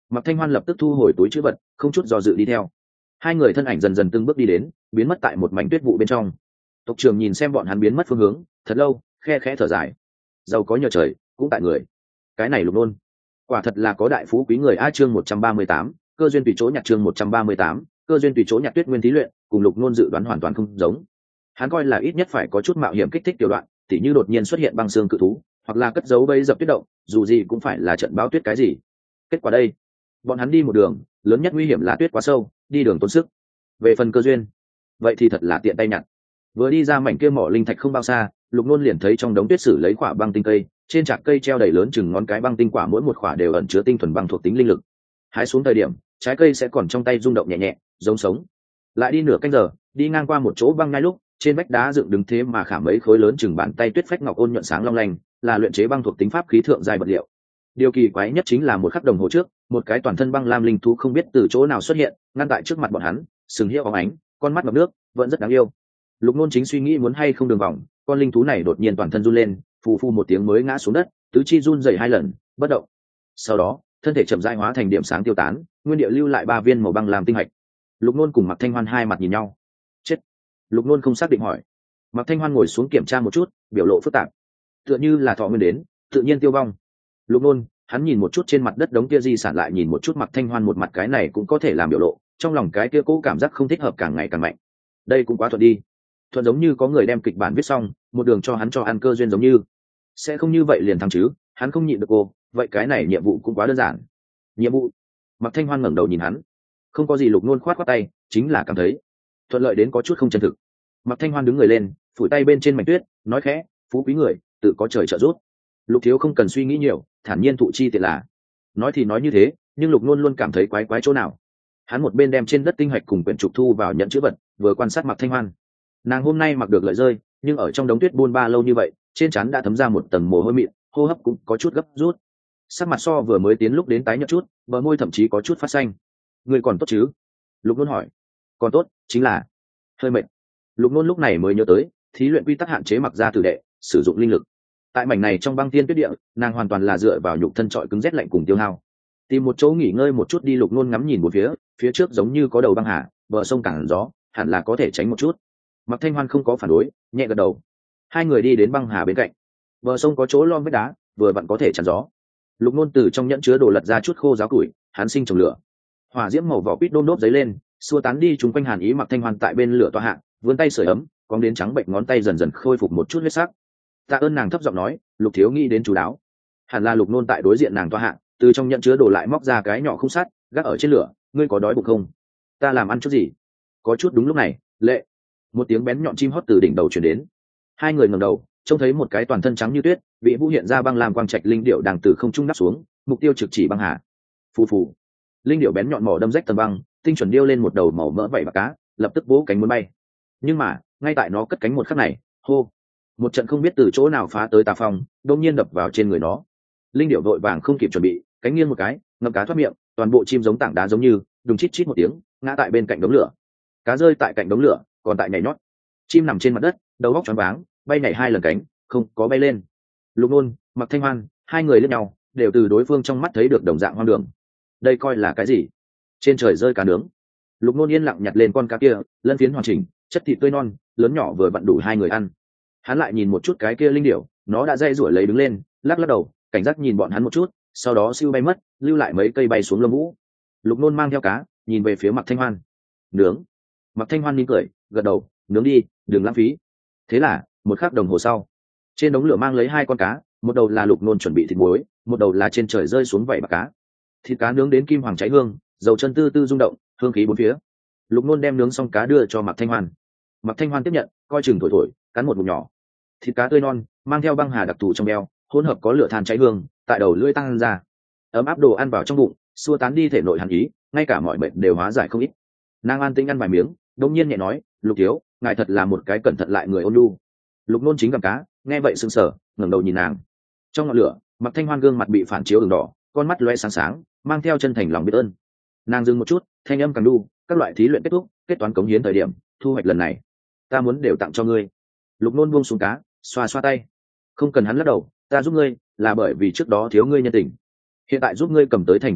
Mạc Thanh Hoan lập tức thu hồi túi trữ vật, không chút do dự đi theo. Hai người thân ảnh dần dần từng bước đi đến, biến mất tại một mảnh tuyết vụ bên trong. Tộc trưởng nhìn xem bọn hắn biến mất phương hướng, thật lâu, khe khẽ thở dài. Giàu có nhờ trời, cũng tại người. Cái này Lục Nôn, quả thật là có đại phú quý người. A chương một trăm ba mươi tám, cơ duyên tùy chỗ nhặt. Chương một trăm ba mươi tám, cơ duyên tùy chỗ nhặt. Tuyết Nguyên thí luyện, cùng Lục Nôn dự đoán hoàn toàn không giống. Hắn coi là ít nhất phải có chút mạo hiểm kích thích tiểu đoạn, tỉ như đột nhiên xuất hiện băng xương cự thú, hoặc là cất giấu bẫy dập tuyết động, dù gì cũng phải là trận bão tuyết cái gì. Kết quả đây, bọn hắn đi một đường, lớn nhất nguy hiểm là tuyết quá sâu, đi đường tốn sức. Về phần cơ duyên, vậy thì thật là tiện tay nhặt. Vừa đi ra mảnh kia mỏ linh thạch không bao xa, Lục Nôn liền thấy trong đống tuyết sử lấy quả băng tinh cây, trên trạc cây treo đầy lớn chừng ngón cái băng tinh quả, mỗi một quả đều ẩn chứa tinh thuần băng thuộc tính linh lực. Hái xuống thời điểm, trái cây sẽ còn trong tay rung động nhẹ nhẹ, giống sống. Lại đi nửa canh giờ, đi ngang qua một chỗ băng ngay lúc, trên vách đá dựng đứng thế mà khảm mấy khối lớn chừng bàn tay tuyết phách ngọc ôn nhuận sáng long lanh, là luyện chế băng thuộc tính pháp khí thượng giai vật liệu. Điều kỳ quái nhất chính là một khắc đồng hồ trước, một cái toàn thân băng lam linh thú không biết từ chỗ nào xuất hiện, ngăn tại trước mặt bọn hắn, sừng hiệu óng ánh, con mắt ngập nước, vẫn rất đáng yêu. Lục Nôn chính suy nghĩ muốn hay không đường vòng, con linh thú này đột nhiên toàn thân run lên, phù phù một tiếng mới ngã xuống đất, tứ chi run rẩy hai lần, bất động. Sau đó, thân thể chậm rãi hóa thành điểm sáng tiêu tán, nguyên địa lưu lại ba viên màu băng làm tinh hạch. Lục Nôn cùng Mạc Thanh Hoan hai mặt nhìn nhau. Chết. Lục Nôn không xác định hỏi. Mạc Thanh Hoan ngồi xuống kiểm tra một chút, biểu lộ phức tạp. Tựa như là thọ nguyên đến, tự nhiên tiêu vong. Lục Nôn, hắn nhìn một chút trên mặt đất đống kia di sản, lại nhìn một chút Mạc Thanh Hoan, một mặt cái này cũng có thể làm biểu lộ, trong lòng cái kia cố cảm giác không thích hợp càng ngày càng mạnh. Đây cũng quá thuận đi. Thuận giống như có người đem kịch bản viết xong, một đường cho hắn cho ăn cơ duyên giống như. Sẽ không như vậy liền thắng chứ, hắn không nhịn được cô, vậy cái này nhiệm vụ cũng quá đơn giản. Nhiệm vụ? Mạc Thanh Hoan ngẩng đầu nhìn hắn. Không có gì. Lục Nôn khoát khoát tay, chính là cảm thấy thuận lợi đến có chút không chân thực. Mạc Thanh Hoan đứng người lên, phủi tay bên trên mảnh tuyết, nói khẽ, phú quý người, tự có trời trợ giúp. Lục thiếu không cần suy nghĩ nhiều, thản nhiên thụ chi tiện là. Nói thì nói như thế, nhưng Lục Nôn luôn cảm thấy quái quái chỗ nào. Hắn một bên đem trên đất tinh hạch cùng quyển trục thu vào nhận chữ vật, vừa quan sát Mạc Thanh Hoan. Nàng hôm nay mặc được lợi rơi, nhưng ở trong đống tuyết buôn ba lâu như vậy, trên trán đã thấm ra một tầng mồ hôi mịn, hô hấp cũng có chút gấp rút. Sắc mặt so vừa mới tiến lúc đến tái nhợt chút, bờ môi thậm chí có chút phát xanh. Người còn tốt chứ? Lục Nôn hỏi. Còn tốt, chính là hơi mệt. Lục Nôn lúc này mới nhớ tới, thí luyện quy tắc hạn chế mặc ra tử đệ sử dụng linh lực. Tại mảnh này trong băng tiên tuyết địa, nàng hoàn toàn là dựa vào nhục thân trọi cứng rét lạnh cùng tiêu hao. Tìm một chỗ nghỉ ngơi một chút đi. Lục Nôn ngắm nhìn một phía, phía trước giống như có đầu băng hà, bờ sông cản gió, hẳn là có thể tránh một chút. Mạc Thanh Hoan không có phản đối, nhẹ gật đầu. Hai người đi đến băng hà bên cạnh, bờ sông có chỗ lom vách đá, vừa vặn có thể chắn gió. Lục Nôn từ trong nhẫn chứa đồ lật ra chút khô giáo củi, hắn sinh trồng lửa. Hỏa diễm màu vỏ quýt đôm đốp dấy lên, xua tán đi chúng quanh hàn ý. Mạc Thanh Hoan tại bên lửa tỏa hạ, vươn tay sưởi ấm, cong đến trắng bệnh ngón tay dần dần khôi phục một chút huyết sắc. Tạ ơn. Nàng thấp giọng nói, Lục thiếu nghĩ đến chú đáo. Hẳn là Lục Nôn tại đối diện nàng tỏa hạ, từ trong nhẫn chứa đồ lại móc ra cái nhỏ khung sắt, gác ở trên lửa. Ngươi có đói bụng không? Ta làm ăn chút gì? Có chút. Đúng lúc này, Lệ, một tiếng bén nhọn chim hót từ đỉnh đầu truyền đến. Hai người ngẩng đầu, trông thấy một cái toàn thân trắng như tuyết, bị vũ hiện ra băng làm quang trạch linh điệu đang từ không trung đáp xuống, mục tiêu trực chỉ băng hà. Phù phù, linh điệu bén nhọn mỏ đâm rách tầng băng, tinh chuẩn điêu lên một đầu màu mỡ vảy bạc cá, lập tức vỗ cánh muốn bay. Nhưng mà ngay tại nó cất cánh một khắc này, hô, một trận không biết từ chỗ nào phá tới tà phong, đột nhiên đập vào trên người nó. Linh điệu vội vàng không kịp chuẩn bị, cánh nghiêng một cái, ngậm cá thoát miệng, toàn bộ chim giống tảng đá giống như đùng chít chít một tiếng, ngã tại bên cạnh đống lửa. Cá rơi tại cạnh đống lửa, còn tại nhảy nhót. Chim nằm trên mặt đất, đầu óc choáng váng, bay nhảy hai lần cánh, không có bay lên. Lục Nôn, Mạc Thanh Hoan, hai người liếc nhau, đều từ đối phương trong mắt thấy được đồng dạng hoang đường. Đây coi là cái gì? Trên trời rơi cá nướng. Lục Nôn yên lặng nhặt lên con cá kia, lân phiến hoàn chỉnh, chất thịt tươi non, lớn nhỏ vừa vặn đủ hai người ăn. Hắn lại nhìn một chút cái kia linh điểu, nó đã dây rủi lấy đứng lên, lắc lắc đầu, cảnh giác nhìn bọn hắn một chút, sau đó siêu bay mất, lưu lại mấy cây bay xuống lông vũ. Lục Nôn mang theo cá, nhìn về phía Mạc Thanh Hoan. Nướng. Mạc Thanh Hoan mỉm cười, gật đầu, nướng đi, đừng lãng phí. Thế là một khắc đồng hồ sau, trên đống lửa mang lấy hai con cá, một đầu là Lục Nôn chuẩn bị thịt muối, một đầu là trên trời rơi xuống vảy bạc cá. Thịt cá nướng đến kim hoàng cháy hương, dầu chân tư tư rung động, hương khí bốn phía. Lục Nôn đem nướng xong cá đưa cho Mạc Thanh Hoan. Mạc Thanh Hoan tiếp nhận, coi chừng thổi thổi, cắn một ngụm nhỏ. Thịt cá tươi non, mang theo băng hà đặc thù trong beo, hỗn hợp có lửa than cháy hương, tại đầu lưỡi tăng ra, ấm áp đồ ăn vào trong bụng, xua tán đi thể nội hàn ý, ngay cả mọi bệnh đều hóa giải không ít. Nàng an tĩnh ăn vài miếng, đột nhiên nhẹ nói, Lục thiếu, ngài thật là một cái cẩn thận lại người ôn nhu. Lục Nôn chính cầm cá, nghe vậy sững sờ, ngẩng đầu nhìn nàng. Trong ngọn lửa, Mạc Thanh Hoan gương mặt bị phản chiếu ửng đỏ, con mắt lóe sáng sáng, mang theo chân thành lòng biết ơn. Nàng dừng một chút, thanh âm càng đu, các loại thí luyện kết thúc, kết toán cống hiến thời điểm, thu hoạch lần này, ta muốn đều tặng cho ngươi. Lục Nôn buông xuống cá, xoa xoa tay. Không cần. Hắn lắc đầu, ta giúp ngươi, là bởi vì trước đó thiếu ngươi nhân tình. Hiện tại giúp ngươi cầm tới thành tích tốt,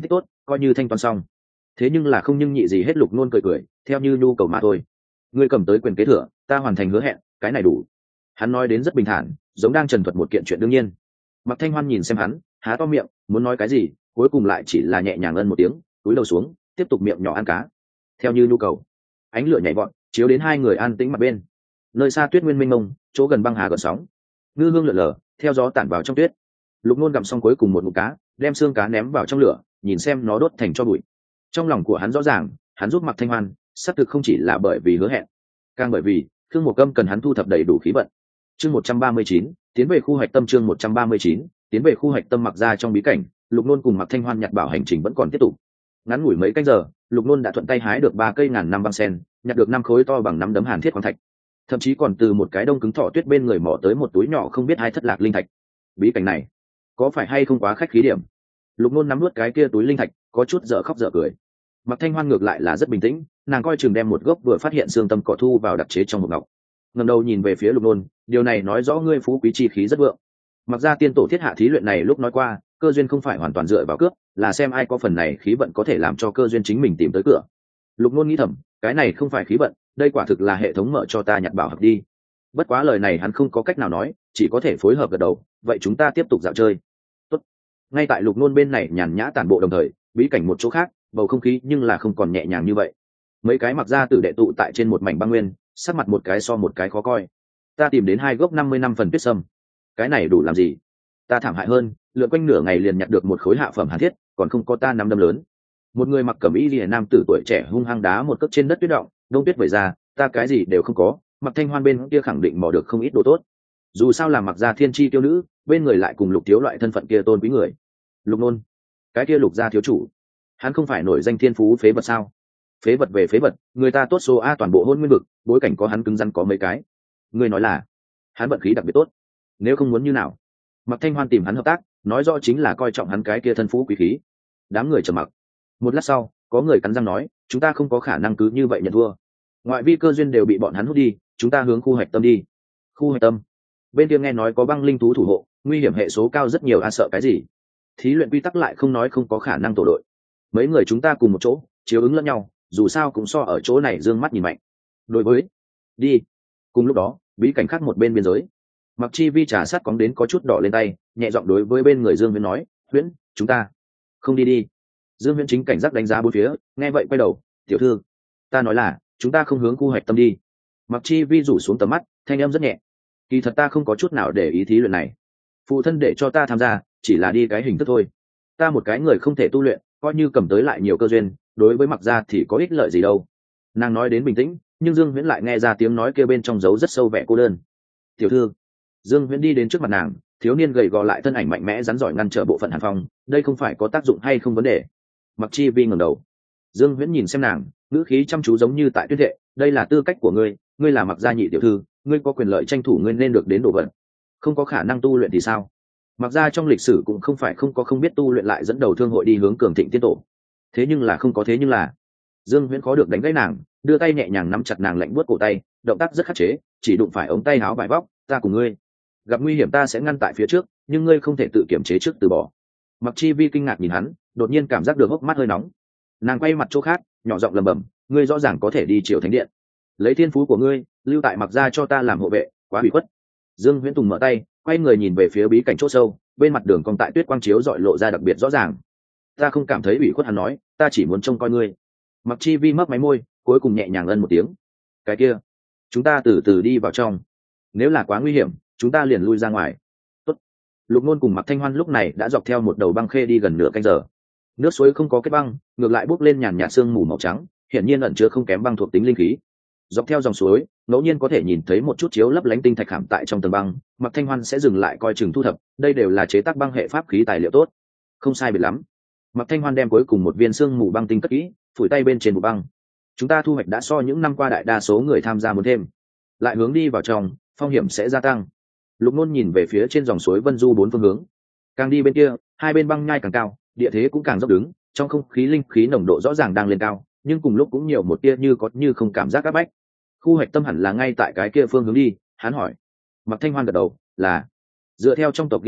coi như thanh toán xong. Thế nhưng là không nhưng nhị gì hết, Lục Nôn cười cười, theo như nhu cầu mà thôi. Ngươi cầm tới quyền kế thừa, ta hoàn thành hứa hẹn, cái này đủ. Hắn nói đến rất bình thản, giống đang trần thuật một kiện chuyện đương nhiên. Mạc Thanh Hoan nhìn xem hắn, há to miệng muốn nói cái gì, cuối cùng lại chỉ là nhẹ nhàng ân một tiếng, túi đầu xuống, tiếp tục miệng nhỏ ăn cá. Theo như nhu cầu, ánh lửa nhảy vọt, chiếu đến hai người an tĩnh mặt bên. Nơi xa tuyết nguyên mênh mông, chỗ gần băng hà gợn sóng, ngư hương lượn lờ, theo gió tản vào trong tuyết. Lục Nôn gặm xong cuối cùng một ngụm cá, đem xương cá ném vào trong lửa, nhìn xem nó đốt thành tro bụi. Trong lòng của hắn rõ ràng, hắn giúp Mạc Thanh Hoan, xác thực không chỉ là bởi vì hứa hẹn, càng bởi vì Khương Mộc Câm cần hắn thu thập đầy đủ khí vận. Chương một trăm ba mươi chín, tiến về khu hoạch tâm. Chương một trăm ba mươi chín, tiến về khu hoạch tâm. Mặc ra trong bí cảnh, Lục Nôn cùng Mạc Thanh Hoan nhặt bảo hành trình vẫn còn tiếp tục. Ngắn ngủi mấy canh giờ, Lục Nôn đã thuận tay hái được ba cây ngàn năm băng sen, nhặt được năm khối to bằng nắm đấm hàn thiết khoáng thạch, thậm chí còn từ một cái đông cứng thọ tuyết bên người mỏ tới một túi nhỏ không biết hai thất lạc linh thạch. Bí cảnh này có phải hay không quá khách khí điểm? Lục Nôn nắm nuốt cái kia túi linh thạch, có chút dở khóc dở cười. Mạc Thanh Hoan ngược lại là rất bình tĩnh, nàng coi chừng đem một gốc vừa phát hiện xương tâm cỏ thu vào đặc chế trong một ngọc. Ngẩng đầu nhìn về phía Lục Nôn, điều này nói rõ ngươi phú quý chi khí rất vượng. Mặc ra tiên tổ thiết hạ thí luyện này lúc nói qua, cơ duyên không phải hoàn toàn dựa vào cướp, là xem ai có phần này khí vận có thể làm cho cơ duyên chính mình tìm tới cửa. Lục Nôn nghĩ thầm, cái này không phải khí vận, đây quả thực là hệ thống mở cho ta nhặt bảo hợp đi. Bất quá lời này hắn không có cách nào nói, chỉ có thể phối hợp gật đầu, vậy chúng ta tiếp tục dạo chơi. Tốt. Ngay tại Lục Nôn bên này nhàn nhã tản bộ đồng thời, bí cảnh một chỗ khác, bầu không khí nhưng là không còn nhẹ nhàng như vậy. Mấy cái mặc ra tử đệ tụ tại trên một mảnh băng nguyên, sắc mặt một cái so một cái khó coi. Ta tìm đến hai gốc năm mươi năm phần tuyết sâm, cái này đủ làm gì? Ta thảm hại hơn, lượn quanh nửa ngày liền nhặt được một khối hạ phẩm hàn thiết, còn không có ta nắm đấm lớn. Một người mặc cẩm y liễu nam tử tuổi trẻ hung hăng đá một cước trên đất tuyết động, đông tuyết vẩy ra, ta cái gì đều không có. Mặc Thanh Hoan bên kia khẳng định mò được không ít đồ tốt. Dù sao là mặc gia thiên chi tiêu nữ, bên người lại cùng Lục thiếu loại thân phận kia tôn quý người. Lục Nôn, cái kia Lục gia thiếu chủ, hắn không phải nổi danh thiên phú phế vật sao? Phế vật về phế vật, người ta tốt số a, toàn bộ hôn nguyên vực, bối cảnh có hắn cứng rắn có mấy cái. Ngươi nói là hắn vận khí đặc biệt tốt, nếu không muốn như nào? Mạc Thanh Hoan tìm hắn hợp tác, nói rõ chính là coi trọng hắn cái kia thân phú quý khí. Đám người trầm mặc. Một lát sau, có người cắn răng nói, chúng ta không có khả năng cứ như vậy nhận thua. Ngoại vi cơ duyên đều bị bọn hắn hút đi, chúng ta hướng khu hạch tâm đi. Khu hạch tâm? Bên kia nghe nói có băng linh thú thủ hộ, nguy hiểm hệ số cao rất nhiều, a sợ cái gì? Thí luyện quy tắc lại không nói không có khả năng tổ đội. Mấy người chúng ta cùng một chỗ, chiếu ứng lẫn nhau, dù sao cũng so ở chỗ này dương mắt nhìn mạnh. Đối với, đi. Cùng lúc đó, bí cảnh khác một bên biên giới, Mặc Chi Vi trà sát cóng đến có chút đỏ lên tay, nhẹ giọng đối với bên người Dương Viễn nói, Viễn, chúng ta không đi đi. Dương Viễn chính cảnh giác đánh giá bốn phía, nghe vậy quay đầu, tiểu thư, ta nói là chúng ta không hướng khu hoạch tâm đi. Mặc Chi Vi rủ xuống tầm mắt, thanh âm rất nhẹ, kỳ thật ta không có chút nào để ý thí luyện này, phụ thân để cho ta tham gia chỉ là đi cái hình thức thôi. Ta một cái người không thể tu luyện, coi như cầm tới lại nhiều cơ duyên, đối với Mặc gia thì có ích lợi gì đâu. Nàng nói đến bình tĩnh, nhưng Dương Viễn lại nghe ra tiếng nói kia bên trong giấu rất sâu vẻ cô đơn. Tiểu thư. Dương Viễn đi đến trước mặt nàng, thiếu niên gầy gò lại thân ảnh mạnh mẽ rắn giỏi ngăn trở bộ phận Hàn Phong, đây không phải có tác dụng hay không vấn đề. Mặc Chi Vi ngẩng đầu. Dương Viễn nhìn xem nàng, ngữ khí chăm chú giống như tại tuyên thệ, đây là tư cách của ngươi, ngươi là Mặc gia nhị tiểu thư, ngươi có quyền lợi tranh thủ ngươi nên được đến đồ vật. Không có khả năng tu luyện thì sao? Mặc gia trong lịch sử cũng không phải không có không biết tu luyện lại dẫn đầu thương hội đi hướng cường thịnh tiên tổ. Thế nhưng là không có thế nhưng là. Dương Viễn khó được đánh gãy nàng, đưa tay nhẹ nhàng nắm chặt nàng lạnh buốt cổ tay, động tác rất khắc chế, chỉ đụng phải ống tay áo vải vóc, ta cùng ngươi gặp nguy hiểm ta sẽ ngăn tại phía trước, nhưng ngươi không thể tự kiểm chế trước từ bỏ. Mặc Chi Vi kinh ngạc nhìn hắn, đột nhiên cảm giác được hốc mắt hơi nóng. Nàng quay mặt chỗ khác, nhỏ giọng lẩm bẩm, ngươi rõ ràng có thể đi Triều Thánh Điện, lấy thiên phú của ngươi lưu tại Mặc gia cho ta làm hộ vệ, quá bị khuất. Dương Viễn Tùng mở tay, quay người nhìn về phía bí cảnh chỗ sâu, bên mặt đường cong tại tuyết quang chiếu dọi lộ ra đặc biệt rõ ràng. Ta không cảm thấy ủy khuất, hắn nói, ta chỉ muốn trông coi ngươi. Mặc Chi Vi mấp máy môi, cuối cùng nhẹ nhàng ân một tiếng. Cái kia, chúng ta từ từ đi vào trong, nếu là quá nguy hiểm chúng ta liền lui ra ngoài. Tốt. Lục Nôn cùng Mạc Thanh Hoan lúc này đã dọc theo một đầu băng khê đi gần nửa canh giờ. Nước suối không có kết băng, ngược lại bốc lên nhàn nhạt sương mù màu trắng, hiển nhiên ẩn chứa không kém băng thuộc tính linh khí. Dọc theo dòng suối, ngẫu nhiên có thể nhìn thấy một chút chiếu lấp lánh tinh thạch khảm tại trong tầng băng, Mạc Thanh Hoan sẽ dừng lại coi chừng thu thập, đây đều là chế tác băng hệ pháp khí tài liệu tốt. Không sai biệt lắm. Mạc Thanh Hoan đem cuối cùng một viên sương mù băng tinh cất kỹ, phủi tay bên trên bụi băng. Chúng ta thu hoạch đã so những năm qua đại đa số người tham gia muốn thêm, lại hướng đi vào trong, phong hiểm sẽ gia tăng. Lục Nôn nhìn về phía trên dòng suối vân du bốn phương hướng, càng đi bên kia, hai bên băng nhai càng cao, địa thế cũng càng dốc đứng, trong không khí linh khí nồng độ rõ ràng đang lên cao, nhưng cùng lúc cũng nhiều một tia như có như không cảm giác áp bách. Khu hoạch tâm hẳn là ngay tại cái kia phương hướng đi, hắn hỏi. Mạc Thanh Hoan gật đầu, là. Dựa theo trong tộc ghi chép,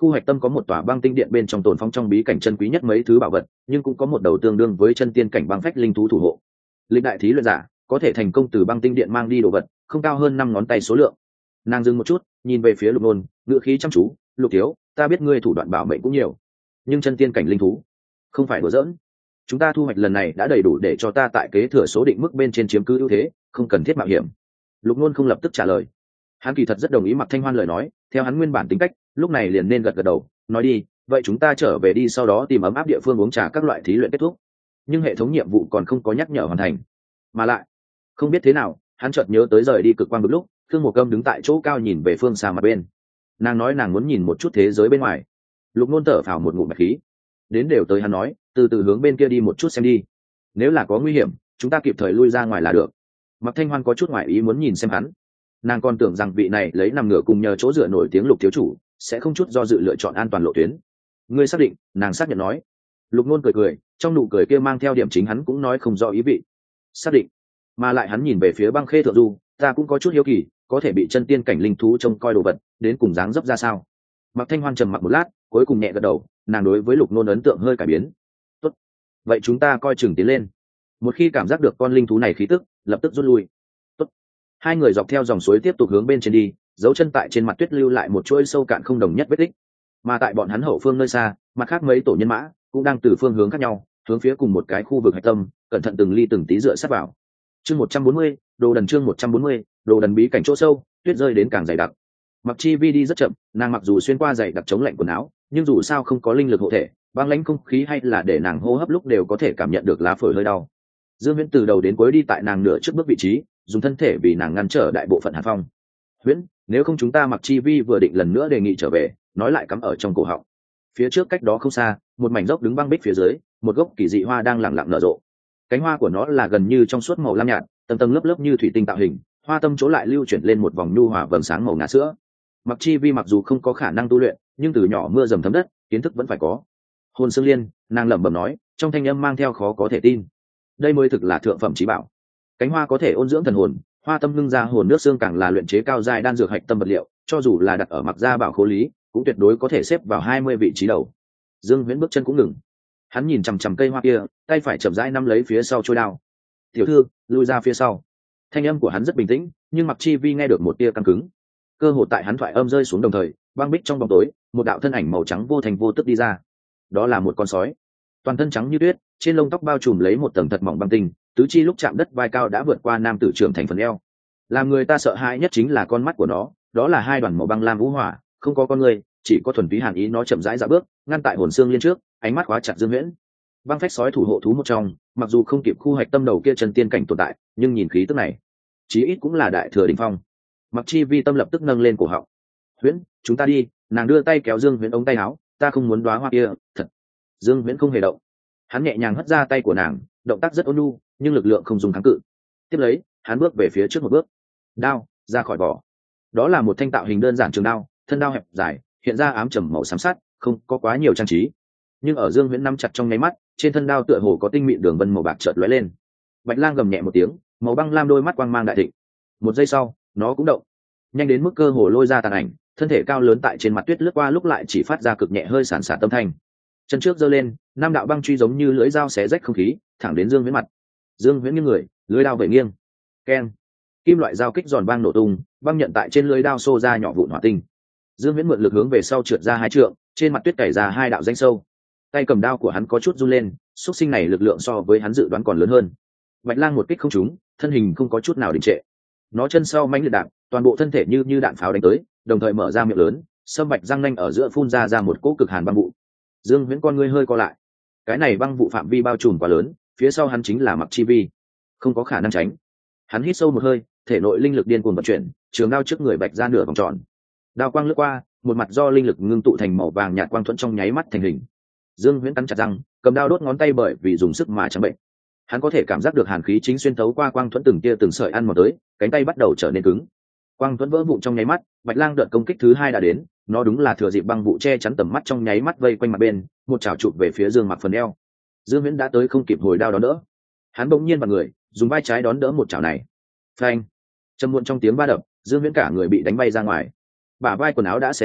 Khu hoạch tâm có một tòa băng tinh điện bên trong tồn phong trong bí cảnh chân quý nhất mấy thứ bảo vật, nhưng cũng có một đầu tương đương với chân tiên cảnh băng phách linh thú thủ hộ. Lịch đại thí luyện giả có thể thành công từ băng tinh điện mang đi đồ vật, không cao hơn năm ngón tay số lượng. Nàng dừng một chút, nhìn về phía Lục Nôn, ngữ khí chăm chú, "Lục thiếu, ta biết ngươi thủ đoạn bảo mệnh cũng nhiều, nhưng chân tiên cảnh linh thú không phải đùa giỡn. Chúng ta thu hoạch lần này đã đầy đủ để cho ta tại kế thừa số định mức bên trên chiếm cứ ưu thế, không cần thiết mạo hiểm." Lục Nôn không lập tức trả lời. Hắn kỳ thật rất đồng ý Mạc Thanh Hoan lời nói, theo hắn nguyên bản tính cách, lúc này liền nên gật gật đầu, nói đi, vậy chúng ta trở về đi, sau đó tìm ấm áp địa phương uống trà, các loại thí luyện kết thúc. Nhưng hệ thống nhiệm vụ còn không có nhắc nhở hoàn thành. Mà lại, không biết thế nào, hắn chợt nhớ tới rời đi cực quang một lúc, Thương Mộ Câm đứng tại chỗ cao nhìn về phương xa mặt bên. Nàng nói nàng muốn nhìn một chút thế giới bên ngoài. Lục Nôn thở phào một ngụm bạch khí. Đến đều tới, hắn nói, từ từ hướng bên kia đi một chút xem đi. Nếu là có nguy hiểm, chúng ta kịp thời lui ra ngoài là được. Mạc Thanh Hoan có chút ngoại ý muốn nhìn xem hắn. Nàng còn tưởng rằng vị này lấy nằm ngửa cùng nhờ chỗ dựa nổi tiếng Lục thiếu chủ sẽ không chút do dự lựa chọn an toàn lộ tuyến. Ngươi xác định? Nàng xác nhận nói. Lục Nôn cười cười, trong nụ cười kia mang theo điểm chính hắn cũng nói không rõ ý vị. Xác định. Mà lại hắn nhìn về phía băng khê thượng du, ta cũng có chút hiếu kỳ, có thể bị chân tiên cảnh linh thú trông coi đồ vật, đến cùng dáng dấp ra sao. Mạc Thanh Hoan trầm mặc một lát, cuối cùng nhẹ gật đầu, nàng đối với Lục Nôn ấn tượng hơi cải biến. Tốt, vậy chúng ta coi chừng tiến lên. Một khi cảm giác được con linh thú này khí tức, lập tức rút lui. Tốt. Hai người dọc theo dòng suối tiếp tục hướng bên trên đi, dấu chân tại trên mặt tuyết lưu lại một chuỗi sâu cạn không đồng nhất vết tích. Mà tại bọn hắn hậu phương nơi xa, mặt khác mấy tổ nhân mã cũng đang từ phương hướng khác nhau, hướng phía cùng một cái khu vực hạch tâm, cẩn thận từng ly từng tí dựa sát vào. Chương một trăm bốn mươi, đồ đần chương một trăm bốn mươi, đồ đần bí cảnh chỗ sâu, tuyết rơi đến càng dày đặc. Mặc Chi Vi đi rất chậm, nàng mặc dù xuyên qua dày đặc chống lạnh quần áo, nhưng dù sao không có linh lực hộ thể, băng lãnh không khí hay là để nàng hô hấp lúc đều có thể cảm nhận được lá phổi hơi đau. Dương Huyễn từ đầu đến cuối đi tại nàng nửa trước bước vị trí, dùng thân thể vì nàng ngăn trở đại bộ phận hàn phong. Huyễn, nếu không chúng ta Mặc Chi Vi vừa định lần nữa đề nghị trở về, nói lại cắm ở trong cổ họng. Phía trước cách đó không xa, một mảnh dốc đứng băng bích phía dưới, một gốc kỳ dị hoa đang lặng lặng nở rộ. Cánh hoa của nó là gần như trong suốt màu lam nhạt, tầng tầng lớp lớp như thủy tinh tạo hình, hoa tâm chỗ lại lưu chuyển lên một vòng nhu hòa vầng sáng màu ngà sữa. Mặc Chi Vi mặc dù không có khả năng tu luyện, nhưng từ nhỏ mưa dầm thấm đất, kiến thức vẫn phải có. Hồn Xương Liên, nàng lẩm bẩm nói, trong thanh âm mang theo khó có thể tin. Đây mới thực là thượng phẩm chí bảo. Cánh hoa có thể ôn dưỡng thần hồn, hoa tâm ngưng ra hồn nước xương càng là luyện chế cao giai đan dược hạch tâm vật liệu, cho dù là đặt ở Mặc gia bảo khố lý, cũng tuyệt đối có thể xếp vào hai mươi vị trí đầu. Dương Huyễn bước chân cũng ngừng. Hắn nhìn chằm chằm cây hoa kia, tay phải chậm rãi nắm lấy phía sau trôi đao. "Tiểu thư, lui ra phía sau." Thanh âm của hắn rất bình tĩnh, nhưng Mặc Chi Vi nghe được một tia căng cứng. Cơ hồ tại hắn thoại âm rơi xuống đồng thời, băng bích trong bóng tối, một đạo thân ảnh màu trắng vô thành vô tức đi ra. Đó là một con sói, toàn thân trắng như tuyết, trên lông tóc bao trùm lấy một tầng thật mỏng băng tinh, tứ chi lúc chạm đất vai cao đã vượt qua nam tử trưởng thành phần eo. Làm người ta sợ hãi nhất chính là con mắt của nó, đó là hai đoàn màu băng lam vũ hỏa, không có con người, chỉ có thuần túy hàn ý. Nó chậm rãi dạo bước, ngăn tại Hồn Xương Liên trước, ánh mắt khóa chặt Dương Huyễn. Băng phách sói thủ hộ thú một trong, mặc dù không kịp khu hạch tâm đầu kia chân tiên cảnh tồn tại, nhưng nhìn khí tức này, chí ít cũng là đại thừa đỉnh phong. Mặc Chi Vi tâm lập tức nâng lên cổ họng. "Huyễn, chúng ta đi." Nàng đưa tay kéo Dương Huyễn ống tay áo, "Ta không muốn đóa hoa kia, thật." Dương Huyễn không hề động. Hắn nhẹ nhàng hất ra tay của nàng, động tác rất ôn nhu, nhưng lực lượng không dùng kháng cự. Tiếp lấy, hắn bước về phía trước một bước. Đao ra khỏi vỏ. Đó là một thanh tạo hình đơn giản trường đao, thân đao hẹp dài, hiện ra ám trầm màu xám sắt, không có quá nhiều trang trí. Nhưng ở Dương Huyễn nắm chặt trong nháy mắt, trên thân đao tựa hồ có tinh mịn đường vân màu bạc chợt lóe lên. Bạch Lang gầm nhẹ một tiếng, màu băng lam đôi mắt quang mang đại thịnh. Một giây sau, nó cũng động, nhanh đến mức cơ hồ lôi ra tàn ảnh, thân thể cao lớn tại trên mặt tuyết lướt qua lúc lại chỉ phát ra cực nhẹ hơi sản xả tâm thanh. Chân trước giơ lên, năm đạo băng truy giống như lưỡi dao xé rách không khí, thẳng đến Dương Huyễn mặt. Dương Huyễn nghiêng người, lưỡi đao vẩy nghiêng. Keng. Kim loại dao kích giòn vang nổ tung, băng nhận tại trên lưỡi đao xô ra nhỏ vụn hỏa tinh. Dương Huyễn mượn lực hướng về sau trượt ra hai trượng, trên mặt tuyết cày ra hai đạo rãnh sâu. Tay cầm đao của hắn có chút run lên, xuất sinh này lực lượng so với hắn dự đoán còn lớn hơn. Bạch Lang một kích không trúng, thân hình không có chút nào đình trệ. Nó chân sau mãnh liệt đạp, toàn bộ thân thể như như đạn pháo đánh tới, đồng thời mở ra miệng lớn, sâm bạch răng nanh ở giữa phun ra ra một cỗ cực hàn băng vụ. Dương Huyễn con ngươi hơi co lại. Cái này băng vụ phạm vi bao trùm quá lớn, phía sau hắn chính là Mặc Chi Vi, không có khả năng tránh. Hắn hít sâu một hơi, thể nội linh lực điên cuồng vận chuyển, trường đao trước người bạch ra nửa vòng tròn. Đao quang lướt qua, một mặt do linh lực ngưng tụ thành màu vàng nhạt quang thuẫn trong nháy mắt thành hình. Dương Huyễn cắn chặt răng, cầm đao đốt ngón tay bởi vì dùng sức mà trắng bệnh. Hắn có thể cảm giác được hàn khí chính xuyên thấu qua quang thuẫn từng tia từng sợi ăn mòn tới, cánh tay bắt đầu trở nên cứng. Quang thuẫn vỡ vụn trong nháy mắt, Bạch Lang đợt công kích thứ hai đã đến, nó đúng là thừa dịp băng vụ che chắn tầm mắt trong nháy mắt vây quanh mặt bên, một chảo chụp về phía Dương Mặc phần eo. Dương Huyễn đã tới không kịp hồi đao đón đỡ, hắn bỗng nhiên vặn người, dùng vai trái đón đỡ một chảo này. Phanh! Trầm muộn trong tiếng va đập, Dương Huyễn cả người bị đánh bay ra ngoài. Bả vai quần áo đã xé rách,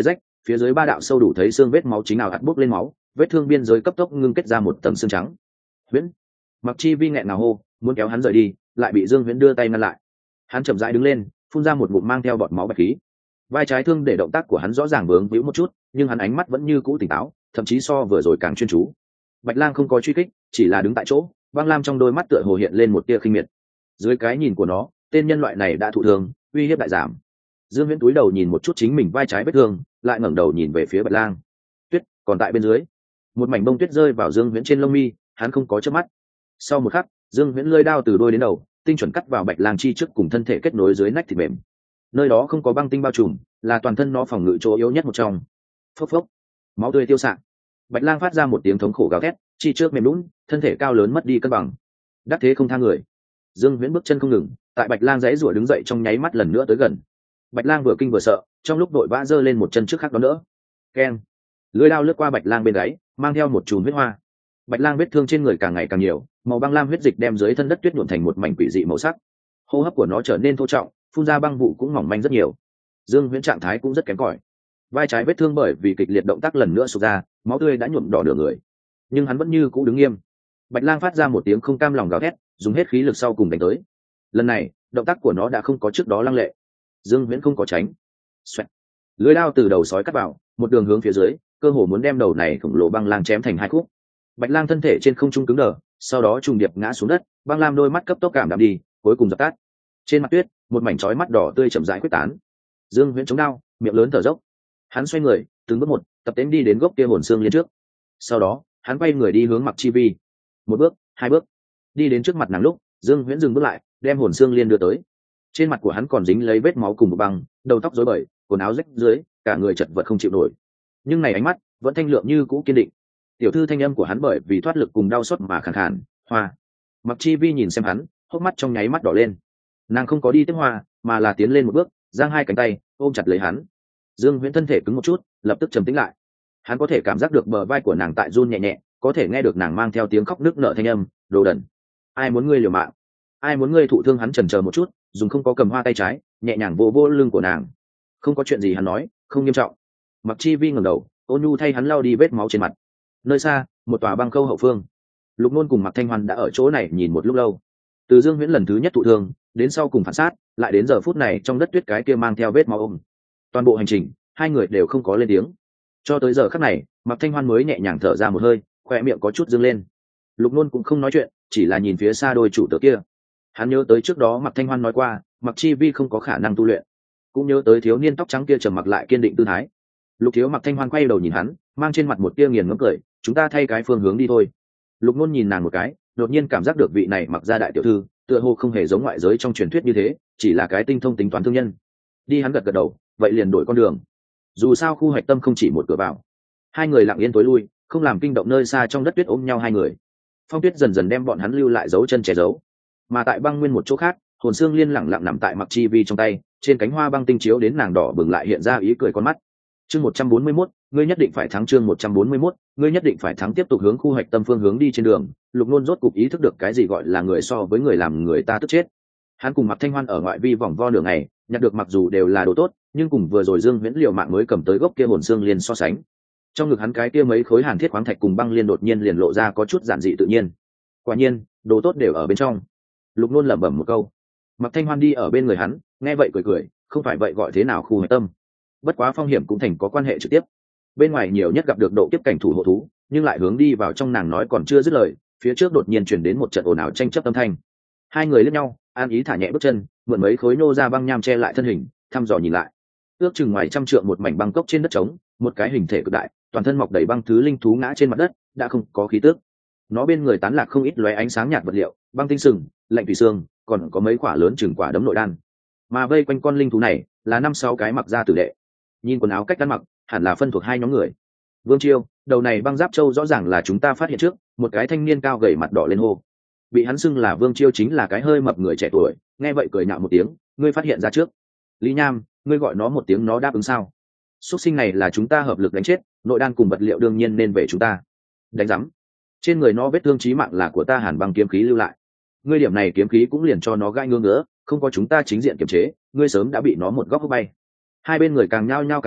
phía dưới ba đạo sâu đủ thấy xương vết máu chính nào hạt bốc lên máu, vết thương biên giới cấp tốc ngưng kết ra một tầng xương trắng. Huyễn, Mặc Chi Vi nghẹn ngào hô, muốn kéo hắn rời đi, lại bị Dương Huyễn đưa tay ngăn lại. Hắn chậm rãi đứng lên, phun ra một ngụm mang theo bọt máu bạch khí. Vai trái thương để động tác của hắn rõ ràng vướng víu một chút, nhưng hắn ánh mắt vẫn như cũ tỉnh táo, thậm chí so vừa rồi càng chuyên chú. Bạch Lang không có truy kích, chỉ là đứng tại chỗ, băng lam trong đôi mắt tựa hồ hiện lên một tia khinh miệt. Dưới cái nhìn của nó, tên nhân loại này đã thụ thương, uy hiếp đại giảm. Dương Huyễn túi đầu nhìn một chút chính mình vai trái vết thương, lại ngẩng đầu nhìn về phía Bạch Lang. Tuyết còn tại bên dưới. Một mảnh bông tuyết rơi vào Dương Huyễn trên lông mi, hắn không có chớp mắt. Sau một khắc, Dương Huyễn lưỡi đao từ đôi đến đầu, tinh chuẩn cắt vào Bạch Lang chi trước cùng thân thể kết nối dưới nách thịt mềm. Nơi đó không có băng tinh bao trùm, là toàn thân nó phòng ngự chỗ yếu nhất một trong. Phốc phốc, máu tươi tiêu xạ. Bạch Lang phát ra một tiếng thống khổ gào thét, chi trước mềm lún, thân thể cao lớn mất đi cân bằng. Đắc thế không tha người. Dương Huyễn bước chân không ngừng, tại Bạch Lang giãy giụa đứng dậy trong nháy mắt lần nữa tới gần. Bạch Lang vừa kinh vừa sợ, trong lúc đội vã giơ lên một chân trước khác đó nữa. Keng, lưỡi đao lướt qua Bạch Lang bên gáy, mang theo một chùm huyết hoa. Bạch Lang vết thương trên người càng ngày càng nhiều, màu băng lam huyết dịch đem dưới thân đất tuyết nhuộm thành một mảnh quỷ dị màu sắc. Hô hấp của nó trở nên thô trọng, phun ra băng vụ cũng mỏng manh rất nhiều. Dương Huyễn trạng thái cũng rất kém cỏi. Vai trái vết thương bởi vì kịch liệt động tác lần nữa sụt ra, máu tươi đã nhuộm đỏ nửa người, nhưng hắn vẫn như cũ đứng nghiêm. Bạch Lang phát ra một tiếng không cam lòng gào thét, dùng hết khí lực sau cùng đánh tới. Lần này, động tác của nó đã không có trước đó lăng lệ. Dương Huyễn không có tránh. Xoẹt. Lưỡi đao từ đầu sói cắt vào, một đường hướng phía dưới, cơ hồ muốn đem đầu này khổng lồ băng lang chém thành hai khúc. Bạch Lang thân thể trên không trung cứng đờ, sau đó trùng điệp ngã xuống đất, băng lam đôi mắt cấp tốc cảm đạm đi, cuối cùng dập tắt. Trên mặt tuyết, một mảnh chói mắt đỏ tươi chậm rãi quyết tán. Dương Huyễn chống đao, miệng lớn thở dốc. Hắn xoay người, từng bước một, tập tễnh đi đến gốc kia hồn xương liên trước. Sau đó, hắn quay người đi hướng Mặc Chi Vi. Một bước, hai bước, đi đến trước mặt nàng lúc, Dương Huyễn dừng bước lại, đem hồn xương liên đưa tới. Trên mặt của hắn còn dính lấy vết máu cùng một băng, đầu tóc rối bời, quần áo rách dưới, cả người chật vật không chịu nổi. Nhưng này ánh mắt vẫn thanh lượng như cũ kiên định. Tiểu thư thanh âm của hắn bởi vì thoát lực cùng đau xót mà khàn khàn. Hoa. Mặc Chi Vi nhìn xem hắn, hốc mắt trong nháy mắt đỏ lên. Nàng không có đi tiếp hoa, mà là tiến lên một bước, giang hai cánh tay ôm chặt lấy hắn. Dương Huyễn thân thể cứng một chút, lập tức trầm tĩnh lại. Hắn có thể cảm giác được bờ vai của nàng tại run nhẹ nhẹ, có thể nghe được nàng mang theo tiếng khóc nức nở thanh âm, đồ đần, ai muốn ngươi liều mạng, ai muốn ngươi thụ thương. Hắn chần chờ một chút, dùng không có cầm hoa tay trái nhẹ nhàng vô vô lưng của nàng. Không có chuyện gì, hắn nói, không nghiêm trọng. Mặc Chi Vi ngẩng đầu, ôn nhu thay hắn lau đi vết máu trên mặt. Nơi xa, một tòa băng khâu hậu phương, Lục Nôn cùng Mạc Thanh Hoan đã ở chỗ này nhìn một lúc lâu. Từ Dương Huyễn lần thứ nhất thụ thương đến sau cùng phản sát, lại đến giờ phút này trong đất tuyết cái kia mang theo vết máu ôm, toàn bộ hành trình hai người đều không có lên tiếng. Cho tới giờ khắc này, Mạc Thanh Hoan mới nhẹ nhàng thở ra một hơi, khoe miệng có chút dương lên. Lục Nôn cũng không nói chuyện, chỉ là nhìn phía xa đôi chủ tớ kia. Hắn nhớ tới trước đó Mạc Thanh Hoan nói qua, Mạc Chi Vi không có khả năng tu luyện, cũng nhớ tới thiếu niên tóc trắng kia trầm mặc lại kiên định tư thái. Lục thiếu Mạc Thanh Hoan quay đầu nhìn hắn, mang trên mặt một tia nghiền ngẫm cười, chúng ta thay cái phương hướng đi thôi. Lục Nôn nhìn nàng một cái, đột nhiên cảm giác được vị này Mặc gia đại tiểu thư tựa hồ không hề giống ngoại giới trong truyền thuyết như thế, chỉ là cái tinh thông tính toán thương nhân. Đi, hắn gật gật đầu, vậy liền đổi con đường. Dù sao khu hạch tâm không chỉ một cửa vào. Hai người lặng yên tối lui, không làm kinh động nơi xa trong đất tuyết ôm nhau hai người. Phong tuyết dần dần đem bọn hắn lưu lại dấu chân che giấu. Mà tại băng nguyên một chỗ khác, hồn xương liên lặng lặng nằm tại Mặc Chi Vi trong tay, trên cánh hoa băng tinh chiếu đến nàng đỏ bừng lại hiện ra ý cười con mắt. Chương một trăm bốn mươi mốt, ngươi nhất định phải thắng. Chương một trăm bốn mươi mốt, ngươi nhất định phải thắng. Tiếp tục hướng khu hạch tâm phương hướng đi trên đường, Lục Nôn rốt cục ý thức được cái gì gọi là người so với người làm người ta tức chết. Hắn cùng Mạc Thanh Hoan ở ngoại vi vòng vo nửa ngày, nhặt được mặc dù đều là đồ tốt, nhưng cùng vừa rồi Dương Huyễn liều mạng mới cầm tới gốc kia hồn xương liên so sánh, trong ngực hắn cái kia mấy khối hàn thiết khoáng thạch cùng băng liên đột nhiên liền lộ ra có chút giản dị tự nhiên. Quả nhiên, đồ tốt đều ở bên trong. Lục Nôn lẩm bẩm một câu. Mạc Thanh Hoan đi ở bên người hắn, nghe vậy cười cười, không phải vậy gọi thế nào khu hạch tâm. Bất quá phong hiểm cũng thành có quan hệ trực tiếp. Bên ngoài nhiều nhất gặp được độ kiếp cảnh thủ hộ thú, nhưng lại hướng đi vào trong, nàng nói còn chưa dứt lời, phía trước đột nhiên truyền đến một trận ồn ào tranh chấp âm thanh. Hai người liếc nhau, an ý thả nhẹ bước chân, mượn mấy khối nô ra băng nham che lại thân hình, thăm dò nhìn lại. Ước chừng ngoài trăm trượng một mảnh băng cốc trên đất trống, một cái hình thể cực đại, toàn thân mọc đầy băng thứ linh thú ngã trên mặt đất, đã không có khí tức. Nó bên người tán lạc không ít lóe ánh sáng nhạt vật liệu, băng tinh sừng, lạnh thủy xương, còn có mấy quả lớn chừng quả đấm nội đan. Mà vây quanh con linh thú này là năm sáu cái mặc ra tử đệ. Nhìn quần áo cách ăn mặc, hẳn là phân thuộc hai nhóm người. Vương Chiêu, đầu này băng giáp châu rõ ràng là chúng ta phát hiện trước, một cái thanh niên cao gầy mặt đỏ lên hô. Bị hắn xưng là Vương Chiêu chính là cái hơi mập người trẻ tuổi, nghe vậy cười nhạo một tiếng, ngươi phát hiện ra trước. Lý Nham, ngươi gọi nó một tiếng nó đáp ứng sao? Xuất sinh này là chúng ta hợp lực đánh chết, nội đan cùng vật liệu đương nhiên nên về chúng ta. Đánh rắm. Trên người nó vết thương chí mạng là của ta Hàn băng kiếm khí lưu lại. Ngươi điểm này kiếm khí cũng liền cho nó gai ngứa ngứa, không có chúng ta chính diện kiềm chế, ngươi sớm đã bị nó một góc hút bay. Hai bên người càng nhao nhao càng hùng,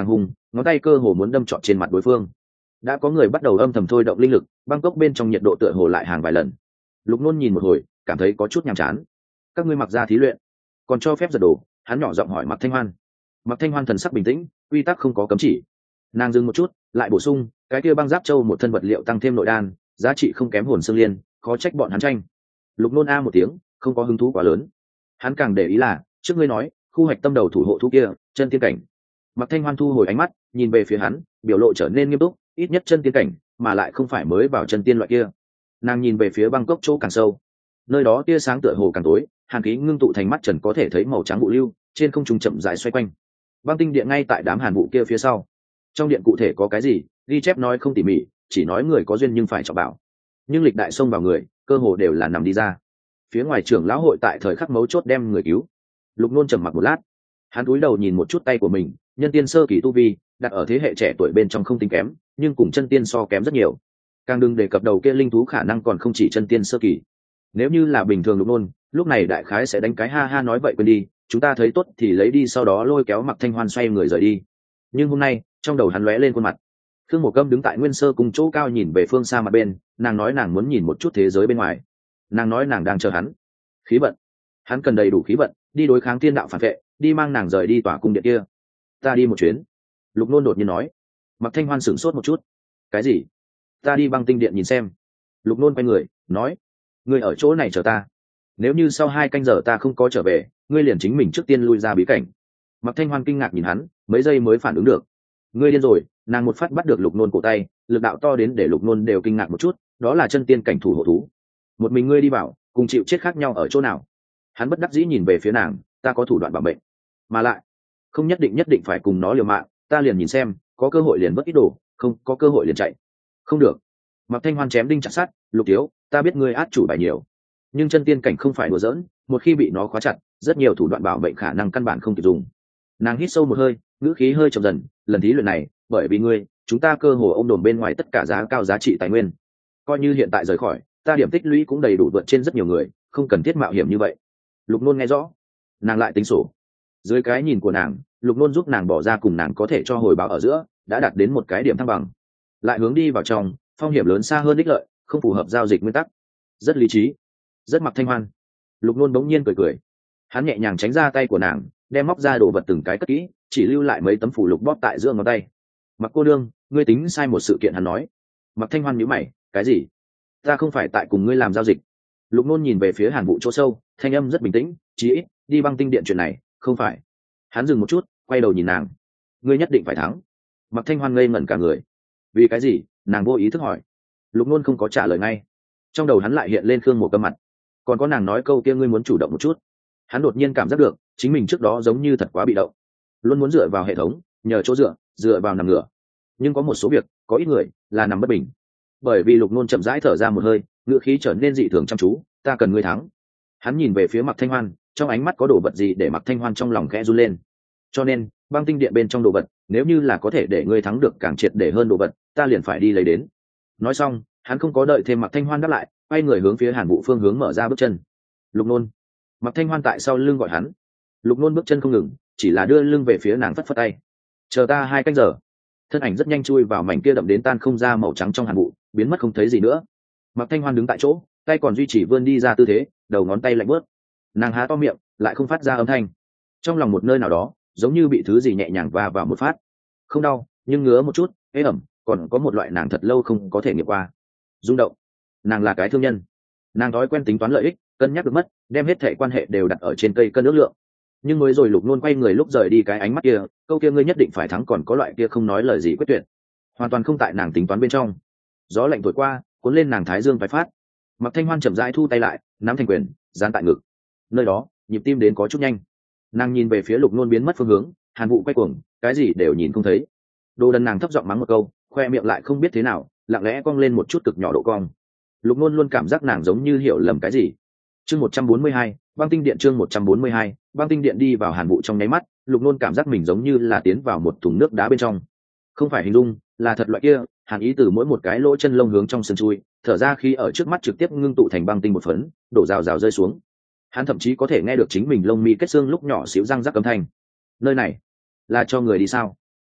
ngón tay cơ hồ muốn đâm trọn trên mặt đối phương. Đã có người bắt đầu âm thầm thôi động linh lực, Bangkok bên trong nhiệt độ tựa hồ lại hàng vài lần. Lục Nôn nhìn một hồi, cảm thấy có chút nhàm chán. Các ngươi mặc ra thí luyện, còn cho phép giật đồ? Hắn nhỏ giọng hỏi Mạc Thanh Hoan. Mạc Thanh Hoan thần sắc bình tĩnh, quy tắc không có cấm chỉ. Nàng dừng một chút, lại bổ sung, cái kia băng giáp châu một thân vật liệu tăng thêm nội đan, giá trị không kém hồn xương liên, khó trách bọn hắn tranh. Lục Nôn a một tiếng, không có hứng thú quá lớn. Hắn càng để ý là, trước ngươi nói, khu hoạch tâm đầu thủ hộ thú kia, chân tiên cảnh. Mạc Thanh Hoan thu hồi ánh mắt, nhìn về phía hắn, biểu lộ trở nên nghiêm túc, ít nhất chân tiên cảnh, mà lại không phải mới vào chân tiên loại kia. Nàng nhìn về phía Bangkok chỗ càng sâu, nơi đó tia sáng tựa hồ càng tối, hàn khí ngưng tụ thành mắt trần có thể thấy màu trắng vụ lưu, trên không trung chậm rãi xoay quanh. Băng tinh điện ngay tại đám hàn vụ kia phía sau. Trong điện cụ thể có cái gì, ghi chép nói không tỉ mỉ, chỉ nói người có duyên nhưng phải trọng bảo. Nhưng lịch đại xông vào người, cơ hồ đều là nằm đi ra. Phía ngoài trưởng lão hội tại thời khắc mấu chốt đem người cứu. Lục Nôn trầm mặc một lát, hắn cúi đầu nhìn một chút tay của mình, nhân tiên sơ kỳ tu vi, đặt ở thế hệ trẻ tuổi bên trong không tính kém, nhưng cùng chân tiên so kém rất nhiều. Càng đừng đề cập đầu kia linh thú khả năng còn không chỉ chân tiên sơ kỳ. Nếu như là bình thường Lục Nôn, lúc này đại khái sẽ đánh cái ha ha nói vậy quên đi, chúng ta thấy tốt thì lấy đi, sau đó lôi kéo Mạc Thanh Hoan xoay người rời đi. Nhưng hôm nay, trong đầu hắn lóe lên khuôn mặt. Khương Mộ Câm đứng tại Nguyên Sơ cùng chỗ cao nhìn về phương xa mặt bên, nàng nói nàng muốn nhìn một chút thế giới bên ngoài. Nàng nói nàng đang chờ hắn. Khí vận. Hắn cần đầy đủ khí vận, đi đối kháng thiên đạo phản vệ, đi mang nàng rời đi tòa cung điện kia. Ta đi một chuyến. Lục Nôn đột nhiên nói. Mạc Thanh Hoan sửng sốt một chút. Cái gì? Ta đi băng tinh điện nhìn xem. Lục Nôn quay người, nói. Ngươi ở chỗ này chờ ta. Nếu như sau hai canh giờ ta không có trở về, ngươi liền chính mình trước tiên lui ra bí cảnh. Mạc Thanh Hoan kinh ngạc nhìn hắn, mấy giây mới phản ứng được. Ngươi điên rồi? Nàng một phát bắt được Lục Nôn cổ tay, lực đạo to đến để Lục Nôn đều kinh ngạc một chút, đó là chân tiên cảnh thủ hộ thú. Một mình ngươi đi bảo, cùng chịu chết khác nhau ở chỗ nào? Hắn bất đắc dĩ nhìn về phía nàng, ta có thủ đoạn bảo mệnh, mà lại không nhất định nhất định phải cùng nó liều mạng, ta liền nhìn xem, có cơ hội liền vất ít đồ, không có cơ hội liền chạy. Không được. Mạc Thanh Hoan chém đinh chặt sắt, Lục thiếu, ta biết ngươi át chủ bài nhiều, nhưng chân tiên cảnh không phải đùa giỡn, một khi bị nó khóa chặt, rất nhiều thủ đoạn bảo mệnh khả năng căn bản không kịp dùng. Nàng hít sâu một hơi, ngữ khí hơi chậm dần, lần thí luyện này, bởi vì ngươi, chúng ta cơ hồ ôm đồn bên ngoài tất cả giá cao giá trị tài nguyên. Coi như hiện tại rời khỏi, ta điểm tích lũy cũng đầy đủ vượt trên rất nhiều người, không cần thiết mạo hiểm như vậy. Lục Nôn nghe rõ, nàng lại tính sổ. Dưới cái nhìn của nàng, Lục Nôn giúp nàng bỏ ra cùng nàng có thể cho hồi báo ở giữa, đã đạt đến một cái điểm thăng bằng. Lại hướng đi vào trong, phong hiểm lớn xa hơn ích lợi, không phù hợp giao dịch nguyên tắc. Rất lý trí, rất Mạc Thanh Hoan. Lục Nôn bỗng nhiên cười cười, hắn nhẹ nhàng tránh ra tay của nàng, đem móc ra đồ vật từng cái cất kỹ, chỉ lưu lại mấy tấm phủ lục bóp tại giữa ngón tay. Mặc cô đương, ngươi tính sai một sự kiện. Hắn nói. Mạc Thanh Hoan nhíu mày, cái gì? Ta không phải tại cùng ngươi làm giao dịch. Lục Nôn nhìn về phía hàn vụ chỗ sâu, thanh âm rất bình tĩnh, chí ít đi băng tinh điện chuyện này không phải. Hắn dừng một chút, quay đầu nhìn nàng, ngươi nhất định phải thắng. Mạc Thanh Hoan ngây ngẩn cả người. Vì cái gì? Nàng vô ý thức hỏi. Lục Nôn không có trả lời ngay, trong đầu hắn lại hiện lên Khương Mộ Câm mặt, còn có nàng nói câu kia ngươi muốn chủ động một chút. Hắn đột nhiên cảm giác được chính mình trước đó giống như thật quá bị động, luôn muốn dựa vào hệ thống, nhờ chỗ dựa, dựa vào nằm ngửa. Nhưng có một số việc, có ít người là nằm bất bình. Bởi vì Lục Nôn chậm rãi thở ra một hơi, ngữ khí trở nên dị thường chăm chú, ta cần ngươi thắng. Hắn nhìn về phía Mạc Thanh Hoan, trong ánh mắt có đồ vật gì để Mạc Thanh Hoan trong lòng khẽ run lên. Cho nên băng tinh điện bên trong đồ vật, nếu như là có thể để ngươi thắng được càng triệt để hơn đồ vật, ta liền phải đi lấy đến. Nói xong, hắn không có đợi thêm Mạc Thanh Hoan đáp lại, quay người hướng phía Hàn Vũ phương hướng mở ra bước chân. Lục Nôn. Mạc Thanh Hoan tại sau lưng gọi hắn. Lục Nôn bước chân không ngừng, chỉ là đưa lưng về phía nàng, phất phất tay. Chờ ta hai canh giờ. Thân ảnh rất nhanh chui vào mảnh kia đậm đến tan không ra màu trắng trong Hàn Vũ, biến mất không thấy gì nữa. Mạc Thanh Hoan đứng tại chỗ, tay còn duy trì vươn đi ra tư thế, đầu ngón tay lạnh bớt. Nàng há to miệng, lại không phát ra âm thanh. Trong lòng một nơi nào đó, giống như bị thứ gì nhẹ nhàng va vào một phát. Không đau, nhưng ngứa một chút, ế ẩm, còn có một loại nàng thật lâu không có thể nghiệm qua rung động. Nàng là cái thương nhân, nàng thói quen tính toán lợi ích, cân nhắc được mất, đem hết thệ quan hệ đều đặt ở trên cây cân ước lượng. Nhưng mới rồi Lục Nôn quay người lúc rời đi, cái ánh mắt kia, câu kia ngươi nhất định phải thắng, còn có loại kia không nói lời gì quyết tuyệt, hoàn toàn không tại nàng tính toán bên trong. Gió lạnh thổi qua, cuốn lên nàng thái dương tái phát. Mạc Thanh Hoan chậm rãi thu tay lại, nắm thành quyền, dán tại ngực. Nơi đó nhịp tim đến có chút nhanh. Nàng nhìn về phía Lục Nôn biến mất phương hướng, Hàn Vũ quay cuồng, cái gì đều nhìn không thấy. Đồ đần, nàng thấp giọng mắng một câu, khoe miệng lại không biết thế nào lặng lẽ cong lên một chút cực nhỏ độ cong. Lục Nôn luôn cảm giác nàng giống như hiểu lầm cái gì. Chương một trăm bốn mươi hai, băng tinh điện. Chương một trăm bốn mươi hai, băng tinh điện. Đi vào Hàn Vũ trong nháy mắt, Lục Nôn cảm giác mình giống như là tiến vào một thùng nước đá bên trong. Không phải hình dung, là thật loại kia, hàn ý từ mỗi một cái lỗ chân lông hướng trong sân chui, thở ra khi ở trước mắt trực tiếp ngưng tụ thành băng tinh một phấn, đổ rào rào rơi xuống. Hắn thậm chí có thể nghe được chính mình lông mi kết xương lúc nhỏ xíu răng rắc âm thanh. Nơi này là cho người đi sao?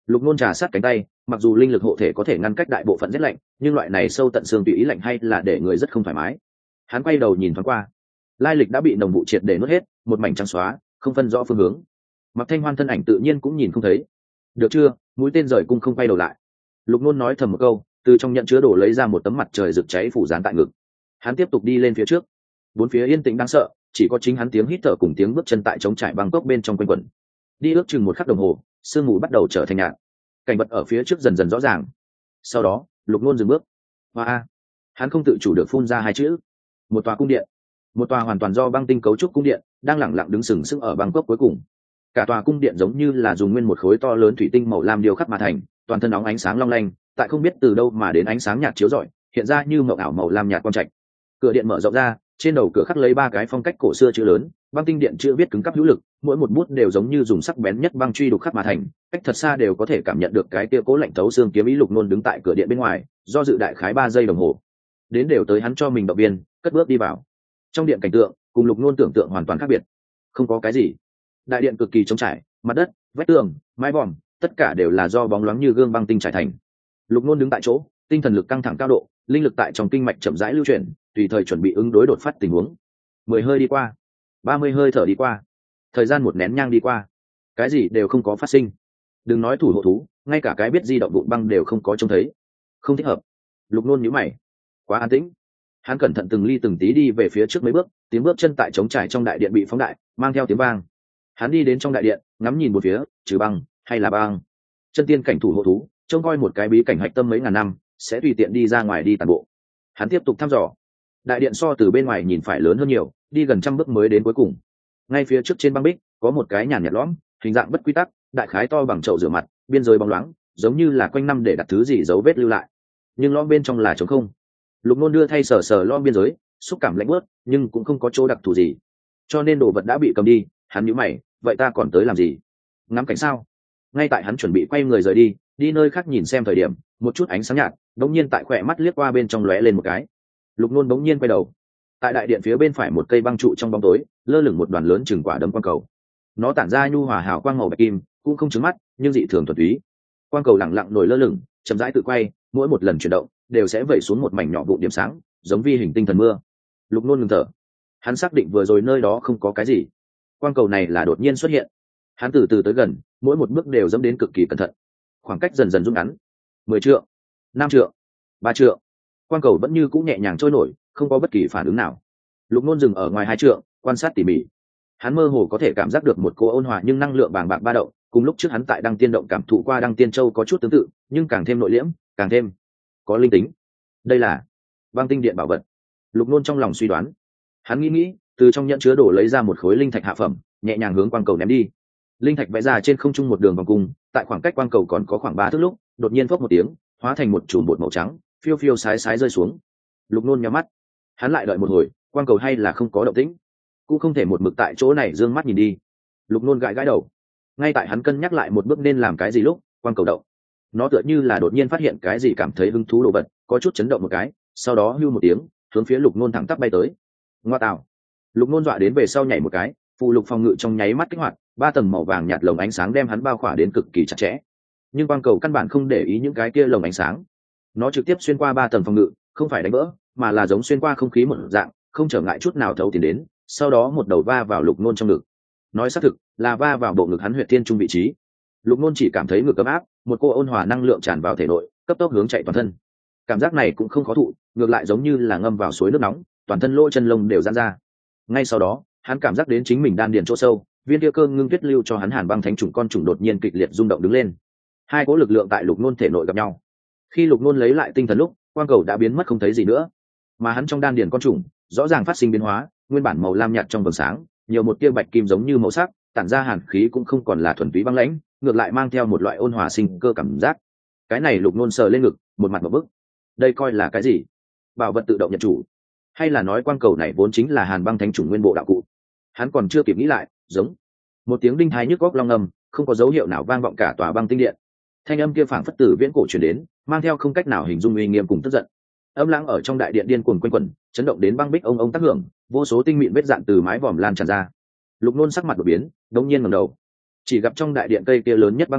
Lục Nôn trà sát cánh tay, mặc dù linh lực hộ thể có thể ngăn cách đại bộ phận rét lạnh, nhưng loại này sâu tận xương tùy ý lạnh hay là để người rất không thoải mái. Hắn quay đầu nhìn thoáng qua, lai lịch đã bị nồng vụ triệt để nuốt hết, một mảnh trắng xóa, không phân rõ phương hướng. Mặc Thanh Hoan thân ảnh tự nhiên cũng nhìn không thấy. Được chưa, mũi tên rời cung không quay đầu lại. Lục Nôn nói thầm một câu, từ trong nhận chứa đồ lấy ra một tấm mặt trời rực cháy phủ dán tại ngực. Hắn tiếp tục đi lên phía trước. Bốn phía yên tĩnh đáng sợ, chỉ có chính hắn tiếng hít thở cùng tiếng bước chân tại trống trải băng cốc bên trong quanh quẩn. Đi ước chừng một khắc đồng hồ, sương mù bắt đầu trở thành nhạt, cảnh vật ở phía trước dần dần rõ ràng. Sau đó Lục Nôn dừng bước. Hoa, hắn không tự chủ được phun ra hai chữ. Một tòa cung điện, một tòa hoàn toàn do băng tinh cấu trúc cung điện, đang lẳng lặng đứng sừng sững ở băng cốc cuối cùng. Cả tòa cung điện giống như là dùng nguyên một khối to lớn thủy tinh màu lam điêu khắc mà thành, toàn thân óng ánh sáng long lanh, tại không biết từ đâu mà đến ánh sáng nhạt chiếu rọi, hiện ra như mộng ảo màu lam nhạt quang trạch. Cửa điện mở rộng ra, trên đầu cửa khắc lấy ba cái phong cách cổ xưa chữ lớn, băng tinh điện chữ viết cứng cáp hữu lực, mỗi một bút đều giống như dùng sắc bén nhất băng truy đục khắc mà thành, cách thật xa đều có thể cảm nhận được cái kia cố lạnh thấu xương kiếm ý. Lục Nôn đứng tại cửa điện bên ngoài, do dự đại khái ba giây đồng hồ, đến đều tới hắn cho mình động viên, cất bước đi vào. Trong điện cảnh tượng cùng Lục Nôn tưởng tượng hoàn toàn khác biệt, không có cái gì. Đại điện cực kỳ trống trải, mặt đất, vách tường, mái vòm, tất cả đều là do bóng loáng như gương băng tinh trải thành. Lục Nôn đứng tại chỗ, tinh thần lực căng thẳng cao độ, linh lực tại trong kinh mạch chậm rãi lưu chuyển, tùy thời chuẩn bị ứng đối đột phát tình huống. Mười hơi đi qua, ba mươi hơi thở đi qua, thời gian một nén nhang đi qua, cái gì đều không có phát sinh. Đừng nói thủ hộ thú, ngay cả cái biết di động vụn băng đều không có trông thấy. Không thích hợp. Lục Nôn nhíu mày, quá an tĩnh. Hắn cẩn thận từng ly từng tí đi về phía trước mấy bước, tiếng bước chân tại trống trải trong đại điện bị phóng đại, mang theo tiếng vang. Hắn đi đến trong đại điện, ngắm nhìn một phía, trừ băng hay là băng. Chân tiên cảnh thủ hộ thú, trông coi một cái bí cảnh hạch tâm mấy ngàn năm, sẽ tùy tiện đi ra ngoài đi tàn bộ. Hắn tiếp tục thăm dò. Đại điện so từ bên ngoài nhìn phải lớn hơn nhiều, đi gần trăm bước mới đến cuối cùng. Ngay phía trước trên băng bích có một cái nhàn nhạt lõm, hình dạng bất quy tắc, đại khái to bằng chậu rửa mặt, biên giới bóng loáng, giống như là quanh năm để đặt thứ gì dấu vết lưu lại. Nhưng lõm bên trong là trống không. Lục Nôn đưa thay sờ sờ lõm biên giới, xúc cảm lạnh bớt, nhưng cũng không có chỗ đặc thù gì. Cho nên đồ vật đã bị cầm đi. Hắn nhíu mày, vậy ta còn tới làm gì? Ngắm cảnh sao? Ngay tại hắn chuẩn bị quay người rời đi, đi nơi khác nhìn xem thời điểm, một chút ánh sáng nhạt đống nhiên tại khỏe mắt liếc qua bên trong lóe lên một cái. Lục Nôn đống nhiên quay đầu. Tại đại điện phía bên phải một cây băng trụ trong bóng tối, lơ lửng một đoàn lớn chừng quả đấm quang cầu. Nó tản ra nhu hòa hào quang màu bạch kim, cũng không chướng mắt, nhưng dị thường thuần túy. Quang cầu lẳng lặng nổi lơ lửng, chậm rãi tự quay, mỗi một lần chuyển động đều sẽ vẩy xuống một mảnh nhỏ vụn điểm sáng, giống vi hình tinh thần mưa. Lục Nôn ngừng thở. Hắn xác định vừa rồi nơi đó không có cái gì. Quang cầu này là đột nhiên xuất hiện. Hắn từ từ tới gần, mỗi một bước đều dẫm đến cực kỳ cẩn thận. Khoảng cách dần dần rút ngắn. Mười trượng, năm trượng, ba trượng. Quang cầu vẫn như cũ nhẹ nhàng trôi nổi, không có bất kỳ phản ứng nào. Lục Nôn dừng ở ngoài hai trượng, quan sát tỉ mỉ. Hắn mơ hồ có thể cảm giác được một cô ôn hòa nhưng năng lượng bàng bạc ba động, cùng lúc trước hắn tại Đăng Tiên động cảm thụ qua Đăng Tiên Châu có chút tương tự, nhưng càng thêm nội liễm, càng thêm có linh tính. Đây là băng tinh điện bảo vật. Lục Nôn trong lòng suy đoán. Hắn nghĩ nghĩ, từ trong nhẫn chứa đồ lấy ra một khối linh thạch hạ phẩm, nhẹ nhàng hướng quang cầu ném đi. Linh thạch vẽ ra trên không trung một đường vòng cung, tại khoảng cách quang cầu còn có khoảng ba thước lúc, đột nhiên phốc một tiếng, hóa thành một chùm bột màu trắng, phiêu phiêu sái sái rơi xuống. Lục Nôn nhắm mắt. Hắn lại đợi một hồi, quang cầu hay là không có động tĩnh, cũng không thể một mực tại chỗ này dương mắt nhìn đi. Lục Nôn gãi gãi đầu. Ngay tại hắn cân nhắc lại một bước nên làm cái gì lúc, quang cầu động. Nó tựa như là đột nhiên phát hiện cái gì cảm thấy hứng thú đồ vật, có chút chấn động một cái, sau đó hưu một tiếng, hướng phía Lục Nôn thẳng tắp bay tới. Ngoa tạo! Lục Nôn dọa đến về sau nhảy một cái, phù lục phòng ngự trong nháy mắt kích hoạt, ba tầng màu vàng nhạt lồng ánh sáng đem hắn bao khỏa đến cực kỳ chặt chẽ. Nhưng quang cầu căn bản không để ý những cái kia lồng ánh sáng, nó trực tiếp xuyên qua ba tầng phòng ngự, không phải đánh vỡ, mà là giống xuyên qua không khí một dạng, không trở ngại chút nào thấu tiến đến, sau đó một đầu va vào Lục Nôn trong ngực. Nói xác thực là va vào bộ ngực hắn huyệt thiên trung vị trí. Lục Nôn chỉ cảm thấy ngực ấm áp, một cô ôn hòa năng lượng tràn vào thể nội, cấp tốc hướng chạy toàn thân. Cảm giác này cũng không khó thụ, ngược lại giống như là ngâm vào suối nước nóng, toàn thân lỗ chân lông đều giãn ra. Ngay sau đó, hắn cảm giác đến chính mình đan điền chỗ sâu, viên kia cơ ngưng tuyết lưu cho hắn hàn băng thánh trùng con trùng đột nhiên kịch liệt rung động đứng lên. Hai cỗ lực lượng tại Lục Nôn thể nội gặp nhau. Khi Lục Nôn lấy lại tinh thần lúc, quang cầu đã biến mất không thấy gì nữa, mà hắn trong đan điền con trùng rõ ràng phát sinh biến hóa, nguyên bản màu lam nhạt trong vầng sáng, nhiều một tia bạch kim giống như màu sắc, tản ra hàn khí cũng không còn là thuần túy băng lãnh, ngược lại mang theo một loại ôn hòa sinh cơ cảm giác. Cái này Lục Nôn sờ lên ngực, một mặt một bức. Đây coi là cái gì? Bảo vật tự động nhận chủ, hay là nói quang cầu này vốn chính là hàn băng thánh trùng nguyên bộ đạo cụ? Hắn còn chưa kịp nghĩ lại, giống một tiếng đinh thái nhức góc long ngầm, không có dấu hiệu nào vang vọng cả tòa băng tinh điện. Thanh âm kia phảng phất từ viễn cổ truyền đến, mang theo không cách nào hình dung uy nghiêm cùng tức giận. Âm lãng ở trong đại điện điên cuồng quanh quẩn, chấn động đến băng bích ông ông tác hưởng, vô số tinh mịn vết dạn từ mái vòm lan tràn ra. Lục Nôn sắc mặt đột biến, đột nhiên ngẩng đầu, chỉ gặp trong đại điện cây kia lớn nhất băng trụ,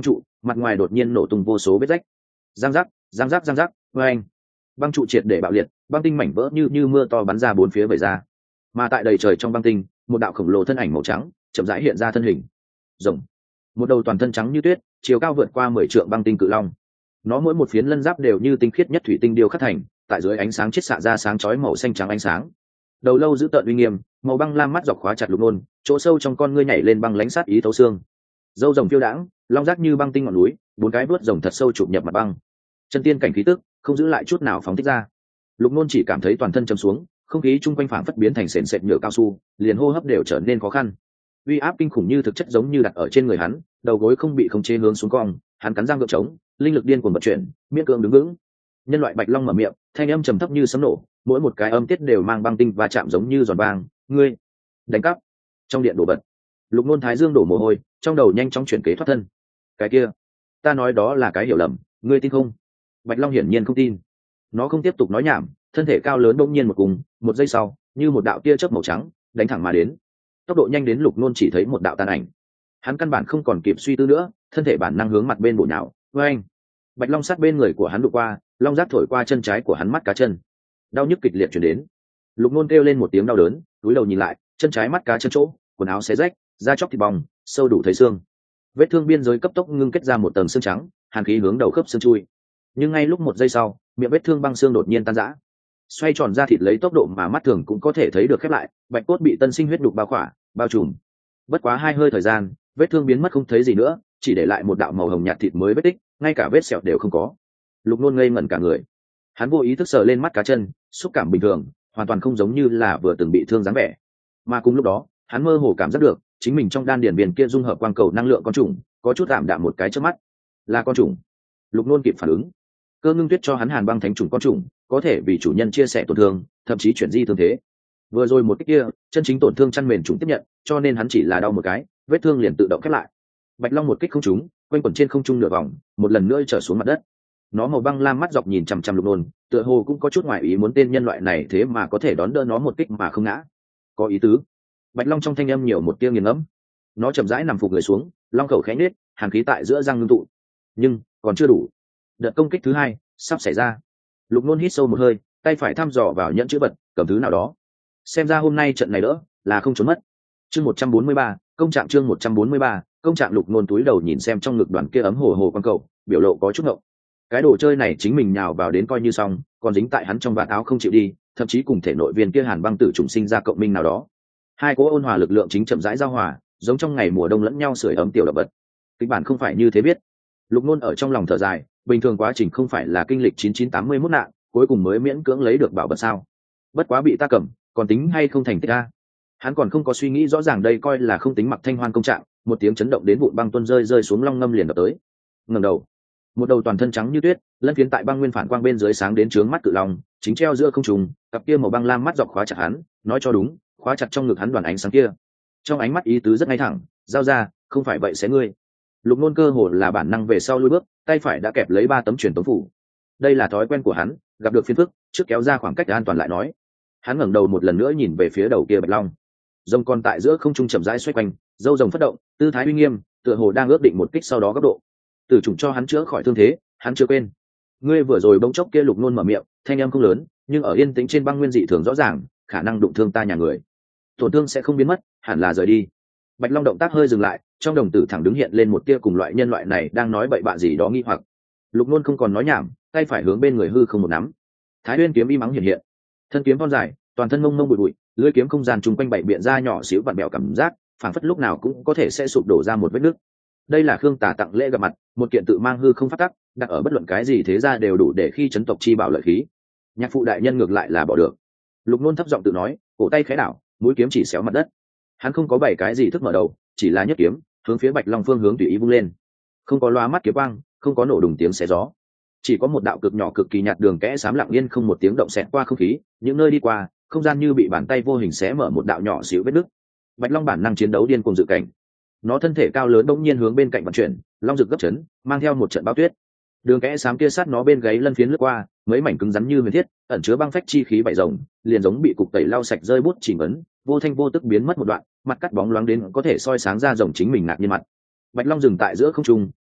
mặt ngoài đột nhiên nổ tung vô số vết rách. Giang giác, giang giác, giang giác, vê anh. Băng trụ triệt để bạo liệt, băng tinh mảnh vỡ như như mưa to bắn ra bốn phía vẩy ra. Mà tại đầy trời trong băng tinh, một đạo khổng lồ thân ảnh màu trắng chậm rãi hiện ra thân hình. Rồng. Một đầu toàn thân trắng như tuyết, chiều cao vượt qua mười trượng băng tinh cự long. Nó mỗi một phiến lân giáp đều như tinh khiết nhất thủy tinh điêu khắc thành, tại dưới ánh sáng chiết xạ ra sáng chói màu xanh trắng ánh sáng. Đầu lâu giữ tợn uy nghiêm, màu băng lam mắt dọc khóa chặt Lục Nôn, chỗ sâu trong con ngươi nhảy lên băng lãnh sát ý thấu xương. Dâu rồng phiêu đãng, long giác như băng tinh ngọn núi, bốn cái vuốt rồng thật sâu chụp nhập mặt băng. Chân tiên cảnh khí tức không giữ lại chút nào phóng thích ra. Lục Nôn chỉ cảm thấy toàn thân chầm xuống, không khí chung quanh phảng phất biến thành sền sệt nhựa cao su, liền hô hấp đều trở nên khó khăn. Uy áp kinh khủng như thực chất giống như đặt ở trên người hắn, đầu gối không bị khống chế hướng xuống cong, hắn cắn răng gượng chống, linh lực điên cuồng vận chuyển, miễn cưỡng đứng vững. Nhân loại bạch long mở miệng, thanh âm trầm thấp như sấm nổ, mỗi một cái âm tiết đều mang băng tinh và chạm giống như giòn vang. Ngươi đánh cắp. Trong điện đổ bật, Lục Nôn thái dương đổ mồ hôi, trong đầu nhanh chóng chuyển kế thoát thân. Cái kia, ta nói đó là cái hiểu lầm, ngươi tin không? Bạch long hiển nhiên không tin. Nó không tiếp tục nói nhảm, thân thể cao lớn bỗng nhiên một cùng, một giây sau, như một đạo tia chớp màu trắng đánh thẳng mà đến. Tốc độ nhanh đến Lục Nôn chỉ thấy một đạo tàn ảnh. Hắn căn bản không còn kịp suy tư nữa, thân thể bản năng hướng mặt bên bổ nhào. Với anh, bạch long sát bên người của hắn đụng qua, long giác thổi qua chân trái của hắn mắt cá chân, đau nhức kịch liệt chuyển đến. Lục Nôn kêu lên một tiếng đau đớn, cúi đầu nhìn lại, chân trái mắt cá chân chỗ, quần áo xé rách, da chóc thịt bong, sâu đủ thấy xương. Vết thương biên giới cấp tốc ngưng kết ra một tầng xương trắng, hàn khí hướng đầu khớp xương chui. Nhưng ngay lúc một giây sau, miệng vết thương băng xương đột nhiên tan rã, xoay tròn ra thịt lấy tốc độ mà mắt thường cũng có thể thấy được khép lại, bạch cốt bị tân sinh huyết đục bao khỏa, bao trùm. Bất quá hai hơi thời gian, vết thương biến mất không thấy gì nữa, chỉ để lại một đạo màu hồng nhạt thịt mới vết tích, ngay cả vết sẹo đều không có. Lục Nôn ngây ngẩn cả người. Hắn vô ý thức sờ lên mắt cá chân, xúc cảm bình thường, hoàn toàn không giống như là vừa từng bị thương dáng vẻ. Mà cùng lúc đó, hắn mơ hồ cảm giác được, chính mình trong đan điền biển kia dung hợp quang cầu năng lượng con trùng, có chút tạm đạm một cái trước mắt. Là con trùng. Lục Nôn kịp phản ứng. Cơ ngưng tuyết cho hắn hàn băng thánh trùng con trùng, có thể vì chủ nhân chia sẻ tổn thương, thậm chí chuyển di thương thế. Vừa rồi một cái kia, chân chính tổn thương chăn mền trùng tiếp nhận, cho nên hắn chỉ là đau một cái, vết thương liền tự động khép lại. Bạch long một kích không trúng, quanh quẩn trên không trung nửa vòng, một lần nữa trở xuống mặt đất. Nó màu băng lam mắt dọc nhìn chằm chằm Lục Nôn, tựa hồ cũng có chút ngoài ý muốn tên nhân loại này thế mà có thể đón đỡ nó một kích mà không ngã. Có ý tứ. Bạch long trong thanh âm nhiều một tia nghiền ngẫm. Nó chậm rãi nằm phục người xuống, long khẩu khẽ nhếch, hàn khí tại giữa răng ngưng tụ. Nhưng còn chưa đủ. Đợt công kích thứ hai sắp xảy ra. Lục Nôn hít sâu một hơi, tay phải thăm dò vào nhẫn chữ vật, cầm thứ nào đó. Xem ra hôm nay trận này đỡ là không trốn mất. Chương một trăm bốn mươi ba, công trạng chương một trăm bốn mươi ba, công trạng. Lục Nôn túi đầu nhìn xem trong ngực đoàn kia ấm hồ hồ quang cầu, biểu lộ có chút ngộng. Cái đồ chơi này chính mình nhào vào đến coi như xong, còn dính tại hắn trong vạt áo không chịu đi, thậm chí cùng thể nội viên kia hàn băng tử trùng sinh ra cộng minh nào đó. Hai cỗ ôn hòa lực lượng chính chậm rãi giao hòa, giống trong ngày mùa đông lẫn nhau sưởi ấm tiểu động vật. Kịch bản không phải như thế biết. Lục Nôn ở trong lòng thở dài, bình thường quá trình không phải là kinh lịch chín chín tám mươi mốt nạn, cuối cùng mới miễn cưỡng lấy được bảo vật sao? Bất quá bị ta cầm, còn tính hay không thành tích a? Hắn còn không có suy nghĩ rõ ràng đây coi là không tính mặc thanh hoan công trạng, một tiếng chấn động đến vụn băng tuôn rơi rơi xuống long ngâm liền đập tới. Ngẩng đầu, một đầu toàn thân trắng như tuyết, lân phiến tại băng nguyên phản quang bên dưới sáng đến trướng mắt cự long, chính treo giữa không trung, cặp kia màu băng lam mắt dọc khóa chặt hắn, nói cho đúng, khóa chặt trong ngực hắn đoàn ánh sáng kia. Trong ánh mắt ý tứ rất ngay thẳng, giao ra, không phải vậy sẽ ngươi. Lục Nôn cơ hồ là bản năng về sau lùi bước, tay phải đã kẹp lấy ba tấm truyền tống phủ. Đây là thói quen của hắn, gặp được phiền phức, trước kéo ra khoảng cách an toàn lại nói. Hắn ngẩng đầu một lần nữa nhìn về phía đầu kia bạch long. Rồng còn tại giữa không trung chậm rãi xoay quanh, râu rồng phất động, tư thái uy nghiêm, tựa hồ đang ước định một kích sau đó góc độ. Tử trùng cho hắn chữa khỏi thương thế, hắn chưa quên. Ngươi vừa rồi bỗng chốc kia. Lục Nôn mở miệng, thanh âm không lớn, nhưng ở yên tĩnh trên băng nguyên dị thường rõ ràng, khả năng đụng thương ta nhà người. Tổn thương sẽ không biến mất, hẳn là rời đi. Bạch long động tác hơi dừng lại, trong đồng tử thẳng đứng hiện lên một tia cùng loại nhân loại này đang nói bậy bạ gì đó nghi hoặc. Lục Nôn không còn nói nhảm, tay phải hướng bên người hư không một nắm. Thái Nguyên kiếm y mắng hiện hiện, thân kiếm thon dài, toàn thân mông mông bụi bụi, lưỡi kiếm không gian chung quanh bảy biện ra nhỏ xíu vặn bèo cảm giác, phảng phất lúc nào cũng có thể sẽ sụp đổ ra một vết nứt. Đây là Khương Tả tặng lễ gặp mặt, một kiện tự mang hư không phát tắc, đặt ở bất luận cái gì thế ra đều đủ để khi chấn tộc chi bảo lợi khí. Nhạc phụ đại nhân ngược lại là bỏ được. Lục Nôn thấp giọng tự nói, cổ tay khẽ đảo, mũi kiếm chỉ xéo mặt đất. Hắn không có bảy cái gì thức mở đầu, chỉ là nhất kiếm hướng phía bạch long phương hướng tùy ý vung lên, không có loa mắt kiếm quang, không có nổ đùng tiếng xé gió, chỉ có một đạo cực nhỏ cực kỳ nhạt đường kẽ xám lặng yên không một tiếng động xẹt qua không khí, những nơi đi qua không gian như bị bàn tay vô hình xé mở một đạo nhỏ xíu vết nứt. Bạch long bản năng chiến đấu điên cuồng dự cảnh, nó thân thể cao lớn bỗng nhiên hướng bên cạnh vận chuyển, long rực gấp chấn mang theo một trận bão tuyết. Đường kẽ xám kia sát nó bên gáy lân phiến lướt qua, mấy mảnh cứng rắn như huyền thiết, ẩn chứa băng phách chi khí bảy rồng, liền giống bị cục tẩy lau sạch rơi bút chỉ ngấn, vô thanh vô tức biến mất một đoạn, mặt cắt bóng loáng đến có thể soi sáng ra rồng chính mình ngạc nhiên mặt. Bạch long dừng tại giữa không trung,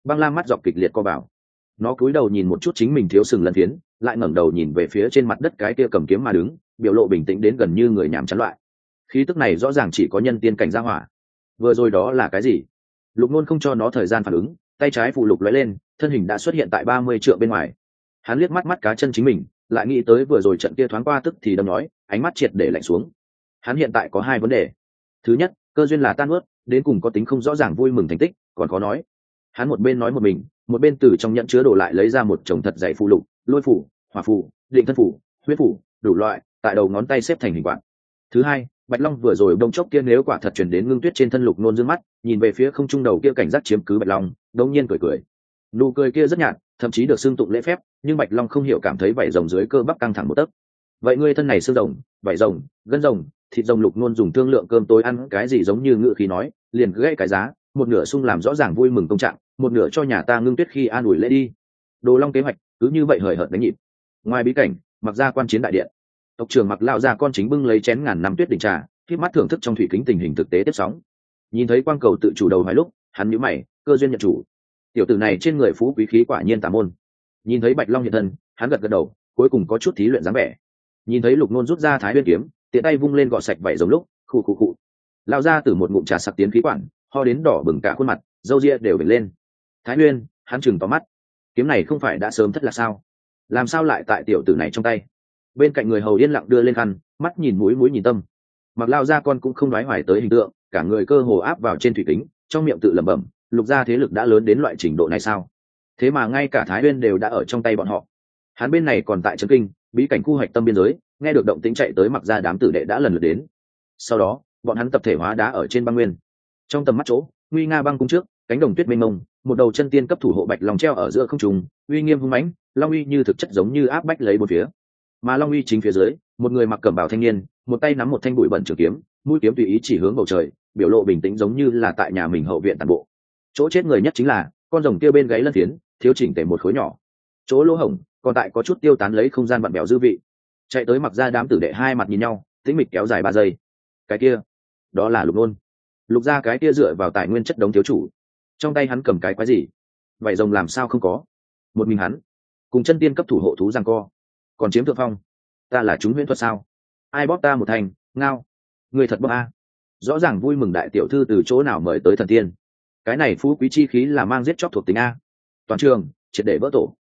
Băng lam mắt dọc kịch liệt co vào, nó cúi đầu nhìn một chút chính mình thiếu sừng lân phiến, lại ngẩng đầu nhìn về phía trên mặt đất cái kia cầm kiếm mà đứng, biểu lộ bình tĩnh đến gần như người nhảm chán loại. Khí tức này rõ ràng chỉ có nhân tiên cảnh gia hỏa. Vừa rồi đó là cái gì? Lục Nôn không cho nó thời gian phản ứng, tay trái phụ lục lóe lên, thân hình đã xuất hiện tại ba mươi trượng bên ngoài. Hắn liếc mắt mắt cá chân chính mình, lại nghĩ tới vừa rồi trận kia thoáng qua tức thì đâm nói, ánh mắt triệt để lạnh xuống. Hắn hiện tại có hai vấn đề. Thứ nhất, cơ duyên là tan ướt, đến cùng có tính không rõ ràng vui mừng thành tích, còn khó nói. Hắn một bên nói một mình, một bên từ trong nhận chứa đồ lại lấy ra một chồng thật dày phụ lục, lôi phủ, hỏa phủ, định thân phủ, huyết phủ, đủ loại, tại đầu ngón tay xếp thành hình quạt. Thứ hai, Bạch Long vừa rồi đông chốc kia nếu quả thật truyền đến ngưng tuyết trên thân Lục Nôn dương mắt, nhìn về phía không trung đầu kia cảnh giác chiếm cứ Bạch Long, đột nhiên cười cười. Nụ cười kia rất nhạt, thậm chí được xưng tụng lễ phép, nhưng Bạch Long không hiểu cảm thấy vảy rồng dưới cơ bắp căng thẳng một tấc. Vậy ngươi thân này xương rồng, vảy rồng, gân rồng, thịt rồng, Lục Nôn dùng thương lượng cơm tối ăn cái gì giống như ngự khí nói, liền gãy cái giá, một nửa sung làm rõ ràng vui mừng công trạng, một nửa cho nhà ta ngưng tuyết khi an ủi lễ đi. Đồ Long kế hoạch cứ như vậy hời hợt đánh nhịp. Ngoài bí cảnh, Mặc gia quan chiến đại điện, tộc trưởng Mặc lão gia con chính bưng lấy chén ngàn năm tuyết đỉnh trà, khi mắt thưởng thức trong thủy kính tình hình thực tế tiếp sóng. Nhìn thấy quang cầu tự chủ đầu hai lúc, hắn nhíu mày, cơ duyên nhận chủ. Tiểu tử này trên người phú quý khí quả nhiên tà môn. Nhìn thấy Bạch Long hiện thân, hắn gật gật đầu, cuối cùng có chút thí luyện dáng vẻ. Nhìn thấy Lục Nôn rút ra Thái Nguyên kiếm, tiện tay vung lên gọt sạch vảy giống lúc, khụ khụ khụ. Lão gia từ một ngụm trà sặc tiến khí quản, ho đến đỏ bừng cả khuôn mặt, râu ria đều bừng lên. Thái Nguyên, hắn chừng to mắt. Kiếm này không phải đã sớm thất là sao? Làm sao lại tại tiểu tử này trong tay? Bên cạnh người hầu yên lặng đưa lên khăn, mắt nhìn mũi mũi nhìn tâm. Mặc Lao gia con cũng không đoái hoài tới hình tượng, cả người cơ hồ áp vào trên thủy kính, trong miệng tự lẩm bẩm, Lục gia thế lực đã lớn đến loại trình độ này sao? Thế mà ngay cả Thái Nguyên đều đã ở trong tay bọn họ. Hắn bên này còn tại trấn kinh, bí cảnh khu hoạch tâm biên giới, nghe được động tĩnh chạy tới Mặc gia đám tử đệ đã lần lượt đến. Sau đó, bọn hắn tập thể hóa đá ở trên băng nguyên. Trong tầm mắt chỗ, nguy nga băng cung trước, cánh đồng tuyết mênh mông, một đầu chân tiên cấp thủ hộ Bạch Long treo ở giữa không trung, uy nghiêm hung mãnh, long uy như thực chất giống như áp bách lấy bốn phía. Mà long uy chính phía dưới, một người mặc cẩm bào thanh niên, một tay nắm một thanh bụi bẩn trường kiếm, mũi kiếm tùy ý chỉ hướng bầu trời, biểu lộ bình tĩnh giống như là tại nhà mình hậu viện tàn bộ. Chỗ chết người nhất chính là con rồng kia bên gáy lân phiến, thiếu chỉnh tề một khối nhỏ. Chỗ lỗ hổng, còn tại có chút tiêu tán lấy không gian vặn bèo dư vị. Chạy tới Mặc gia đám tử đệ hai mặt nhìn nhau, tĩnh mịch kéo dài ba giây. Cái kia, đó là Lục Nôn. Lục gia cái kia dựa vào tài nguyên chất đống thiếu chủ, trong tay hắn cầm cái quái gì? Vậy rồng làm sao không có? Một mình hắn, cùng chân tiên cấp thủ hộ thú giằng co, còn chiếm thượng phong. Ta là chúng huyễn thuật sao? Ai bóp ta một thành, ngao. Người thật bóp a. Rõ ràng vui mừng đại tiểu thư từ chỗ nào mời tới thần tiên. Cái này phú quý chi khí là mang giết chóc thuộc tính a. Toàn trường triệt để vỡ tổ.